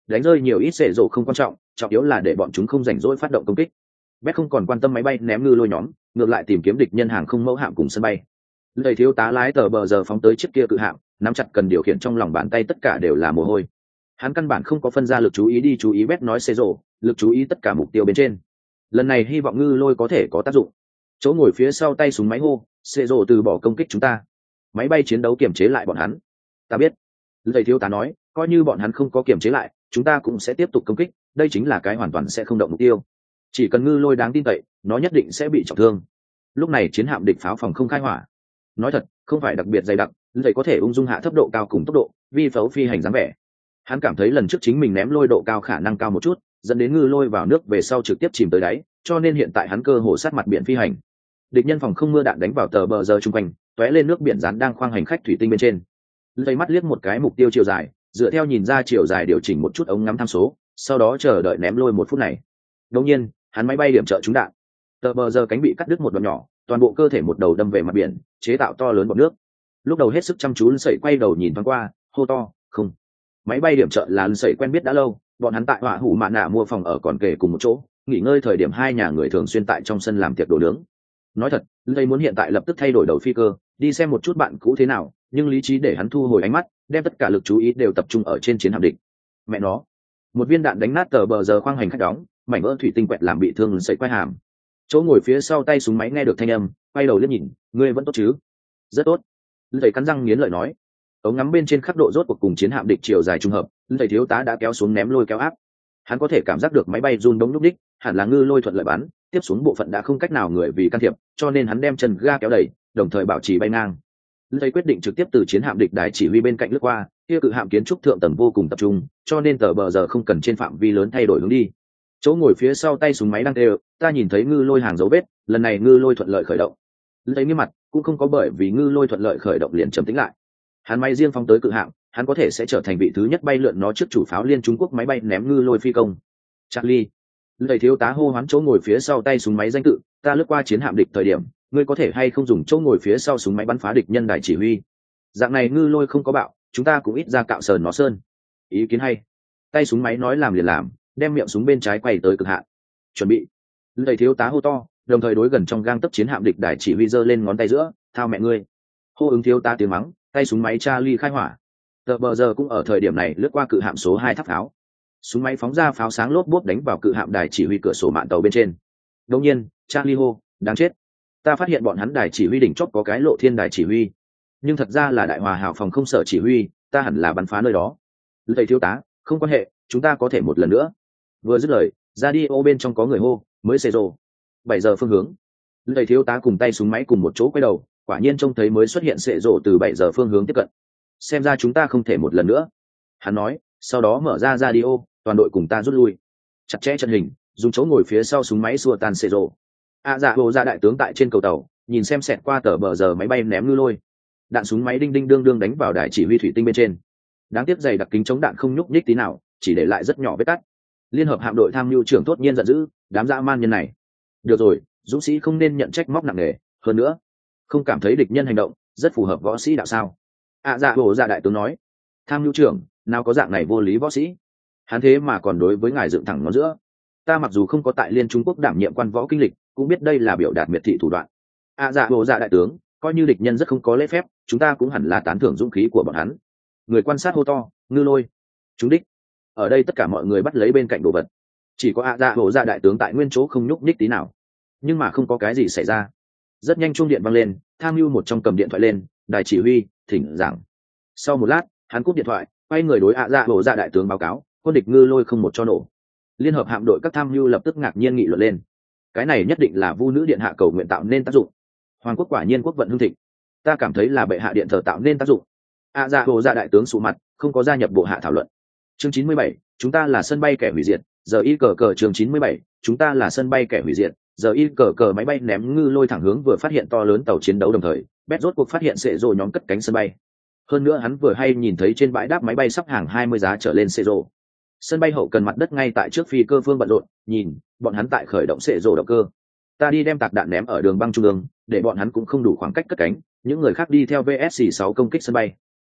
đánh rơi nhiều ít xệ rộ không quan trọng, trọng yếu là để bọn chúng không rảnh rỗi phát động công kích. Bét không còn quan tâm máy bay ném ngư lôi nhóm, ngược lại tìm kiếm địch nhân hàng không mẫu hạm cùng sân bay. Lầy thiếu tá lái tờ bờ giờ phóng tới chiếc kia cự hạm, nắm chặt cần điều khiển trong lòng bàn tay tất cả đều là mồ hôi. Hắn căn bản không có phân ra lực chú ý đi chú ý Bét nói xệ rộ, lực chú ý tất cả mục tiêu bên trên. Lần này hy vọng ngư lôi có thể có tác dụng. Chỗ ngồi phía sau tay súng máy hô, xệ rộ từ bỏ công kích chúng ta. Máy bay chiến đấu kiểm chế lại bọn hắn. Ta biết. Lầy thiếu tá nói, coi như bọn hắn không có kiểm chế lại, chúng ta cũng sẽ tiếp tục công kích, đây chính là cái hoàn toàn sẽ không động mục tiêu. Chỉ cần ngư lôi đáng tin cậy, nó nhất định sẽ bị trọng thương. Lúc này chiến hạm địch pháo phòng không khai hỏa. Nói thật, không phải đặc biệt dày đặc, lầy có thể ung dung hạ thấp độ cao cùng tốc độ, vi phẫu phi hành dáng vẻ. Hắn cảm thấy lần trước chính mình ném lôi độ cao khả năng cao một chút, dẫn đến ngư lôi vào nước về sau trực tiếp chìm tới đáy, cho nên hiện tại hắn cơ hồ sát mặt biển phi hành. Địch nhân phòng không mưa đạn đánh vào tờ bờ giờ trung quanh, tóe lên nước biển rán đang khoang hành khách thủy tinh bên trên. Lầy mắt liếc một cái mục tiêu chiều dài, dựa theo nhìn ra chiều dài điều chỉnh một chút ống ngắm tham số, sau đó chờ đợi ném lôi một phút này. Đột nhiên, hắn máy bay điểm trợ trúng đạn. Tờ bờ giờ cánh bị cắt đứt một đoạn nhỏ, toàn bộ cơ thể một đầu đâm về mặt biển, chế tạo to lớn bọt nước. Lúc đầu hết sức chăm chú sẩy quay đầu nhìn thoáng qua, hô to, "Không." Máy bay điểm trợ là sẩy quen biết đã lâu, bọn hắn tại họa hủ mạn nạ mua phòng ở còn kề cùng một chỗ, nghỉ ngơi thời điểm hai nhà người thường xuyên tại trong sân làm tiệc đồ nướng. Nói thật, Lây muốn hiện tại lập tức thay đổi đầu phi cơ, đi xem một chút bạn cũ thế nào, nhưng lý trí để hắn thu hồi ánh mắt, đem tất cả lực chú ý đều tập trung ở trên chiến hạm địch. Mẹ nó, một viên đạn đánh nát tờ bờ giờ khoang hành khách đóng, mảnh vỡ thủy tinh quẹt làm bị thương sẩy quay hàm. Chỗ ngồi phía sau tay súng máy nghe được thanh âm, quay đầu liếc nhìn, ngươi vẫn tốt chứ? Rất tốt. Lây cắn răng nghiến lợi nói. Ống ngắm bên trên khắc độ rốt cuộc cùng chiến hạm địch chiều dài trùng hợp, Lây thiếu tá đã kéo xuống ném lôi kéo áp. Hắn có thể cảm giác được máy bay run bóng lúc đích, hẳn là ngư lôi thuận lợi bắn, tiếp xuống bộ phận đã không cách nào người vì can thiệp, cho nên hắn đem chân ga kéo đẩy, đồng thời bảo trì bay ngang. Lây quyết định trực tiếp từ chiến hạm địch đài chỉ huy bên cạnh lướt qua, kia cự hạm kiến trúc thượng tầng vô cùng tập trung, cho nên tờ bờ giờ không cần trên phạm vi lớn thay đổi hướng đi. Chỗ ngồi phía sau tay súng máy đang đều, ta nhìn thấy ngư lôi hàng dấu vết, lần này ngư lôi thuận lợi khởi động. Lây nghiêm mặt, cũng không có bởi vì ngư lôi thuận lợi khởi động liền trầm tĩnh lại. Hắn máy riêng phóng tới cự hạm, hắn có thể sẽ trở thành vị thứ nhất bay lượn nó trước chủ pháo liên Trung Quốc máy bay ném ngư lôi phi công. Charlie, Lây thiếu tá hô hoán chỗ ngồi phía sau tay súng máy danh tự, ta lướt qua chiến hạm địch thời điểm, ngươi có thể hay không dùng chỗ ngồi phía sau súng máy bắn phá địch nhân đài chỉ huy. Dạng này ngư lôi không có bạo, chúng ta cũng ít ra cạo sờn nó sơn. Ý kiến hay. Tay súng máy nói làm liền làm, đem miệng súng bên trái quay tới cực hạn. Chuẩn bị. Lây thiếu tá hô to, đồng thời đối gần trong gang tấc chiến hạm địch đài chỉ huy giơ lên ngón tay giữa, thao mẹ ngươi. Hô ứng thiếu tá tiếng mắng, tay súng máy Charlie khai hỏa. Tờ bờ giờ cũng ở thời điểm này lướt qua cự hạm số hai tháp pháo. Súng máy phóng ra pháo sáng lốp bốp đánh vào cự hạm đài chỉ huy cửa sổ mạn tàu bên trên. Đột nhiên, Charlie hô, đáng chết. Ta phát hiện bọn hắn đài chỉ huy đỉnh chóp có cái lộ thiên đài chỉ huy, nhưng thật ra là đại hòa hào phòng không sở chỉ huy, ta hẳn là bắn phá nơi đó. Lây thiếu tá, không quan hệ, chúng ta có thể một lần nữa. Vừa dứt lời, radio bên trong có người hô, mới xê rồ. Bảy giờ phương hướng. Lây thiếu tá cùng tay súng máy cùng một chỗ quay đầu, quả nhiên trông thấy mới xuất hiện xệ rồ từ bảy giờ phương hướng tiếp cận. Xem ra chúng ta không thể một lần nữa. Hắn nói, sau đó mở ra radio, toàn đội cùng ta rút lui. Chặt chẽ trận hình, dùng chỗ ngồi phía sau súng máy xua tan xệ rồ. A dạ bộ ra đại tướng tại trên cầu tàu, nhìn xem xẹt qua tờ bờ giờ máy bay ném ngư lôi. Đạn súng máy đinh đinh đương đương đánh vào đài chỉ huy thủy tinh bên trên. Đáng tiếc dày đặc kính chống đạn không nhúc nhích tí nào, chỉ để lại rất nhỏ vết cắt. Liên hợp hạm đội tham mưu trưởng tốt nhiên giận dữ, đám dã man nhân này. Được rồi, dũng sĩ không nên nhận trách móc nặng nề, hơn nữa, không cảm thấy địch nhân hành động rất phù hợp võ sĩ đạo sao? A dạ bộ ra đại tướng nói. Tham mưu trưởng, nào có dạng này vô lý võ sĩ? Hắn thế mà còn đối với ngài dựng thẳng ngón giữa. Ta mặc dù không có tại Liên Trung Quốc đảm nhiệm quan võ kinh lịch, cũng biết đây là biểu đạt miệt thị thủ đoạn. A dạ bộ dạ đại tướng, coi như địch nhân rất không có lễ phép, chúng ta cũng hẳn là tán thưởng dũng khí của bọn hắn. Người quan sát hô to, ngư lôi, chúng đích. Ở đây tất cả mọi người bắt lấy bên cạnh đồ vật, chỉ có A dạ bộ dạ đại tướng tại nguyên chỗ không nhúc nhích tí nào. Nhưng mà không có cái gì xảy ra. Rất nhanh chuông điện vang lên, tham mưu một trong cầm điện thoại lên, đài chỉ huy, thỉnh giảng. Sau một lát, hắn cúp điện thoại, quay người đối A dạ bộ dạ đại tướng báo cáo, quân địch ngư lôi không một cho nổ. Liên hợp hạm đội các tham mưu lập tức ngạc nhiên nghị luận lên. Cái này nhất định là vu nữ điện hạ cầu nguyện tạo nên tác dụng. Hoàng quốc quả nhiên quốc vận hưng thịnh. Ta cảm thấy là bệ hạ điện thờ tạo nên tác dụng. A dạ bộ dạ đại tướng sụ mặt, không có gia nhập bộ hạ thảo luận. Chương chín mươi bảy, chúng ta là sân bay kẻ hủy diệt. Giờ y cờ cờ chương chín mươi bảy, chúng ta là sân bay kẻ hủy diệt. Giờ y cờ cờ máy bay ném ngư lôi thẳng hướng vừa phát hiện to lớn tàu chiến đấu đồng thời, Bét rốt cuộc phát hiện sệ rồ nhóm cất cánh sân bay. Hơn nữa hắn vừa hay nhìn thấy trên bãi đáp máy bay sắp hàng hai mươi giá trở lên sệ rồ. Sân bay hậu cần mặt đất ngay tại trước phi cơ phương bận rộn, nhìn, bọn hắn tại khởi động sệ rồ động cơ. Ta đi đem tạc đạn ném ở đường băng trung ương, để bọn hắn cũng không đủ khoảng cách cất cánh, những người khác đi theo vê ét sáu công kích sân bay.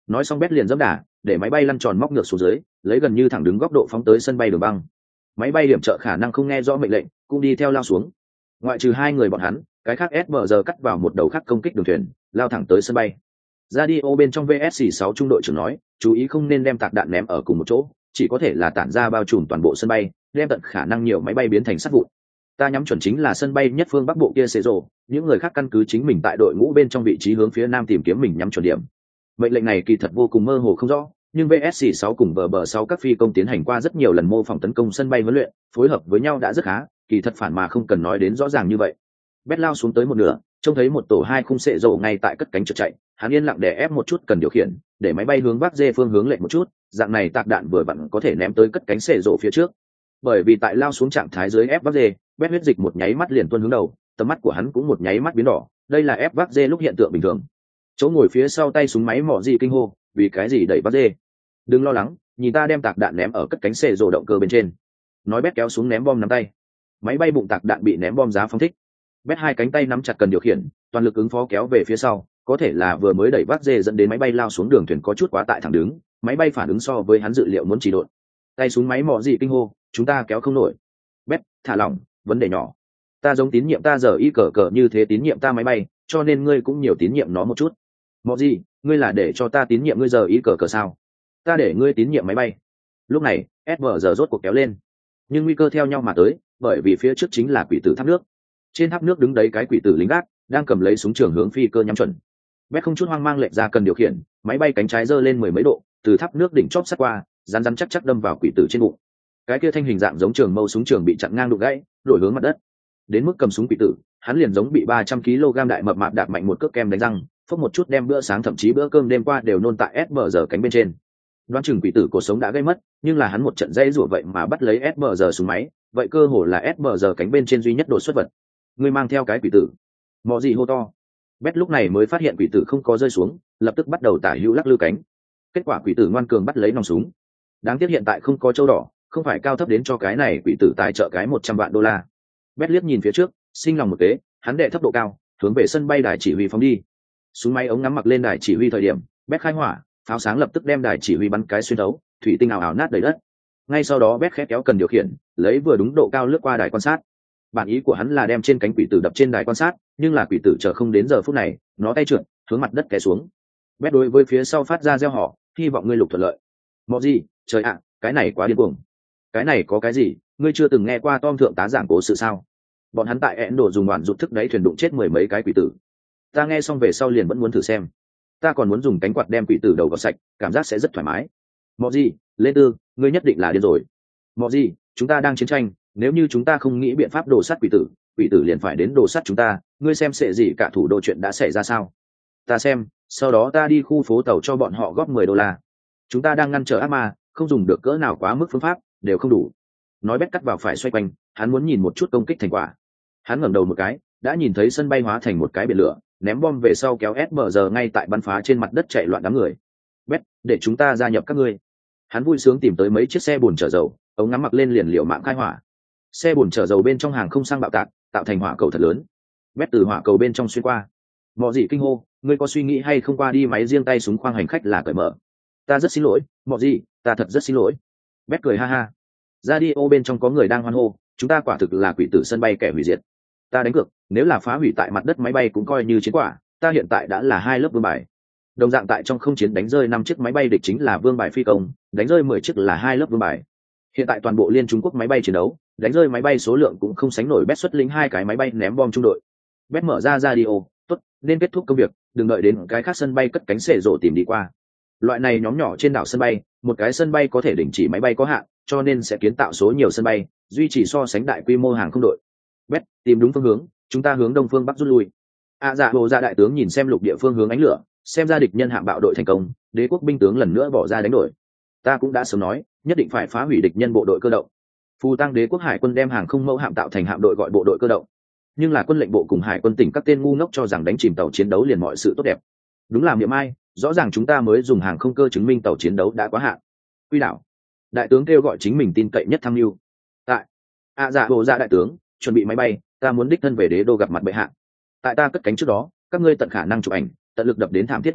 nói xong Bét liền dẫm đà để máy bay lăn tròn móc ngược xuống dưới, lấy gần như thẳng đứng góc độ phóng tới sân bay đường băng. Máy bay điểm trợ khả năng không nghe rõ mệnh lệnh cũng đi theo lao xuống. Ngoại trừ hai người bọn hắn, cái khác ét bê giê cắt vào một đầu khác công kích đường thuyền, lao thẳng tới sân bay. Radio bên trong vê ét xê sáu trung đội trưởng nói, chú ý không nên đem tạc đạn ném ở cùng một chỗ, chỉ có thể là tản ra bao trùm toàn bộ sân bay, đem tận khả năng nhiều máy bay biến thành sắt vụn. Ta nhắm chuẩn chính là sân bay nhất phương bắc bộ kia xế rồ, những người khác căn cứ chính mình tại đội ngũ bên trong vị trí hướng phía nam tìm kiếm mình nhắm chuẩn điểm. Mệnh lệnh này kỳ thật vô cùng mơ hồ không rõ, nhưng vê ét xê sáu cùng bờ bờ sáu các phi công tiến hành qua rất nhiều lần mô phỏng tấn công sân bay huấn luyện, phối hợp với nhau đã rất khá, kỳ thật phản mà không cần nói đến rõ ràng như vậy. Bét lao xuống tới một nửa, trông thấy một tổ hai khung xệ rồ ngay tại cất cánh trượt chạy, hắn yên lặng để ép một chút cần điều khiển, để máy bay hướng bắc dê phương hướng lệch một chút, dạng này tạc đạn vừa vặn có thể ném tới cất cánh xệ rồ phía trước. Bởi vì tại lao xuống trạng thái dưới ép bắc dê, Bét huyết dịch một nháy mắt liền tuôn hướng đầu, tầm mắt của hắn cũng một nháy mắt biến đỏ, đây là ép bắc dê lúc hiện tượng bình thường. Chỗ ngồi phía sau tay súng máy mỏ gì kinh hô, vì cái gì đẩy bắc dê? Đừng lo lắng, nhìn ta đem tạc đạn ném ở cất cánh xệ rồ động cơ bên trên. Nói Bét kéo xuống ném bom nắm tay. Máy bay bụng tạc đạn bị ném bom giá phóng thích. Bét hai cánh tay nắm chặt cần điều khiển, toàn lực ứng phó kéo về phía sau, có thể là vừa mới đẩy vác dê dẫn đến máy bay lao xuống đường thuyền có chút quá tại thẳng đứng, máy bay phản ứng so với hắn dự liệu muốn trì độn. Tay súng máy mò gì kinh hô, chúng ta kéo không nổi. Bét, thả lỏng, vấn đề nhỏ. Ta giống tín nhiệm ta giờ y cờ cờ như thế tín nhiệm ta máy bay, cho nên ngươi cũng nhiều tín nhiệm nó một chút. Mò gì, ngươi là để cho ta tín nhiệm ngươi giờ y cờ cờ sao? Ta để ngươi tín nhiệm máy bay. Lúc này, ét vê giờ rốt cuộc kéo lên, nhưng nguy cơ theo nhau mà tới, bởi vì phía trước chính là quỷ tử tháp nước. Trên tháp nước đứng đấy cái quỷ tử lính gác, đang cầm lấy súng trường hướng phi cơ nhắm chuẩn. Bét không chút hoang mang lệch ra cần điều khiển, máy bay cánh trái giơ lên mười mấy độ, từ tháp nước đỉnh chóp sát qua, rắn rắn chắc chắc đâm vào quỷ tử trên bụng. Cái kia thanh hình dạng giống trường mâu súng trường bị chặn ngang đụng gãy, đổi hướng mặt đất. Đến mức cầm súng quỷ tử, hắn liền giống bị ba trăm ki lô gam đại mập mạp đạp mạnh một cước kem đánh răng, phốc một chút đem bữa sáng thậm chí bữa cơm đêm qua đều nôn tại ét bê giờ cánh bên trên. Đoán chừng quỷ tử cuộc sống đã gây mất, nhưng là hắn một trận dây rủa vậy mà bắt lấy ét bê giờ súng máy, vậy cơ hồ là ét bê giờ cánh bên trên duy nhất đột xuất vật. Ngươi mang theo cái quỷ tử. Mọ gì hô to. Bét lúc này mới phát hiện quỷ tử không có rơi xuống, lập tức bắt đầu tả hữu lắc lư cánh. Kết quả quỷ tử ngoan cường bắt lấy nòng súng. Đáng tiếc hiện tại không có châu đỏ, không phải cao thấp đến cho cái này quỷ tử tài trợ cái một trăm vạn đô la. Bét liếc nhìn phía trước, sinh lòng một kế, hắn đệ thấp độ cao, hướng về sân bay đài chỉ huy phóng đi. Súng máy ống ngắm mặc lên đài chỉ huy thời điểm, Bét khai hỏa, pháo sáng lập tức đem đài chỉ huy bắn cái xuyên thấu, thủy tinh ảo ảo nát đầy đất. Ngay sau đó Bét khép kéo cần điều khiển, lấy vừa đúng độ cao lướt qua đài quan sát. Bản ý của hắn là đem trên cánh quỷ tử đập trên đài quan sát, nhưng là quỷ tử chờ không đến giờ phút này, nó tay trượt, hướng mặt đất té xuống. Bét đối với phía sau phát ra reo hò, hy vọng ngươi lục thuận lợi. Mọ gì, trời ạ, cái này quá điên cuồng. Cái này có cái gì, ngươi chưa từng nghe qua Tom thượng tá giảng cố sự sao? Bọn hắn tại ẻn đổ dùng đoàn rụt thức đáy thuyền đụng chết mười mấy cái quỷ tử. Ta nghe xong về sau liền vẫn muốn thử xem. Ta còn muốn dùng cánh quạt đem quỷ tử đầu gọt sạch, cảm giác sẽ rất thoải mái. Mọ gì, lên tư, ngươi nhất định là điên rồi. Mọ gì, chúng ta đang chiến tranh, nếu như chúng ta không nghĩ biện pháp đổ sát quỷ tử, quỷ tử liền phải đến đổ sát chúng ta. Ngươi xem sẽ gì cả thủ đô chuyện đã xảy ra sao? Ta xem, sau đó ta đi khu phố tàu cho bọn họ góp mười đô la. Chúng ta đang ngăn trở ác ma, không dùng được cỡ nào quá mức phương pháp, đều không đủ. Nói Bét cắt vào phải xoay quanh, hắn muốn nhìn một chút công kích thành quả. Hắn ngẩng đầu một cái, đã nhìn thấy sân bay hóa thành một cái biển lửa, ném bom về sau kéo ét bê giờ ngay tại bắn phá trên mặt đất chạy loạn đám người. Bét, để chúng ta gia nhập các ngươi. Hắn vui sướng tìm tới mấy chiếc xe bồn chở dầu, ống ngắm mặc lên liền liều mạng khai hỏa. Xe bồn chở dầu bên trong hàng không xăng bạo tạc, tạo thành hỏa cầu thật lớn. Bét từ hỏa cầu bên trong xuyên qua. Mọ gì kinh hô, ngươi có suy nghĩ hay không qua đi máy riêng tay súng khoang hành khách là cởi mở. Ta rất xin lỗi, Mọ gì, ta thật rất xin lỗi. Bét cười ha ha. Radio bên trong có người đang hoan hô, chúng ta quả thực là quỷ tử sân bay kẻ hủy diệt. Ta đánh cược, nếu là phá hủy tại mặt đất máy bay cũng coi như chiến quả, ta hiện tại đã là hai lớp vương bài. Đồng dạng tại trong không chiến đánh rơi năm chiếc máy bay địch chính là vương bài phi công, đánh rơi mười chiếc là hai lớp vương bài. Hiện tại toàn bộ liên Trung Quốc máy bay chiến đấu, đánh rơi máy bay số lượng cũng không sánh nổi Bét xuất lính hai cái máy bay ném bom trung đội. Bét mở ra radio, tốt, nên kết thúc công việc, đừng đợi đến cái khác sân bay cất cánh xệ rộ tìm đi qua. Loại này nhóm nhỏ trên đảo sân bay, một cái sân bay có thể đình chỉ máy bay có hạn, cho nên sẽ kiến tạo số nhiều sân bay, duy trì so sánh đại quy mô hàng không đội. Bét, tìm đúng phương hướng, chúng ta hướng đông phương bắc rút lui. À dạ hồ dạ đại tướng nhìn xem lục địa phương hướng ánh lửa, xem ra địch nhân hạm bạo đội thành công, đế quốc binh tướng lần nữa bỏ ra đánh đổi. Ta cũng đã sớm nói, nhất định phải phá hủy địch nhân bộ đội cơ động. Phù tăng đế quốc hải quân đem hàng không mẫu hạm tạo thành hạm đội gọi bộ đội cơ động. Nhưng là quân lệnh bộ cùng hải quân tỉnh các tên ngu ngốc cho rằng đánh chìm tàu chiến đấu liền mọi sự tốt đẹp. Đúng là miệng ai, rõ ràng chúng ta mới dùng hàng không cơ chứng minh tàu chiến đấu đã quá hạn. Quy đảo. Đại tướng kêu gọi chính mình tin cậy nhất tham mưu. Tại. À dạ hồ dạ đại tướng, chuẩn bị máy bay, ta muốn đích thân về đế đô gặp mặt bệ hạ. Tại ta cất cánh trước đó, các ngươi tận khả năng chụp ảnh, tận lực đập đến thảm thiết một chút,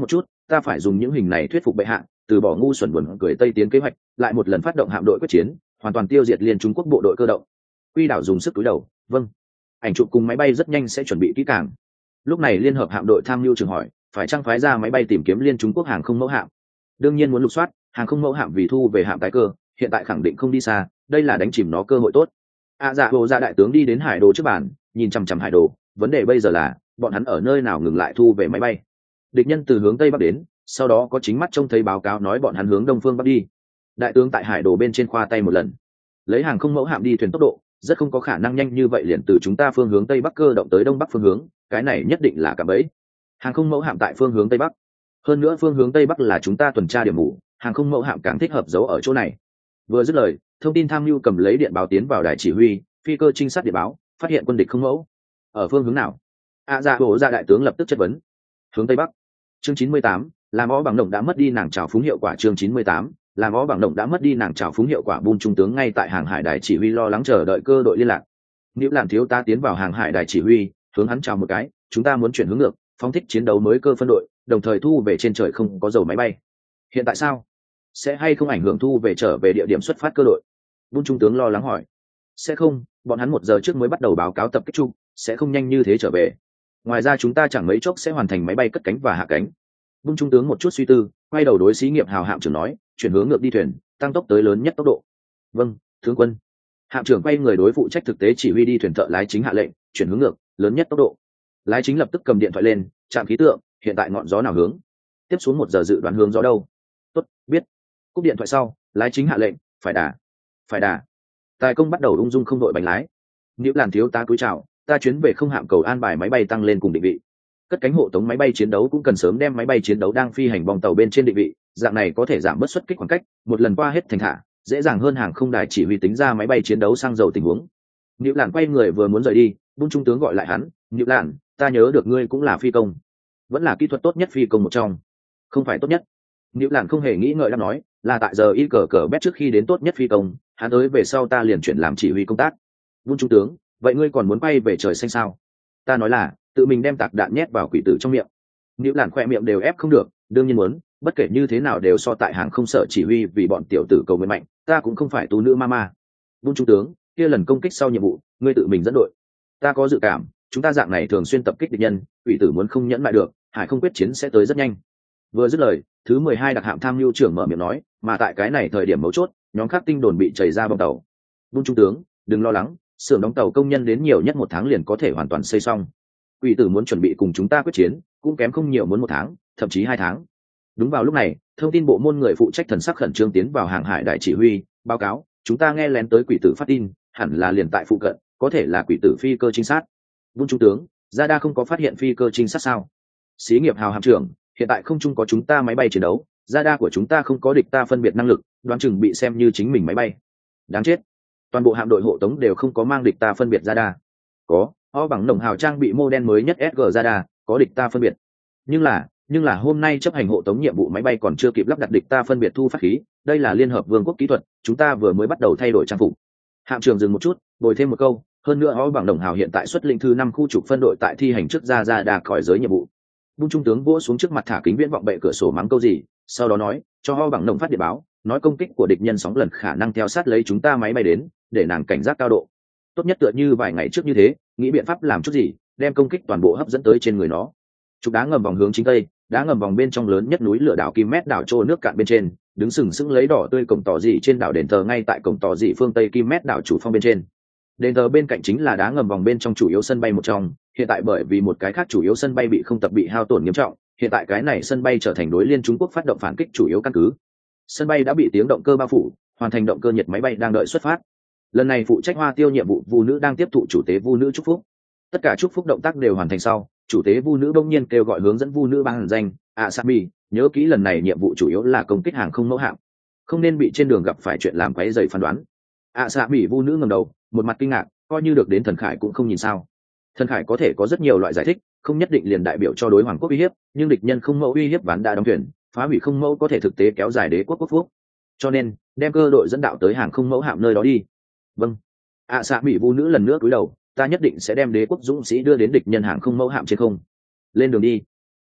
ta phải dùng những hình này thuyết phục bệ hạ từ bỏ ngu xuẩn buồn cười tây tiến kế hoạch, lại một lần phát động hạm đội quyết chiến, hoàn toàn tiêu diệt liên Trung Quốc bộ đội cơ động. Quy đảo dùng sức cúi đầu, vâng. Ảnh chụp cùng máy bay rất nhanh sẽ chuẩn bị kỹ càng. Lúc này liên hợp hạm đội tham mưu trưởng hỏi, phải chăng phái ra máy bay tìm kiếm liên Trung Quốc hàng không mẫu hạm? Đương nhiên muốn lục soát hàng không mẫu hạm, vì thu về hạm tái cơ, hiện tại khẳng định không đi xa, đây là đánh chìm nó cơ hội tốt. À dạ bộ ra đại tướng đi đến hải đồ trước bàn, nhìn chằm chằm hải đồ, vấn đề bây giờ là bọn hắn ở nơi nào ngừng lại thu về máy bay. Địch nhân từ hướng tây bắc đến, sau đó có chính mắt trông thấy báo cáo nói bọn hắn hướng đông phương bắc đi. Đại tướng tại hải đồ bên trên khoa tay một lần, lấy hàng không mẫu hạm đi thuyền tốc độ rất không có khả năng nhanh như vậy liền từ chúng ta phương hướng tây bắc cơ động tới đông bắc phương hướng, cái này nhất định là cả bẫy. Hàng không mẫu hạm tại phương hướng tây bắc, hơn nữa phương hướng tây bắc là chúng ta tuần tra điểm mù, hàng không mẫu hạm càng thích hợp giấu ở chỗ này. Vừa dứt lời, thông tin tham mưu cầm lấy điện báo tiến vào đài chỉ huy, phi cơ trinh sát điện báo phát hiện quân địch không mẫu ở phương hướng nào. À dạ bộ ra đại tướng lập tức chất vấn. Hướng tây bắc. Chương chín mươi tám, làm ó bằng động đã mất đi nàng trào phúng hiệu quả. Chương chín mươi tám, làm ó bằng động đã mất đi nàng trào phúng hiệu quả. Bun trung tướng ngay tại hàng hải đài chỉ huy lo lắng chờ đợi cơ đội liên lạc. Nếu làm thiếu tá tiến vào hàng hải đài chỉ huy, hướng hắn chào một cái, chúng ta muốn chuyển hướng ngược, phóng thích chiến đấu mới cơ phân đội, đồng thời thu về trên trời không có dầu máy bay. Hiện tại sao? Sẽ hay không ảnh hưởng thu về trở về địa điểm xuất phát cơ đội? Bun trung tướng lo lắng hỏi. Sẽ không, bọn hắn một giờ trước mới bắt đầu báo cáo tập kích chung, sẽ không nhanh như thế trở về. Ngoài ra chúng ta chẳng mấy chốc sẽ hoàn thành máy bay cất cánh và hạ cánh. Bung trung tướng một chút suy tư, quay đầu đối xí nghiệp hào hạm trưởng nói, chuyển hướng ngược đi thuyền, tăng tốc tới lớn nhất tốc độ. Vâng, tướng quân. Hạm trưởng quay người đối phụ trách thực tế chỉ huy đi thuyền thợ lái chính hạ lệnh, chuyển hướng ngược, lớn nhất tốc độ. Lái chính lập tức cầm điện thoại lên, trạm khí tượng, hiện tại ngọn gió nào hướng? Tiếp xuống một giờ dự đoán hướng gió đâu? Tốt, biết. Cúp điện thoại sau, lái chính hạ lệnh, phải đà, phải đà. Tài công bắt đầu ung dung không đội bánh lái. Nếu làn thiếu tá cúi chào, ta chuyến về không hạm cầu an bài máy bay tăng lên cùng định vị. Cất cánh hộ tống máy bay chiến đấu cũng cần sớm đem máy bay chiến đấu đang phi hành bong tàu bên trên định vị, dạng này có thể giảm bớt xuất kích khoảng cách, một lần qua hết thành thả, dễ dàng hơn hàng không đài chỉ huy tính ra máy bay chiến đấu sang dầu tình huống. Niệu Lạn quay người vừa muốn rời đi, Bun trung tướng gọi lại hắn, "Niệu Lạn, ta nhớ được ngươi cũng là phi công, vẫn là kỹ thuật tốt nhất phi công một trong." "Không phải tốt nhất." Niệu Lạn không hề nghĩ ngợi đáp nói, "Là tại giờ y cờ cờ bét trước khi đến tốt nhất phi công, hắn tới về sau ta liền chuyển làm chỉ huy công tác." Bun trung tướng, "Vậy ngươi còn muốn bay về trời xanh sao?" "Ta nói là tự mình đem tạc đạn nhét vào quỷ tử trong miệng." Niệu Lạn khoe miệng đều ép không được, đương nhiên muốn, bất kể như thế nào đều so tại hàng không sở chỉ huy vì bọn tiểu tử cầu nguyện mạnh, ta cũng không phải tu nữ mama. Bun trung tướng, kia lần công kích sau nhiệm vụ, ngươi tự mình dẫn đội. Ta có dự cảm, chúng ta dạng này thường xuyên tập kích địch nhân, quỷ tử muốn không nhẫn lại được, hải không quyết chiến sẽ tới rất nhanh. Vừa dứt lời, thứ mười hai đặc hạm tham mưu trưởng mở miệng nói, mà tại cái này thời điểm mấu chốt, nhóm khác tinh đồn bị chảy ra bong tàu. Bun trung tướng, đừng lo lắng, xưởng đóng tàu công nhân đến nhiều nhất một tháng liền có thể hoàn toàn xây xong. Quỷ tử muốn chuẩn bị cùng chúng ta quyết chiến, cũng kém không nhiều muốn một tháng, thậm chí hai tháng. Đúng vào lúc này, thông tin bộ môn người phụ trách thần sắc khẩn trương tiến vào hàng hải đại chỉ huy, báo cáo, chúng ta nghe lén tới quỷ tử phát tin, hẳn là liền tại phụ cận, có thể là quỷ tử phi cơ trinh sát. Bun trung tướng, Radar không có phát hiện phi cơ trinh sát sao? Xí nghiệp hào hạm trưởng, hiện tại không chung có chúng ta máy bay chiến đấu, Radar của chúng ta không có địch ta phân biệt năng lực, đoán chừng bị xem như chính mình máy bay. Đáng chết, toàn bộ hạm đội hộ tống đều không có mang địch ta phân biệt Radar. Có, ho bằng nồng hào trang bị model mới nhất ét giê Radar, có địch ta phân biệt. Nhưng là, nhưng là hôm nay chấp hành hộ tống nhiệm vụ máy bay còn chưa kịp lắp đặt địch ta phân biệt thu phát khí, đây là liên hợp vương quốc kỹ thuật, chúng ta vừa mới bắt đầu thay đổi trang phục. Hạm trưởng dừng một chút, bồi thêm một câu, hơn nữa ho bằng đồng hào hiện tại xuất lĩnh thứ năm khu trục phân đội tại thi hành trước ra ra đà khỏi giới nhiệm vụ. Bun trung tướng vỗ xuống trước mặt thả kính viễn vọng bệ cửa sổ mắng câu gì, sau đó nói, cho ho bằng đồng phát điện báo, nói công kích của địch nhân sóng lần khả năng theo sát lấy chúng ta máy bay đến, để nàng cảnh giác cao độ. Tốt nhất tựa như vài ngày trước như thế, nghĩ biện pháp làm chút gì, đem công kích toàn bộ hấp dẫn tới trên người nó. Trục đá ngầm vòng hướng chính tây, đá ngầm vòng bên trong lớn nhất núi lửa đảo Kim Mét đảo trô nước cạn bên trên, đứng sừng sững lấy đỏ tươi cổng tỏ dị trên đảo đền thờ ngay tại cổng tỏ dị phương tây Kim Mét đảo chủ phong bên trên. Đền thờ bên cạnh chính là đá ngầm vòng bên trong chủ yếu sân bay một trong, hiện tại bởi vì một cái khác chủ yếu sân bay bị không tập bị hao tổn nghiêm trọng, hiện tại cái này sân bay trở thành đối liên Trung Quốc phát động phản kích chủ yếu căn cứ. Sân bay đã bị tiếng động cơ bao phủ, hoàn thành động cơ nhiệt máy bay đang đợi xuất phát. Lần này phụ trách hoa tiêu nhiệm vụ vu nữ đang tiếp thụ chủ tế vu nữ chúc phúc. Tất cả chúc phúc động tác đều hoàn thành sau, chủ tế vu nữ bỗng nhiên kêu gọi hướng dẫn vu nữ bằng danh Asami, nhớ kỹ lần này nhiệm vụ chủ yếu là công kích hàng không mẫu hạm, không nên bị trên đường gặp phải chuyện làm quấy rầy phán đoán. Asami vu nữ ngẩng đầu, một mặt kinh ngạc, coi như được đến thần khải cũng không nhìn sao. Thần khải có thể có rất nhiều loại giải thích, không nhất định liền đại biểu cho đối hoàng quốc uy hiếp, nhưng địch nhân không mẫu uy hiếp ván đã đóng thuyền, phá hủy không mẫu có thể thực tế kéo dài đế quốc quốc phúc. Cho nên, đem cơ đội dẫn đạo tới hàng không mẫu hạm nơi đó đi. Vâng. Asami vu nữ lần nữa cúi đầu, ta nhất định sẽ đem đế quốc dũng sĩ đưa đến địch nhân hàng không mẫu hạm trên không. Lên đường đi.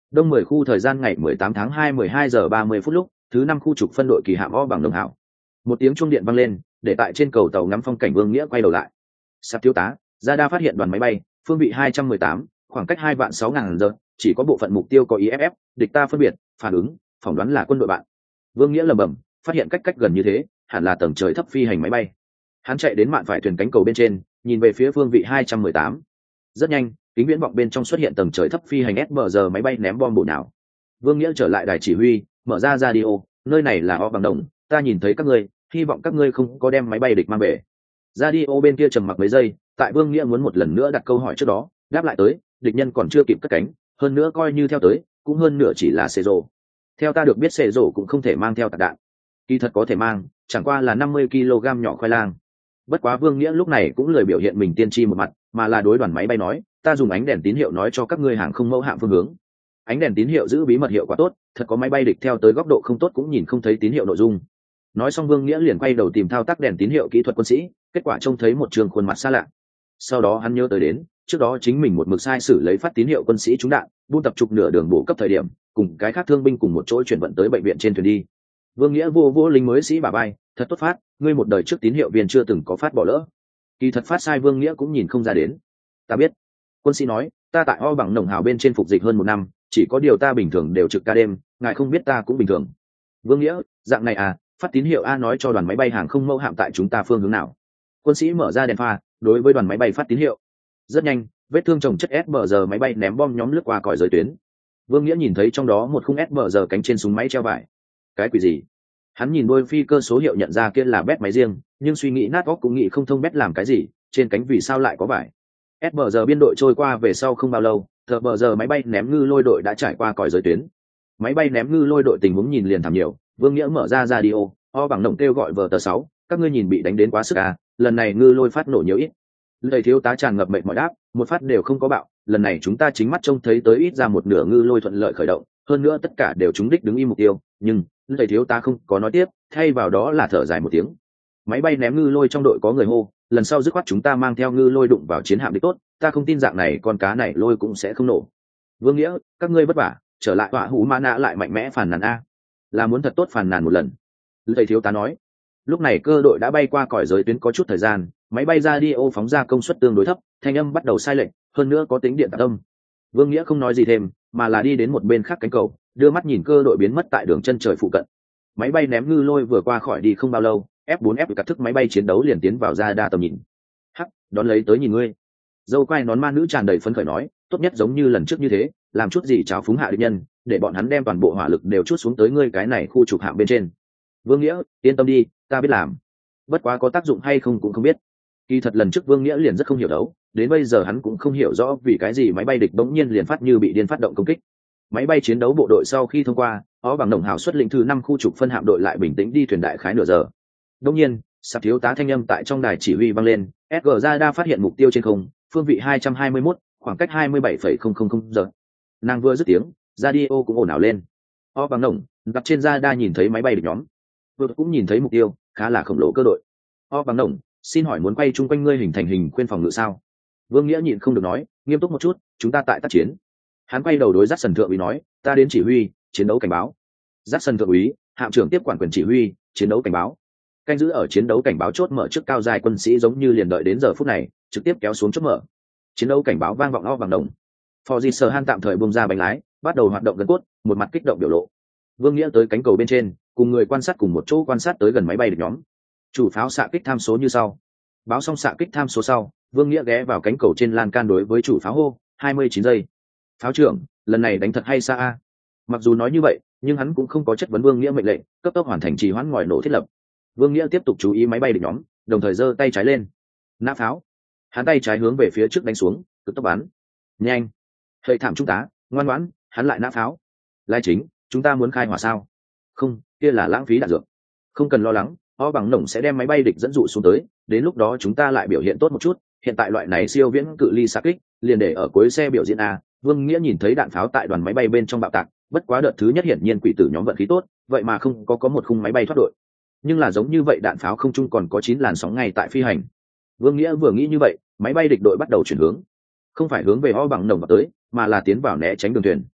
Đông mười khu thời gian ngày mười tám tháng hai mười hai giờ ba mươi phút lúc, thứ năm khu trục phân đội kỳ hạm O bằng đồng hảo. Một tiếng chuông điện vang lên, để tại trên cầu tàu ngắm phong cảnh Vương Nghĩa quay đầu lại. Sắp thiếu tá, Radar phát hiện đoàn máy bay, phương vị hai trăm mười tám, khoảng cách hai vạn sáu ngàn giờ, chỉ có bộ phận mục tiêu có i ép ép, địch ta phân biệt, phản ứng, phỏng đoán là quân đội bạn. Vương Nghĩa lẩm bẩm, phát hiện cách cách gần như thế, hẳn là tầng trời thấp phi hành máy bay. Hắn chạy đến mạn phải thuyền cánh cầu bên trên, nhìn về phía phương vị hai trăm mười tám. Rất nhanh, kính viễn vọng bên trong xuất hiện tầng trời thấp phi hành ét bê giê máy bay ném bom bổ nào. Vương Nghĩa trở lại đài chỉ huy, mở ra radio, nơi này là O bằng đồng, ta nhìn thấy các ngươi, hy vọng các ngươi không có đem máy bay địch mang về. Radio bên kia trầm mặc mấy giây, tại Vương Nghĩa muốn một lần nữa đặt câu hỏi trước đó, đáp lại tới, địch nhân còn chưa kịp cất cánh, hơn nữa coi như theo tới, cũng hơn nửa chỉ là xê rồ. Theo ta được biết xê rồ cũng không thể mang theo tạc đạn. Kỳ thật có thể mang, chẳng qua là năm mươi ki lô gam nhỏ khoai lang. Bất quá Vương Nghĩa lúc này cũng lười biểu hiện mình tiên tri một mặt, mà là đối đoàn máy bay nói, ta dùng ánh đèn tín hiệu nói cho các ngươi hàng không mẫu hạm phương hướng. Ánh đèn tín hiệu giữ bí mật hiệu quả tốt, thật có máy bay địch theo tới góc độ không tốt cũng nhìn không thấy tín hiệu nội dung. Nói xong Vương Nghĩa liền quay đầu tìm thao tác đèn tín hiệu kỹ thuật quân sĩ, kết quả trông thấy một trường khuôn mặt xa lạ. Sau đó hắn nhớ tới đến, trước đó chính mình một mực sai sử lấy phát tín hiệu quân sĩ trúng đạn, buôn tập trục nửa đường bổ cấp thời điểm, cùng cái khác thương binh cùng một chỗ chuyển vận tới bệnh viện trên thuyền đi. Vương Nghĩa vô vô lính mới sĩ bà bay, thật tốt phát, ngươi một đời trước tín hiệu viên chưa từng có phát bỏ lỡ. Kỳ thật phát sai Vương Nghĩa cũng nhìn không ra đến. Ta biết. Quân sĩ nói, ta tại O bằng nồng hào bên trên phục dịch hơn một năm, chỉ có điều ta bình thường đều trực ca đêm, ngài không biết ta cũng bình thường. Vương Nghĩa, dạng này à, phát tín hiệu a nói cho đoàn máy bay hàng không mẫu hạm tại chúng ta phương hướng nào. Quân sĩ mở ra đèn pha, đối với đoàn máy bay phát tín hiệu. Rất nhanh, vết thương chồng chất ét bê giê máy bay ném bom nhóm lướt qua còi giới tuyến. Vương Nghĩa nhìn thấy trong đó một khung ét bê giê cánh trên súng máy treo vải. Cái quỷ gì? Hắn nhìn đôi phi cơ số hiệu nhận ra kia là bét máy riêng, nhưng suy nghĩ nát óc cũng nghĩ không thông bét làm cái gì, trên cánh vì sao lại có vải. ét bê giê biên đội trôi qua về sau không bao lâu, tờ bờ giờ máy bay ném ngư lôi đội đã trải qua còi giới tuyến. Máy bay ném ngư lôi đội tình huống nhìn liền thảm nhiều, Vương Nghĩa mở ra radio, O bằng nồng kêu gọi vờ tờ sáu, các ngươi nhìn bị đánh đến quá sức à, lần này ngư lôi phát nổ nhiều ít. Lời thiếu tá tràn ngập mệt mỏi đáp, một phát đều không có bạo, lần này chúng ta chính mắt trông thấy tới ít ra một nửa ngư lôi thuận lợi khởi động, hơn nữa tất cả đều trúng đích đứng im mục tiêu, nhưng lời thiếu tá không có nói tiếp, thay vào đó là thở dài một tiếng. Máy bay ném ngư lôi trong đội có người hô, lần sau dứt khoát chúng ta mang theo ngư lôi đụng vào chiến hạm địch tốt, ta không tin dạng này con cá này lôi cũng sẽ không nổ. Vương Nghĩa, các ngươi vất vả, trở lại họa hủ ma nã lại mạnh mẽ phàn nàn a, là muốn thật tốt phàn nàn một lần. Thầy thiếu tá nói. Lúc này cơ đội đã bay qua còi giới tuyến có chút thời gian, máy bay radio phóng ra công suất tương đối thấp, thanh âm bắt đầu sai lệch, hơn nữa có tính điện tạc âm. Vương Nghĩa không nói gì thêm, mà là đi đến một bên khác cánh cầu, đưa mắt nhìn cơ đội biến mất tại đường chân trời phụ cận. Máy bay ném ngư lôi vừa qua khỏi đi không bao lâu, F bốn F cắt thức máy bay chiến đấu liền tiến vào ra đa tầm nhìn. Hắc, đón lấy tới nhìn ngươi. Dâu quai nón ma nữ tràn đầy phấn khởi nói, tốt nhất giống như lần trước như thế, làm chút gì cháo phúng hạ địch nhân, để bọn hắn đem toàn bộ hỏa lực đều chút xuống tới ngươi cái này khu trục hạm bên trên. Vương Nghĩa, yên tâm đi, ta biết làm. Bất quá có tác dụng hay không cũng không biết. Kỳ thật lần trước Vương Nghĩa liền rất không hiểu đấu, đến bây giờ hắn cũng không hiểu rõ vì cái gì máy bay địch bỗng nhiên liền phát như bị điên phát động công kích. Máy bay chiến đấu bộ đội sau khi thông qua, ó bằng nồng hào xuất lĩnh thứ năm khu trục phân hạm đội lại bình tĩnh đi thuyền đại khái nửa giờ. Đương nhiên, sạp thiếu tá thanh âm tại trong đài chỉ huy vang lên, ét giê Radar phát hiện mục tiêu trên không, phương vị hai trăm hai mươi mốt, khoảng cách hai mươi bảy phẩy không không không giờ. Nàng vừa dứt tiếng, radio cũng ồn ào lên. Ó bằng nồng, đặt trên Radar nhìn thấy máy bay địch nhóm, vừa cũng nhìn thấy mục tiêu, khá là khổng lồ cơ đội. Ó bằng nồng, xin hỏi muốn quay chung quanh ngươi hình thành hình khuyên phòng ngự sao? Vương Nghĩa nhịn không được nói, nghiêm túc một chút, chúng ta tại tác chiến. Hắn quay đầu đối dắt sần thượng úy nói, ta đến chỉ huy chiến đấu cảnh báo. Dắt sần thượng úy, hạm trưởng tiếp quản quyền chỉ huy chiến đấu cảnh báo. Canh giữ ở chiến đấu cảnh báo chốt mở trước cao dài quân sĩ giống như liền đợi đến giờ phút này, trực tiếp kéo xuống chốt mở. Chiến đấu cảnh báo vang vọng o bằng đồng. Phò Di Sở Han tạm thời buông ra bánh lái, bắt đầu hoạt động gần cốt, một mặt kích động biểu lộ. Vương Nghĩa tới cánh cầu bên trên, cùng người quan sát cùng một chỗ quan sát tới gần máy bay địch nhóm. Chủ pháo xạ kích tham số như sau. Báo xong xạ kích tham số sau, Vương Nghĩa ghé vào cánh cầu trên lan can đối với chủ pháo hô, hai mươi chín giây. Pháo trưởng, lần này đánh thật hay xa a? Mặc dù nói như vậy, nhưng hắn cũng không có chất vấn Vương Nghĩa mệnh lệnh, cấp tốc hoàn thành trì hoãn ngòi nổ thiết lập. Vương Nghĩa tiếp tục chú ý máy bay địch nhóm, đồng thời giơ tay trái lên. Nã pháo. Hắn tay trái hướng về phía trước đánh xuống, cực tốc bắn. Nhanh. Hơi thảm trung tá, ngoan ngoãn, hắn lại nã pháo. Lai chính, chúng ta muốn khai hỏa sao? Không, kia là lãng phí đạn dược. Không cần lo lắng, O bằng nổng sẽ đem máy bay địch dẫn dụ xuống tới, đến lúc đó chúng ta lại biểu hiện tốt một chút. Hiện tại loại này siêu viễn cự ly xạ kích, liền để ở cuối xe biểu diễn a. Vương Nghĩa nhìn thấy đạn pháo tại đoàn máy bay bên trong bạo tạc, bất quá đợt thứ nhất hiển nhiên quỷ tử nhóm vận khí tốt, vậy mà không có có một khung máy bay thoát đội. Nhưng là giống như vậy đạn pháo không trung còn có chín làn sóng ngay tại phi hành. Vương Nghĩa vừa nghĩ như vậy, máy bay địch đội bắt đầu chuyển hướng, không phải hướng về O bằng nồng vào tới, mà là tiến vào né tránh đường thuyền.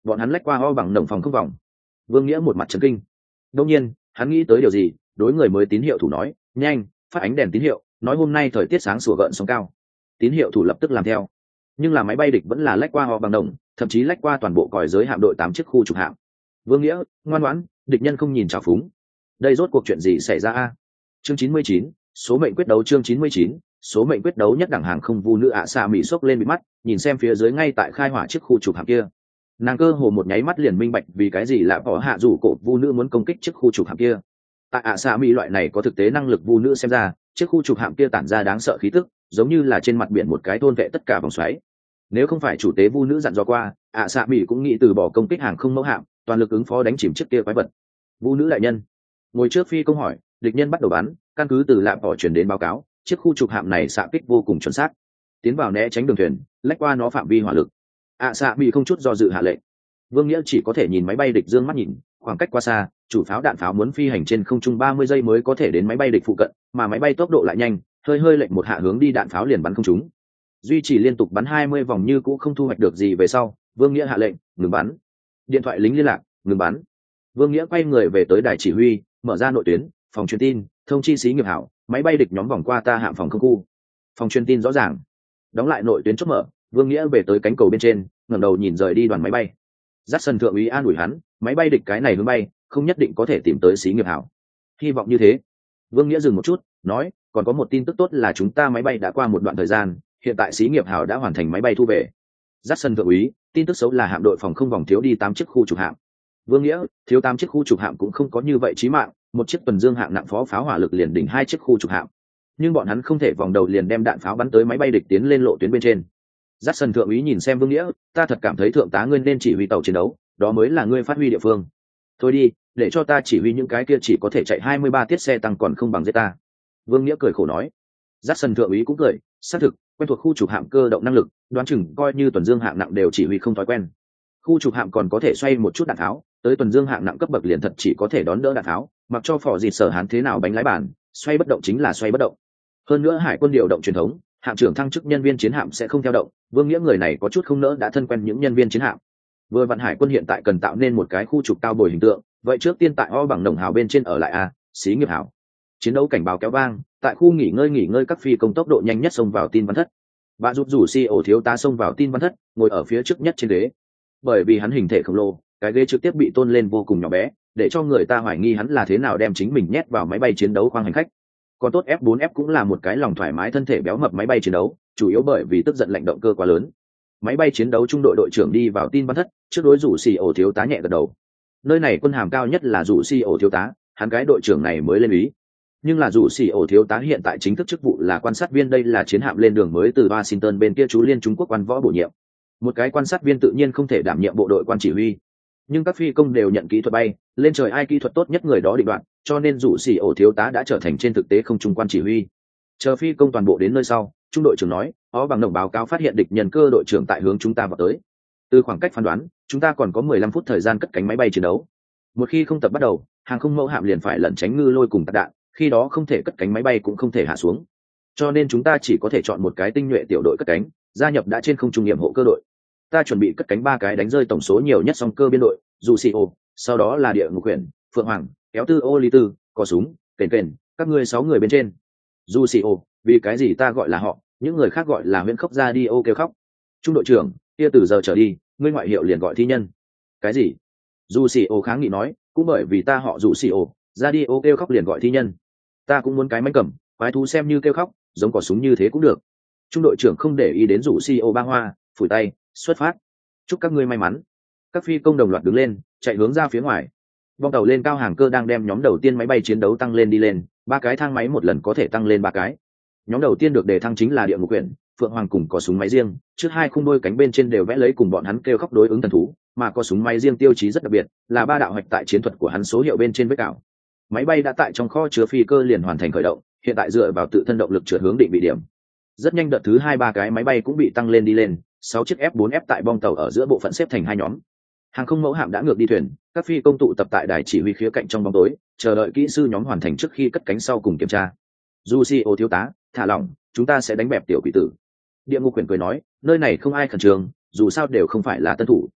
bọn hắn lách qua ho bằng nồng phòng không vòng. Vương Nghĩa một mặt chấn kinh. Đương nhiên hắn nghĩ tới điều gì, đối người mới tín hiệu thủ nói, nhanh phát ánh đèn tín hiệu, nói hôm nay thời tiết sáng sủa gợn sóng cao. Tín hiệu thủ lập tức làm theo, nhưng là máy bay địch vẫn là lách qua ho bằng đồng, thậm chí lách qua toàn bộ còi giới hạm đội tám chiếc khu trục hạm. Vương Nghĩa ngoan ngoãn, địch nhân không nhìn trào phúng. Đây rốt cuộc chuyện gì xảy ra a? Chương chín mươi chín, số mệnh quyết đấu. Chương chín mươi chín, số mệnh quyết đấu. Nhất đẳng hàng không vu nữ ạ xạ mỹ sốc lên bị mắt, nhìn xem phía dưới ngay tại khai hỏa chiếc khu trục hạm kia. Nàng cơ hồ một nháy mắt liền minh bạch vì cái gì lạ bỏ hạ rủ cổ vu nữ muốn công kích chiếc khu trục hạm kia. Tại ạ xạ mỹ loại này có thực tế năng lực vu nữ xem ra, chiếc khu trục hạm kia tản ra đáng sợ khí tức, giống như là trên mặt biển một cái thôn vệ tất cả vòng xoáy. Nếu không phải chủ tế vu nữ dặn dò qua, ạ xạ mỹ cũng nghĩ từ bỏ công kích hàng không mẫu hạm, toàn lực ứng phó đánh chìm chiếc kia quái vật. Vu nữ đại nhân, ngồi trước phi công hỏi, địch nhân bắt đầu bắn, căn cứ từ lạ bỏ chuyển đến báo cáo, chiếc khu trục hạm này xạ kích vô cùng chuẩn xác, tiến vào né tránh đường thuyền, lách qua nó phạm vi hỏa lực. ạ xạ mỹ không chút do dự hạ lệnh. Vương Nghĩa chỉ có thể nhìn máy bay địch dương mắt nhìn, khoảng cách quá xa, chủ pháo đạn pháo muốn phi hành trên không trung ba mươi giây mới có thể đến máy bay địch phụ cận, mà máy bay tốc độ lại nhanh, hơi hơi lệnh một hạ hướng đi đạn pháo liền bắn không trúng. Duy trì liên tục bắn hai mươi vòng như cũ không thu hoạch được gì về sau, Vương Nghĩa hạ lệnh ngừng bắn. Điện thoại lính liên lạc, ngừng bắn. Vương Nghĩa quay người về tới đài chỉ huy, mở ra nội tuyến, phòng truyền tin, thông chi xí nghiệp hảo, máy bay địch nhóm vòng qua ta hạm phòng không khu. Phòng truyền tin rõ ràng. Đóng lại nội tuyến chốt mở, Vương Nghĩa về tới cánh cầu bên trên, ngẩng đầu nhìn rời đi đoàn máy bay. Dắt sân thượng úy an ủi hắn, máy bay địch cái này hướng bay, không nhất định có thể tìm tới xí nghiệp hảo. Hy vọng như thế. Vương Nghĩa dừng một chút, nói, còn có một tin tức tốt là chúng ta máy bay đã qua một đoạn thời gian, hiện tại xí nghiệp hảo đã hoàn thành máy bay thu về. Dắt sân thượng úy, tin tức xấu là hạm đội phòng không vòng thiếu đi tám chiếc khu trục hạm. Vương Nghĩa, thiếu tám chiếc khu trục hạm cũng không có như vậy chí mạng, một chiếc tuần dương hạng nặng phó pháo hỏa lực liền đỉnh hai chiếc khu trục hạm, nhưng bọn hắn không thể vòng đầu liền đem đạn pháo bắn tới máy bay địch tiến lên lộ tuyến bên trên. Dắt sân thượng úy nhìn xem Vương Nghĩa, ta thật cảm thấy thượng tá ngươi nên chỉ huy tàu chiến đấu, đó mới là ngươi phát huy địa phương. Thôi đi, để cho ta chỉ huy những cái kia chỉ có thể chạy hai mươi ba tiết xe tăng còn không bằng giết ta. Vương Nghĩa cười khổ nói. Dắt sân thượng úy cũng cười, xác thực, quen thuộc khu trục hạm cơ động năng lực, đoán chừng coi như tuần dương hạng nặng đều chỉ huy không thói quen. Khu trục hạm còn có thể xoay một chút đạn tháo, tới tuần dương hạng nặng cấp bậc liền thật chỉ có thể đón đỡ đạn tháo, mặc cho phò dịt sở hán thế nào bánh lái bản, xoay bất động chính là xoay bất động. Hơn nữa hải quân điều động truyền thống, hạm trưởng thăng chức nhân viên chiến hạm sẽ không theo động. Vương Nghĩa người này có chút không nỡ đã thân quen những nhân viên chiến hạm. Vừa vạn hải quân hiện tại cần tạo nên một cái khu trục cao bồi hình tượng, vậy trước tiên tại o bằng đồng hào bên trên ở lại a, xí nghiệp hảo. Chiến đấu cảnh báo kéo vang, tại khu nghỉ ngơi nghỉ ngơi các phi công tốc độ nhanh nhất xông vào tin văn thất. Bà giúp rủ si ổ thiếu tá xông vào tin văn thất, ngồi ở phía trước nhất trên ghế. Bởi vì hắn hình thể khổng lồ, cái ghế trực tiếp bị tôn lên vô cùng nhỏ bé, để cho người ta hoài nghi hắn là thế nào đem chính mình nhét vào máy bay chiến đấu khoang hành khách. Còn tốt F bốn F cũng là một cái lòng thoải mái thân thể béo mập máy bay chiến đấu, chủ yếu bởi vì tức giận lạnh động cơ quá lớn. Máy bay chiến đấu trung đội đội trưởng đi vào tin văn thất, trước đối rủ xì ổ thiếu tá nhẹ gật đầu. Nơi này quân hàm cao nhất là rủ xì ổ thiếu tá, hắn cái đội trưởng này mới lên ý. Nhưng là rủ xì ổ thiếu tá hiện tại chính thức chức vụ là quan sát viên, đây là chiến hạm lên đường mới từ Washington bên kia chú liên Trung Quốc quan võ bổ nhiệm. Một cái quan sát viên tự nhiên không thể đảm nhiệm bộ đội quan chỉ huy, nhưng các phi công đều nhận kỹ thuật bay, lên trời ai kỹ thuật tốt nhất người đó định đoạt, cho nên rủ xì ổ thiếu tá đã trở thành trên thực tế không trung quan chỉ huy. Chờ phi công toàn bộ đến nơi sau, trung đội trưởng nói, ó bằng đồng báo cáo phát hiện địch nhân cơ đội trưởng tại hướng chúng ta vào tới. Từ khoảng cách phán đoán, chúng ta còn có mười lăm phút thời gian cất cánh máy bay chiến đấu. Một khi không tập bắt đầu, hàng không mẫu hạm liền phải lẩn tránh ngư lôi cùng tạc đạn, khi đó không thể cất cánh máy bay cũng không thể hạ xuống. Cho nên chúng ta chỉ có thể chọn một cái tinh nhuệ tiểu đội cất cánh, gia nhập đã trên không trung nghiệm hộ cơ đội. Ta chuẩn bị cất cánh ba cái đánh rơi tổng số nhiều nhất song cơ biên đội, dù xì ô, sau đó là địa ngục quyển, phượng hoàng, kéo tư ô ly tư, có súng, kền kền, các ngươi sáu người bên trên. Dù xì ô, vì cái gì ta gọi là họ, những người khác gọi là huyễn khóc ra đi ô kêu khóc. Trung đội trưởng, kia từ giờ trở đi, ngươi ngoại hiệu liền gọi thi nhân. Cái gì? Dù xì ô kháng nghị nói, cũng bởi vì ta họ dù xì ô, ra đi ô kêu khóc liền gọi thi nhân. Ta cũng muốn cái máy cầm, quái thú xem như kêu khóc, giống cỏ súng như thế cũng được. Trung đội trưởng không để ý đến rủ xê e ô ba hoa, phủi tay, xuất phát. Chúc các ngươi may mắn. Các phi công đồng loạt đứng lên, chạy hướng ra phía ngoài. Bong tàu lên cao hàng cơ đang đem nhóm đầu tiên máy bay chiến đấu tăng lên đi lên, ba cái thang máy một lần có thể tăng lên ba cái. Nhóm đầu tiên được đề thăng chính là địa ngục quyển, phượng hoàng cùng có súng máy riêng, trước hai khung đôi cánh bên trên đều vẽ lấy cùng bọn hắn kêu khóc đối ứng thần thú, mà có súng máy riêng tiêu chí rất đặc biệt, là ba đạo hoạch tại chiến thuật của hắn số hiệu bên trên vết cào. Máy bay đã tại trong kho chứa phi cơ liền hoàn thành khởi động, hiện tại dựa vào tự thân động lực trượt hướng định vị điểm. Rất nhanh đợt thứ hai ba cái máy bay cũng bị tăng lên đi lên, sáu chiếc F bốn F tại bong tàu ở giữa bộ phận xếp thành hai nhóm. Hàng không mẫu hạm đã ngược đi thuyền, các phi công tụ tập tại đài chỉ huy khía cạnh trong bóng tối, chờ đợi kỹ sư nhóm hoàn thành trước khi cất cánh sau cùng kiểm tra. Lucio thiếu tá, thả lỏng, chúng ta sẽ đánh bẹp tiểu quỷ tử. Địa ngục quyển cười nói, nơi này không ai khẩn trương, dù sao đều không phải là tân thủ.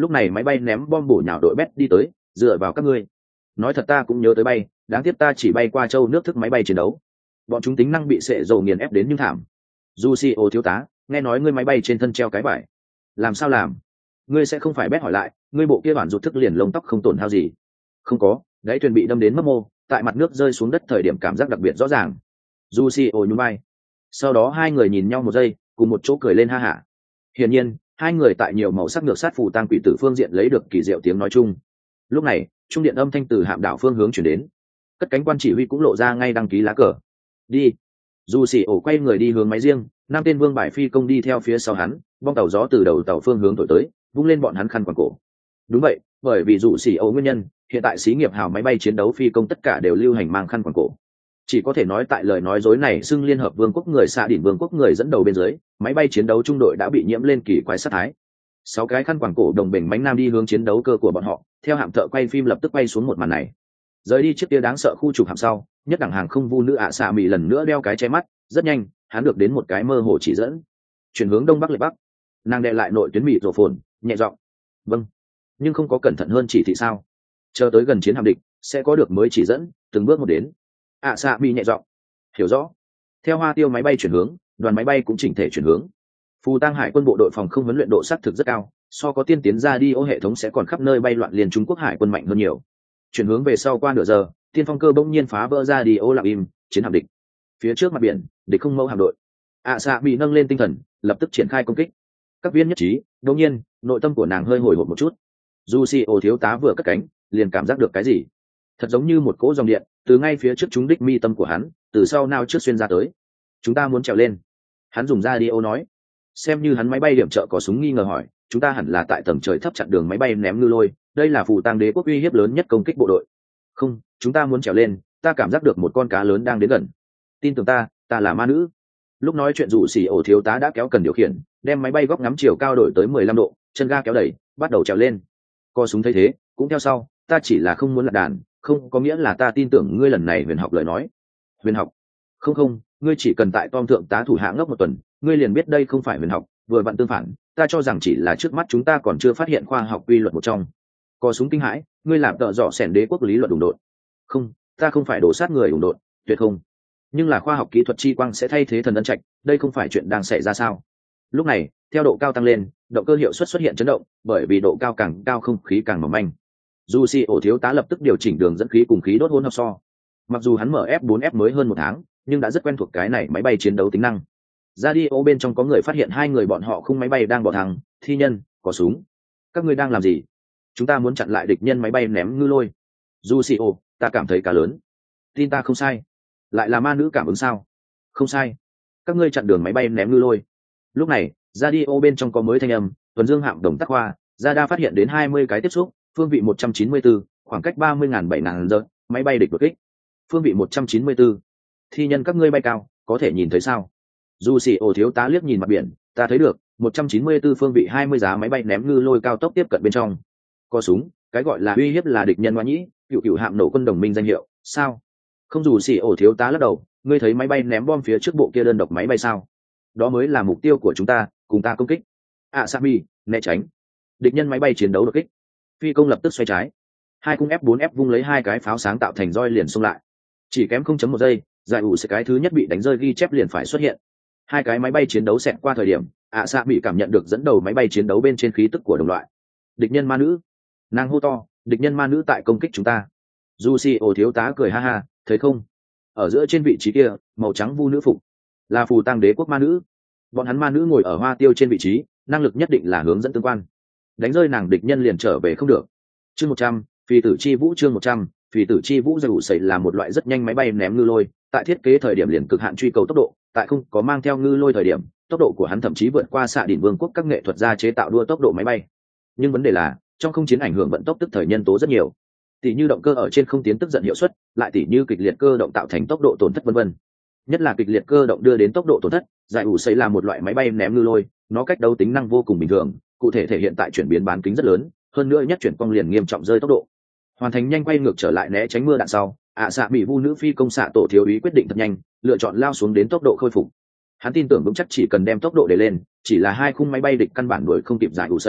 lúc này máy bay ném bom bổ nhào đội bét đi tới, dựa vào các ngươi. Nói thật ta cũng nhớ tới bay, đáng tiếc ta chỉ bay qua châu nước thức máy bay chiến đấu, bọn chúng tính năng bị sệ dầu nghiền ép đến nhưng thảm. Du si ô thiếu tá, nghe nói ngươi máy bay trên thân treo cái vải, làm sao làm? Ngươi sẽ không phải bét hỏi lại, ngươi bộ kia bản rụt thức liền lông tóc không tổn hao gì? Không có, đáy thuyền bị đâm đến mất mô, tại mặt nước rơi xuống đất thời điểm cảm giác đặc biệt rõ ràng. Du si ô nhún vai. Sau đó hai người nhìn nhau một giây, cùng một chỗ cười lên ha hả. Hiển nhiên hai người tại nhiều màu sắc ngược sát phù tang quỷ tử phương diện lấy được kỳ diệu tiếng nói chung. Lúc này trung điện âm thanh từ hạm đảo phương hướng chuyển đến, cất cánh quan chỉ huy cũng lộ ra ngay đăng ký lá cờ. Đi. Dù xỉ ổ quay người đi hướng máy riêng, năm tên vương bài phi công đi theo phía sau hắn, bong tàu gió từ đầu tàu phương hướng thổi tới, vung lên bọn hắn khăn quàng cổ. Đúng vậy, bởi vì dù xỉ ổ nguyên nhân, hiện tại xí nghiệp hào máy bay chiến đấu phi công tất cả đều lưu hành mang khăn quàng cổ. Chỉ có thể nói tại lời nói dối này xưng liên hợp vương quốc người xạ đỉnh vương quốc người dẫn đầu bên dưới, máy bay chiến đấu trung đội đã bị nhiễm lên kỳ quái sát thái. Sáu cái khăn quàng cổ đồng bình mánh nam đi hướng chiến đấu cơ của bọn họ, theo hạm thợ quay phim lập tức quay xuống một màn này. Rời đi chiếc kia đáng sợ khu trục hạm sau, nhất đẳng hàng không vu nữ ạ xạ mỹ lần nữa đeo cái che mắt, rất nhanh hắn được đến một cái mơ hồ chỉ dẫn, chuyển hướng đông bắc lệ bắc. Nàng đệ lại nội tuyến mịt rổ phồn, nhẹ giọng vâng, nhưng không có cẩn thận hơn chỉ thị sao? Chờ tới gần chiến hạm địch sẽ có được mới chỉ dẫn, từng bước một đến. ạ xạ mỹ nhẹ giọng hiểu rõ. Theo hoa tiêu máy bay chuyển hướng, đoàn máy bay cũng chỉnh thể chuyển hướng. Phù Tang Hải quân bộ đội phòng không huấn luyện độ xác thực rất cao, so có tiên tiến ra đi ô hệ thống sẽ còn khắp nơi bay loạn liền Trung Quốc Hải quân mạnh hơn nhiều. Chuyển hướng về sau qua nửa giờ, tiên phong cơ bỗng nhiên phá vỡ ra đi ô lặng im, chiến hạm địch. Phía trước mặt biển, địch không mẫu hạm đội. ạ xạ bị nâng lên tinh thần, lập tức triển khai công kích. Các viên nhất trí, đột nhiên, nội tâm của nàng hơi hồi hộp một chút. Du Si ô thiếu tá vừa cất cánh, liền cảm giác được cái gì? Thật giống như một cỗ dòng điện, từ ngay phía trước trúng đích mi tâm của hắn, từ sau nao trước xuyên ra tới. Chúng ta muốn trèo lên. Hắn dùng ra đi ô nói. Xem như hắn máy bay điểm trợ có súng nghi ngờ hỏi, chúng ta hẳn là tại tầng trời thấp chặn đường máy bay ném ngư lôi, đây là Phù Tang đế quốc uy hiếp lớn nhất công kích bộ đội. Không, chúng ta muốn trèo lên, ta cảm giác được một con cá lớn đang đến gần. Tin tưởng ta, ta là ma nữ. Lúc nói chuyện dụ xỉ ổ thiếu tá đã kéo cần điều khiển, đem máy bay góc ngắm chiều cao đổi tới mười lăm độ, chân ga kéo đẩy, bắt đầu trèo lên. Co súng thấy thế, cũng theo sau, ta chỉ là không muốn lật đàn, không có nghĩa là ta tin tưởng ngươi lần này huyền học lời nói. Huyền học? Không không, ngươi chỉ cần tại Tom thượng tá thủ hạ ngốc một tuần, ngươi liền biết đây không phải huyền học, vừa vặn tương phản, ta cho rằng chỉ là trước mắt chúng ta còn chưa phát hiện khoa học quy luật một trong. Co súng kinh hãi, ngươi làm tợ dọ sẻn đế quốc lý luận đụng đột. Không, ta không phải đổ sát người đụng đột, tuyệt không. Nhưng là khoa học kỹ thuật chi quang sẽ thay thế thần ân trạch, đây không phải chuyện đang xảy ra sao? Lúc này, theo độ cao tăng lên, động cơ hiệu suất xuất hiện chấn động, bởi vì độ cao càng cao không khí càng mỏng manh. Du Si ổ thiếu tá lập tức điều chỉnh đường dẫn khí cùng khí đốt hỗn hợp so. Mặc dù hắn mở F bốn F mới hơn một tháng, nhưng đã rất quen thuộc cái này máy bay chiến đấu tính năng. Radio bên trong có người phát hiện hai người bọn họ khung máy bay đang bỏ thẳng, thi nhân, có súng. Các ngươi đang làm gì? Chúng ta muốn chặn lại địch nhân máy bay ném ngư lôi. Du Si ổ, ta cảm thấy cá lớn. Tin ta không sai. Lại là ma nữ cảm ứng sao? Không sai. Các ngươi chặn đường máy bay ném ngư lôi. Lúc này, radio bên trong có mới thanh âm, tuần dương hạm đồng tắc hoa, radar phát hiện đến hai mươi cái tiếp xúc, phương vị một trăm chín mươi tư, khoảng cách ba mươi nghìn bảy nghìn giờ, máy bay địch đột kích. Phương vị một trăm chín mươi tư. Thi nhân các ngươi bay cao, có thể nhìn thấy sao? Du xỉ ổ thiếu tá liếc nhìn mặt biển, ta thấy được, một trăm chín mươi tư phương vị hai mươi giá máy bay ném ngư lôi cao tốc tiếp cận bên trong. Có súng, cái gọi là uy hiếp là địch nhân ngoại nhĩ, cựu cựu hạm nổ quân đồng minh danh hiệu, sao? Không dù xỉ ổ thiếu tá lắc đầu, ngươi thấy máy bay ném bom phía trước bộ kia đơn độc máy bay sao? Đó mới là mục tiêu của chúng ta, cùng ta công kích. À Sami, né tránh. Địch nhân máy bay chiến đấu đột kích. Phi công lập tức xoay trái. Hai cung F bốn F vung lấy hai cái pháo sáng tạo thành roi liền xung lại. Chỉ kém không chấm một giây, giải ủ sẽ cái thứ nhất bị đánh rơi ghi chép liền phải xuất hiện. Hai cái máy bay chiến đấu xẹt qua thời điểm, ạ xạ bị cảm nhận được dẫn đầu máy bay chiến đấu bên trên khí tức của đồng loại. Địch nhân ma nữ. Nàng hô to, địch nhân ma nữ tại công kích chúng ta. Du Si ổ thiếu tá cười ha ha, thấy không? Ở giữa trên vị trí kia, màu trắng vu nữ phục, là Phù Tang đế quốc ma nữ. Bọn hắn ma nữ ngồi ở hoa tiêu trên vị trí, năng lực nhất định là hướng dẫn tương quan. Đánh rơi nàng địch nhân liền trở về không được. Chương một trăm, phi tử chi vũ chương một trăm, phi tử chi vũ dù xảy là một loại rất nhanh máy bay ném ngư lôi, tại thiết kế thời điểm liền cực hạn truy cầu tốc độ, tại không có mang theo ngư lôi thời điểm, tốc độ của hắn thậm chí vượt qua xạ đỉnh vương quốc các nghệ thuật gia chế tạo đua tốc độ máy bay. Nhưng vấn đề là, trong không chiến ảnh hưởng vận tốc tức thời nhân tố rất nhiều. Tỷ như động cơ ở trên không tiến tức giận hiệu suất, lại tỷ như kịch liệt cơ động tạo thành tốc độ tổn thất vân vân. Nhất là kịch liệt cơ động đưa đến tốc độ tổn thất, giải ủ xây là một loại máy bay ném ngư lôi, nó cách đấu tính năng vô cùng bình thường, cụ thể thể hiện tại chuyển biến bán kính rất lớn, hơn nữa nhất chuyển cong liền nghiêm trọng rơi tốc độ. Hoàn thành nhanh quay ngược trở lại né tránh mưa đạn sau, ạ xạ bị vu nữ phi công xạ tổ thiếu úy quyết định thật nhanh, lựa chọn lao xuống đến tốc độ khôi phục. Hắn tin tưởng vững chắc chỉ cần đem tốc độ để lên, chỉ là hai khung máy bay địch căn bản đuổi không kịp giải ủ xây,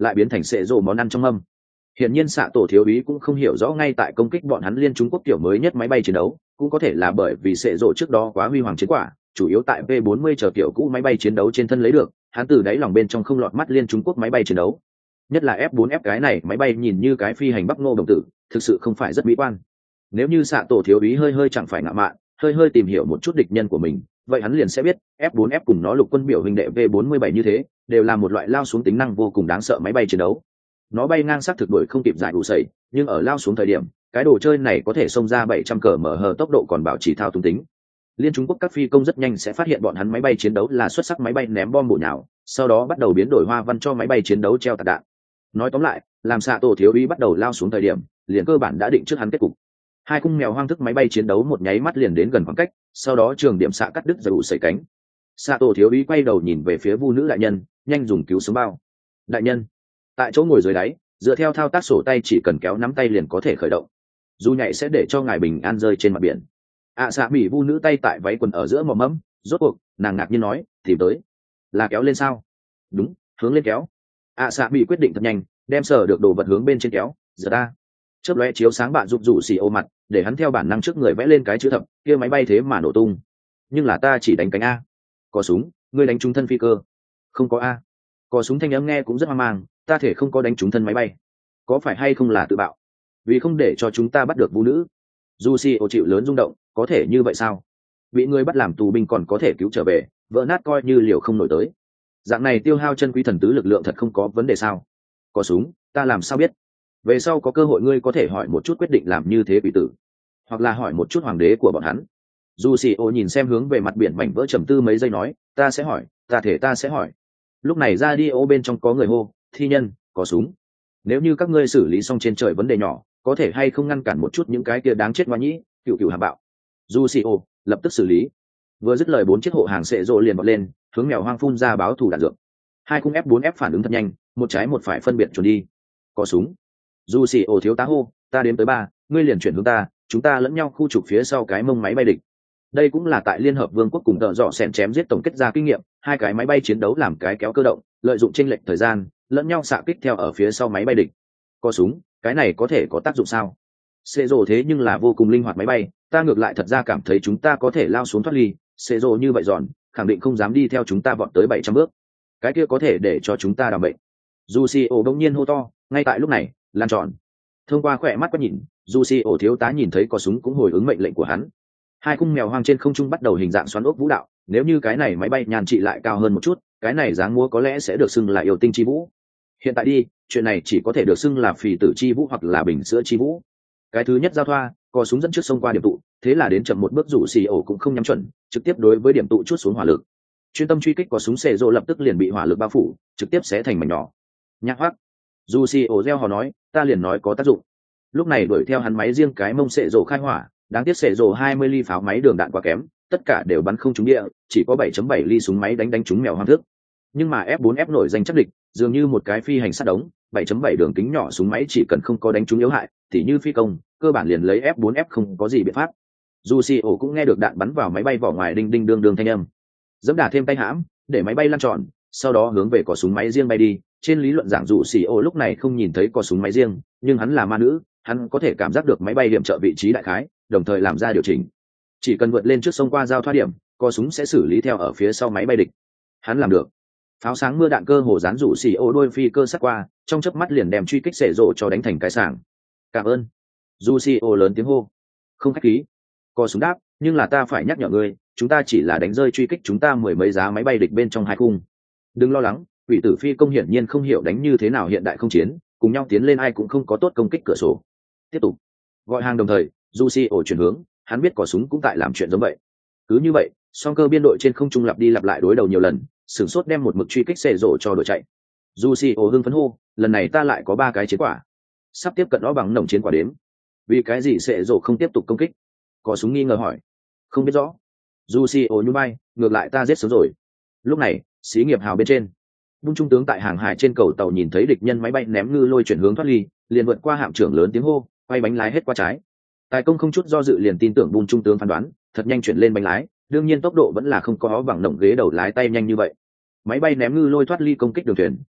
lại biến thành sệ rộ món ăn trong mâm. Hiển nhiên xạ tổ thiếu úy cũng không hiểu rõ ngay tại công kích bọn hắn liên Trung Quốc kiểu mới nhất máy bay chiến đấu, cũng có thể là bởi vì sệ rộ trước đó quá huy hoàng chiến quả, chủ yếu tại V bốn mươi chờ kiểu cũ máy bay chiến đấu trên thân lấy được, hắn từ đáy lòng bên trong không lọt mắt liên Trung Quốc máy bay chiến đấu. Nhất là F bốn F cái này máy bay nhìn như cái phi hành bắc ngô đồng tử, thực sự không phải rất mỹ quan. Nếu như xạ tổ thiếu úy hơi hơi chẳng phải ngạo mạn, hơi hơi tìm hiểu một chút địch nhân của mình, vậy hắn liền sẽ biết F bốn F cùng nó lục quân biểu hình đệ V bốn mươi bảy như thế, đều là một loại lao xuống tính năng vô cùng đáng sợ máy bay chiến đấu. Nó bay ngang sát thực đuổi không kịp giải đủ sẩy, nhưng ở lao xuống thời điểm, cái đồ chơi này có thể xông ra bảy trăm cờ mở hờ tốc độ còn bảo trì thao túng tính. Liên Trung Quốc các phi công rất nhanh sẽ phát hiện bọn hắn máy bay chiến đấu là xuất sắc máy bay ném bom bổ nhào, sau đó bắt đầu biến đổi hoa văn cho máy bay chiến đấu treo tạc đạn. Nói tóm lại, làm xạ tổ thiếu úy bắt đầu lao xuống thời điểm, liền cơ bản đã định trước hắn kết cục. Hai cung mèo hoang thức máy bay chiến đấu một nháy mắt liền đến gần khoảng cách, sau đó trường điểm xạ cắt đứt giải đủ sẩy cánh. Xạ tổ thiếu úy quay đầu nhìn về phía Vu nữ đại nhân, nhanh dùng cứu sống bao. Đại nhân, tại chỗ ngồi dưới đáy, dựa theo thao tác sổ tay chỉ cần kéo nắm tay liền có thể khởi động. Dù nhảy sẽ để cho ngài bình an rơi trên mặt biển. ạ à, xạ mỹ Vu nữ tay tại váy quần ở giữa mỏm mẫm, rốt cuộc nàng ngạc nhiên nói, tìm tới là kéo lên sao? Đúng, hướng lên kéo. ạ à, xạ mỹ quyết định thật nhanh, đem sở được đồ vật hướng bên trên kéo. Giờ ta chớp lóe chiếu sáng bạn rụt rủ xì ô mặt, để hắn theo bản năng trước người vẽ lên cái chữ thập, kia máy bay thế mà nổ tung. Nhưng là ta chỉ đánh cánh a. Có súng, ngươi đánh trúng thân phi cơ. Không có a. Có súng thanh âm nghe cũng rất hoang mang, ta thể không có đánh trúng thân máy bay. Có phải hay không là tự bạo? Vì không để cho chúng ta bắt được vũ nữ. Du xì ô chịu lớn rung động, có thể như vậy sao? Bị người bắt làm tù binh còn có thể cứu trở về, vỡ nát coi như liều không nổi tới. Dạng này tiêu hao chân quý thần tứ lực lượng thật không có vấn đề sao? Có súng, ta làm sao biết? Về sau có cơ hội ngươi có thể hỏi một chút quyết định làm như thế quỷ tử, hoặc là hỏi một chút hoàng đế của bọn hắn. Dù xì ô nhìn xem hướng về mặt biển mảnh vỡ trầm tư mấy giây nói, ta sẽ hỏi, ta thể ta sẽ hỏi. Lúc này ra đi ô bên trong có người hô, thi nhân, có súng. Nếu như các ngươi xử lý xong trên trời vấn đề nhỏ, có thể hay không ngăn cản một chút những cái kia đáng chết ngoan nhĩ, cựu cựu hàm bạo. Dù xì ô lập tức xử lý. Vừa dứt lời bốn chiếc hộ hàng sệ rộ liền bật lên, hướng mèo hoang phun ra báo thù đạn dược. Hai khung F bốn F phản ứng thật nhanh, một trái một phải phân biệt chuẩn đi. Có súng. Dù xì ô thiếu tá hô, ta đếm tới ba, ngươi liền chuyển hướng ta, chúng ta lẫn nhau khu trục phía sau cái mông máy bay địch. Đây cũng là tại Liên Hợp Vương quốc cùng tợ dọ xẻn chém giết tổng kết ra kinh nghiệm, hai cái máy bay chiến đấu làm cái kéo cơ động, lợi dụng chênh lệch thời gian, lẫn nhau xạ kích theo ở phía sau máy bay địch. Có súng, cái này có thể có tác dụng sao? Xê rồ thế nhưng là vô cùng linh hoạt máy bay, ta ngược lại thật ra cảm thấy chúng ta có thể lao xuống thoát ly, xê rồ như vậy giòn, khẳng định không dám đi theo chúng ta vọt tới bảy trăm bước. Cái kia có thể để cho chúng ta đảm bệnh. Dù xì ổ đông nhiên hô to, ngay tại lúc này, lan tròn. Thông qua khỏe mắt quét nhìn, dù xì ổ thiếu tá nhìn thấy có súng cũng hồi ứng mệnh lệnh của hắn. Hai cung mèo hoang trên không trung bắt đầu hình dạng xoắn ốc vũ đạo, nếu như cái này máy bay nhàn trị lại cao hơn một chút, cái này dáng múa có lẽ sẽ được xưng là yêu tinh chi vũ. Hiện tại đi, chuyện này chỉ có thể được xưng là phì tử chi vũ hoặc là bình sữa chi vũ. Cái thứ nhất giao thoa, có súng dẫn trước sông qua điểm tụ, thế là đến chậm một bước rủ xì ổ cũng không nhắm chuẩn, trực tiếp đối với điểm tụ chút xuống hỏa lực. Chuyên tâm truy kích có súng xệ rộ lập tức liền bị hỏa lực bao phủ, trực tiếp xé thành mảnh nhỏ. Nhạc hoác, dù xì ổ reo hò nói, ta liền nói có tác dụng. Lúc này đuổi theo hắn máy riêng cái mông xệ rộ khai hỏa, đáng tiếc xệ rộ hai mươi ly pháo máy đường đạn quá kém, tất cả đều bắn không trúng địa, chỉ có bảy chấm bảy ly súng máy đánh đánh trúng mèo hoang thức. Nhưng mà F bốn F nổi danh chắc địch, dường như một cái phi hành sát đống, bảy chấm bảy đường kính nhỏ súng máy chỉ cần không có đánh trúng yếu hại, thì như phi công, cơ bản liền lấy F bốn F không có gì biện pháp. Dù xì ổ cũng nghe được đạn bắn vào máy bay vỏ ngoài đinh đinh đương đương thanh âm. Dẫm đà thêm tay hãm, để máy bay lăn tròn, sau đó hướng về cò súng máy riêng bay đi. Trên lý luận giảng dù xì ổ lúc này không nhìn thấy cò súng máy riêng, nhưng hắn là ma nữ, hắn có thể cảm giác được máy bay điểm trợ vị trí đại khái, đồng thời làm ra điều chỉnh. Chỉ cần vượt lên trước sông qua giao thoát điểm, cò súng sẽ xử lý theo ở phía sau máy bay địch. Hắn làm được. Pháo sáng mưa đạn cơ hồ dán rủ xì ô đôi phi cơ sát qua, trong chớp mắt liền đem truy kích xệ rộ cho đánh thành cái sảng. Cảm ơn. Du xì ô lớn tiếng hô. Không khách khí. Cò súng đáp, nhưng là ta phải nhắc nhở ngươi, chúng ta chỉ là đánh rơi truy kích chúng ta mười mấy giá máy bay địch bên trong hai khung. Đừng lo lắng, quỷ tử phi công hiển nhiên không hiểu đánh như thế nào hiện đại không chiến, cùng nhau tiến lên ai cũng không có tốt công kích cửa sổ. Tiếp tục. Gọi hàng đồng thời, Du xì ô chuyển hướng, hắn biết cò súng cũng tại làm chuyện giống vậy. Cứ như vậy, song cơ biên đội trên không trung lặp đi lặp lại đối đầu nhiều lần, sửng sốt đem một mực truy kích xệ rộ cho đội chạy. Du xì ô hưng phấn hô, lần này ta lại có ba cái chiến quả, sắp tiếp cận nó bằng nồng chiến quả đếm. Vì cái gì xệ rộ không tiếp tục công kích? Có súng nghi ngờ hỏi. Không biết rõ. Du xì ô nhún vai, ngược lại ta giết sớm rồi. Lúc này, xí nghiệp hào bên trên, Bung trung tướng tại hàng hải trên cầu tàu nhìn thấy địch nhân máy bay ném ngư lôi chuyển hướng thoát ly, liền vượt qua hạm trưởng lớn tiếng hô, quay bánh lái hết qua trái. Tài công không chút do dự liền tin tưởng Bung trung tướng phán đoán, thật nhanh chuyển lên bánh lái, đương nhiên tốc độ vẫn là không có bằng nồng ghế đầu lái tay nhanh như vậy. Máy bay ném ngư lôi thoát ly công kích đường thuyền,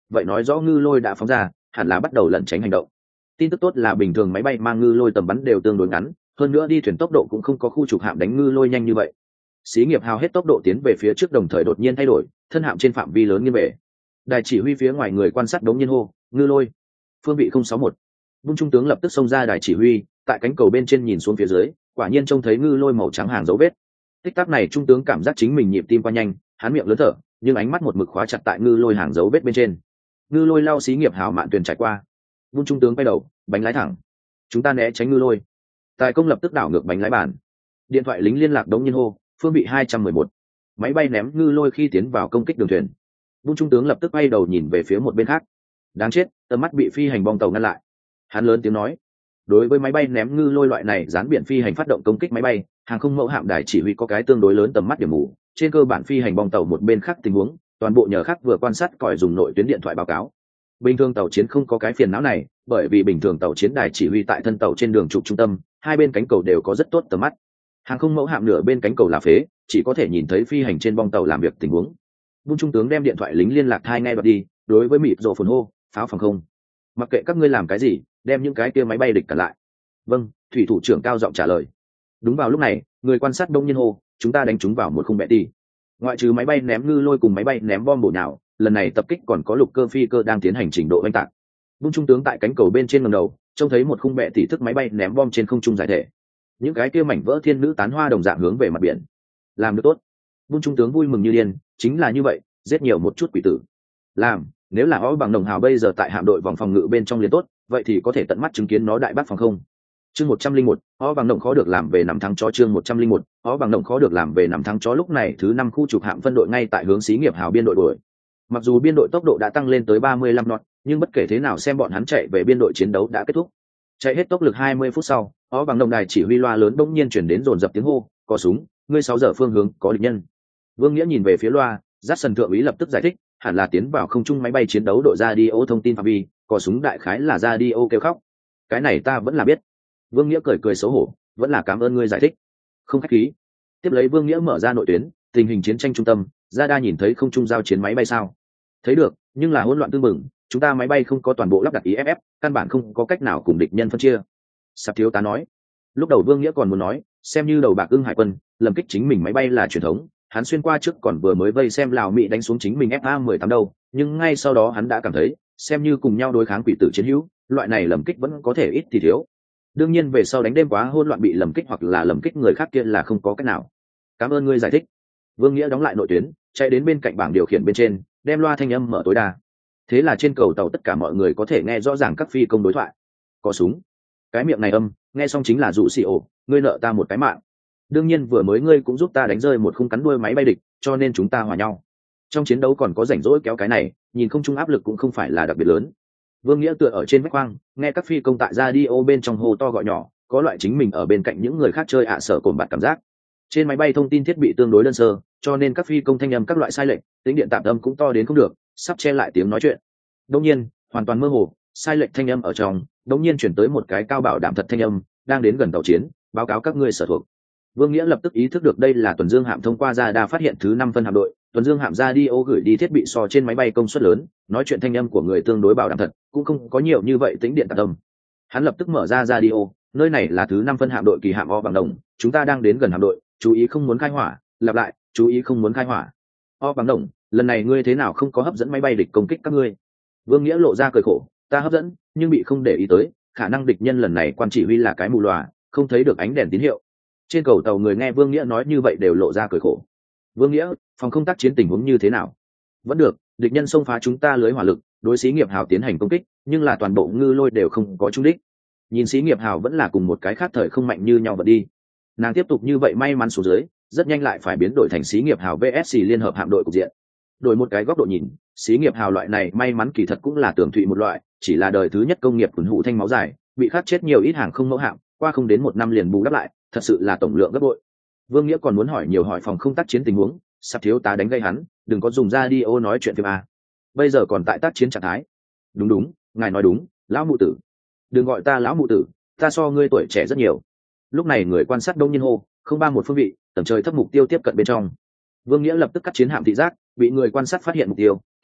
vậy nói rõ ngư lôi đã phóng ra, hẳn là bắt đầu lẩn tránh hành động. Tin tức tốt là bình thường máy bay mang ngư lôi tầm bắn đều tương đối ngắn, hơn nữa đi thuyền tốc độ cũng không có khu trục hạm đánh ngư lôi nhanh như vậy. Xí nghiệp hào hết tốc độ tiến về phía trước, đồng thời đột nhiên thay đổi thân hạm trên phạm vi lớn nghiêng về. Đài chỉ huy phía ngoài người quan sát đống nhiên hô ngư lôi phương vị không sáu một. Bung trung tướng lập tức xông ra đài chỉ huy, tại cánh cầu bên trên nhìn xuống phía dưới, quả nhiên trông thấy ngư lôi màu trắng hàng dấu vết. Tích tắc này trung tướng cảm giác chính mình nhịp tim qua nhanh, hắn miệng lớn thở, nhưng ánh mắt một mực khóa chặt tại ngư lôi hàng dấu vết bên trên. Ngư lôi lao xí nghiệp hào mạn thuyền trải qua. Bung trung tướng quay đầu, bánh lái thẳng. Chúng ta né tránh ngư lôi. Tài công lập tức đảo ngược bánh lái bàn. Điện thoại lính liên lạc đống nhiên hô phương vị hai trăm mười một. Máy bay ném ngư lôi khi tiến vào công kích đường thuyền. Bung trung tướng lập tức quay đầu nhìn về phía một bên khác. Đáng chết, tầm mắt bị phi hành bom tàu ngăn lại. Hắn lớn tiếng nói, đối với máy bay ném ngư lôi loại này dán biển phi hành phát động công kích máy bay, hàng không mẫu hạm đài chỉ huy có cái tương đối lớn tầm mắt điểm mù, trên cơ bản phi hành bom tàu một bên khác tình huống, toàn bộ nhờ khác vừa quan sát còi dùng nội tuyến điện thoại báo cáo. Bình thường tàu chiến không có cái phiền não này, bởi vì bình thường tàu chiến đài chỉ huy tại thân tàu trên đường trục trung tâm, hai bên cánh cầu đều có rất tốt tầm mắt. Hàng không mẫu hạm nửa bên cánh cầu là phế, chỉ có thể nhìn thấy phi hành trên bong tàu làm việc tình huống. Bung trung tướng đem điện thoại lính liên lạc hai ngay bật đi, đối với mịt rộ phồn hô pháo phòng không, mặc kệ các ngươi làm cái gì, đem những cái kia máy bay địch cản lại. Vâng, thủy thủ trưởng cao giọng trả lời. Đúng vào lúc này, người quan sát đông nhiên hô chúng ta đánh chúng vào một khung bệ ti. Ngoại trừ máy bay ném ngư lôi cùng máy bay ném bom bổ nhào, lần này tập kích còn có lục cơ phi cơ đang tiến hành trình độ oanh tạc. Bung trung tướng tại cánh cầu bên trên ngầm đầu trông thấy một khung bệ tỷ thức máy bay ném bom trên không trung giải thể, những cái kia mảnh vỡ thiên nữ tán hoa đồng dạng hướng về mặt biển. Làm được tốt. Bung trung tướng vui mừng như điên, chính là như vậy, giết nhiều một chút quỷ tử. Làm, nếu là ó bằng đồng hào bây giờ tại hạm đội vòng phòng ngự bên trong liền tốt, vậy thì có thể tận mắt chứng kiến nó đại bác phòng không. Chương một trăm linh một, ó bằng đồng khó được làm về nằm thắng chó. Chương một trăm linh một, ó bằng đồng khó được làm về nằm thắng chó. Lúc này thứ năm khu trục hạm phân đội ngay tại hướng xí nghiệp hào biên đội đuổi. Mặc dù biên đội tốc độ đã tăng lên tới ba mươi lăm knot, nhưng bất kể thế nào xem bọn hắn chạy về biên đội chiến đấu đã kết thúc. Chạy hết tốc lực hai mươi phút sau, ó bằng đồng đài chỉ huy loa lớn bỗng nhiên chuyển đến dồn dập tiếng hô có súng, ngươi sáu giờ phương hướng có địch nhân. Vương Nghĩa nhìn về phía loa, dắt sần thượng úy lập tức giải thích, hẳn là tiến vào không trung máy bay chiến đấu đội ra đi ô thông tin phạm vi, có súng đại khái là ra đi ô kêu khóc. Cái này ta vẫn là biết. Vương Nghĩa cười cười xấu hổ, vẫn là cảm ơn ngươi giải thích. Không khách khí. Tiếp lấy Vương Nghĩa mở ra nội tuyến, tình hình chiến tranh trung tâm, ra đa nhìn thấy không trung giao chiến máy bay sao? Thấy được, nhưng là hỗn loạn tương mừng, chúng ta máy bay không có toàn bộ lắp đặt i ép ép, căn bản không có cách nào cùng địch nhân phân chia. Sạp thiếu tá nói. Lúc đầu Vương Nghĩa còn muốn nói, xem như đầu bạc ưng hải quân, lầm kích chính mình máy bay là truyền thống, hắn xuyên qua trước còn vừa mới vây xem Lào Mỹ đánh xuống chính mình F A mười tám đâu, nhưng ngay sau đó hắn đã cảm thấy, xem như cùng nhau đối kháng quỷ tử chiến hữu, loại này lầm kích vẫn có thể ít thì thiếu. Đương nhiên về sau đánh đêm quá hỗn loạn bị lầm kích hoặc là lầm kích người khác kia là không có cách nào. Cảm ơn ngươi giải thích. Vương Nghĩa đóng lại nội tuyến, chạy đến bên cạnh bảng điều khiển bên trên, đem loa thanh âm mở tối đa. Thế là trên cầu tàu tất cả mọi người có thể nghe rõ ràng các phi công đối thoại. Có súng. Cái miệng này âm, nghe xong chính là dụ xì ổ, ngươi nợ ta một cái mạng. Đương nhiên vừa mới ngươi cũng giúp ta đánh rơi một khung cắn đuôi máy bay địch, cho nên chúng ta hòa nhau. Trong chiến đấu còn có rảnh rỗi kéo cái này, nhìn không trung áp lực cũng không phải là đặc biệt lớn. Vương Nghĩa tựa ở trên vách khoang, nghe các phi công tại radio bên trong hô to gọi nhỏ, có loại chính mình ở bên cạnh những người khác chơi ạ sở cồn bạt cảm giác. Trên máy bay thông tin thiết bị tương đối đơn sơ, cho nên các phi công thanh âm các loại sai lệch, tính điện tạm âm cũng to đến không được, sắp che lại tiếng nói chuyện. Đương nhiên, hoàn toàn mơ hồ, sai lệch thanh âm ở trong, đột nhiên chuyển tới một cái cao bảo đảm thật thanh âm, đang đến gần tàu chiến, báo cáo các ngươi sở thuộc. Vương Nghĩa lập tức ý thức được đây là tuần dương hạm thông qua radar phát hiện thứ năm phân hạm đội, tuần dương hạm radio gửi đi thiết bị so trên máy bay công suất lớn, nói chuyện thanh âm của người tương đối bảo đảm thật, cũng không có nhiều như vậy tính điện tạm âm. Hắn lập tức mở ra radio, nơi này là thứ năm phân hạm đội kỳ hạm O bằng đồng, chúng ta đang đến gần hạm đội, chú ý không muốn khai hỏa, lặp lại, chú ý không muốn khai hỏa. O bằng đồng, lần này ngươi thế nào không có hấp dẫn máy bay địch công kích các ngươi? Vương Nghĩa lộ ra cười khổ, ta hấp dẫn, nhưng bị không để ý tới, khả năng địch nhân lần này quan chỉ huy là cái mù lòa, không thấy được ánh đèn tín hiệu. Trên cầu tàu người nghe Vương Nghĩa nói như vậy đều lộ ra cười khổ. Vương Nghĩa, phòng không tác chiến tình huống như thế nào? Vẫn được, địch nhân xông phá chúng ta lưới hỏa lực, đối xí nghiệp hào tiến hành công kích, nhưng là toàn bộ ngư lôi đều không có trúng đích. Nhìn xí nghiệp hào vẫn là cùng một cái khác thời không mạnh như nhau vật đi. Nàng tiếp tục như vậy may mắn xuống dưới, rất nhanh lại phải biến đổi thành xí nghiệp hào vê ét xê liên hợp hạm đội cục diện. Đổi một cái góc độ nhìn, xí nghiệp hào loại này may mắn kỳ thật cũng là tưởng thụy một loại, chỉ là đời thứ nhất công nghiệp quần hụ thanh máu dài, bị khắc chết nhiều ít hàng không mẫu hạm, qua không đến một năm liền bù đắp lại, thật sự là tổng lượng gấp bội. Vương Nghĩa còn muốn hỏi nhiều hỏi phòng không tác chiến tình huống, sắp thiếu tá đánh gây hắn, đừng có dùng radio nói chuyện phim a. Bây giờ còn tại tác chiến trạng thái. Đúng đúng, ngài nói đúng, lão mụ tử. Đừng gọi ta lão mụ tử, ta so ngươi tuổi trẻ rất nhiều. Lúc này người quan sát đông nhiên hô, không ba một phương vị, tầng trời thấp mục tiêu tiếp cận bên trong. Vương Nghĩa lập tức cắt chiến hạm thị giác, bị người quan sát phát hiện mục tiêu,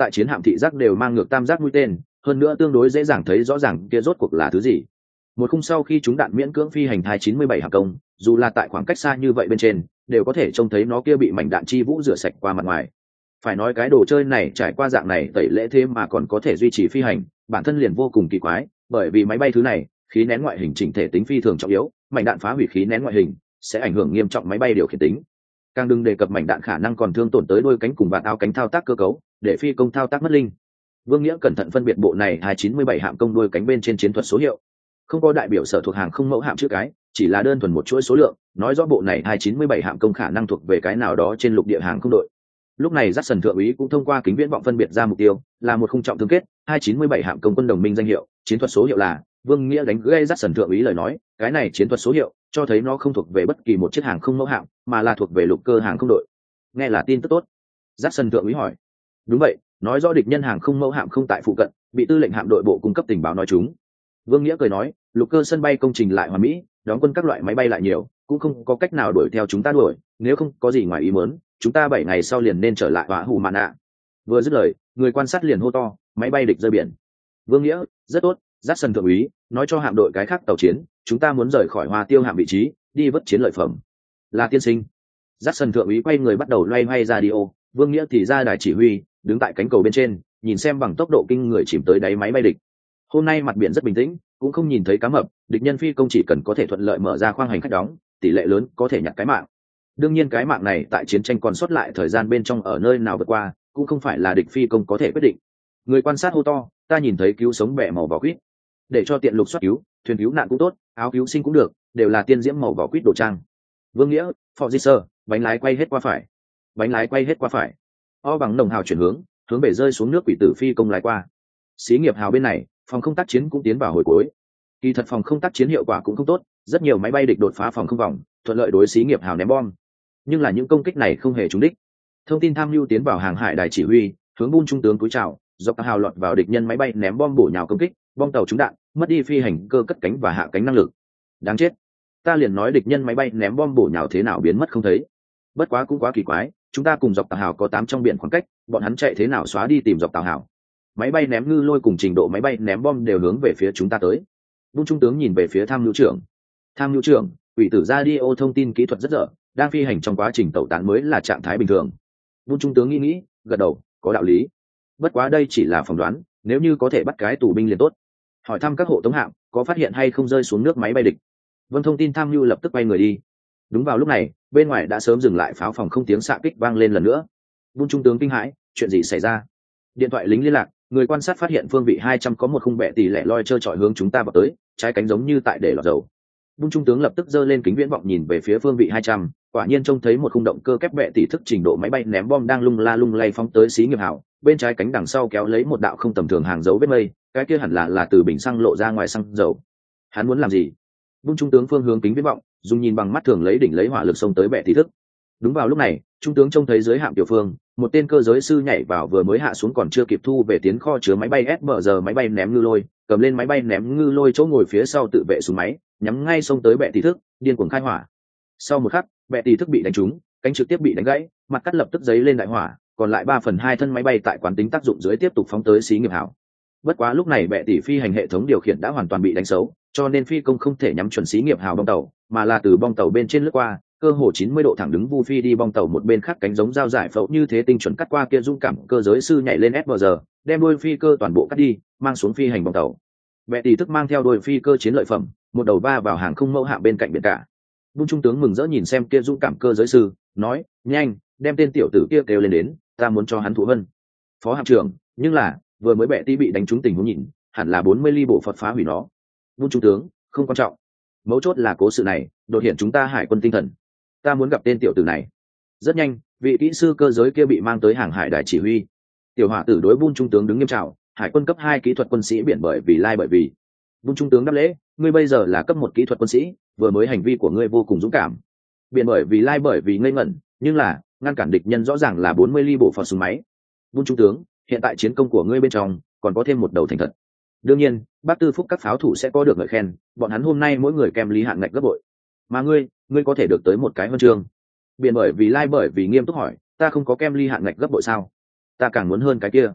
tại chiến hạm thị giác đều mang ngược tam giác mũi tên, hơn nữa tương đối dễ dàng thấy rõ ràng kia rốt cuộc là thứ gì. Một khung sau khi chúng đạn miễn cưỡng phi hành thai chín mươi bảy hạm công, dù là tại khoảng cách xa như vậy bên trên đều có thể trông thấy nó kia bị mảnh đạn chi vũ rửa sạch qua mặt ngoài. Phải nói cái đồ chơi này trải qua dạng này tẩy lễ thế mà còn có thể duy trì phi hành, bản thân liền vô cùng kỳ quái, bởi vì máy bay thứ này khí nén ngoại hình chỉnh thể tính phi thường trọng yếu, mảnh đạn phá hủy khí nén ngoại hình sẽ ảnh hưởng nghiêm trọng máy bay điều khiển tính, càng đừng đề cập mảnh đạn khả năng còn thương tổn tới đôi cánh cùng vạt áo cánh thao tác cơ cấu, để phi công thao tác mất linh. Vương Nghĩa cẩn thận phân biệt bộ này hai chín mươi bảy hạm công đôi cánh bên trên chiến thuật số hiệu, không có đại biểu sở thuộc hàng không mẫu hạm chữ cái, chỉ là đơn thuần một chuỗi số lượng, nói rõ bộ này hai chín mươi bảy hạm công khả năng thuộc về cái nào đó trên lục địa hàng không đội. Lúc này Jackson thượng úy cũng thông qua kính viễn vọng phân biệt ra mục tiêu, là một khung trọng thương kết, hai chín mươi bảy hạm công quân đồng minh danh hiệu, chiến thuật số hiệu là, Vương Nghĩa đánh gãy Jackson thượng úy lời nói, cái này chiến thuật số hiệu cho thấy nó không thuộc về bất kỳ một chiếc hàng không mẫu hạm, mà là thuộc về lục cơ hàng không đội. Nghe là tin tức tốt. Jackson thượng úy hỏi. Đúng vậy, nói rõ địch nhân hàng không mẫu hạm không tại phụ cận, bị tư lệnh hạm đội bộ cung cấp tình báo nói chúng. Vương Nghĩa cười nói, lục cơ sân bay công trình lại hoàn mỹ, đóng quân các loại máy bay lại nhiều, cũng không có cách nào đuổi theo chúng ta đuổi, nếu không có gì ngoài ý muốn, chúng ta bảy ngày sau liền nên trở lại Hỏa Hủ Mạn Nạ. Vừa dứt lời, người quan sát liền hô to, máy bay địch rơi biển. Vương Nghĩa, rất tốt, Jackson thượng úy, nói cho hạm đội cái khác tàu chiến, chúng ta muốn rời khỏi Hoa Tiêu hạm vị trí, đi vớt chiến lợi phẩm. Là tiên sinh. Jackson thượng úy quay người bắt đầu loay hoay radio, Vương Nghĩa thì ra đài chỉ huy, đứng tại cánh cầu bên trên, nhìn xem bằng tốc độ kinh người chìm tới đáy máy bay địch. Hôm nay mặt biển rất bình tĩnh, cũng không nhìn thấy cá mập, địch nhân phi công chỉ cần có thể thuận lợi mở ra khoang hành khách đóng, tỷ lệ lớn có thể nhặt cái mạng. Đương nhiên cái mạng này tại chiến tranh còn sót lại thời gian bên trong ở nơi nào vượt qua, cũng không phải là địch phi công có thể quyết định. Người quan sát hô to, ta nhìn thấy cứu sống bẹ màu vỏ quýt, để cho tiện lục soát cứu, thuyền cứu nạn cũng tốt, áo cứu sinh cũng được, đều là tiên diễm màu vỏ quýt đồ trang. Vương Nghĩa, Phò Di Sơ, bánh lái quay hết qua phải, bánh lái quay hết qua phải. O bằng nồng hào chuyển hướng, hướng về rơi xuống nước quỷ tử phi công lái qua. Xí nghiệp hào bên này, phòng không tác chiến cũng tiến vào hồi cuối. Kỳ thật phòng không tác chiến hiệu quả cũng không tốt, rất nhiều máy bay địch đột phá phòng không vòng, thuận lợi đối xí nghiệp hào ném bom. Nhưng là những công kích này không hề trúng đích. Thông tin tham mưu tiến vào hàng hải đài chỉ huy, hướng Bun trung tướng cúi chào, dọc hào lọt vào địch nhân máy bay ném bom bổ nhào công kích, bom tàu trúng đạn, mất đi phi hành cơ cất cánh và hạ cánh năng lực. Đáng chết, ta liền nói địch nhân máy bay ném bom bổ nhào thế nào biến mất không thấy. Bất quá cũng quá kỳ quái, chúng ta cùng dọc tàu hào có tám trong biển khoảng cách, bọn hắn chạy thế nào xóa đi tìm dọc tàu hào. Máy bay ném ngư lôi cùng trình độ máy bay ném bom đều hướng về phía chúng ta tới. Bun trung tướng nhìn về phía tham mưu trưởng. Tham mưu trưởng, ủy tử radio thông tin kỹ thuật rất dở, đang phi hành trong quá trình tẩu tán mới là trạng thái bình thường. Bun trung tướng nghĩ nghĩ, gật đầu, có đạo lý. Bất quá đây chỉ là phỏng đoán, nếu như có thể bắt cái tù binh liền tốt. Hỏi thăm các hộ tống hạm, có phát hiện hay không rơi xuống nước máy bay địch. Vâng, thông tin tham mưu lập tức quay người đi. Đúng vào lúc này, bên ngoài đã sớm dừng lại pháo phòng không tiếng xạ kích vang lên lần nữa. Bun trung tướng kinh hãi, chuyện gì xảy ra? Điện thoại lính liên lạc, người quan sát phát hiện phương vị hai trăm có một khung bẹ tỷ lẻ loi trơ trọi hướng chúng ta vào tới, trái cánh giống như tại để lọt dầu. Bun trung tướng lập tức giơ lên kính viễn vọng nhìn về phía phương vị hai trăm, quả nhiên trông thấy một khung động cơ kép bẹ tỷ thức trình độ máy bay ném bom đang lung la lung lay phóng tới xí nghiệp hảo, bên trái cánh đằng sau kéo lấy một đạo không tầm thường hàng dấu vết mây, cái kia hẳn là là từ bình xăng lộ ra ngoài xăng dầu. Hắn muốn làm gì? Bun trung tướng phương hướng kính viễn vọng, dùng nhìn bằng mắt thường lấy đỉnh lấy hỏa lực xông tới bẹ tỷ thức. Đúng vào lúc này, trung tướng trông thấy dưới hạm tiểu phương, một tên cơ giới sư nhảy vào vừa mới hạ xuống còn chưa kịp thu về tiến kho chứa máy bay ét bê giê máy bay ném ngư lôi, cầm lên máy bay ném ngư lôi chỗ ngồi phía sau tự vệ xuống máy, nhắm ngay xông tới bẹ tỷ thức, điên cuồng khai hỏa. Sau một khắc, bẹ tỷ thức bị đánh trúng, cánh trực tiếp bị đánh gãy, mặt cắt lập tức giấy lên đại hỏa, còn lại ba phần hai thân máy bay tại quán tính tác dụng dưới tiếp tục phóng tới xí nghiệp hảo. Bất quá lúc này bẹ tỷ phi hành hệ thống điều khiển đã hoàn toàn bị đánh xấu, cho nên phi công không thể nhắm chuẩn xí nghiệp hào bong tàu, mà là từ bong tàu bên trên lướt qua, cơ hồ chín mươi độ thẳng đứng vu phi đi bong tàu một bên khác cánh giống dao giải phẫu như thế tinh chuẩn cắt qua kia dũng cảm cơ giới sư nhảy lên ét bê giê, đem đuôi phi cơ toàn bộ cắt đi, mang xuống phi hành bong tàu. Bẹ tỷ thức mang theo đuôi phi cơ chiến lợi phẩm, một đầu va vào hàng không mẫu hạm bên cạnh biển cả. Bun trung tướng mừng rỡ nhìn xem kia dũng cảm cơ giới sư, nói: "Nhanh, đem tên tiểu tử kia kêu lên đến, ta muốn cho hắn thụ vân." Phó hạm trưởng, nhưng là vừa mới bẹ tỷ bị đánh trúng tình huống nhìn, hẳn là bốn mươi ly bộ Phật phá hủy nó. Bun trung tướng, không quan trọng, mấu chốt là cố sự này đột hiện chúng ta hải quân tinh thần, ta muốn gặp tên tiểu tử này. Rất nhanh, vị kỹ sư cơ giới kia bị mang tới hàng hải đài chỉ huy. Tiểu hỏa tử đối Bun trung tướng đứng nghiêm chào, hải quân cấp hai kỹ thuật quân sĩ biển bởi vì lai bởi vì. Bun trung tướng đáp lễ, ngươi bây giờ là cấp một kỹ thuật quân sĩ, vừa mới hành vi của ngươi vô cùng dũng cảm. Biển bởi vì lai bởi vì ngây ngẩn, nhưng là ngăn cản địch nhân rõ ràng là bốn mươi ly bộ phận súng máy. Bun trung tướng, hiện tại chiến công của ngươi bên trong còn có thêm một đầu thành thật. Đương nhiên, bác tư phúc các pháo thủ sẽ có được ngợi khen, bọn hắn hôm nay mỗi người kem lý hạn ngạch gấp bội. Mà ngươi, ngươi có thể được tới một cái huân chương. Biển bởi vì lai bởi vì nghiêm túc hỏi, ta không có kem ly hạn ngạch gấp bội sao? Ta càng muốn hơn cái kia.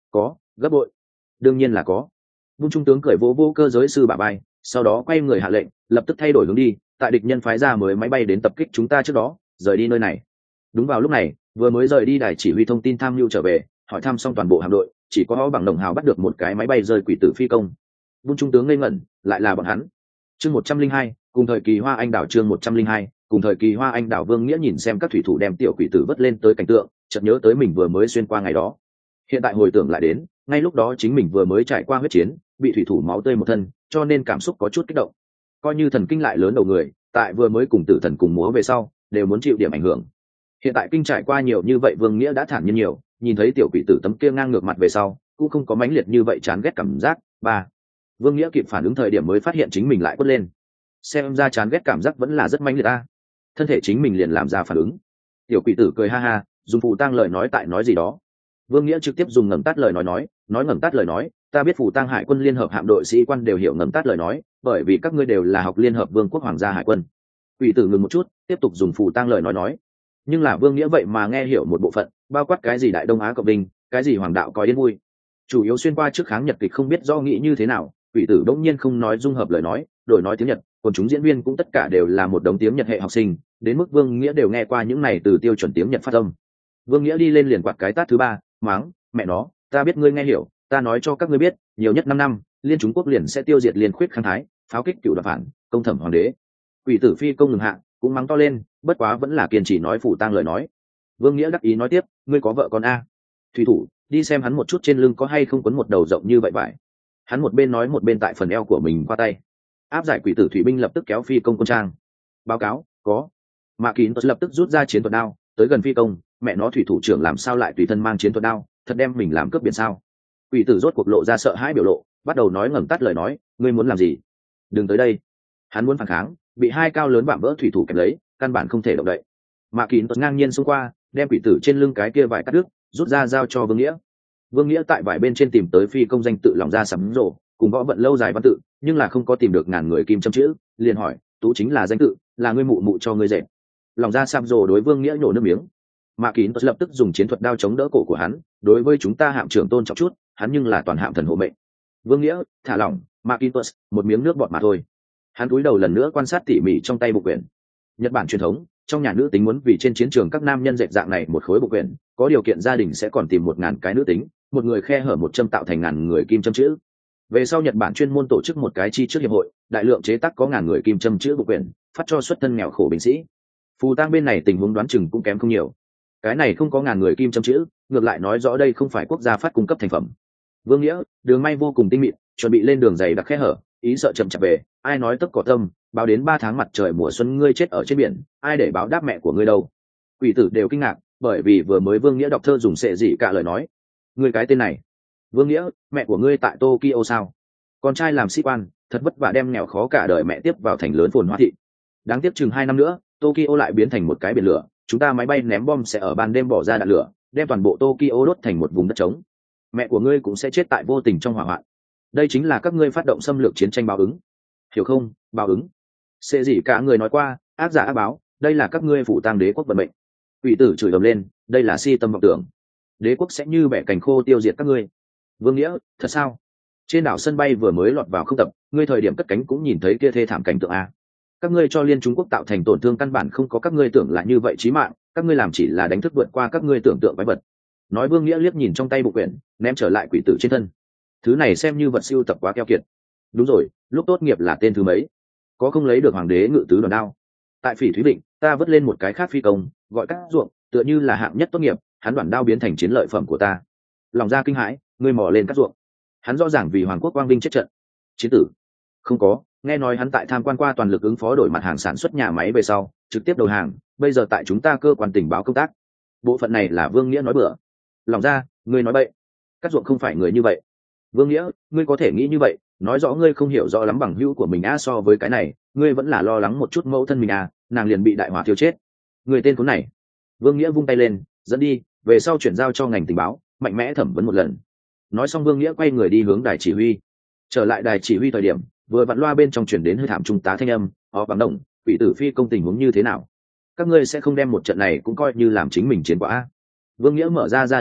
có gấp bội. Đương nhiên là có. Vung trung tướng cười vỗ vỗ cơ giới sư bả bay, sau đó quay người hạ lệnh, lập tức thay đổi hướng đi, tại địch nhân phái ra mới máy bay đến tập kích chúng ta trước đó, rời đi nơi này. Đúng vào lúc này, vừa mới rời đi đài chỉ huy thông tin tham mưu trở về, hỏi thăm xong toàn bộ hạm đội, chỉ có họ bằng đồng hào bắt được một cái máy bay rơi quỷ tử phi công. Vung trung tướng ngây ngẩn, lại là bọn hắn. Chương một trăm linh hai, cùng thời kỳ Hoa Anh đảo chương một trăm linh hai, cùng thời kỳ Hoa Anh đảo. Vương Nghĩa nhìn xem các thủy thủ đem tiểu quỷ tử vớt lên tới cảnh tượng, chợt nhớ tới mình vừa mới xuyên qua ngày đó. Hiện tại hồi tưởng lại đến, ngay lúc đó chính mình vừa mới trải qua huyết chiến, bị thủy thủ máu tươi một thân, cho nên cảm xúc có chút kích động. Coi như thần kinh lại lớn đầu người, tại vừa mới cùng tử thần cùng múa về sau, đều muốn chịu điểm ảnh hưởng. Hiện tại kinh trải qua nhiều như vậy, Vương Nghĩa đã thản nhiên nhiều, nhìn thấy tiểu quỷ tử tấm kia ngang ngược mặt về sau, cũng không có mãnh liệt như vậy chán ghét cảm giác. Ba, Vương Nghĩa kịp phản ứng thời điểm mới phát hiện chính mình lại quất lên. Xem ra chán ghét cảm giác vẫn là rất mãnh liệt a. Thân thể chính mình liền làm ra phản ứng. Tiểu quỷ tử cười ha ha, dùng phù tang lời nói tại nói gì đó. Vương Nghĩa trực tiếp dùng ngầm tát lời nói nói, nói ngầm tát lời nói, ta biết phù tang hải quân liên hợp hạm đội sĩ quan đều hiểu ngầm tát lời nói, bởi vì các ngươi đều là học liên hợp vương quốc hoàng gia hải quân. Quỷ tử ngừng một chút, tiếp tục dùng phù tang lời nói nói. Nhưng là Vương Nghĩa vậy mà nghe hiểu một bộ phận, bao quát cái gì đại đông á cộng đình, cái gì hoàng đạo có yên vui. Chủ yếu xuyên qua trước kháng Nhật kịch không biết do nghĩ như thế nào, quỷ tử đống nhiên không nói dung hợp lời nói, đổi nói tiếng Nhật, còn chúng diễn viên cũng tất cả đều là một đống tiếng Nhật hệ học sinh, đến mức Vương Nghĩa đều nghe qua những này từ tiêu chuẩn tiếng Nhật phát âm. Vương Nghĩa đi lên liền quạt cái tát thứ ba, mắng, mẹ nó, ta biết ngươi nghe hiểu, ta nói cho các ngươi biết, nhiều nhất năm năm, liên Trung Quốc liền sẽ tiêu diệt liên khuyết kháng thái, pháo kích cựu đoạt phản, công thẩm hoàng đế. Quỷ tử phi công ngừng hạ, cũng mắng to lên, bất quá vẫn là kiên trì nói phủ tang lời nói. Vương Nghĩa đắc ý nói tiếp, ngươi có vợ con a? Thủy thủ, đi xem hắn một chút trên lưng có hay không quấn một đầu rộng như vậy vậy. Hắn một bên nói một bên tại phần eo của mình qua tay. Áp giải quỷ tử thủy binh lập tức kéo phi công quân trang. Báo cáo, có. Mạ Kín lập tức rút ra chiến thuật đao, tới gần phi công, mẹ nó thủy thủ trưởng làm sao lại tùy thân mang chiến thuật đao, thật đem mình làm cướp biển sao? Quỷ tử rốt cuộc lộ ra sợ hãi biểu lộ, bắt đầu nói ngẩng tắt lời nói, ngươi muốn làm gì? Đừng tới đây. Hắn muốn phản kháng, bị hai cao lớn vạm vỡ thủy thủ kẹp lấy, căn bản không thể động đậy. Mạ Kín ngang nhiên xông qua, đem quỷ tử trên lưng cái kia vải cắt đứt, rút ra giao cho Vương Nghĩa. Vương Nghĩa tại vải bên trên tìm tới phi công danh tự lòng ra sắm rổ, cùng võ vận lâu dài văn tự, nhưng là không có tìm được ngàn người kim châm chữ, liền hỏi, tú chính là danh tự, là ngươi mụ mụ cho ngươi dệt. Lòng ra sắm rổ đối Vương Nghĩa nhổ nước miếng. Mạ Kín lập tức dùng chiến thuật đao chống đỡ cổ của hắn, đối với chúng ta hạm trưởng tôn trọng chút, hắn nhưng là toàn hạm thần hộ mệnh. Vương Nghĩa, thả lỏng, Mạ Kín một miếng nước bọt mà thôi. Hắn cúi đầu lần nữa quan sát tỉ mỉ trong tay bộ quyển. Nhật Bản truyền thống, trong nhà nữ tính muốn vì trên chiến trường các nam nhân dệt dạng này một khối bộ quyển, có điều kiện gia đình sẽ còn tìm một ngàn cái nữ tính, một người khe hở một châm tạo thành ngàn người kim châm chữ. Về sau Nhật Bản chuyên môn tổ chức một cái chi trước hiệp hội, đại lượng chế tác có ngàn người kim châm chữ bộ quyển, phát cho xuất thân nghèo khổ binh sĩ. Phù tang bên này tình huống đoán chừng cũng kém không nhiều. Cái này không có ngàn người kim châm chữ, ngược lại nói rõ đây không phải quốc gia phát cung cấp thành phẩm. Vương Nghĩa, đường may vô cùng tinh mịn, chuẩn bị lên đường dày đặc khe hở, ý sợ chậm chạp về, ai nói tất cỏ tâm, báo đến ba tháng mặt trời mùa xuân ngươi chết ở trên biển, ai để báo đáp mẹ của ngươi đâu? Quỷ tử đều kinh ngạc, bởi vì vừa mới Vương Nghĩa đọc thơ dùng sệ gì cả lời nói. Ngươi cái tên này, Vương Nghĩa, mẹ của ngươi tại Tokyo sao? Con trai làm sĩ quan, thật vất vả đem nghèo khó cả đời mẹ tiếp vào thành lớn phồn hoa thị. Đáng tiếc chừng hai năm nữa, Tokyo lại biến thành một cái biển lửa, chúng ta máy bay ném bom sẽ ở ban đêm bỏ ra đạn lửa, đem toàn bộ Tokyo đốt thành một vùng đất trống. Mẹ của ngươi cũng sẽ chết tại vô tình trong hỏa hoạn. Đây chính là các ngươi phát động xâm lược chiến tranh báo ứng, hiểu không? Báo ứng. Sẽ gì cả người nói qua, ác giả ác báo, đây là các ngươi phụ tang đế quốc vận mệnh. Quỷ tử chửi ầm lên, đây là si tâm vọng tưởng. Đế quốc sẽ như bẻ cành khô tiêu diệt các ngươi. Vương Nghĩa, thật sao? Trên đảo sân bay vừa mới lọt vào không tập, ngươi thời điểm cất cánh cũng nhìn thấy kia thê thảm cảnh tượng a. Các ngươi cho liên Trung Quốc tạo thành tổn thương căn bản không có các ngươi tưởng là như vậy chí mạng, các ngươi làm chỉ là đánh thức vượt qua các ngươi tưởng tượng quái vật. Nói Vương Nghĩa liếc nhìn trong tay bộ quyển, ném trở lại quỷ tử trên thân. Thứ này xem như vật siêu tập quá keo kiệt. Đúng rồi, lúc tốt nghiệp là tên thứ mấy? Có không lấy được hoàng đế ngự tứ đoàn đao? Tại Phỉ Thúy Định, ta vớt lên một cái khác phi công, gọi Cát Ruộng, tựa như là hạng nhất tốt nghiệp, hắn đoàn đao biến thành chiến lợi phẩm của ta. Lòng ra kinh hãi, ngươi mò lên Cát Ruộng. Hắn rõ ràng vì hoàng quốc quang vinh chết trận. Chiến tử? Không có, nghe nói hắn tại tham quan qua toàn lực ứng phó đổi mặt hàng sản xuất nhà máy về sau, trực tiếp đầu hàng, bây giờ tại chúng ta cơ quan tình báo công tác. Bộ phận này là Vương Nghĩa nói bừa. Lòng ra, ngươi nói bậy. Cát Ruộng không phải người như vậy. Vương Nghĩa, ngươi có thể nghĩ như vậy, nói rõ ngươi không hiểu rõ lắm bằng hữu của mình a, so với cái này, ngươi vẫn là lo lắng một chút mẫu thân mình à, nàng liền bị đại hỏa thiêu chết. Người tên khốn này. Vương Nghĩa vung tay lên, dẫn đi, về sau chuyển giao cho ngành tình báo, mạnh mẽ thẩm vấn một lần. Nói xong Vương Nghĩa quay người đi hướng đài chỉ huy. Trở lại đài chỉ huy thời điểm, vừa vặn loa bên trong chuyển đến hơi thảm trung tá thanh âm, "Ó bằng động, quỷ tử phi công tình huống như thế nào? Các ngươi sẽ không đem một trận này cũng coi như làm chính mình chiến quả a?" Vương Nghĩa mở ra radio,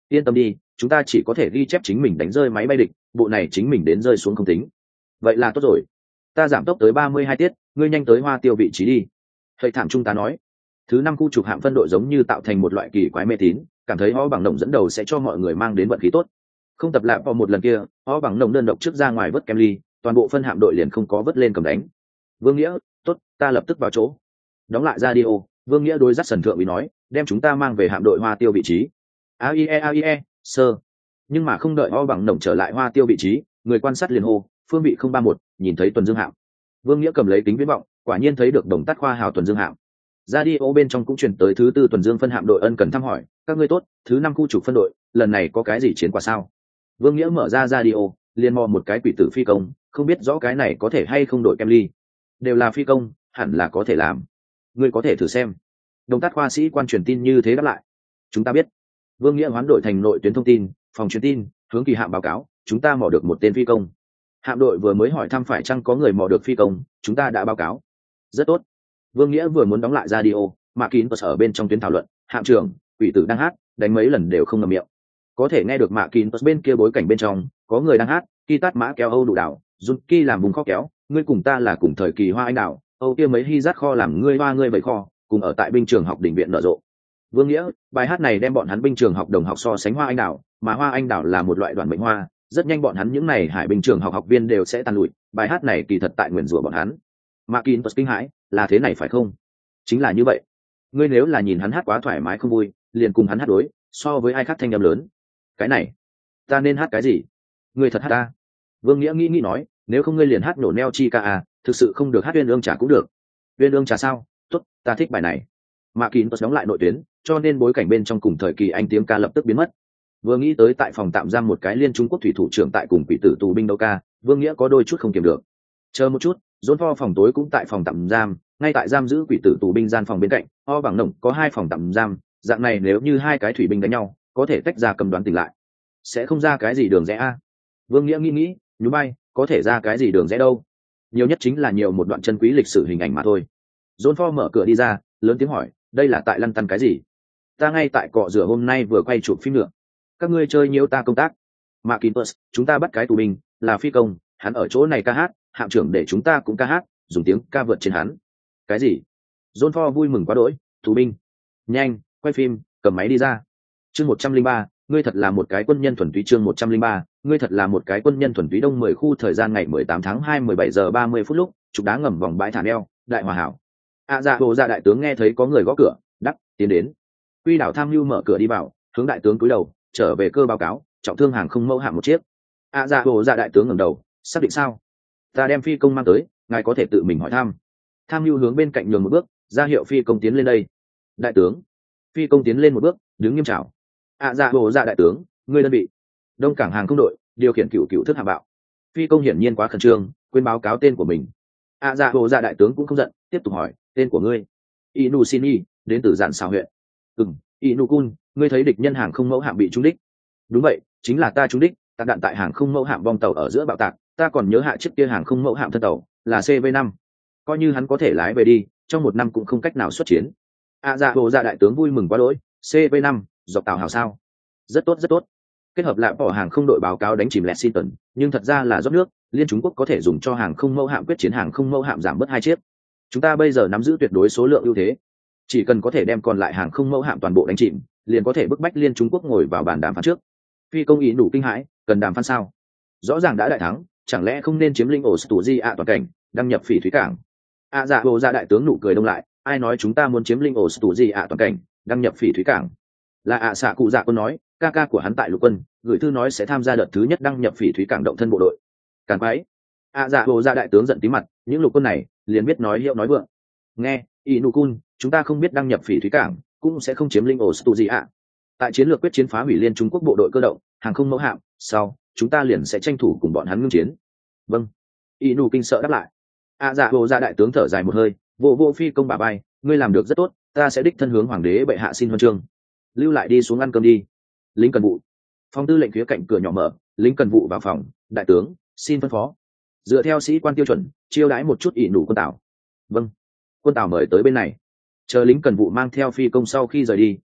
yên tâm đi, chúng ta chỉ có thể ghi chép chính mình đánh rơi máy bay địch, bộ này chính mình đến rơi xuống không tính. Vậy là tốt rồi, ta giảm tốc tới ba mươi hai tiết, ngươi nhanh tới hoa tiêu vị trí đi. Thầy thảm trung tá nói. Thứ năm khu trục hạm phân đội giống như tạo thành một loại kỳ quái mê tín, cảm thấy ho bằng nồng dẫn đầu sẽ cho mọi người mang đến vận khí tốt. Không tập lạp vào một lần kia, ho bằng nồng đơn độc trước ra ngoài vớt kem ly, toàn bộ phân hạm đội liền không có vớt lên cầm đánh. Vương Nghĩa, tốt, ta lập tức vào chỗ. Đóng lại radio, Vương Nghĩa đối dắt sần thượng úy nói, đem chúng ta mang về hạm đội hoa tiêu vị trí. a i e a i e, sơ. Nhưng mà không đợi ho bằng nồng trở lại hoa tiêu vị trí, người quan sát liền hô, phương vị không ba một, nhìn thấy tuần dương hạm. Vương Nghĩa cầm lấy kính viễn vọng, quả nhiên thấy được đồng tát khoa hào tuần dương hạm. Radio bên trong cũng truyền tới thứ tư tuần dương phân hạm đội ân cần thăm hỏi, các ngươi tốt, thứ năm khu trục phân đội, lần này có cái gì chiến quả sao? Vương Nghĩa mở ra radio, liền mò một cái quỷ tử phi công, không biết rõ cái này có thể hay không đổi kem ly. Đều là phi công, hẳn là có thể làm. Ngươi có thể thử xem. Đồng tác khoa sĩ quan truyền tin như thế đáp lại. Chúng ta biết. Vương Nghĩa hoán đổi thành nội tuyến thông tin, phòng truyền tin, hướng kỳ hạm báo cáo, chúng ta mò được một tên phi công. Hạm đội vừa mới hỏi thăm phải chăng có người mò được phi công, chúng ta đã báo cáo. Rất tốt. Vương Nghĩa vừa muốn đóng lại radio, mà kín ở bên trong tuyến thảo luận, hạm trưởng, quỷ tử đang hát, đánh mấy lần đều không ngậm miệng. Có thể nghe được mạ kín bên kia bối cảnh bên trong, có người đang hát, khi tát mã kéo Âu đủ đảo, Jun Ki làm vùng kho kéo, ngươi cùng ta là cùng thời kỳ hoa anh đào, Âu kia mấy hy rát kho làm ngươi hoa ngươi vậy kho, cùng ở tại binh trường học đỉnh viện nở rộ. Vương Nghĩa, bài hát này đem bọn hắn binh trường học đồng học so sánh hoa anh đào, mà hoa anh đào là một loại đoàn mệnh hoa, rất nhanh bọn hắn những này hải binh trường học học viên đều sẽ tàn lụi, bài hát này kỳ thật tại nguyền rủa bọn hắn. Mạ kín kinh hãi, là thế này phải không? Chính là như vậy. Ngươi nếu là nhìn hắn hát quá thoải mái không vui, liền cùng hắn hát đối, so với ai khác thanh âm lớn. Cái này, ta nên hát cái gì? Ngươi thật hát ta. Vương Nghĩa nghĩ nghĩ nói, nếu không ngươi liền hát nổ neo chi ca à, thực sự không được hát uyên ương trà cũng được. Uyên ương trà sao? Tốt, ta thích bài này. Mạ kín đóng lại nội tuyến, cho nên bối cảnh bên trong cùng thời kỳ anh tiếng ca lập tức biến mất. Vừa nghĩ tới tại phòng tạm giam một cái liên Trung Quốc thủy thủ trưởng tại cùng quỷ tử tù binh đấu ca, Vương Nghĩa có đôi chút không kiềm được. Chờ một chút, Dôn Pho phòng tối cũng tại phòng tạm giam, ngay tại giam giữ quỷ tử tù binh gian phòng bên cạnh, ho bằng nồng có hai phòng tạm giam, dạng này nếu như hai cái thủy binh đánh nhau, có thể tách ra cầm đoán tỉnh lại. Sẽ không ra cái gì đường rẽ a. Vương Nghĩa nghĩ nghĩ, nhún bay, có thể ra cái gì đường rẽ đâu? Nhiều nhất chính là nhiều một đoạn chân quý lịch sử hình ảnh mà thôi. Dôn Pho mở cửa đi ra, lớn tiếng hỏi, đây là tại lăn tăn cái gì? Ta ngay tại cọ rửa hôm nay vừa quay chụp phim nữa. Các ngươi chơi nhiễu ta công tác. Mạ kín, chúng ta bắt cái tù binh, là phi công, hắn ở chỗ này ca hát, hạm trưởng để chúng ta cũng ca hát, dùng tiếng ca vượt trên hắn. Cái gì? John Ford vui mừng quá đỗi, tù binh. Nhanh, quay phim, cầm máy đi ra. Chương một trăm linh ba, ngươi thật là một cái quân nhân thuần túy. Chương một trăm linh ba, ngươi thật là một cái quân nhân thuần túy. Đông mười khu thời gian ngày mười tám tháng hai mười bảy giờ ba mươi phút lúc, trục đá ngầm vòng bãi thả neo, đại hòa hảo. À dạ bộ dạ đại tướng nghe thấy có người gõ cửa, đắc, tiến đến. Quy đảo tham mưu mở cửa đi vào, hướng đại tướng cúi đầu, trở về cơ báo cáo, trọng thương hàng không mẫu hạm một chiếc. À dạ bộ dạ đại tướng ngẩng đầu, xác định sao? Ta đem phi công mang tới, ngài có thể tự mình hỏi thăm. Tham mưu hướng bên cạnh nhường một bước, ra hiệu phi công tiến lên đây. Đại tướng. Phi công tiến lên một bước, đứng nghiêm chào. À dạ bộ dạ đại tướng, ngươi đơn vị. Đông cảng hàng không đội, điều khiển cựu cựu thức hạ bạo. Phi công hiển nhiên quá khẩn trương, quên báo cáo tên của mình. À dạ bộ dạ đại tướng cũng không giận, tiếp tục hỏi, tên của ngươi? Inu Shini, đến từ Dạn Sào huyện. Ừm, Inu Kun, ngươi thấy địch nhân hàng không mẫu hạm bị trúng đích. Đúng vậy, chính là ta trúng đích, tạc đạn tại hàng không mẫu hạm bong tàu ở giữa bạo tạc, ta còn nhớ hạ chiếc kia hàng không mẫu hạm thân tàu là C V năm. Coi như hắn có thể lái về đi, trong một năm cũng không cách nào xuất chiến. À dạ bộ dạ đại tướng vui mừng quá đỗi, C V năm, dọc tàu hào sao? Rất tốt rất tốt. Kết hợp lại bỏ hàng không đội báo cáo đánh chìm Lexington, nhưng thật ra là rót nước, liên Trung Quốc có thể dùng cho hàng không mẫu hạm quyết chiến hàng không mẫu hạm giảm bớt hai chiếc. Chúng ta bây giờ nắm giữ tuyệt đối số lượng ưu thế, chỉ cần có thể đem còn lại hàng không mẫu hạm toàn bộ đánh chìm, liền có thể bức bách liên Trung Quốc ngồi vào bàn đàm phán trước. Phi công ý đủ kinh hãi, cần đàm phán sao? Rõ ràng đã đại thắng, chẳng lẽ không nên chiếm lĩnh ổ tù di ạ toàn cảnh, đăng nhập phỉ thúy cảng? À dạ bộ dạ đại tướng nụ cười đông lại, ai nói chúng ta muốn chiếm lĩnh ổ tù di ạ toàn cảnh, đăng nhập phỉ thúy cảng? Là ạ xạ cụ dạ quân nói, ca ca của hắn tại lục quân, gửi thư nói sẽ tham gia đợt thứ nhất đăng nhập phỉ thúy cảng động thân bộ đội. Càn quái. À dạ bộ dạ đại tướng giận tí mặt, những lục quân này liền biết nói hiệu nói vượng. Nghe, Inukun, chúng ta không biết đăng nhập phỉ thúy cảng, cũng sẽ không chiếm lĩnh ổ tù di ạ. Tại chiến lược quyết chiến phá hủy liên Trung Quốc bộ đội cơ động, hàng không mẫu hạm, sau chúng ta liền sẽ tranh thủ cùng bọn hắn ngưng chiến. Vâng. Inu kinh sợ đáp lại. À dạ bộ dạ đại tướng thở dài một hơi, vô vô phi công bà bay, ngươi làm được rất tốt, ta sẽ đích thân hướng hoàng đế bệ hạ xin huân chương. Lưu lại đi xuống ăn cơm đi. Lính cần vụ. Phòng tư lệnh phía cạnh cửa nhỏ mở, lính cần vụ vào phòng, đại tướng, xin phân phó. Dựa theo sĩ quan tiêu chuẩn, chiêu đãi một chút ỷ nụ quân tảo. Vâng. Quân tảo mời tới bên này. Chờ lính cần vụ mang theo phi công sau khi rời đi,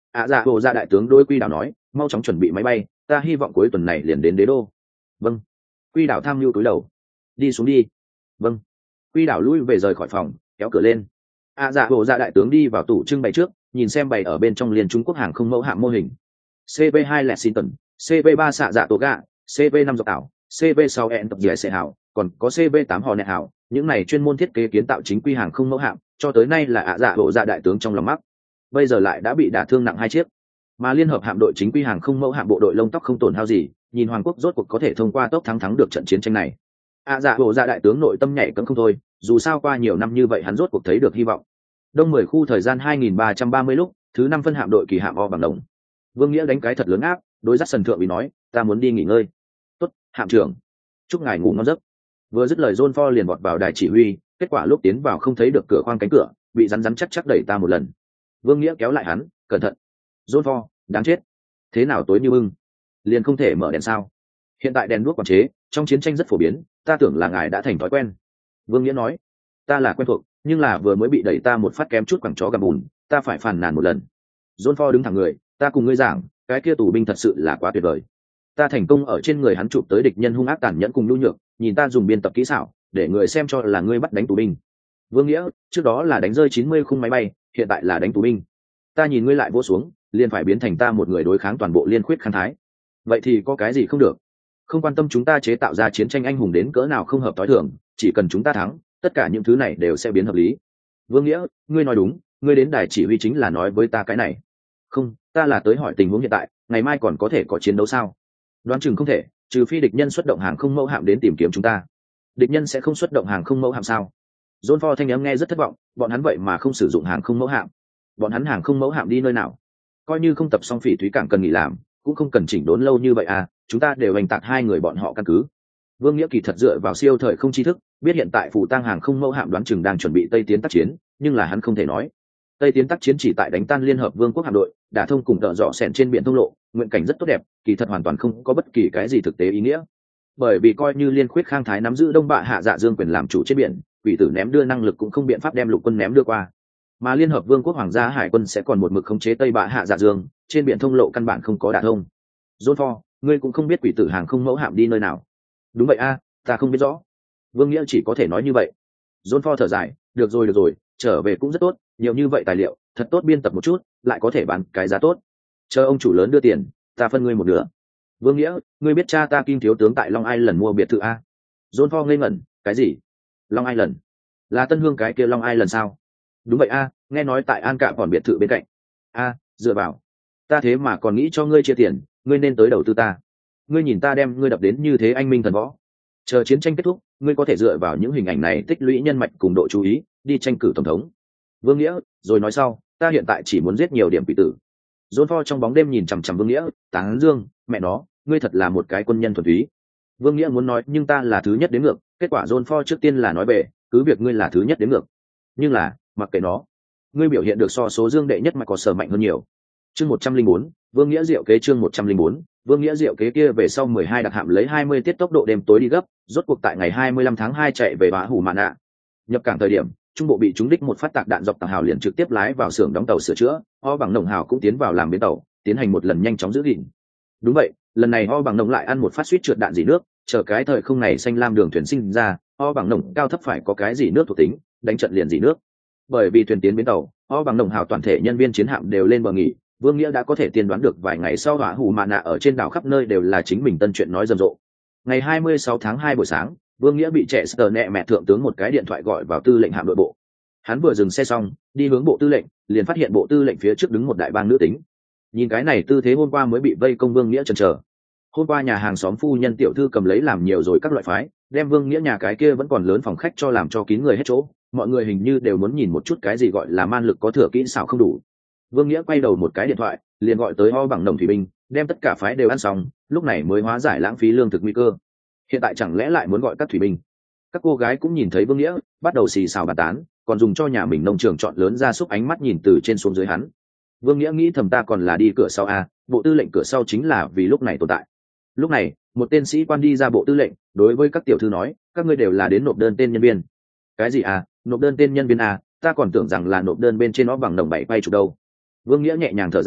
ạ dạ bộ ra đại tướng đôi Quy Đảo nói, mau chóng chuẩn bị máy bay, ta hy vọng cuối tuần này liền đến đế đô. Vâng. Quy Đảo tham mưu cúi đầu. Đi xuống đi. Vâng. Quy Đảo lui về rời khỏi phòng, kéo cửa lên. ạ dạ bộ ra đại tướng đi vào tủ trưng bày trước, nhìn xem bày ở bên trong liên Trung Quốc hàng không mẫu hạm mô hình. C V hai Lexington, C V ba xạ dạ tổ gạ, C V năm dọc tảo, C V sáu ẹn tập dẻ xe hảo, còn có C V tám hò nẹt hảo, những này chuyên môn thiết kế kiến tạo chính quy hàng không mẫu hạm, cho tới nay là ạ dạ bộ dạ đại tướng trong lòng mắc. Bây giờ lại đã bị đả thương nặng hai chiếc. Mà liên hợp hạm đội chính quy hàng không mẫu hạm bộ đội lông tóc không tổn hao gì, nhìn Hoàng quốc rốt cuộc có thể thông qua tốc thắng thắng được trận chiến tranh này. ạ dạ bộ dạ đại tướng nội tâm nhảy cẫng không thôi, dù sao qua nhiều năm như vậy hắn rốt cuộc thấy được hy vọng. Đông mười khu thời gian hai nghìn ba trăm ba mươi lúc, thứ năm phân hạm đội kỳ hạm O bằng đồng. Vương Nghĩa đánh cái thật lớn áp, đối dắt sần thượng bị nói, ta muốn đi nghỉ ngơi. Tốt, hạm trưởng, chúc ngài ngủ ngon giấc. Vừa dứt lời John Ford liền vọt vào đài chỉ huy, kết quả lúc tiến vào không thấy được cửa khoang cánh cửa, bị rắn rắn chắc chắc đẩy ta một lần. Vương Nghĩa kéo lại hắn, cẩn thận. John Ford, đáng chết. Thế nào tối như bưng, liền không thể mở đèn sao? Hiện tại đèn đuốc quản chế, trong chiến tranh rất phổ biến, ta tưởng là ngài đã thành thói quen. Vương Nghĩa nói, ta là quen thuộc, nhưng là vừa mới bị đẩy ta một phát kém chút quẳng chó gầm bùn, ta phải phàn nàn một lần. John Ford đứng thẳng người, ta cùng ngươi giảng, cái kia tù binh thật sự là quá tuyệt vời. Ta thành công ở trên người hắn chụp tới địch nhân hung ác tàn nhẫn cùng nhu nhược, nhìn ta dùng biên tập kỹ xảo, để người xem cho là ngươi bắt đánh tù binh. Vương Nghĩa, trước đó là đánh rơi chín mươi khung máy bay, hiện tại là đánh tù binh. Ta nhìn ngươi lại vỗ xuống, liền phải biến thành ta một người đối kháng toàn bộ liên khuyết kháng thái. Vậy thì có cái gì không được? Không quan tâm chúng ta chế tạo ra chiến tranh anh hùng đến cỡ nào không hợp tối thường, chỉ cần chúng ta thắng, tất cả những thứ này đều sẽ biến hợp lý. Vương Nghĩa, ngươi nói đúng, ngươi đến đài chỉ huy chính là nói với ta cái này. Không, ta là tới hỏi tình huống hiện tại, ngày mai còn có thể có chiến đấu sao? Đoán chừng không thể, trừ phi địch nhân xuất động hàng không mẫu hạm đến tìm kiếm chúng ta. Địch nhân sẽ không xuất động hàng không mẫu hạm sao? John Ford thanh âm nghe rất thất vọng, bọn hắn vậy mà không sử dụng hàng không mẫu hạm. Bọn hắn hàng không mẫu hạm đi nơi nào? Coi như không tập xong Phỉ Thúy Cảng cần nghỉ làm, cũng không cần chỉnh đốn lâu như vậy à, chúng ta đều hành tạc hai người bọn họ căn cứ. Vương Nghĩa kỳ thật dựa vào siêu thời không tri thức, biết hiện tại phủ tăng hàng không mẫu hạm đoán chừng đang chuẩn bị tây tiến tác chiến, nhưng là hắn không thể nói. Tây tiến tác chiến chỉ tại đánh tan liên hợp vương quốc hạm đội, đả thông cùng tợ dọ sẹn trên biển thông lộ, nguyện cảnh rất tốt đẹp, kỳ thật hoàn toàn không có bất kỳ cái gì thực tế ý nghĩa. Bởi vì coi như liên khuyết khang thái nắm giữ đông bạ hạ dạ dương quyền làm chủ trên biển, quỷ tử ném đưa năng lực cũng không biện pháp đem lục quân ném đưa qua. Mà liên hợp vương quốc hoàng gia hải quân sẽ còn một mực khống chế tây bạ hạ dạ dương, trên biển thông lộ căn bản không có đả thông. John Ford, ngươi cũng không biết quỷ tử hàng không mẫu hạm đi nơi nào? Đúng vậy a, ta không biết rõ. Vương Nghĩa chỉ có thể nói như vậy. John Ford thở dài, được rồi được rồi, trở về cũng rất tốt, nhiều như vậy tài liệu, thật tốt biên tập một chút, lại có thể bán cái giá tốt. Chờ ông chủ lớn đưa tiền, ta phân ngươi một nửa. Vương Nghĩa, ngươi biết cha ta Kim thiếu tướng tại Long Island mua biệt thự a? John Ford ngây ngẩn, cái gì? Long Island? Là Tân Hương cái kia Long Island sao? Đúng vậy a, nghe nói tại An Cạ còn biệt thự bên cạnh. A, dựa vào, ta thế mà còn nghĩ cho ngươi chia tiền, ngươi nên tới đầu tư ta. Ngươi nhìn ta đem ngươi đập đến như thế anh minh thần võ. Chờ chiến tranh kết thúc, ngươi có thể dựa vào những hình ảnh này tích lũy nhân mạch cùng độ chú ý, đi tranh cử tổng thống. Vương Nghĩa, rồi nói sau, ta hiện tại chỉ muốn giết nhiều điểm quỷ tử. John Ford trong bóng đêm nhìn chằm chằm Vương Nghĩa, tán dương, mẹ nó, ngươi thật là một cái quân nhân thuần túy. Vương Nghĩa muốn nói, nhưng ta là thứ nhất đến ngược, kết quả John Ford trước tiên là nói bể, cứ việc ngươi là thứ nhất đến ngược. Nhưng là, mặc kệ nó, ngươi biểu hiện được so số dương đệ nhất mà có sở mạnh hơn nhiều. Chương một trăm linh bốn, Vương Nghĩa diệu kế chương một trăm linh bốn, Vương Nghĩa diệu kế kia về sau mười hai đặc hạm lấy hai mươi tiết tốc độ đêm tối đi gấp, rốt cuộc tại ngày hai mươi lăm tháng hai chạy về Bá Hủ Mạn Nạ. Nhập cảng thời điểm, trung bộ bị trúng đích một phát tạc đạn dọc tàu hào liền trực tiếp lái vào xưởng đóng tàu sửa chữa, O bằng nồng hào cũng tiến vào làm bến tàu, tiến hành một lần nhanh chóng giữ gìn. Đúng vậy, lần này O bằng nồng lại ăn một phát suýt trượt đạn dỉ nước, chờ cái thời không này xanh lam đường thuyền sinh ra, O bằng nồng cao thấp phải có cái dỉ nước thuộc tính, đánh trận liền dỉ nước. Bởi vì thuyền tiến bến tàu, O bằng nồng hào toàn thể nhân viên chiến hạm đều lên bờ nghỉ. Vương Nghĩa đã có thể tiên đoán được vài ngày sau Bá Hủ Mạn Nạ ở trên đảo khắp nơi đều là chính mình tân chuyện nói rầm rộ. Ngày hai mươi sáu tháng hai buổi sáng, Vương Nghĩa bị trẻ sờ nẹ mẹ thượng tướng một cái điện thoại gọi vào tư lệnh hạm đội bộ. Hắn vừa dừng xe xong, đi hướng bộ tư lệnh, liền phát hiện bộ tư lệnh phía trước đứng một đại bang nữ tính. Nhìn cái này tư thế hôm qua mới bị vây công Vương Nghĩa chần chờ. Hôm qua nhà hàng xóm phu nhân tiểu thư cầm lấy làm nhiều rồi các loại phái, đem Vương Nghĩa nhà cái kia vẫn còn lớn phòng khách cho làm cho kín người hết chỗ. Mọi người hình như đều muốn nhìn một chút cái gì gọi là man lực có thừa kỹ xảo không đủ. Vương Nghĩa quay đầu một cái điện thoại, liền gọi tới O bằng nồng thủy binh, đem tất cả phái đều ăn xong, lúc này mới hóa giải lãng phí lương thực nguy cơ. Hiện tại chẳng lẽ lại muốn gọi các thủy binh? Các cô gái cũng nhìn thấy Vương Nghĩa, bắt đầu xì xào bàn tán, còn dùng cho nhà mình nông trường chọn lớn ra xúc ánh mắt nhìn từ trên xuống dưới hắn. Vương Nghĩa nghĩ thầm ta còn là đi cửa sau a, bộ tư lệnh cửa sau chính là vì lúc này tồn tại. Lúc này, một tên sĩ quan đi ra bộ tư lệnh, đối với các tiểu thư nói, các ngươi đều là đến nộp đơn tên nhân viên. Cái gì à, nộp đơn tên nhân viên à, ta còn tưởng rằng là nộp đơn bên trên nó bằng đồng bảy quay chụp đâu. Vương Nghĩa nhẹ nhàng thở ra,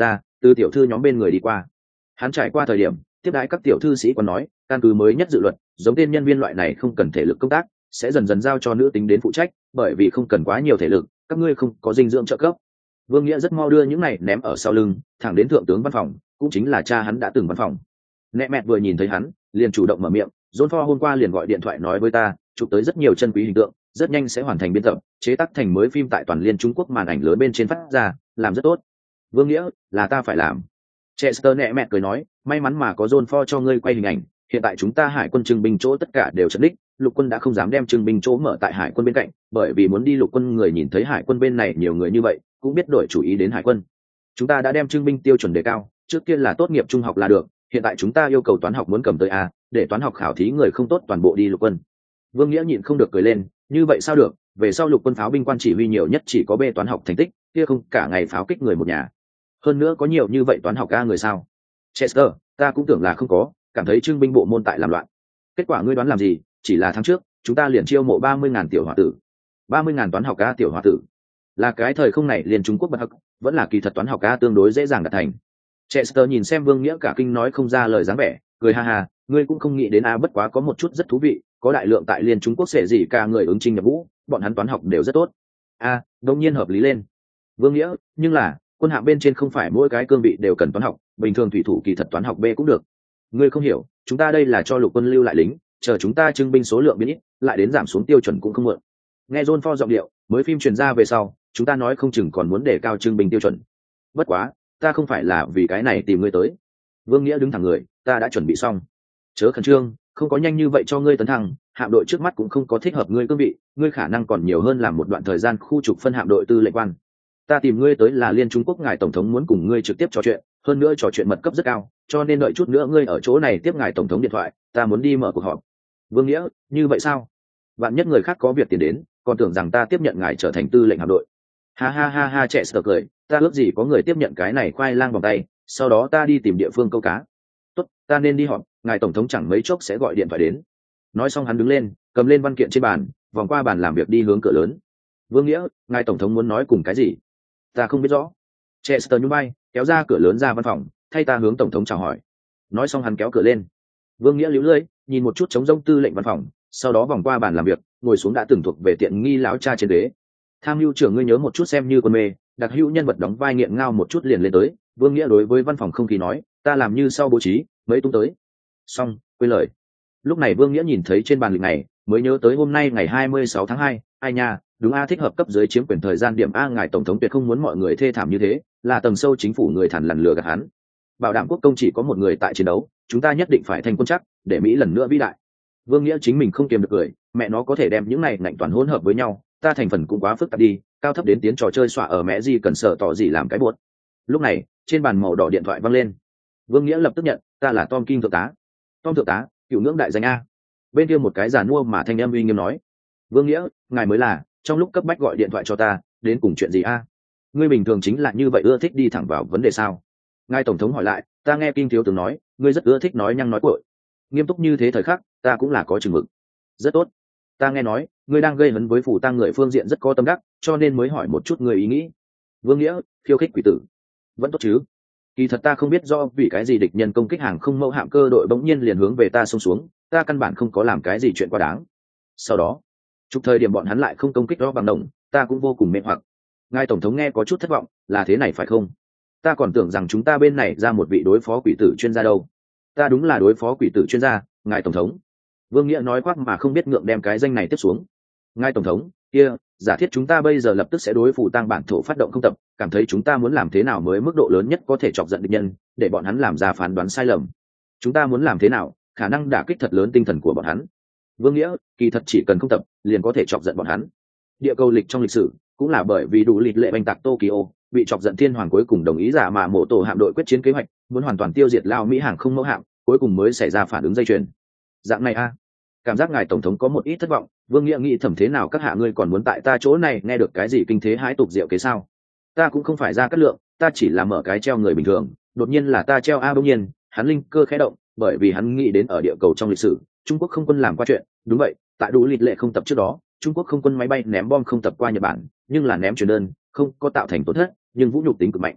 từ tiểu thư nhóm bên người đi qua. Hắn trải qua thời điểm tiếp đãi các tiểu thư sĩ còn nói, căn cứ mới nhất dự luật, giống tên nhân viên loại này không cần thể lực công tác, sẽ dần dần giao cho nữ tính đến phụ trách, bởi vì không cần quá nhiều thể lực, các ngươi không có dinh dưỡng trợ cấp. Vương Nghĩa rất mau đưa những này ném ở sau lưng, thẳng đến thượng tướng văn phòng, cũng chính là cha hắn đã từng văn phòng. Nẹ mẹ vừa nhìn thấy hắn, liền chủ động mở miệng, John Ford hôm qua liền gọi điện thoại nói với ta, chụp tới rất nhiều chân quý hình tượng, rất nhanh sẽ hoàn thành biên tập, chế tác thành mới phim tại toàn liên Trung Quốc màn ảnh lớn bên trên phát ra, làm rất tốt. Vương Nghĩa, là ta phải làm. Chester nẹ mẹ cười nói, may mắn mà có John Ford cho ngươi quay hình ảnh, hiện tại chúng ta hải quân trưng binh chỗ tất cả đều trận đích, lục quân đã không dám đem trưng binh chỗ mở tại hải quân bên cạnh, bởi vì muốn đi lục quân người nhìn thấy hải quân bên này nhiều người như vậy, cũng biết đổi chủ ý đến hải quân. Chúng ta đã đem trưng binh tiêu chuẩn đề cao, trước kia là tốt nghiệp trung học là được, hiện tại chúng ta yêu cầu toán học muốn cầm tới A, để toán học khảo thí người không tốt toàn bộ đi lục quân. Vương Nghĩa nhịn không được cười lên, như vậy sao được, về sau lục quân pháo binh quan chỉ huy nhiều nhất chỉ có B toán học thành tích, kia không cả ngày pháo kích người một nhà. Hơn nữa có nhiều như vậy toán học A người sao? Chester, ta cũng tưởng là không có, cảm thấy trưng binh bộ môn tại làm loạn. Kết quả ngươi đoán làm gì, chỉ là tháng trước, chúng ta liền chiêu mộ ba mươi ngàn tiểu hòa tử. ba mươi ngàn toán học A tiểu hòa tử. Là cái thời không này liền Trung Quốc bật học, vẫn là kỳ thật toán học A tương đối dễ dàng đạt thành. Chester nhìn xem Vương Nghĩa cả kinh nói không ra lời dáng vẻ, cười ha ha, ngươi cũng không nghĩ đến A, bất quá có một chút rất thú vị, có đại lượng tại liên Trung Quốc sẽ gì cả người ứng chinh nhập ngũ, bọn hắn toán học đều rất tốt. A, đương nhiên hợp lý lên. Vương Nghĩa, nhưng là, quân hạm bên trên không phải mỗi cái cương vị đều cần toán học, bình thường thủy thủ kỳ thật toán học B cũng được. Ngươi không hiểu, chúng ta đây là cho lục quân lưu lại lính, chờ chúng ta trưng binh số lượng biến ít, lại đến giảm xuống tiêu chuẩn cũng không muộn. Nghe John Ford giọng điệu, mới phim truyền ra về sau, chúng ta nói không chừng còn muốn đề cao trưng binh tiêu chuẩn. Bất quá, ta không phải là vì cái này tìm ngươi tới. Vương Nghĩa đứng thẳng người, ta đã chuẩn bị xong. Chớ khẩn trương, không có nhanh như vậy cho ngươi tấn thăng, hạm đội trước mắt cũng không có thích hợp ngươi cương vị, ngươi khả năng còn nhiều hơn làm một đoạn thời gian khu trục phân hạm đội tư lệnh quan. Ta tìm ngươi tới là liên Trung Quốc ngài tổng thống muốn cùng ngươi trực tiếp trò chuyện, hơn nữa trò chuyện mật cấp rất cao, cho nên đợi chút nữa ngươi ở chỗ này tiếp ngài tổng thống điện thoại, ta muốn đi mở cuộc họp. Vương Nghĩa, như vậy sao? Vạn nhất người khác có việc tiền đến, còn tưởng rằng ta tiếp nhận ngài trở thành tư lệnh hạm đội. Ha ha ha ha, trẻ sờ cười, ta ước gì có người tiếp nhận cái này khoai lang vòng tay, sau đó ta đi tìm địa phương câu cá. Tốt, ta nên đi họp, ngài tổng thống chẳng mấy chốc sẽ gọi điện thoại đến. Nói xong hắn đứng lên, cầm lên văn kiện trên bàn, vòng qua bàn làm việc đi hướng cửa lớn. Vương Nghĩa, ngài tổng thống muốn nói cùng cái gì? Ta không biết rõ. Chester nhún vai, kéo ra cửa lớn ra văn phòng, thay ta hướng tổng thống chào hỏi. Nói xong hắn kéo cửa lên. Vương Nghĩa liễu lưỡi, nhìn một chút trống rỗng tư lệnh văn phòng, sau đó vòng qua bàn làm việc, ngồi xuống đã từng thuộc về tiện nghi lão cha trên ghế. Tham mưu trưởng ngươi nhớ một chút xem như con mê, đặc hữu nhân vật đóng vai nghiện ngao một chút liền lên tới. Vương Nghĩa đối với văn phòng không khí nói, ta làm như sau bố trí, mấy tung tới. Xong, quên lời. Lúc này Vương Nghĩa nhìn thấy trên bàn lịch này, mới nhớ tới hôm nay ngày hai mươi sáu tháng hai, ai nha, đúng A, thích hợp cấp dưới chiếm quyền thời gian điểm A, ngài tổng thống tuyệt không muốn mọi người thê thảm như thế, là tầng sâu chính phủ người thằn lằn lừa gạt hắn. Bảo đảm quốc công chỉ có một người tại chiến đấu, chúng ta nhất định phải thành quân chắc, để Mỹ lần nữa vĩ đại. Vương Nghĩa chính mình không kiềm được cười, mẹ nó có thể đem những này ngạnh toàn hỗn hợp với nhau, ta thành phần cũng quá phức tạp đi, cao thấp đến tiến trò chơi xọa ở mẹ gì cần sợ tỏ gì làm cái buốt. Lúc này, trên bàn màu đỏ điện thoại vang lên. Vương Nghĩa lập tức nhận, ta là Tom Kim thượng tá. Tom thượng tá, cựu ngưỡng đại danh A. Bên kia một cái giàn mua mà thanh em uy nghiêm nói, Vương Nghĩa, ngài mới là, trong lúc cấp bách gọi điện thoại cho ta, đến cùng chuyện gì A? Ngươi bình thường chính là như vậy, ưa thích đi thẳng vào vấn đề sao? Ngài tổng thống hỏi lại, ta nghe Kim thiếu tướng nói, ngươi rất ưa thích nói nhăng nói cuội. Nghiêm túc như thế thời khắc, ta cũng là có chừng mực. Rất tốt. Ta nghe nói, ngươi đang gây hấn với phủ tang người phương diện rất có tâm đắc, cho nên mới hỏi một chút người ý nghĩ. Vương Nghĩa, khiêu khích quỷ tử. Vẫn tốt chứ? Kỳ thật ta không biết do vì cái gì địch nhân công kích hàng không mẫu hạm cơ đội bỗng nhiên liền hướng về ta xông xuống, ta căn bản không có làm cái gì chuyện quá đáng. Sau đó, chụp thời điểm bọn hắn lại không công kích đó bằng đồng, ta cũng vô cùng mê hoặc. Ngài tổng thống nghe có chút thất vọng, là thế này phải không? Ta còn tưởng rằng chúng ta bên này ra một vị đối phó quỷ tử chuyên gia đâu. Ta đúng là đối phó quỷ tử chuyên gia, ngài tổng thống. Vương Nghĩa nói khoác mà không biết ngượng đem cái danh này tiếp xuống. Ngài tổng thống, kia, giả thiết chúng ta bây giờ lập tức sẽ đối phủ tăng bản thổ phát động không tập, cảm thấy chúng ta muốn làm thế nào mới mức độ lớn nhất có thể chọc giận địch nhân, để bọn hắn làm ra phán đoán sai lầm. Chúng ta muốn làm thế nào, khả năng đả kích thật lớn tinh thần của bọn hắn. Vương Nghĩa, kỳ thật chỉ cần không tập, liền có thể chọc giận bọn hắn. Địa cầu lịch trong lịch sử, cũng là bởi vì đủ lịch lệ bành tạc Tokyo, bị chọc giận thiên hoàng cuối cùng đồng ý giả mà mổ tổ hạm đội quyết chiến kế hoạch, muốn hoàn toàn tiêu diệt lao Mỹ hàng không mẫu hạm, cuối cùng mới xảy ra phản ứng dây chuyền. Dạng này a, cảm giác ngài tổng thống có một ít thất vọng. Vương Nghĩa nghĩ thầm thế nào các hạ ngươi còn muốn tại ta chỗ này nghe được cái gì kinh thế hãi tục diệu kế sao? Ta cũng không phải ra cát lượng, ta chỉ là mở cái treo người bình thường, đột nhiên là ta treo a bỗng nhiên, hắn linh cơ khẽ động, bởi vì hắn nghĩ đến ở địa cầu trong lịch sử, Trung Quốc không quân làm qua chuyện, đúng vậy, tại đủ lịch lệ không tập trước đó, Trung Quốc không quân máy bay ném bom không tập qua Nhật Bản, nhưng là ném truyền đơn, không có tạo thành tổn thất, nhưng vũ nhục tính cực mạnh.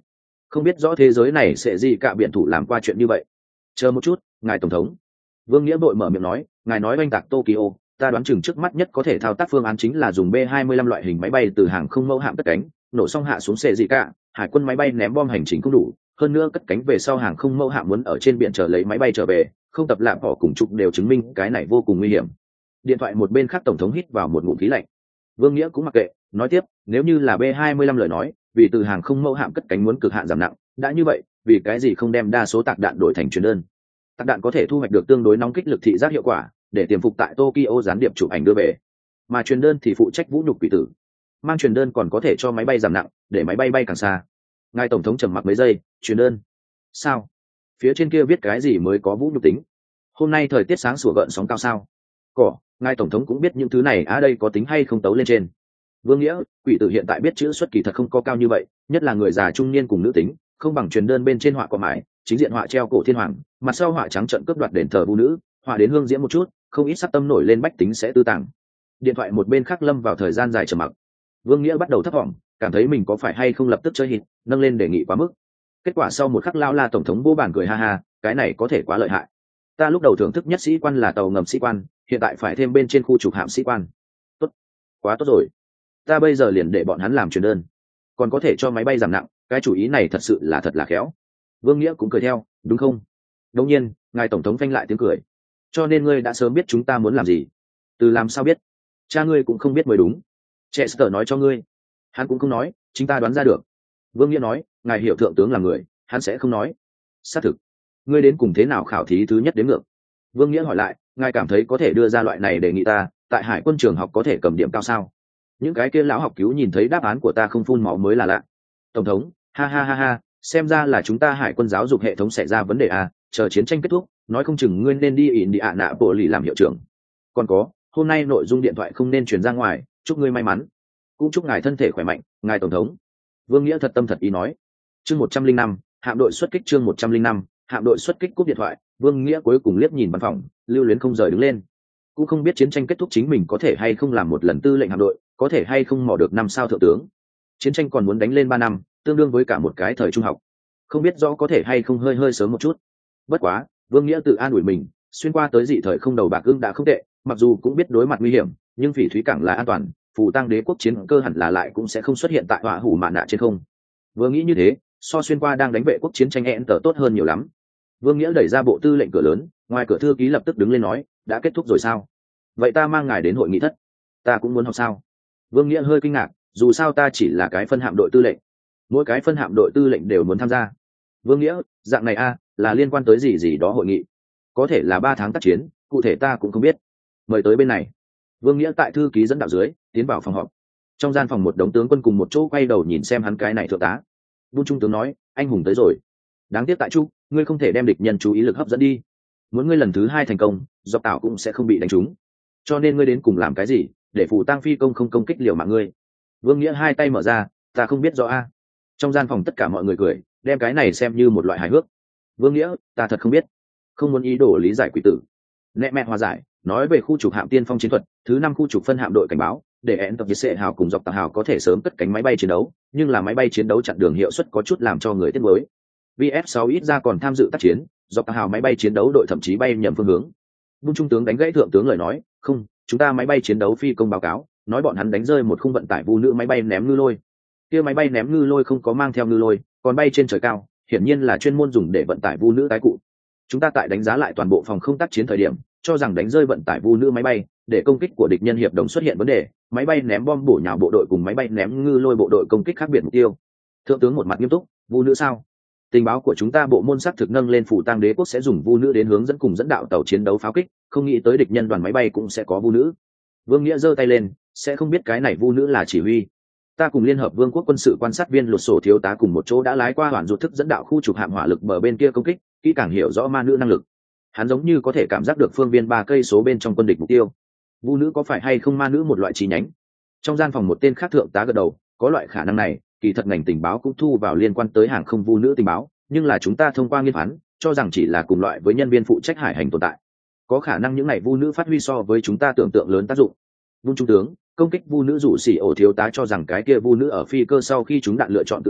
không biết rõ thế giới này sẽ gì cả biện thủ làm qua chuyện như vậy. Chờ một chút, ngài tổng thống. Vương Nghĩa vội mở miệng nói, ngài nói oanh tạc Tokyo, ta đoán chừng trước mắt nhất có thể thao tác phương án chính là dùng B hai mươi lăm loại hình máy bay từ hàng không mẫu hạm cất cánh, nổ xong hạ xuống sẽ gì cả, hải quân máy bay ném bom hành trình không đủ, hơn nữa cất cánh về sau hàng không mẫu hạm muốn ở trên biển chờ lấy máy bay trở về, không tập lạm bỏ cùng trục đều chứng minh cái này vô cùng nguy hiểm. Điện thoại một bên khác tổng thống hít vào một ngụm khí lạnh. Vương Nghĩa cũng mặc kệ, nói tiếp, nếu như là B hai mươi lăm lời nói, vì từ hàng không mẫu hạm cất cánh muốn cực hạn giảm nặng, đã như vậy, vì cái gì không đem đa số tạc đạn đổi thành truyền đơn? Tạc đạn có thể thu hoạch được tương đối nóng kích lực thị giác hiệu quả, để tiềm phục tại Tokyo gián điệp chụp ảnh đưa về. Mà truyền đơn thì phụ trách vũ nhục quỷ tử. Mang truyền đơn còn có thể cho máy bay giảm nặng, để máy bay bay càng xa. Ngài tổng thống trầm mặc mấy giây, truyền đơn. Sao? Phía trên kia viết cái gì mới có vũ nhục tính? Hôm nay thời tiết sáng sủa gợn sóng cao sao? Cỏ, ngài tổng thống cũng biết những thứ này á, đây có tính hay không tấu lên trên. Vương Nghĩa, quỷ tử hiện tại biết chữ xuất kỳ thật không có cao như vậy, nhất là người già trung niên cùng nữ tính, không bằng truyền đơn bên trên họa có mái, chính diện họa treo cổ thiên hoàng, mặt sau họa trắng trận cướp đoạt đền thờ vũ nữ, họa đến hương diễm một chút, không ít sắc tâm nổi lên bách tính sẽ tư tàng. Điện thoại một bên khác lâm vào thời gian dài trầm mặc. Vương Nghĩa bắt đầu thấp vọng, cảm thấy mình có phải hay không lập tức chơi hit, nâng lên đề nghị quá mức. Kết quả sau một khắc lao la tổng thống vô bàn cười ha ha, cái này có thể quá lợi hại. Ta lúc đầu thưởng thức nhất sĩ quan là tàu ngầm sĩ quan, hiện tại phải thêm bên trên khu trục hạm sĩ quan. Tốt, quá tốt rồi. Ta bây giờ liền để bọn hắn làm truyền đơn, còn có thể cho máy bay giảm nặng, cái chủ ý này thật sự là thật là khéo. Vương Nghĩa cũng cười theo, đúng không? Đương nhiên, ngài tổng thống phanh lại tiếng cười. Cho nên ngươi đã sớm biết chúng ta muốn làm gì. Từ làm sao biết? Cha ngươi cũng không biết mới đúng. Chester nói cho ngươi. Hắn cũng không nói, chính ta đoán ra được. Vương Nghĩa nói, ngài hiểu thượng tướng là người, hắn sẽ không nói. Xác thực. Ngươi đến cùng thế nào khảo thí thứ nhất đến ngược? Vương Nghĩa hỏi lại, ngài cảm thấy có thể đưa ra loại này đề nghị ta, tại hải quân trường học có thể cầm điểm cao sao? Những cái kia lão học cứu nhìn thấy đáp án của ta không phun máu mới là lạ. Tổng thống, ha ha ha ha, xem ra là chúng ta hải quân giáo dục hệ thống xảy ra vấn đề à, chờ chiến tranh kết thúc, nói không chừng ngươi nên đi ỉn đi ạ nạ bộ lì làm hiệu trưởng. Còn có, hôm nay nội dung điện thoại không nên truyền ra ngoài, chúc ngươi may mắn. Cũng chúc ngài thân thể khỏe mạnh, ngài tổng thống. Vương Nghĩa thật tâm thật ý nói. Chương một trăm linh năm, hạm đội xuất kích chương một trăm linh năm, hạm đội xuất kích cúp điện thoại, Vương Nghĩa cuối cùng liếc nhìn văn phòng, lưu luyến không rời đứng lên. Cũng không biết chiến tranh kết thúc chính mình có thể hay không làm một lần tư lệnh hạm đội, có thể hay không mò được năm sao thượng tướng. Chiến tranh còn muốn đánh lên ba năm, tương đương với cả một cái thời trung học. Không biết rõ có thể hay không hơi hơi sớm một chút. Bất quá, Vương Nghĩa tự an ủi mình, xuyên qua tới dị thời không đầu bạc ưng đã không tệ, mặc dù cũng biết đối mặt nguy hiểm, nhưng phỉ thúy cảng là an toàn, phù tăng đế quốc chiến cơ hẳn là lại cũng sẽ không xuất hiện tại hỏa hủ mạn nạ trên không. Vừa nghĩ như thế, so xuyên qua đang đánh vệ quốc chiến tranh hẹn tở tốt hơn nhiều lắm. Vương Nghĩa đẩy ra bộ tư lệnh cửa lớn, ngoài cửa thư ký lập tức đứng lên nói, đã kết thúc rồi sao? Vậy ta mang ngài đến hội nghị thất. Ta cũng muốn học sao? Vương Nghĩa hơi kinh ngạc, dù sao ta chỉ là cái phân hạm đội tư lệnh, mỗi cái phân hạm đội tư lệnh đều muốn tham gia. Vương Nghĩa, dạng này a, là liên quan tới gì gì đó hội nghị, có thể là ba tháng tác chiến, cụ thể ta cũng không biết. Mời tới bên này. Vương Nghĩa tại thư ký dẫn đạo dưới tiến vào phòng họp. Trong gian phòng một đống tướng quân cùng một chỗ quay đầu nhìn xem hắn cái này thượng tá. Bun trung tướng nói, anh hùng tới rồi. Đáng tiếc tại chu, ngươi không thể đem địch nhân chú ý lực hấp dẫn đi. Muốn ngươi lần thứ hai thành công, dọc tạo cũng sẽ không bị đánh trúng. Cho nên ngươi đến cùng làm cái gì, để phù tăng phi công không công kích liều mạng ngươi. Vương Nghĩa hai tay mở ra, ta không biết rõ a. Trong gian phòng tất cả mọi người cười, đem cái này xem như một loại hài hước. Vương Nghĩa, ta thật không biết, không muốn ý đồ lý giải quỷ tử. Nẹ mẹ hòa giải, nói về khu trục hạm tiên phong chiến thuật, thứ năm khu trục phân hạm đội cảnh báo, để én tập sệ hào cùng dọc tàu hào có thể sớm cất cánh máy bay chiến đấu, nhưng là máy bay chiến đấu chặn đường hiệu suất có chút làm cho người tiếc nuối. vê ép sáu ít ra còn tham dự tác chiến, dọc tàu hào máy bay chiến đấu đội thậm chí bay nhầm phương hướng. Bun trung tướng đánh gãy thượng tướng lời nói, không, chúng ta máy bay chiến đấu phi công báo cáo, nói bọn hắn đánh rơi một khung vận tải vu nữ máy bay ném ngư lôi. Kia máy bay ném ngư lôi không có mang theo ngư lôi, còn bay trên trời cao, hiển nhiên là chuyên môn dùng để vận tải vu nữ tái cụ. Chúng ta tại đánh giá lại toàn bộ phòng không tác chiến thời điểm, cho rằng đánh rơi vận tải vu nữ máy bay, để công kích của địch nhân hiệp đồng xuất hiện vấn đề, máy bay ném bom bổ nhào bộ đội cùng máy bay ném ngư lôi bộ đội công kích khác biệt mục tiêu. Thượng tướng một mặt nghiêm túc, vu nữ sao? Tình báo của chúng ta bộ môn xác thực nâng lên phủ tăng đế quốc sẽ dùng vu nữ đến hướng dẫn cùng dẫn đạo tàu chiến đấu pháo kích, không nghĩ tới địch nhân đoàn máy bay cũng sẽ có vu nữ. Vương Nghĩa giơ tay lên, sẽ không biết cái này vu nữ là chỉ huy. Ta cùng liên hợp vương quốc quân sự quan sát viên lột sổ thiếu tá cùng một chỗ đã lái qua hoàn ruột thức dẫn đạo khu trục hạm hỏa lực bờ bên kia công kích, kỹ càng hiểu rõ ma nữ năng lực. Hắn giống như có thể cảm giác được phương viên ba cây số bên trong quân địch mục tiêu. Vu nữ có phải hay không ma nữ một loại chi nhánh? Trong gian phòng một tên khác thượng tá gật đầu, có loại khả năng này, kỳ thật ngành tình báo cũng thu vào liên quan tới hàng không vu nữ tình báo, nhưng là chúng ta thông qua nghiên phán, cho rằng chỉ là cùng loại với nhân viên phụ trách hải hành tồn tại. Có khả năng những này vu nữ phát huy so với chúng ta tưởng tượng lớn tác dụng. Bun trung tướng, công kích vu nữ rủ xỉ ổ thiếu tá cho rằng cái kia vu nữ ở phi cơ sau khi chúng đạn lựa chọn tự bạo,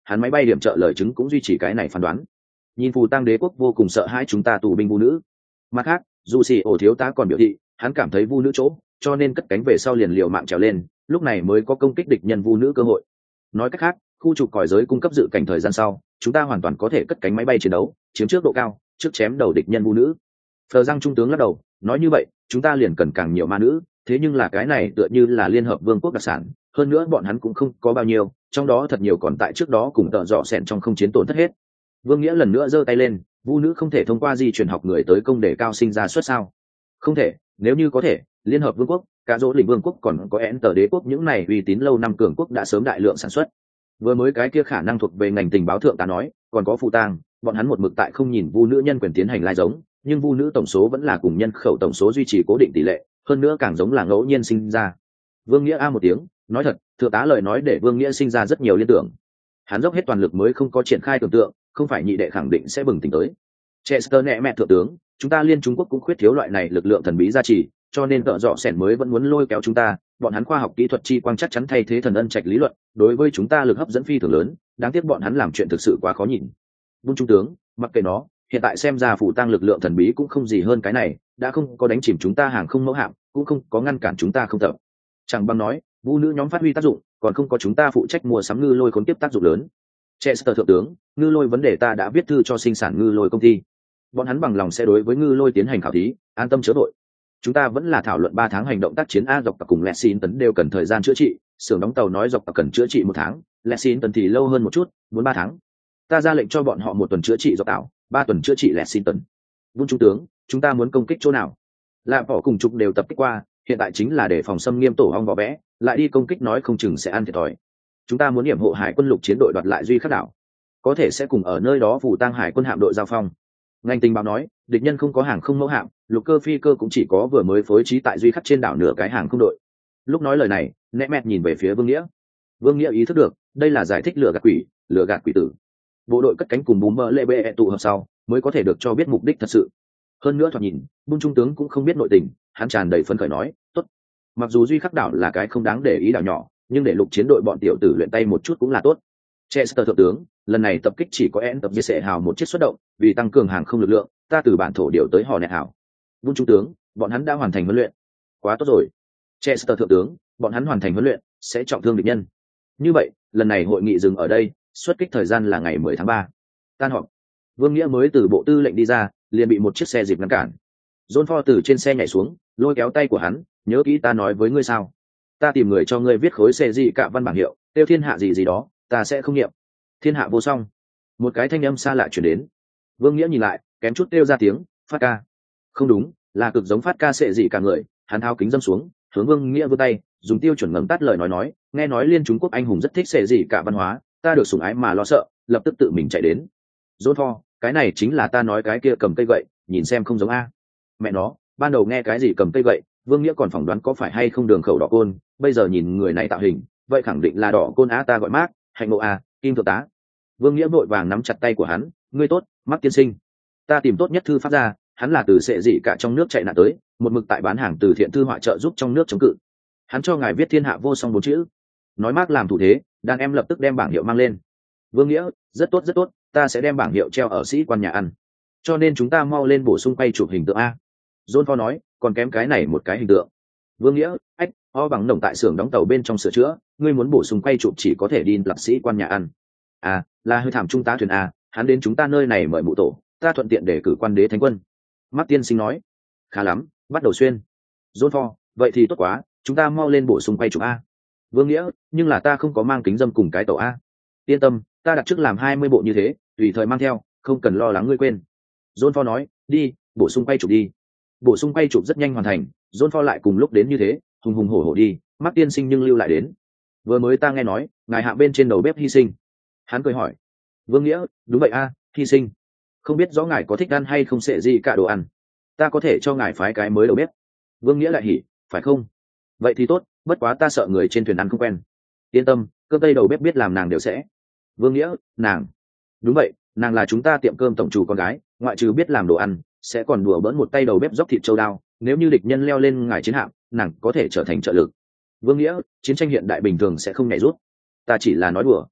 hắn máy bay điểm trợ lời chứng cũng duy trì cái này phán đoán. Nhìn phù tăng đế quốc vô cùng sợ hãi chúng ta tù binh vu nữ. Mặt khác, dù xì ổ thiếu tá còn biểu thị hắn cảm thấy vu nữ chỗ, cho nên cất cánh về sau liền liều mạng trèo lên, lúc này mới có công kích địch nhân vu nữ cơ hội. Nói cách khác, khu trục còi giới cung cấp dự cảnh thời gian sau, chúng ta hoàn toàn có thể cất cánh máy bay chiến đấu, chiếm trước độ cao, trước chém đầu địch nhân vu nữ. Phờ răng trung tướng lắc đầu, nói như vậy, chúng ta liền cần càng nhiều ma nữ, thế nhưng là cái này tựa như là liên hợp vương quốc đặc sản, hơn nữa bọn hắn cũng không có bao nhiêu, trong đó thật nhiều còn tại trước đó cùng tợ dọ sẹn trong không chiến tổn thất hết. Vương Nghĩa lần nữa giơ tay lên, vu nữ không thể thông qua di truyền học người tới công để cao sinh ra xuất sao? Không thể, nếu như có thể, liên hợp vương quốc, cả dỗ lĩnh vương quốc còn có én tờ đế quốc những này uy tín lâu năm cường quốc đã sớm đại lượng sản xuất. Vừa mới cái kia khả năng thuộc về ngành tình báo thượng tá nói, còn có phụ tang, bọn hắn một mực tại không nhìn vu nữ nhân quyền tiến hành lai giống, nhưng vu nữ tổng số vẫn là cùng nhân khẩu tổng số duy trì cố định tỷ lệ, hơn nữa càng giống là ngẫu nhiên sinh ra. Vương Nghĩa a một tiếng, nói thật, thượng tá lời nói để Vương Nghĩa sinh ra rất nhiều liên tưởng. Hắn dốc hết toàn lực mới không có triển khai tưởng tượng, không phải nhị đệ khẳng định sẽ bừng tỉnh tới. Chester nẹ mẹ thượng tướng, chúng ta liên Trung Quốc cũng khuyết thiếu loại này lực lượng thần bí gia trì, cho nên tợ dọ sẻn mới vẫn muốn lôi kéo chúng ta, bọn hắn khoa học kỹ thuật chi quang chắc chắn thay thế thần ân trạch lý luận, đối với chúng ta lực hấp dẫn phi thường lớn, đáng tiếc bọn hắn làm chuyện thực sự quá khó nhìn. Vung trung tướng, mặc kệ nó, hiện tại xem ra phủ tăng lực lượng thần bí cũng không gì hơn cái này, đã không có đánh chìm chúng ta hàng không mẫu hạm, cũng không có ngăn cản chúng ta không tập. Chẳng bằng nói, vu nữ nhóm phát huy tác dụng, còn không có chúng ta phụ trách mua sắm ngư lôi khốn tiếp tác dụng lớn. Chester thượng tướng, ngư lôi vấn đề ta đã viết thư cho sinh sản ngư lôi công ty, bọn hắn bằng lòng sẽ đối với ngư lôi tiến hành khảo thí, an tâm chớ đội. Chúng ta vẫn là thảo luận ba tháng hành động tác chiến a dọc tàu cùng Lexington đều cần thời gian chữa trị, xưởng đóng tàu nói dọc tàu cần chữa trị một tháng, Lexington thì lâu hơn một chút, muốn ba tháng. Ta ra lệnh cho bọn họ một tuần chữa trị dọc tàu, ba tuần chữa trị Lexington. Vung trung tướng, chúng ta muốn công kích chỗ nào? Lạ bỏ cùng trục đều tập kích qua, hiện tại chính là để phòng xâm nghiêm tổ ong vỏ vẽ, lại đi công kích nói không chừng sẽ ăn thiệt thòi. Chúng ta muốn điểm hộ hải quân lục chiến đội đoạt lại duy khắc đảo, có thể sẽ cùng ở nơi đó phủ tang hải quân hạm đội giao phong. Ngành tình báo nói, địch nhân không có hàng không mẫu hạm, lục cơ phi cơ cũng chỉ có vừa mới phối trí tại duy khắc trên đảo nửa cái hàng không đội. Lúc nói lời này, nẹ mẹt nhìn về phía Vương Nghĩa. Vương Nghĩa ý thức được, đây là giải thích lừa gạt quỷ, lừa gạt quỷ tử. Bộ đội cất cánh cùng bùm mơ lệ bệ tụ hợp sau, mới có thể được cho biết mục đích thật sự. Hơn nữa thoạt nhìn, Bung trung tướng cũng không biết nội tình, hắn tràn đầy phấn khởi nói, tốt. Mặc dù duy khắc đảo là cái không đáng để ý đảo nhỏ, nhưng để lục chiến đội bọn tiểu tử luyện tay một chút cũng là tốt. Chester thượng tướng, lần này tập kích chỉ có en tập sẽ hào một chiếc xuất động, vì tăng cường hàng không lực lượng, ta từ bản thổ điều tới hò nẹt hảo. Vung trung tướng, bọn hắn đã hoàn thành huấn luyện. Quá tốt rồi. Chester thượng tướng, bọn hắn hoàn thành huấn luyện, sẽ trọng thương địch nhân. Như vậy, lần này hội nghị dừng ở đây, xuất kích thời gian là ngày mười tháng ba. Tan họp. Vương Nghĩa mới từ bộ tư lệnh đi ra, liền bị một chiếc xe dịp ngăn cản. John Ford từ trên xe nhảy xuống, lôi kéo tay của hắn, nhớ kỹ ta nói với ngươi sao? Ta tìm người cho ngươi viết khối xe gì cả văn bảng hiệu, tiêu thiên hạ gì gì đó, ta sẽ không nghiệm. Thiên hạ vô song. Một cái thanh âm xa lạ chuyển đến. Vương Nghĩa nhìn lại, kém chút kêu ra tiếng, phát ca. Không đúng, là cực giống phát ca sệ gì cả người. Hắn thao kính dâm xuống, hướng Vương Nghĩa vươn tay, dùng tiêu chuẩn ngầm tắt lời nói nói, nghe nói liên Trung Quốc anh hùng rất thích sệ gì cả văn hóa, ta được sủng ái mà lo sợ, lập tức tự mình chạy đến. John Ford, cái này chính là ta nói cái kia cầm cây gậy, nhìn xem không giống a. Mẹ nó, ban đầu nghe cái gì cầm cây gậy, Vương Nghĩa còn phỏng đoán có phải hay không đường khẩu đỏ côn, bây giờ nhìn người này tạo hình, vậy khẳng định là đỏ côn á, ta gọi mác, hạnh ngộ a, kim thượng tá. Vương Nghĩa vội vàng nắm chặt tay của hắn, ngươi tốt, mác tiên sinh. Ta tìm tốt nhất thư pháp ra, hắn là từ sệ dị cả trong nước chạy nạn tới, một mực tại bán hàng từ thiện thư họa trợ giúp trong nước chống cự. Hắn cho ngài viết thiên hạ vô song bốn chữ. Nói mác làm thủ thế, đàn em lập tức đem bảng hiệu mang lên. Vương Nghĩa, rất tốt rất tốt, ta sẽ đem bảng hiệu treo ở sĩ quan nhà ăn. Cho nên chúng ta mau lên bổ sung quay chụp hình tượng a. John Ford nói, còn kém cái này một cái hình tượng. Vương Nghĩa, ách, ho bằng nồng tại xưởng đóng tàu bên trong sửa chữa, ngươi muốn bổ sung quay chụp chỉ có thể đi lập sĩ quan nhà ăn. À, là hơi thảm trung tá thuyền a, hắn đến chúng ta nơi này mời mụ tổ, ta thuận tiện để cử quan đế thánh quân. Mác tiên sinh nói, khá lắm, bắt đầu xuyên. John Ford, vậy thì tốt quá, chúng ta mau lên bổ sung quay chụp a. Vương Nghĩa, nhưng là ta không có mang kính dâm cùng cái tàu a. Yên tâm, ta đặt trước làm hai mươi bộ như thế, tùy thời mang theo, không cần lo lắng ngươi quên. John Ford nói, đi, bổ sung quay chụp đi. Bổ sung quay chụp rất nhanh hoàn thành, John Ford lại cùng lúc đến như thế, hùng hùng hổ hổ đi, Mác tiên sinh nhưng lưu lại đến. Vừa mới ta nghe nói, ngài hạ bên trên đầu bếp hy sinh. Hắn cười hỏi, Vương Nghĩa, đúng vậy a, hy sinh. Không biết rõ ngài có thích ăn hay không sẽ gì cả đồ ăn. Ta có thể cho ngài phái cái mới đầu bếp. Vương Nghĩa lại hỉ, phải không? Vậy thì tốt, bất quá ta sợ người trên thuyền ăn không quen. Yên tâm, cơm tây đầu bếp biết làm nàng đều sẽ. Vương Nghĩa, nàng. Đúng vậy, nàng là chúng ta tiệm cơm tổng chủ con gái, ngoại trừ biết làm đồ ăn, sẽ còn đùa bỡn một tay đầu bếp dốc thịt châu đao, nếu như địch nhân leo lên ngài chiến hạm, nàng có thể trở thành trợ lực. Vương Nghĩa, chiến tranh hiện đại bình thường sẽ không nhảy rút. Ta chỉ là nói đùa.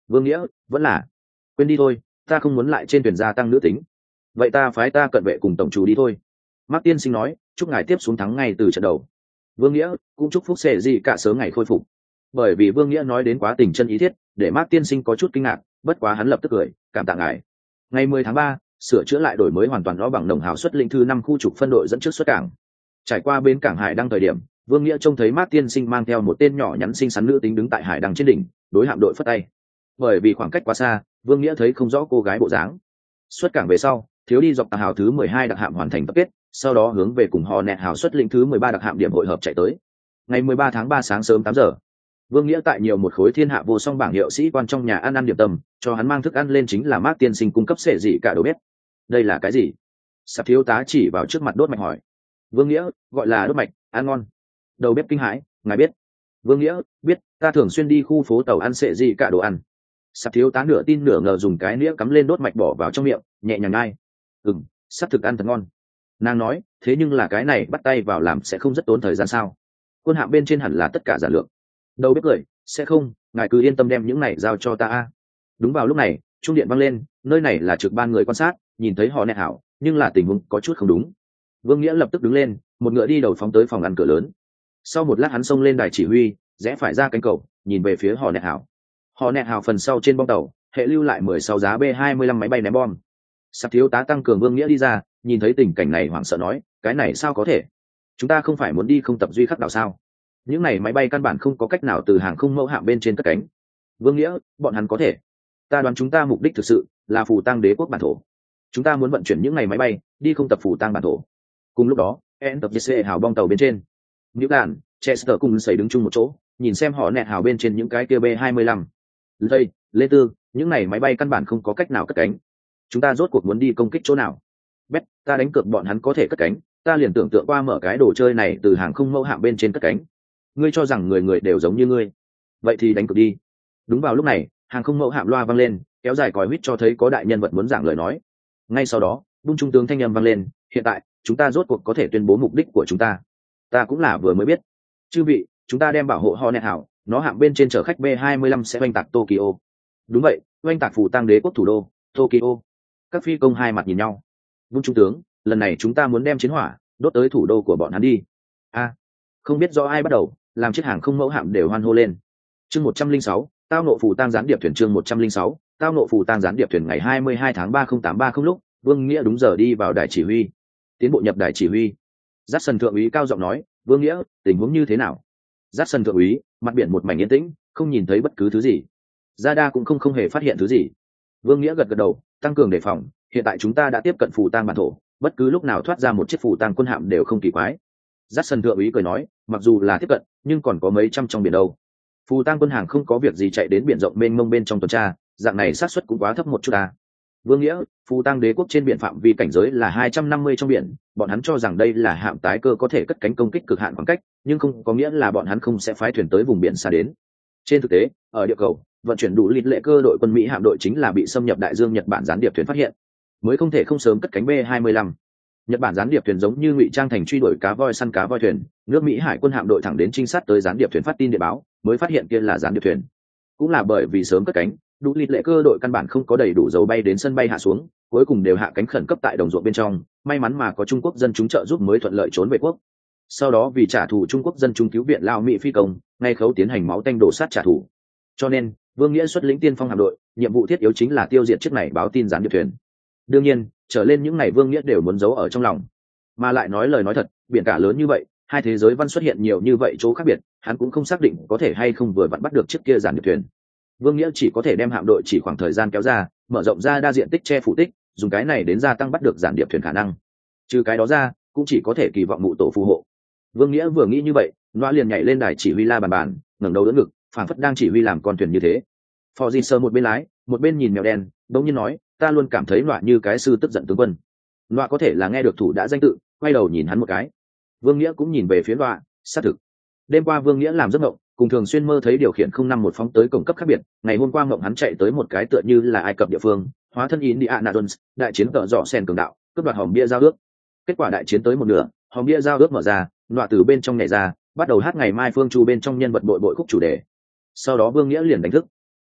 Vương Nghĩa, vẫn là quên đi thôi, ta không muốn lại trên thuyền gia tăng nữ tính. Vậy ta phái ta cận vệ cùng tổng chủ đi thôi. Mác tiên sinh nói, chúc ngài tiếp xuống thắng ngay từ trận đầu. Vương Nghĩa cũng chúc phúc sẽ gì cả sớm ngày khôi phục. Bởi vì Vương Nghĩa nói đến quá tình chân ý thiết, để Mác tiên sinh có chút kinh ngạc, bất quá hắn lập tức cười, cảm tạ ngài. Ngày mười tháng ba, sửa chữa lại đổi mới hoàn toàn nó bằng đồng hào xuất lĩnh thứ năm khu trục phân đội dẫn trước xuất cảng. Trải qua bến cảng Hải Đăng thời điểm, Vương Nghĩa trông thấy Mác tiên sinh mang theo một tên nhỏ nhắn xinh xắn nữ tính đứng tại Hải Đăng trên đỉnh, đối hạm đội phất tay. Bởi vì khoảng cách quá xa, Vương Nghĩa thấy không rõ cô gái bộ dáng. Xuất cảng về sau, thiếu đi dọc tàu hào thứ mười hai đặc hạm hoàn thành tập kết, sau đó hướng về cùng họ nẹt hào xuất lĩnh thứ mười ba đặc hạm điểm hội hợp chạy tới. Ngày mười ba tháng ba sáng sớm tám giờ, Vương Nghĩa tại nhiều một khối thiên hạ vô song bảng hiệu sĩ quan trong nhà ăn ăn điểm tâm, cho hắn mang thức ăn lên chính là Mác tiên sinh cung cấp sệ gì cả đồ bếp. Đây là cái gì? Sạp thiếu tá chỉ vào trước mặt đốt mạch hỏi. Vương Nghĩa, gọi là đốt mạch, ăn ngon. Đầu bếp kinh hãi, ngài biết? Vương Nghĩa, biết, ta thường xuyên đi khu phố tàu ăn sệ gì cả đồ ăn. Sạp thiếu tá nửa tin nửa ngờ dùng cái nĩa cắm lên đốt mạch bỏ vào trong miệng, nhẹ nhàng ngai. Ừm, sắp thực ăn thật ngon. Nàng nói, thế nhưng là cái này bắt tay vào làm sẽ không rất tốn thời gian sao? Quân hạm bên trên hẳn là tất cả giản lược. Đầu bếp cười, sẽ không, ngài cứ yên tâm đem những này giao cho ta a. Đúng vào lúc này, trung điện vang lên, nơi này là trực ban người quan sát, nhìn thấy họ nẹt hảo, nhưng là tình huống có chút không đúng. Vương Nghĩa lập tức đứng lên, một ngựa đi đầu phóng tới phòng ăn cửa lớn. Sau một lát hắn xông lên đài chỉ huy, rẽ phải ra cánh cầu, nhìn về phía họ nẹt hảo. Họ nẹt hảo phần sau trên bong tàu, hệ lưu lại mười sáu giá B hai mươi lăm máy bay ném bom. Sạp thiếu tá tăng cường Vương Nghĩa đi ra, nhìn thấy tình cảnh này hoảng sợ nói, cái này sao có thể? Chúng ta không phải muốn đi không tập duy khắc đảo sao? Những này máy bay căn bản không có cách nào từ hàng không mẫu hạm bên trên cất cánh. Vương Nghĩa, bọn hắn có thể. Ta đoán chúng ta mục đích thực sự là phù tang đế quốc bản thổ. Chúng ta muốn vận chuyển những ngày máy bay đi không tập phù tang bản thổ. Cùng lúc đó, en tập giê hào bong tàu bên trên, New đàn Chester cùng xảy đứng chung một chỗ, nhìn xem họ nẹt hào bên trên những cái kia B hai mươi lăm. Đây, Lê Tư, những này máy bay căn bản không có cách nào cất cánh. Chúng ta rốt cuộc muốn đi công kích chỗ nào? Bét, ta đánh cược bọn hắn có thể cất cánh, ta liền tưởng tượng qua mở cái đồ chơi này từ hàng không mẫu hạm bên trên cất cánh. Ngươi cho rằng người người đều giống như ngươi, vậy thì đánh cược đi. Đúng vào lúc này, hàng không mẫu hạm loa vang lên, kéo dài còi huýt cho thấy có đại nhân vật muốn giảng lời nói. Ngay sau đó, bung trung tướng thanh âm vang lên, hiện tại chúng ta rốt cuộc có thể tuyên bố mục đích của chúng ta. Ta cũng là vừa mới biết. Chư vị, chúng ta đem bảo hộ Hornet hảo, nó hạm bên trên chở khách B hai mươi lăm sẽ oanh tạc Tokyo. Đúng vậy, oanh tạc phù tang đế quốc thủ đô Tokyo. Các phi công hai mặt nhìn nhau. Bung trung tướng, lần này chúng ta muốn đem chiến hỏa đốt tới thủ đô của bọn hắn đi. A, không biết do ai bắt đầu, làm chiếc hàng không mẫu hạm đều hoan hô lên. Chương một trăm linh sáu, tao nộ phù tang gián điệp thuyền. Chương một trăm linh sáu, tao nộ phù tang gián điệp thuyền. Ngày hai mươi hai tháng ba không tám ba không lúc, Vương Nghĩa đúng giờ đi vào đài chỉ huy. Tiến bộ nhập đài chỉ huy. Jackson thượng úy cao giọng nói, Vương Nghĩa, tình huống như thế nào? Jackson thượng úy, mặt biển một mảnh yên tĩnh, không nhìn thấy bất cứ thứ gì. Radar cũng không không hề phát hiện thứ gì. Vương Nghĩa gật gật đầu, tăng cường đề phòng, hiện tại chúng ta đã tiếp cận phù tang bản thổ, bất cứ lúc nào thoát ra một chiếc phù tang quân hạm đều không kỳ quái. Jackson thượng úy cười nói, mặc dù là tiếp cận, nhưng còn có mấy trăm trong biển đâu. Phù tang quân hàng không có việc gì chạy đến biển rộng mênh mông bên trong tuần tra, dạng này xác suất cũng quá thấp một chút à. Vương Nghĩa, phù tang đế quốc trên biển phạm vi cảnh giới là hai trăm năm mươi trong biển, bọn hắn cho rằng đây là hạm tái cơ có thể cất cánh công kích cực hạn khoảng cách, nhưng không có nghĩa là bọn hắn không sẽ phái thuyền tới vùng biển xa đến. Trên thực tế, ở địa cầu, vận chuyển đủ lịt lệ cơ đội quân Mỹ hạm đội chính là bị xâm nhập đại dương Nhật Bản gián điệp thuyền phát hiện, mới không thể không sớm cất cánh B hai mươi lăm. Nhật Bản gián điệp thuyền giống như ngụy trang thành truy đuổi cá voi săn cá voi thuyền, nước Mỹ hải quân hạm đội thẳng đến trinh sát tới gián điệp thuyền phát tin địa báo, mới phát hiện kia là gián điệp thuyền. Cũng là bởi vì sớm cất cánh, đủ lịt lệ cơ đội căn bản không có đầy đủ dầu bay đến sân bay hạ xuống, cuối cùng đều hạ cánh khẩn cấp tại đồng ruộng bên trong, may mắn mà có Trung Quốc dân chúng trợ giúp mới thuận lợi trốn về quốc. Sau đó vì trả thù Trung Quốc dân chúng cứu viện Lao Mỹ phi công, ngay khấu tiến hành máu tanh đổ sát trả thù. Cho nên, Vương Nghĩa xuất lĩnh tiên phong hạm đội, nhiệm vụ thiết yếu chính là tiêu diệt chiếc này báo tin gián điệp thuyền. Đương nhiên, trở lên những này Vương Nghĩa đều muốn giấu ở trong lòng, mà lại nói lời nói thật, biển cả lớn như vậy, hai thế giới văn xuất hiện nhiều như vậy chỗ khác biệt, hắn cũng không xác định có thể hay không vừa vặn bắt được chiếc kia gián điệp thuyền. Vương Nghĩa chỉ có thể đem hạm đội chỉ khoảng thời gian kéo ra, mở rộng ra đa diện tích che phủ tích, dùng cái này đến gia tăng bắt được gián điệp thuyền khả năng. Trừ cái đó ra, cũng chỉ có thể kỳ vọng mụ tổ phù hộ. Vương Nghĩa vừa nghĩ như vậy, Noa liền nhảy lên đài chỉ huy la bàn bàn, ngẩng đầu đỡ ngực, phảng phất đang chỉ huy làm con thuyền như thế. Phò Di Sơ một bên lái, một bên nhìn mèo đen, đống nhiên nói, ta luôn cảm thấy Noa như cái sư tức giận tướng quân. Noa có thể là nghe được thủ đã danh tự, quay đầu nhìn hắn một cái. Vương Nghĩa cũng nhìn về phía Noa, xác thực. Đêm qua Vương Nghĩa làm giấc mộng, cùng thường xuyên mơ thấy điều khiển không năm một phóng tới cổng cấp khác biệt, ngày hôm qua mộng hắn chạy tới một cái tựa như là Ai Cập địa phương, hóa thân Indiana Jones, đại chiến cỡ rõ sen cường đạo, cướp đoạt hòm bia giao ước. Kết quả đại chiến tới một nửa, hòm bia giao ước mở ra, Noa từ bên trong nhảy ra, bắt đầu hát ngày mai phương chu bên trong nhân vật bội bội khúc chủ đề. Sau đó Vương Nghĩa liền đánh thức.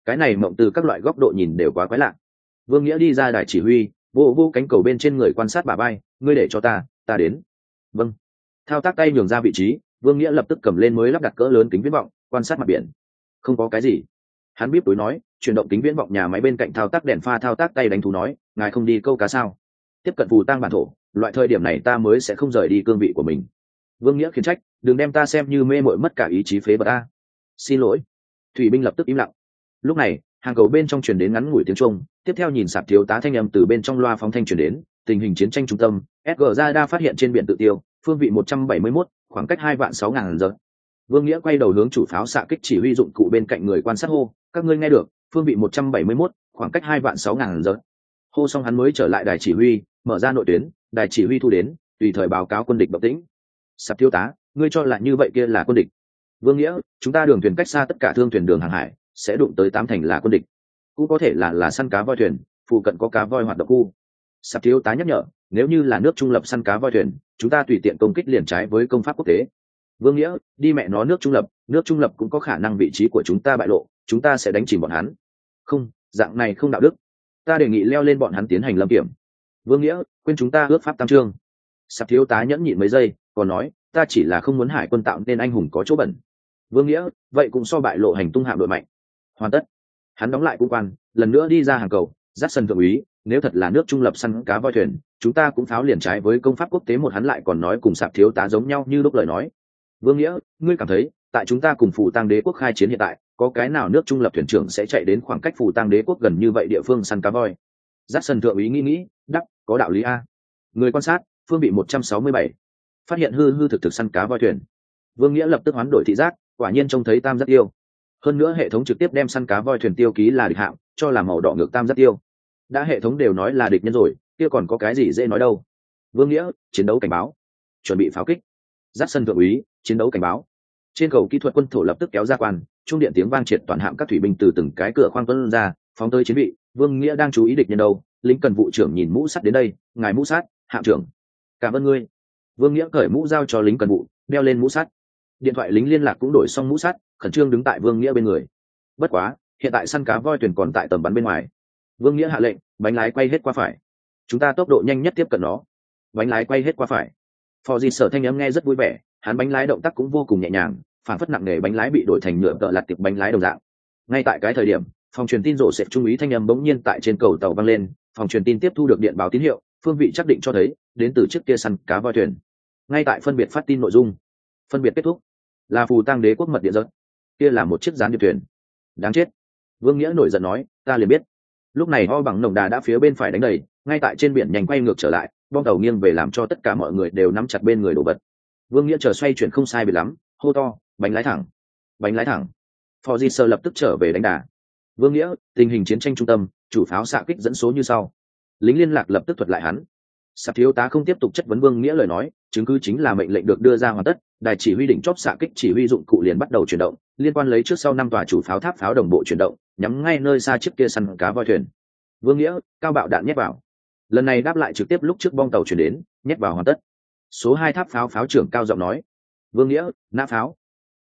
cái này mộng từ các loại góc độ nhìn đều quá quái lạ. Vương Nghĩa đi ra đài chỉ huy, vô vô cánh cầu bên trên người quan sát bà bay, ngươi để cho ta ta đến. Vâng. Thao tác tay nhường ra vị trí, Vương Nghĩa lập tức cầm lên mới lắp đặt cỡ lớn kính viễn vọng quan sát mặt biển. Không có cái gì. Hắn bíp túi nói, chuyển động kính viễn vọng nhà máy bên cạnh thao tác đèn pha thao tác tay đánh thú nói, ngài không đi câu cá sao? Tiếp cận phù tang bản thổ, loại thời điểm này ta mới sẽ không rời đi cương vị của mình. Vương Nghĩa khiển trách, đừng đem ta xem như mê mội mất cả ý chí phế vật ta. Xin lỗi. Thủy binh lập tức im lặng. Lúc này, hàng cầu bên trong truyền đến ngắn ngủi tiếng chuông, tiếp theo nhìn sạp thiếu tá thanh âm từ bên trong loa phóng thanh truyền đến, tình hình chiến tranh trung tâm, ét giê Radar phát hiện trên biển tự tiêu, phương vị một trăm bảy mươi mốt, khoảng cách hai vạn sáu ngàn giờ. Vương Nghĩa quay đầu hướng chủ pháo xạ kích chỉ huy dụng cụ bên cạnh người quan sát hô, các ngươi nghe được, phương vị một trăm bảy mươi mốt, khoảng cách hai vạn sáu ngàn giờ. Hô xong hắn mới trở lại đài chỉ huy, mở ra nội tuyến, đài chỉ huy thu đến, tùy thời báo cáo quân địch động tĩnh. Sạp thiếu tá, ngươi cho là như vậy kia là quân địch? Vương Nghĩa, chúng ta đường thuyền cách xa tất cả thương thuyền đường hàng hải, sẽ đụng tới tám thành là quân địch, cũng có thể là là săn cá voi thuyền, phụ cận có cá voi hoạt động khu. Sạp thiếu tá nhắc nhở, nếu như là nước trung lập săn cá voi thuyền, chúng ta tùy tiện công kích liền trái với công pháp quốc tế. Vương Nghĩa, đi mẹ nó nước trung lập, nước trung lập cũng có khả năng vị trí của chúng ta bại lộ, chúng ta sẽ đánh chìm bọn hắn. Không, dạng này không đạo đức. Ta đề nghị leo lên bọn hắn tiến hành lâm kiểm. Vương Nghĩa, quên chúng ta ước pháp tam chương. Sạp thiếu tá nhẫn nhịn mấy giây, còn nói, ta chỉ là không muốn hải quân tạo nên anh hùng có chỗ bẩn. Vương Nghĩa, vậy cũng so bại lộ hành tung hạm đội mạnh. Hoàn tất. Hắn đóng lại cung quan, lần nữa đi ra hàng cầu, dắt sân thượng úy, nếu thật là nước trung lập săn cá voi thuyền, chúng ta cũng tháo liền trái với công pháp quốc tế. Một hắn lại còn nói cùng sạp thiếu tá giống nhau như lúc lời nói. Vương Nghĩa, ngươi cảm thấy, tại chúng ta cùng phù tang đế quốc khai chiến hiện tại, có cái nào nước trung lập thuyền trưởng sẽ chạy đến khoảng cách phù tang đế quốc gần như vậy địa phương săn cá voi? Dắt sân thượng úy nghĩ nghĩ, đắc, có đạo lý a. Người quan sát, phương vị một trăm sáu mươi bảy, phát hiện hư hư thực thực săn cá voi thuyền. Vương Nghĩa lập tức hoán đổi thị giác, quả nhiên trông thấy tam giác tiêu. Hơn nữa hệ thống trực tiếp đem săn cá voi thuyền tiêu ký là địch hạm, cho là màu đỏ ngược tam giác tiêu. Đã hệ thống đều nói là địch nhân rồi, kia còn có cái gì dễ nói đâu. Vương Nghĩa, chiến đấu cảnh báo, chuẩn bị pháo kích. Dắt sân thượng úy, chiến đấu cảnh báo. Trên cầu kỹ thuật quân thổ lập tức kéo ra quan, trung điện tiếng vang triệt toàn hạm các thủy binh từ từng cái cửa khoang tuấn ra, phóng tới chiến vị. Vương Nghĩa đang chú ý địch nhân đâu, lính cần vụ trưởng nhìn mũ sắt đến đây, ngài mũ sắt, hạm trưởng. Cảm ơn ngươi. Vương Nghĩa cởi mũ giao cho lính cần vụ, đeo lên mũ sắt. Điện thoại lính liên lạc cũng đổi xong mũ sắt, khẩn trương đứng tại Vương Nghĩa bên người. Bất quá, hiện tại săn cá voi thuyền còn tại tầm bắn bên ngoài. Vương Nghĩa hạ lệnh, bánh lái quay hết qua phải. Chúng ta tốc độ nhanh nhất tiếp cận nó. Bánh lái quay hết qua phải. Phò Dịt Sở thanh âm nghe rất vui vẻ, hắn bánh lái động tác cũng vô cùng nhẹ nhàng, phản phất nặng nề bánh lái bị đổi thành nhựa tợ lặt tiệp bánh lái đồng dạng. Ngay tại cái thời điểm, phòng truyền tin rộ sệt trung úy thanh âm bỗng nhiên tại trên cầu tàu vang lên, phòng truyền tin tiếp thu được điện báo tín hiệu, phương vị xác định cho thấy đến từ chiếc kia săn cá voi thuyền. Ngay tại phân biệt phát tin nội dung, phân biệt kết thúc, là phù tang đế quốc mật điện giật, kia là một chiếc gián điệp thuyền. Đáng chết. Vương Nghĩa nổi giận nói, ta liền biết. Lúc này ho bằng nồng đà đã phía bên phải đánh đầy, ngay tại trên biển nhanh quay ngược trở lại, bong tàu nghiêng về làm cho tất cả mọi người đều nắm chặt bên người đổ vật. Vương Nghĩa chờ xoay chuyển không sai biệt lắm, hô to, bánh lái thẳng, bánh lái thẳng. Phò Di Sơ lập tức trở về đánh đà. Vương Nghĩa, tình hình chiến tranh trung tâm, chủ pháo xạ kích dẫn số như sau. Lính liên lạc lập tức thuật lại hắn. Sạp thiếu tá không tiếp tục chất vấn Vương Nghĩa lời nói, chứng cứ chính là mệnh lệnh được đưa ra hoàn tất, đài chỉ huy đỉnh chóp xạ kích chỉ huy dụng cụ liền bắt đầu chuyển động, liên quan lấy trước sau năm tòa chủ pháo tháp pháo đồng bộ chuyển động, nhắm ngay nơi xa chiếc kia săn cá voi thuyền. Vương Nghĩa, cao bạo đạn nhét vào. Lần này đáp lại trực tiếp lúc trước bong tàu chuyển đến, nhét vào hoàn tất. Số hai tháp pháo pháo trưởng cao giọng nói. Vương Nghĩa, nã pháo,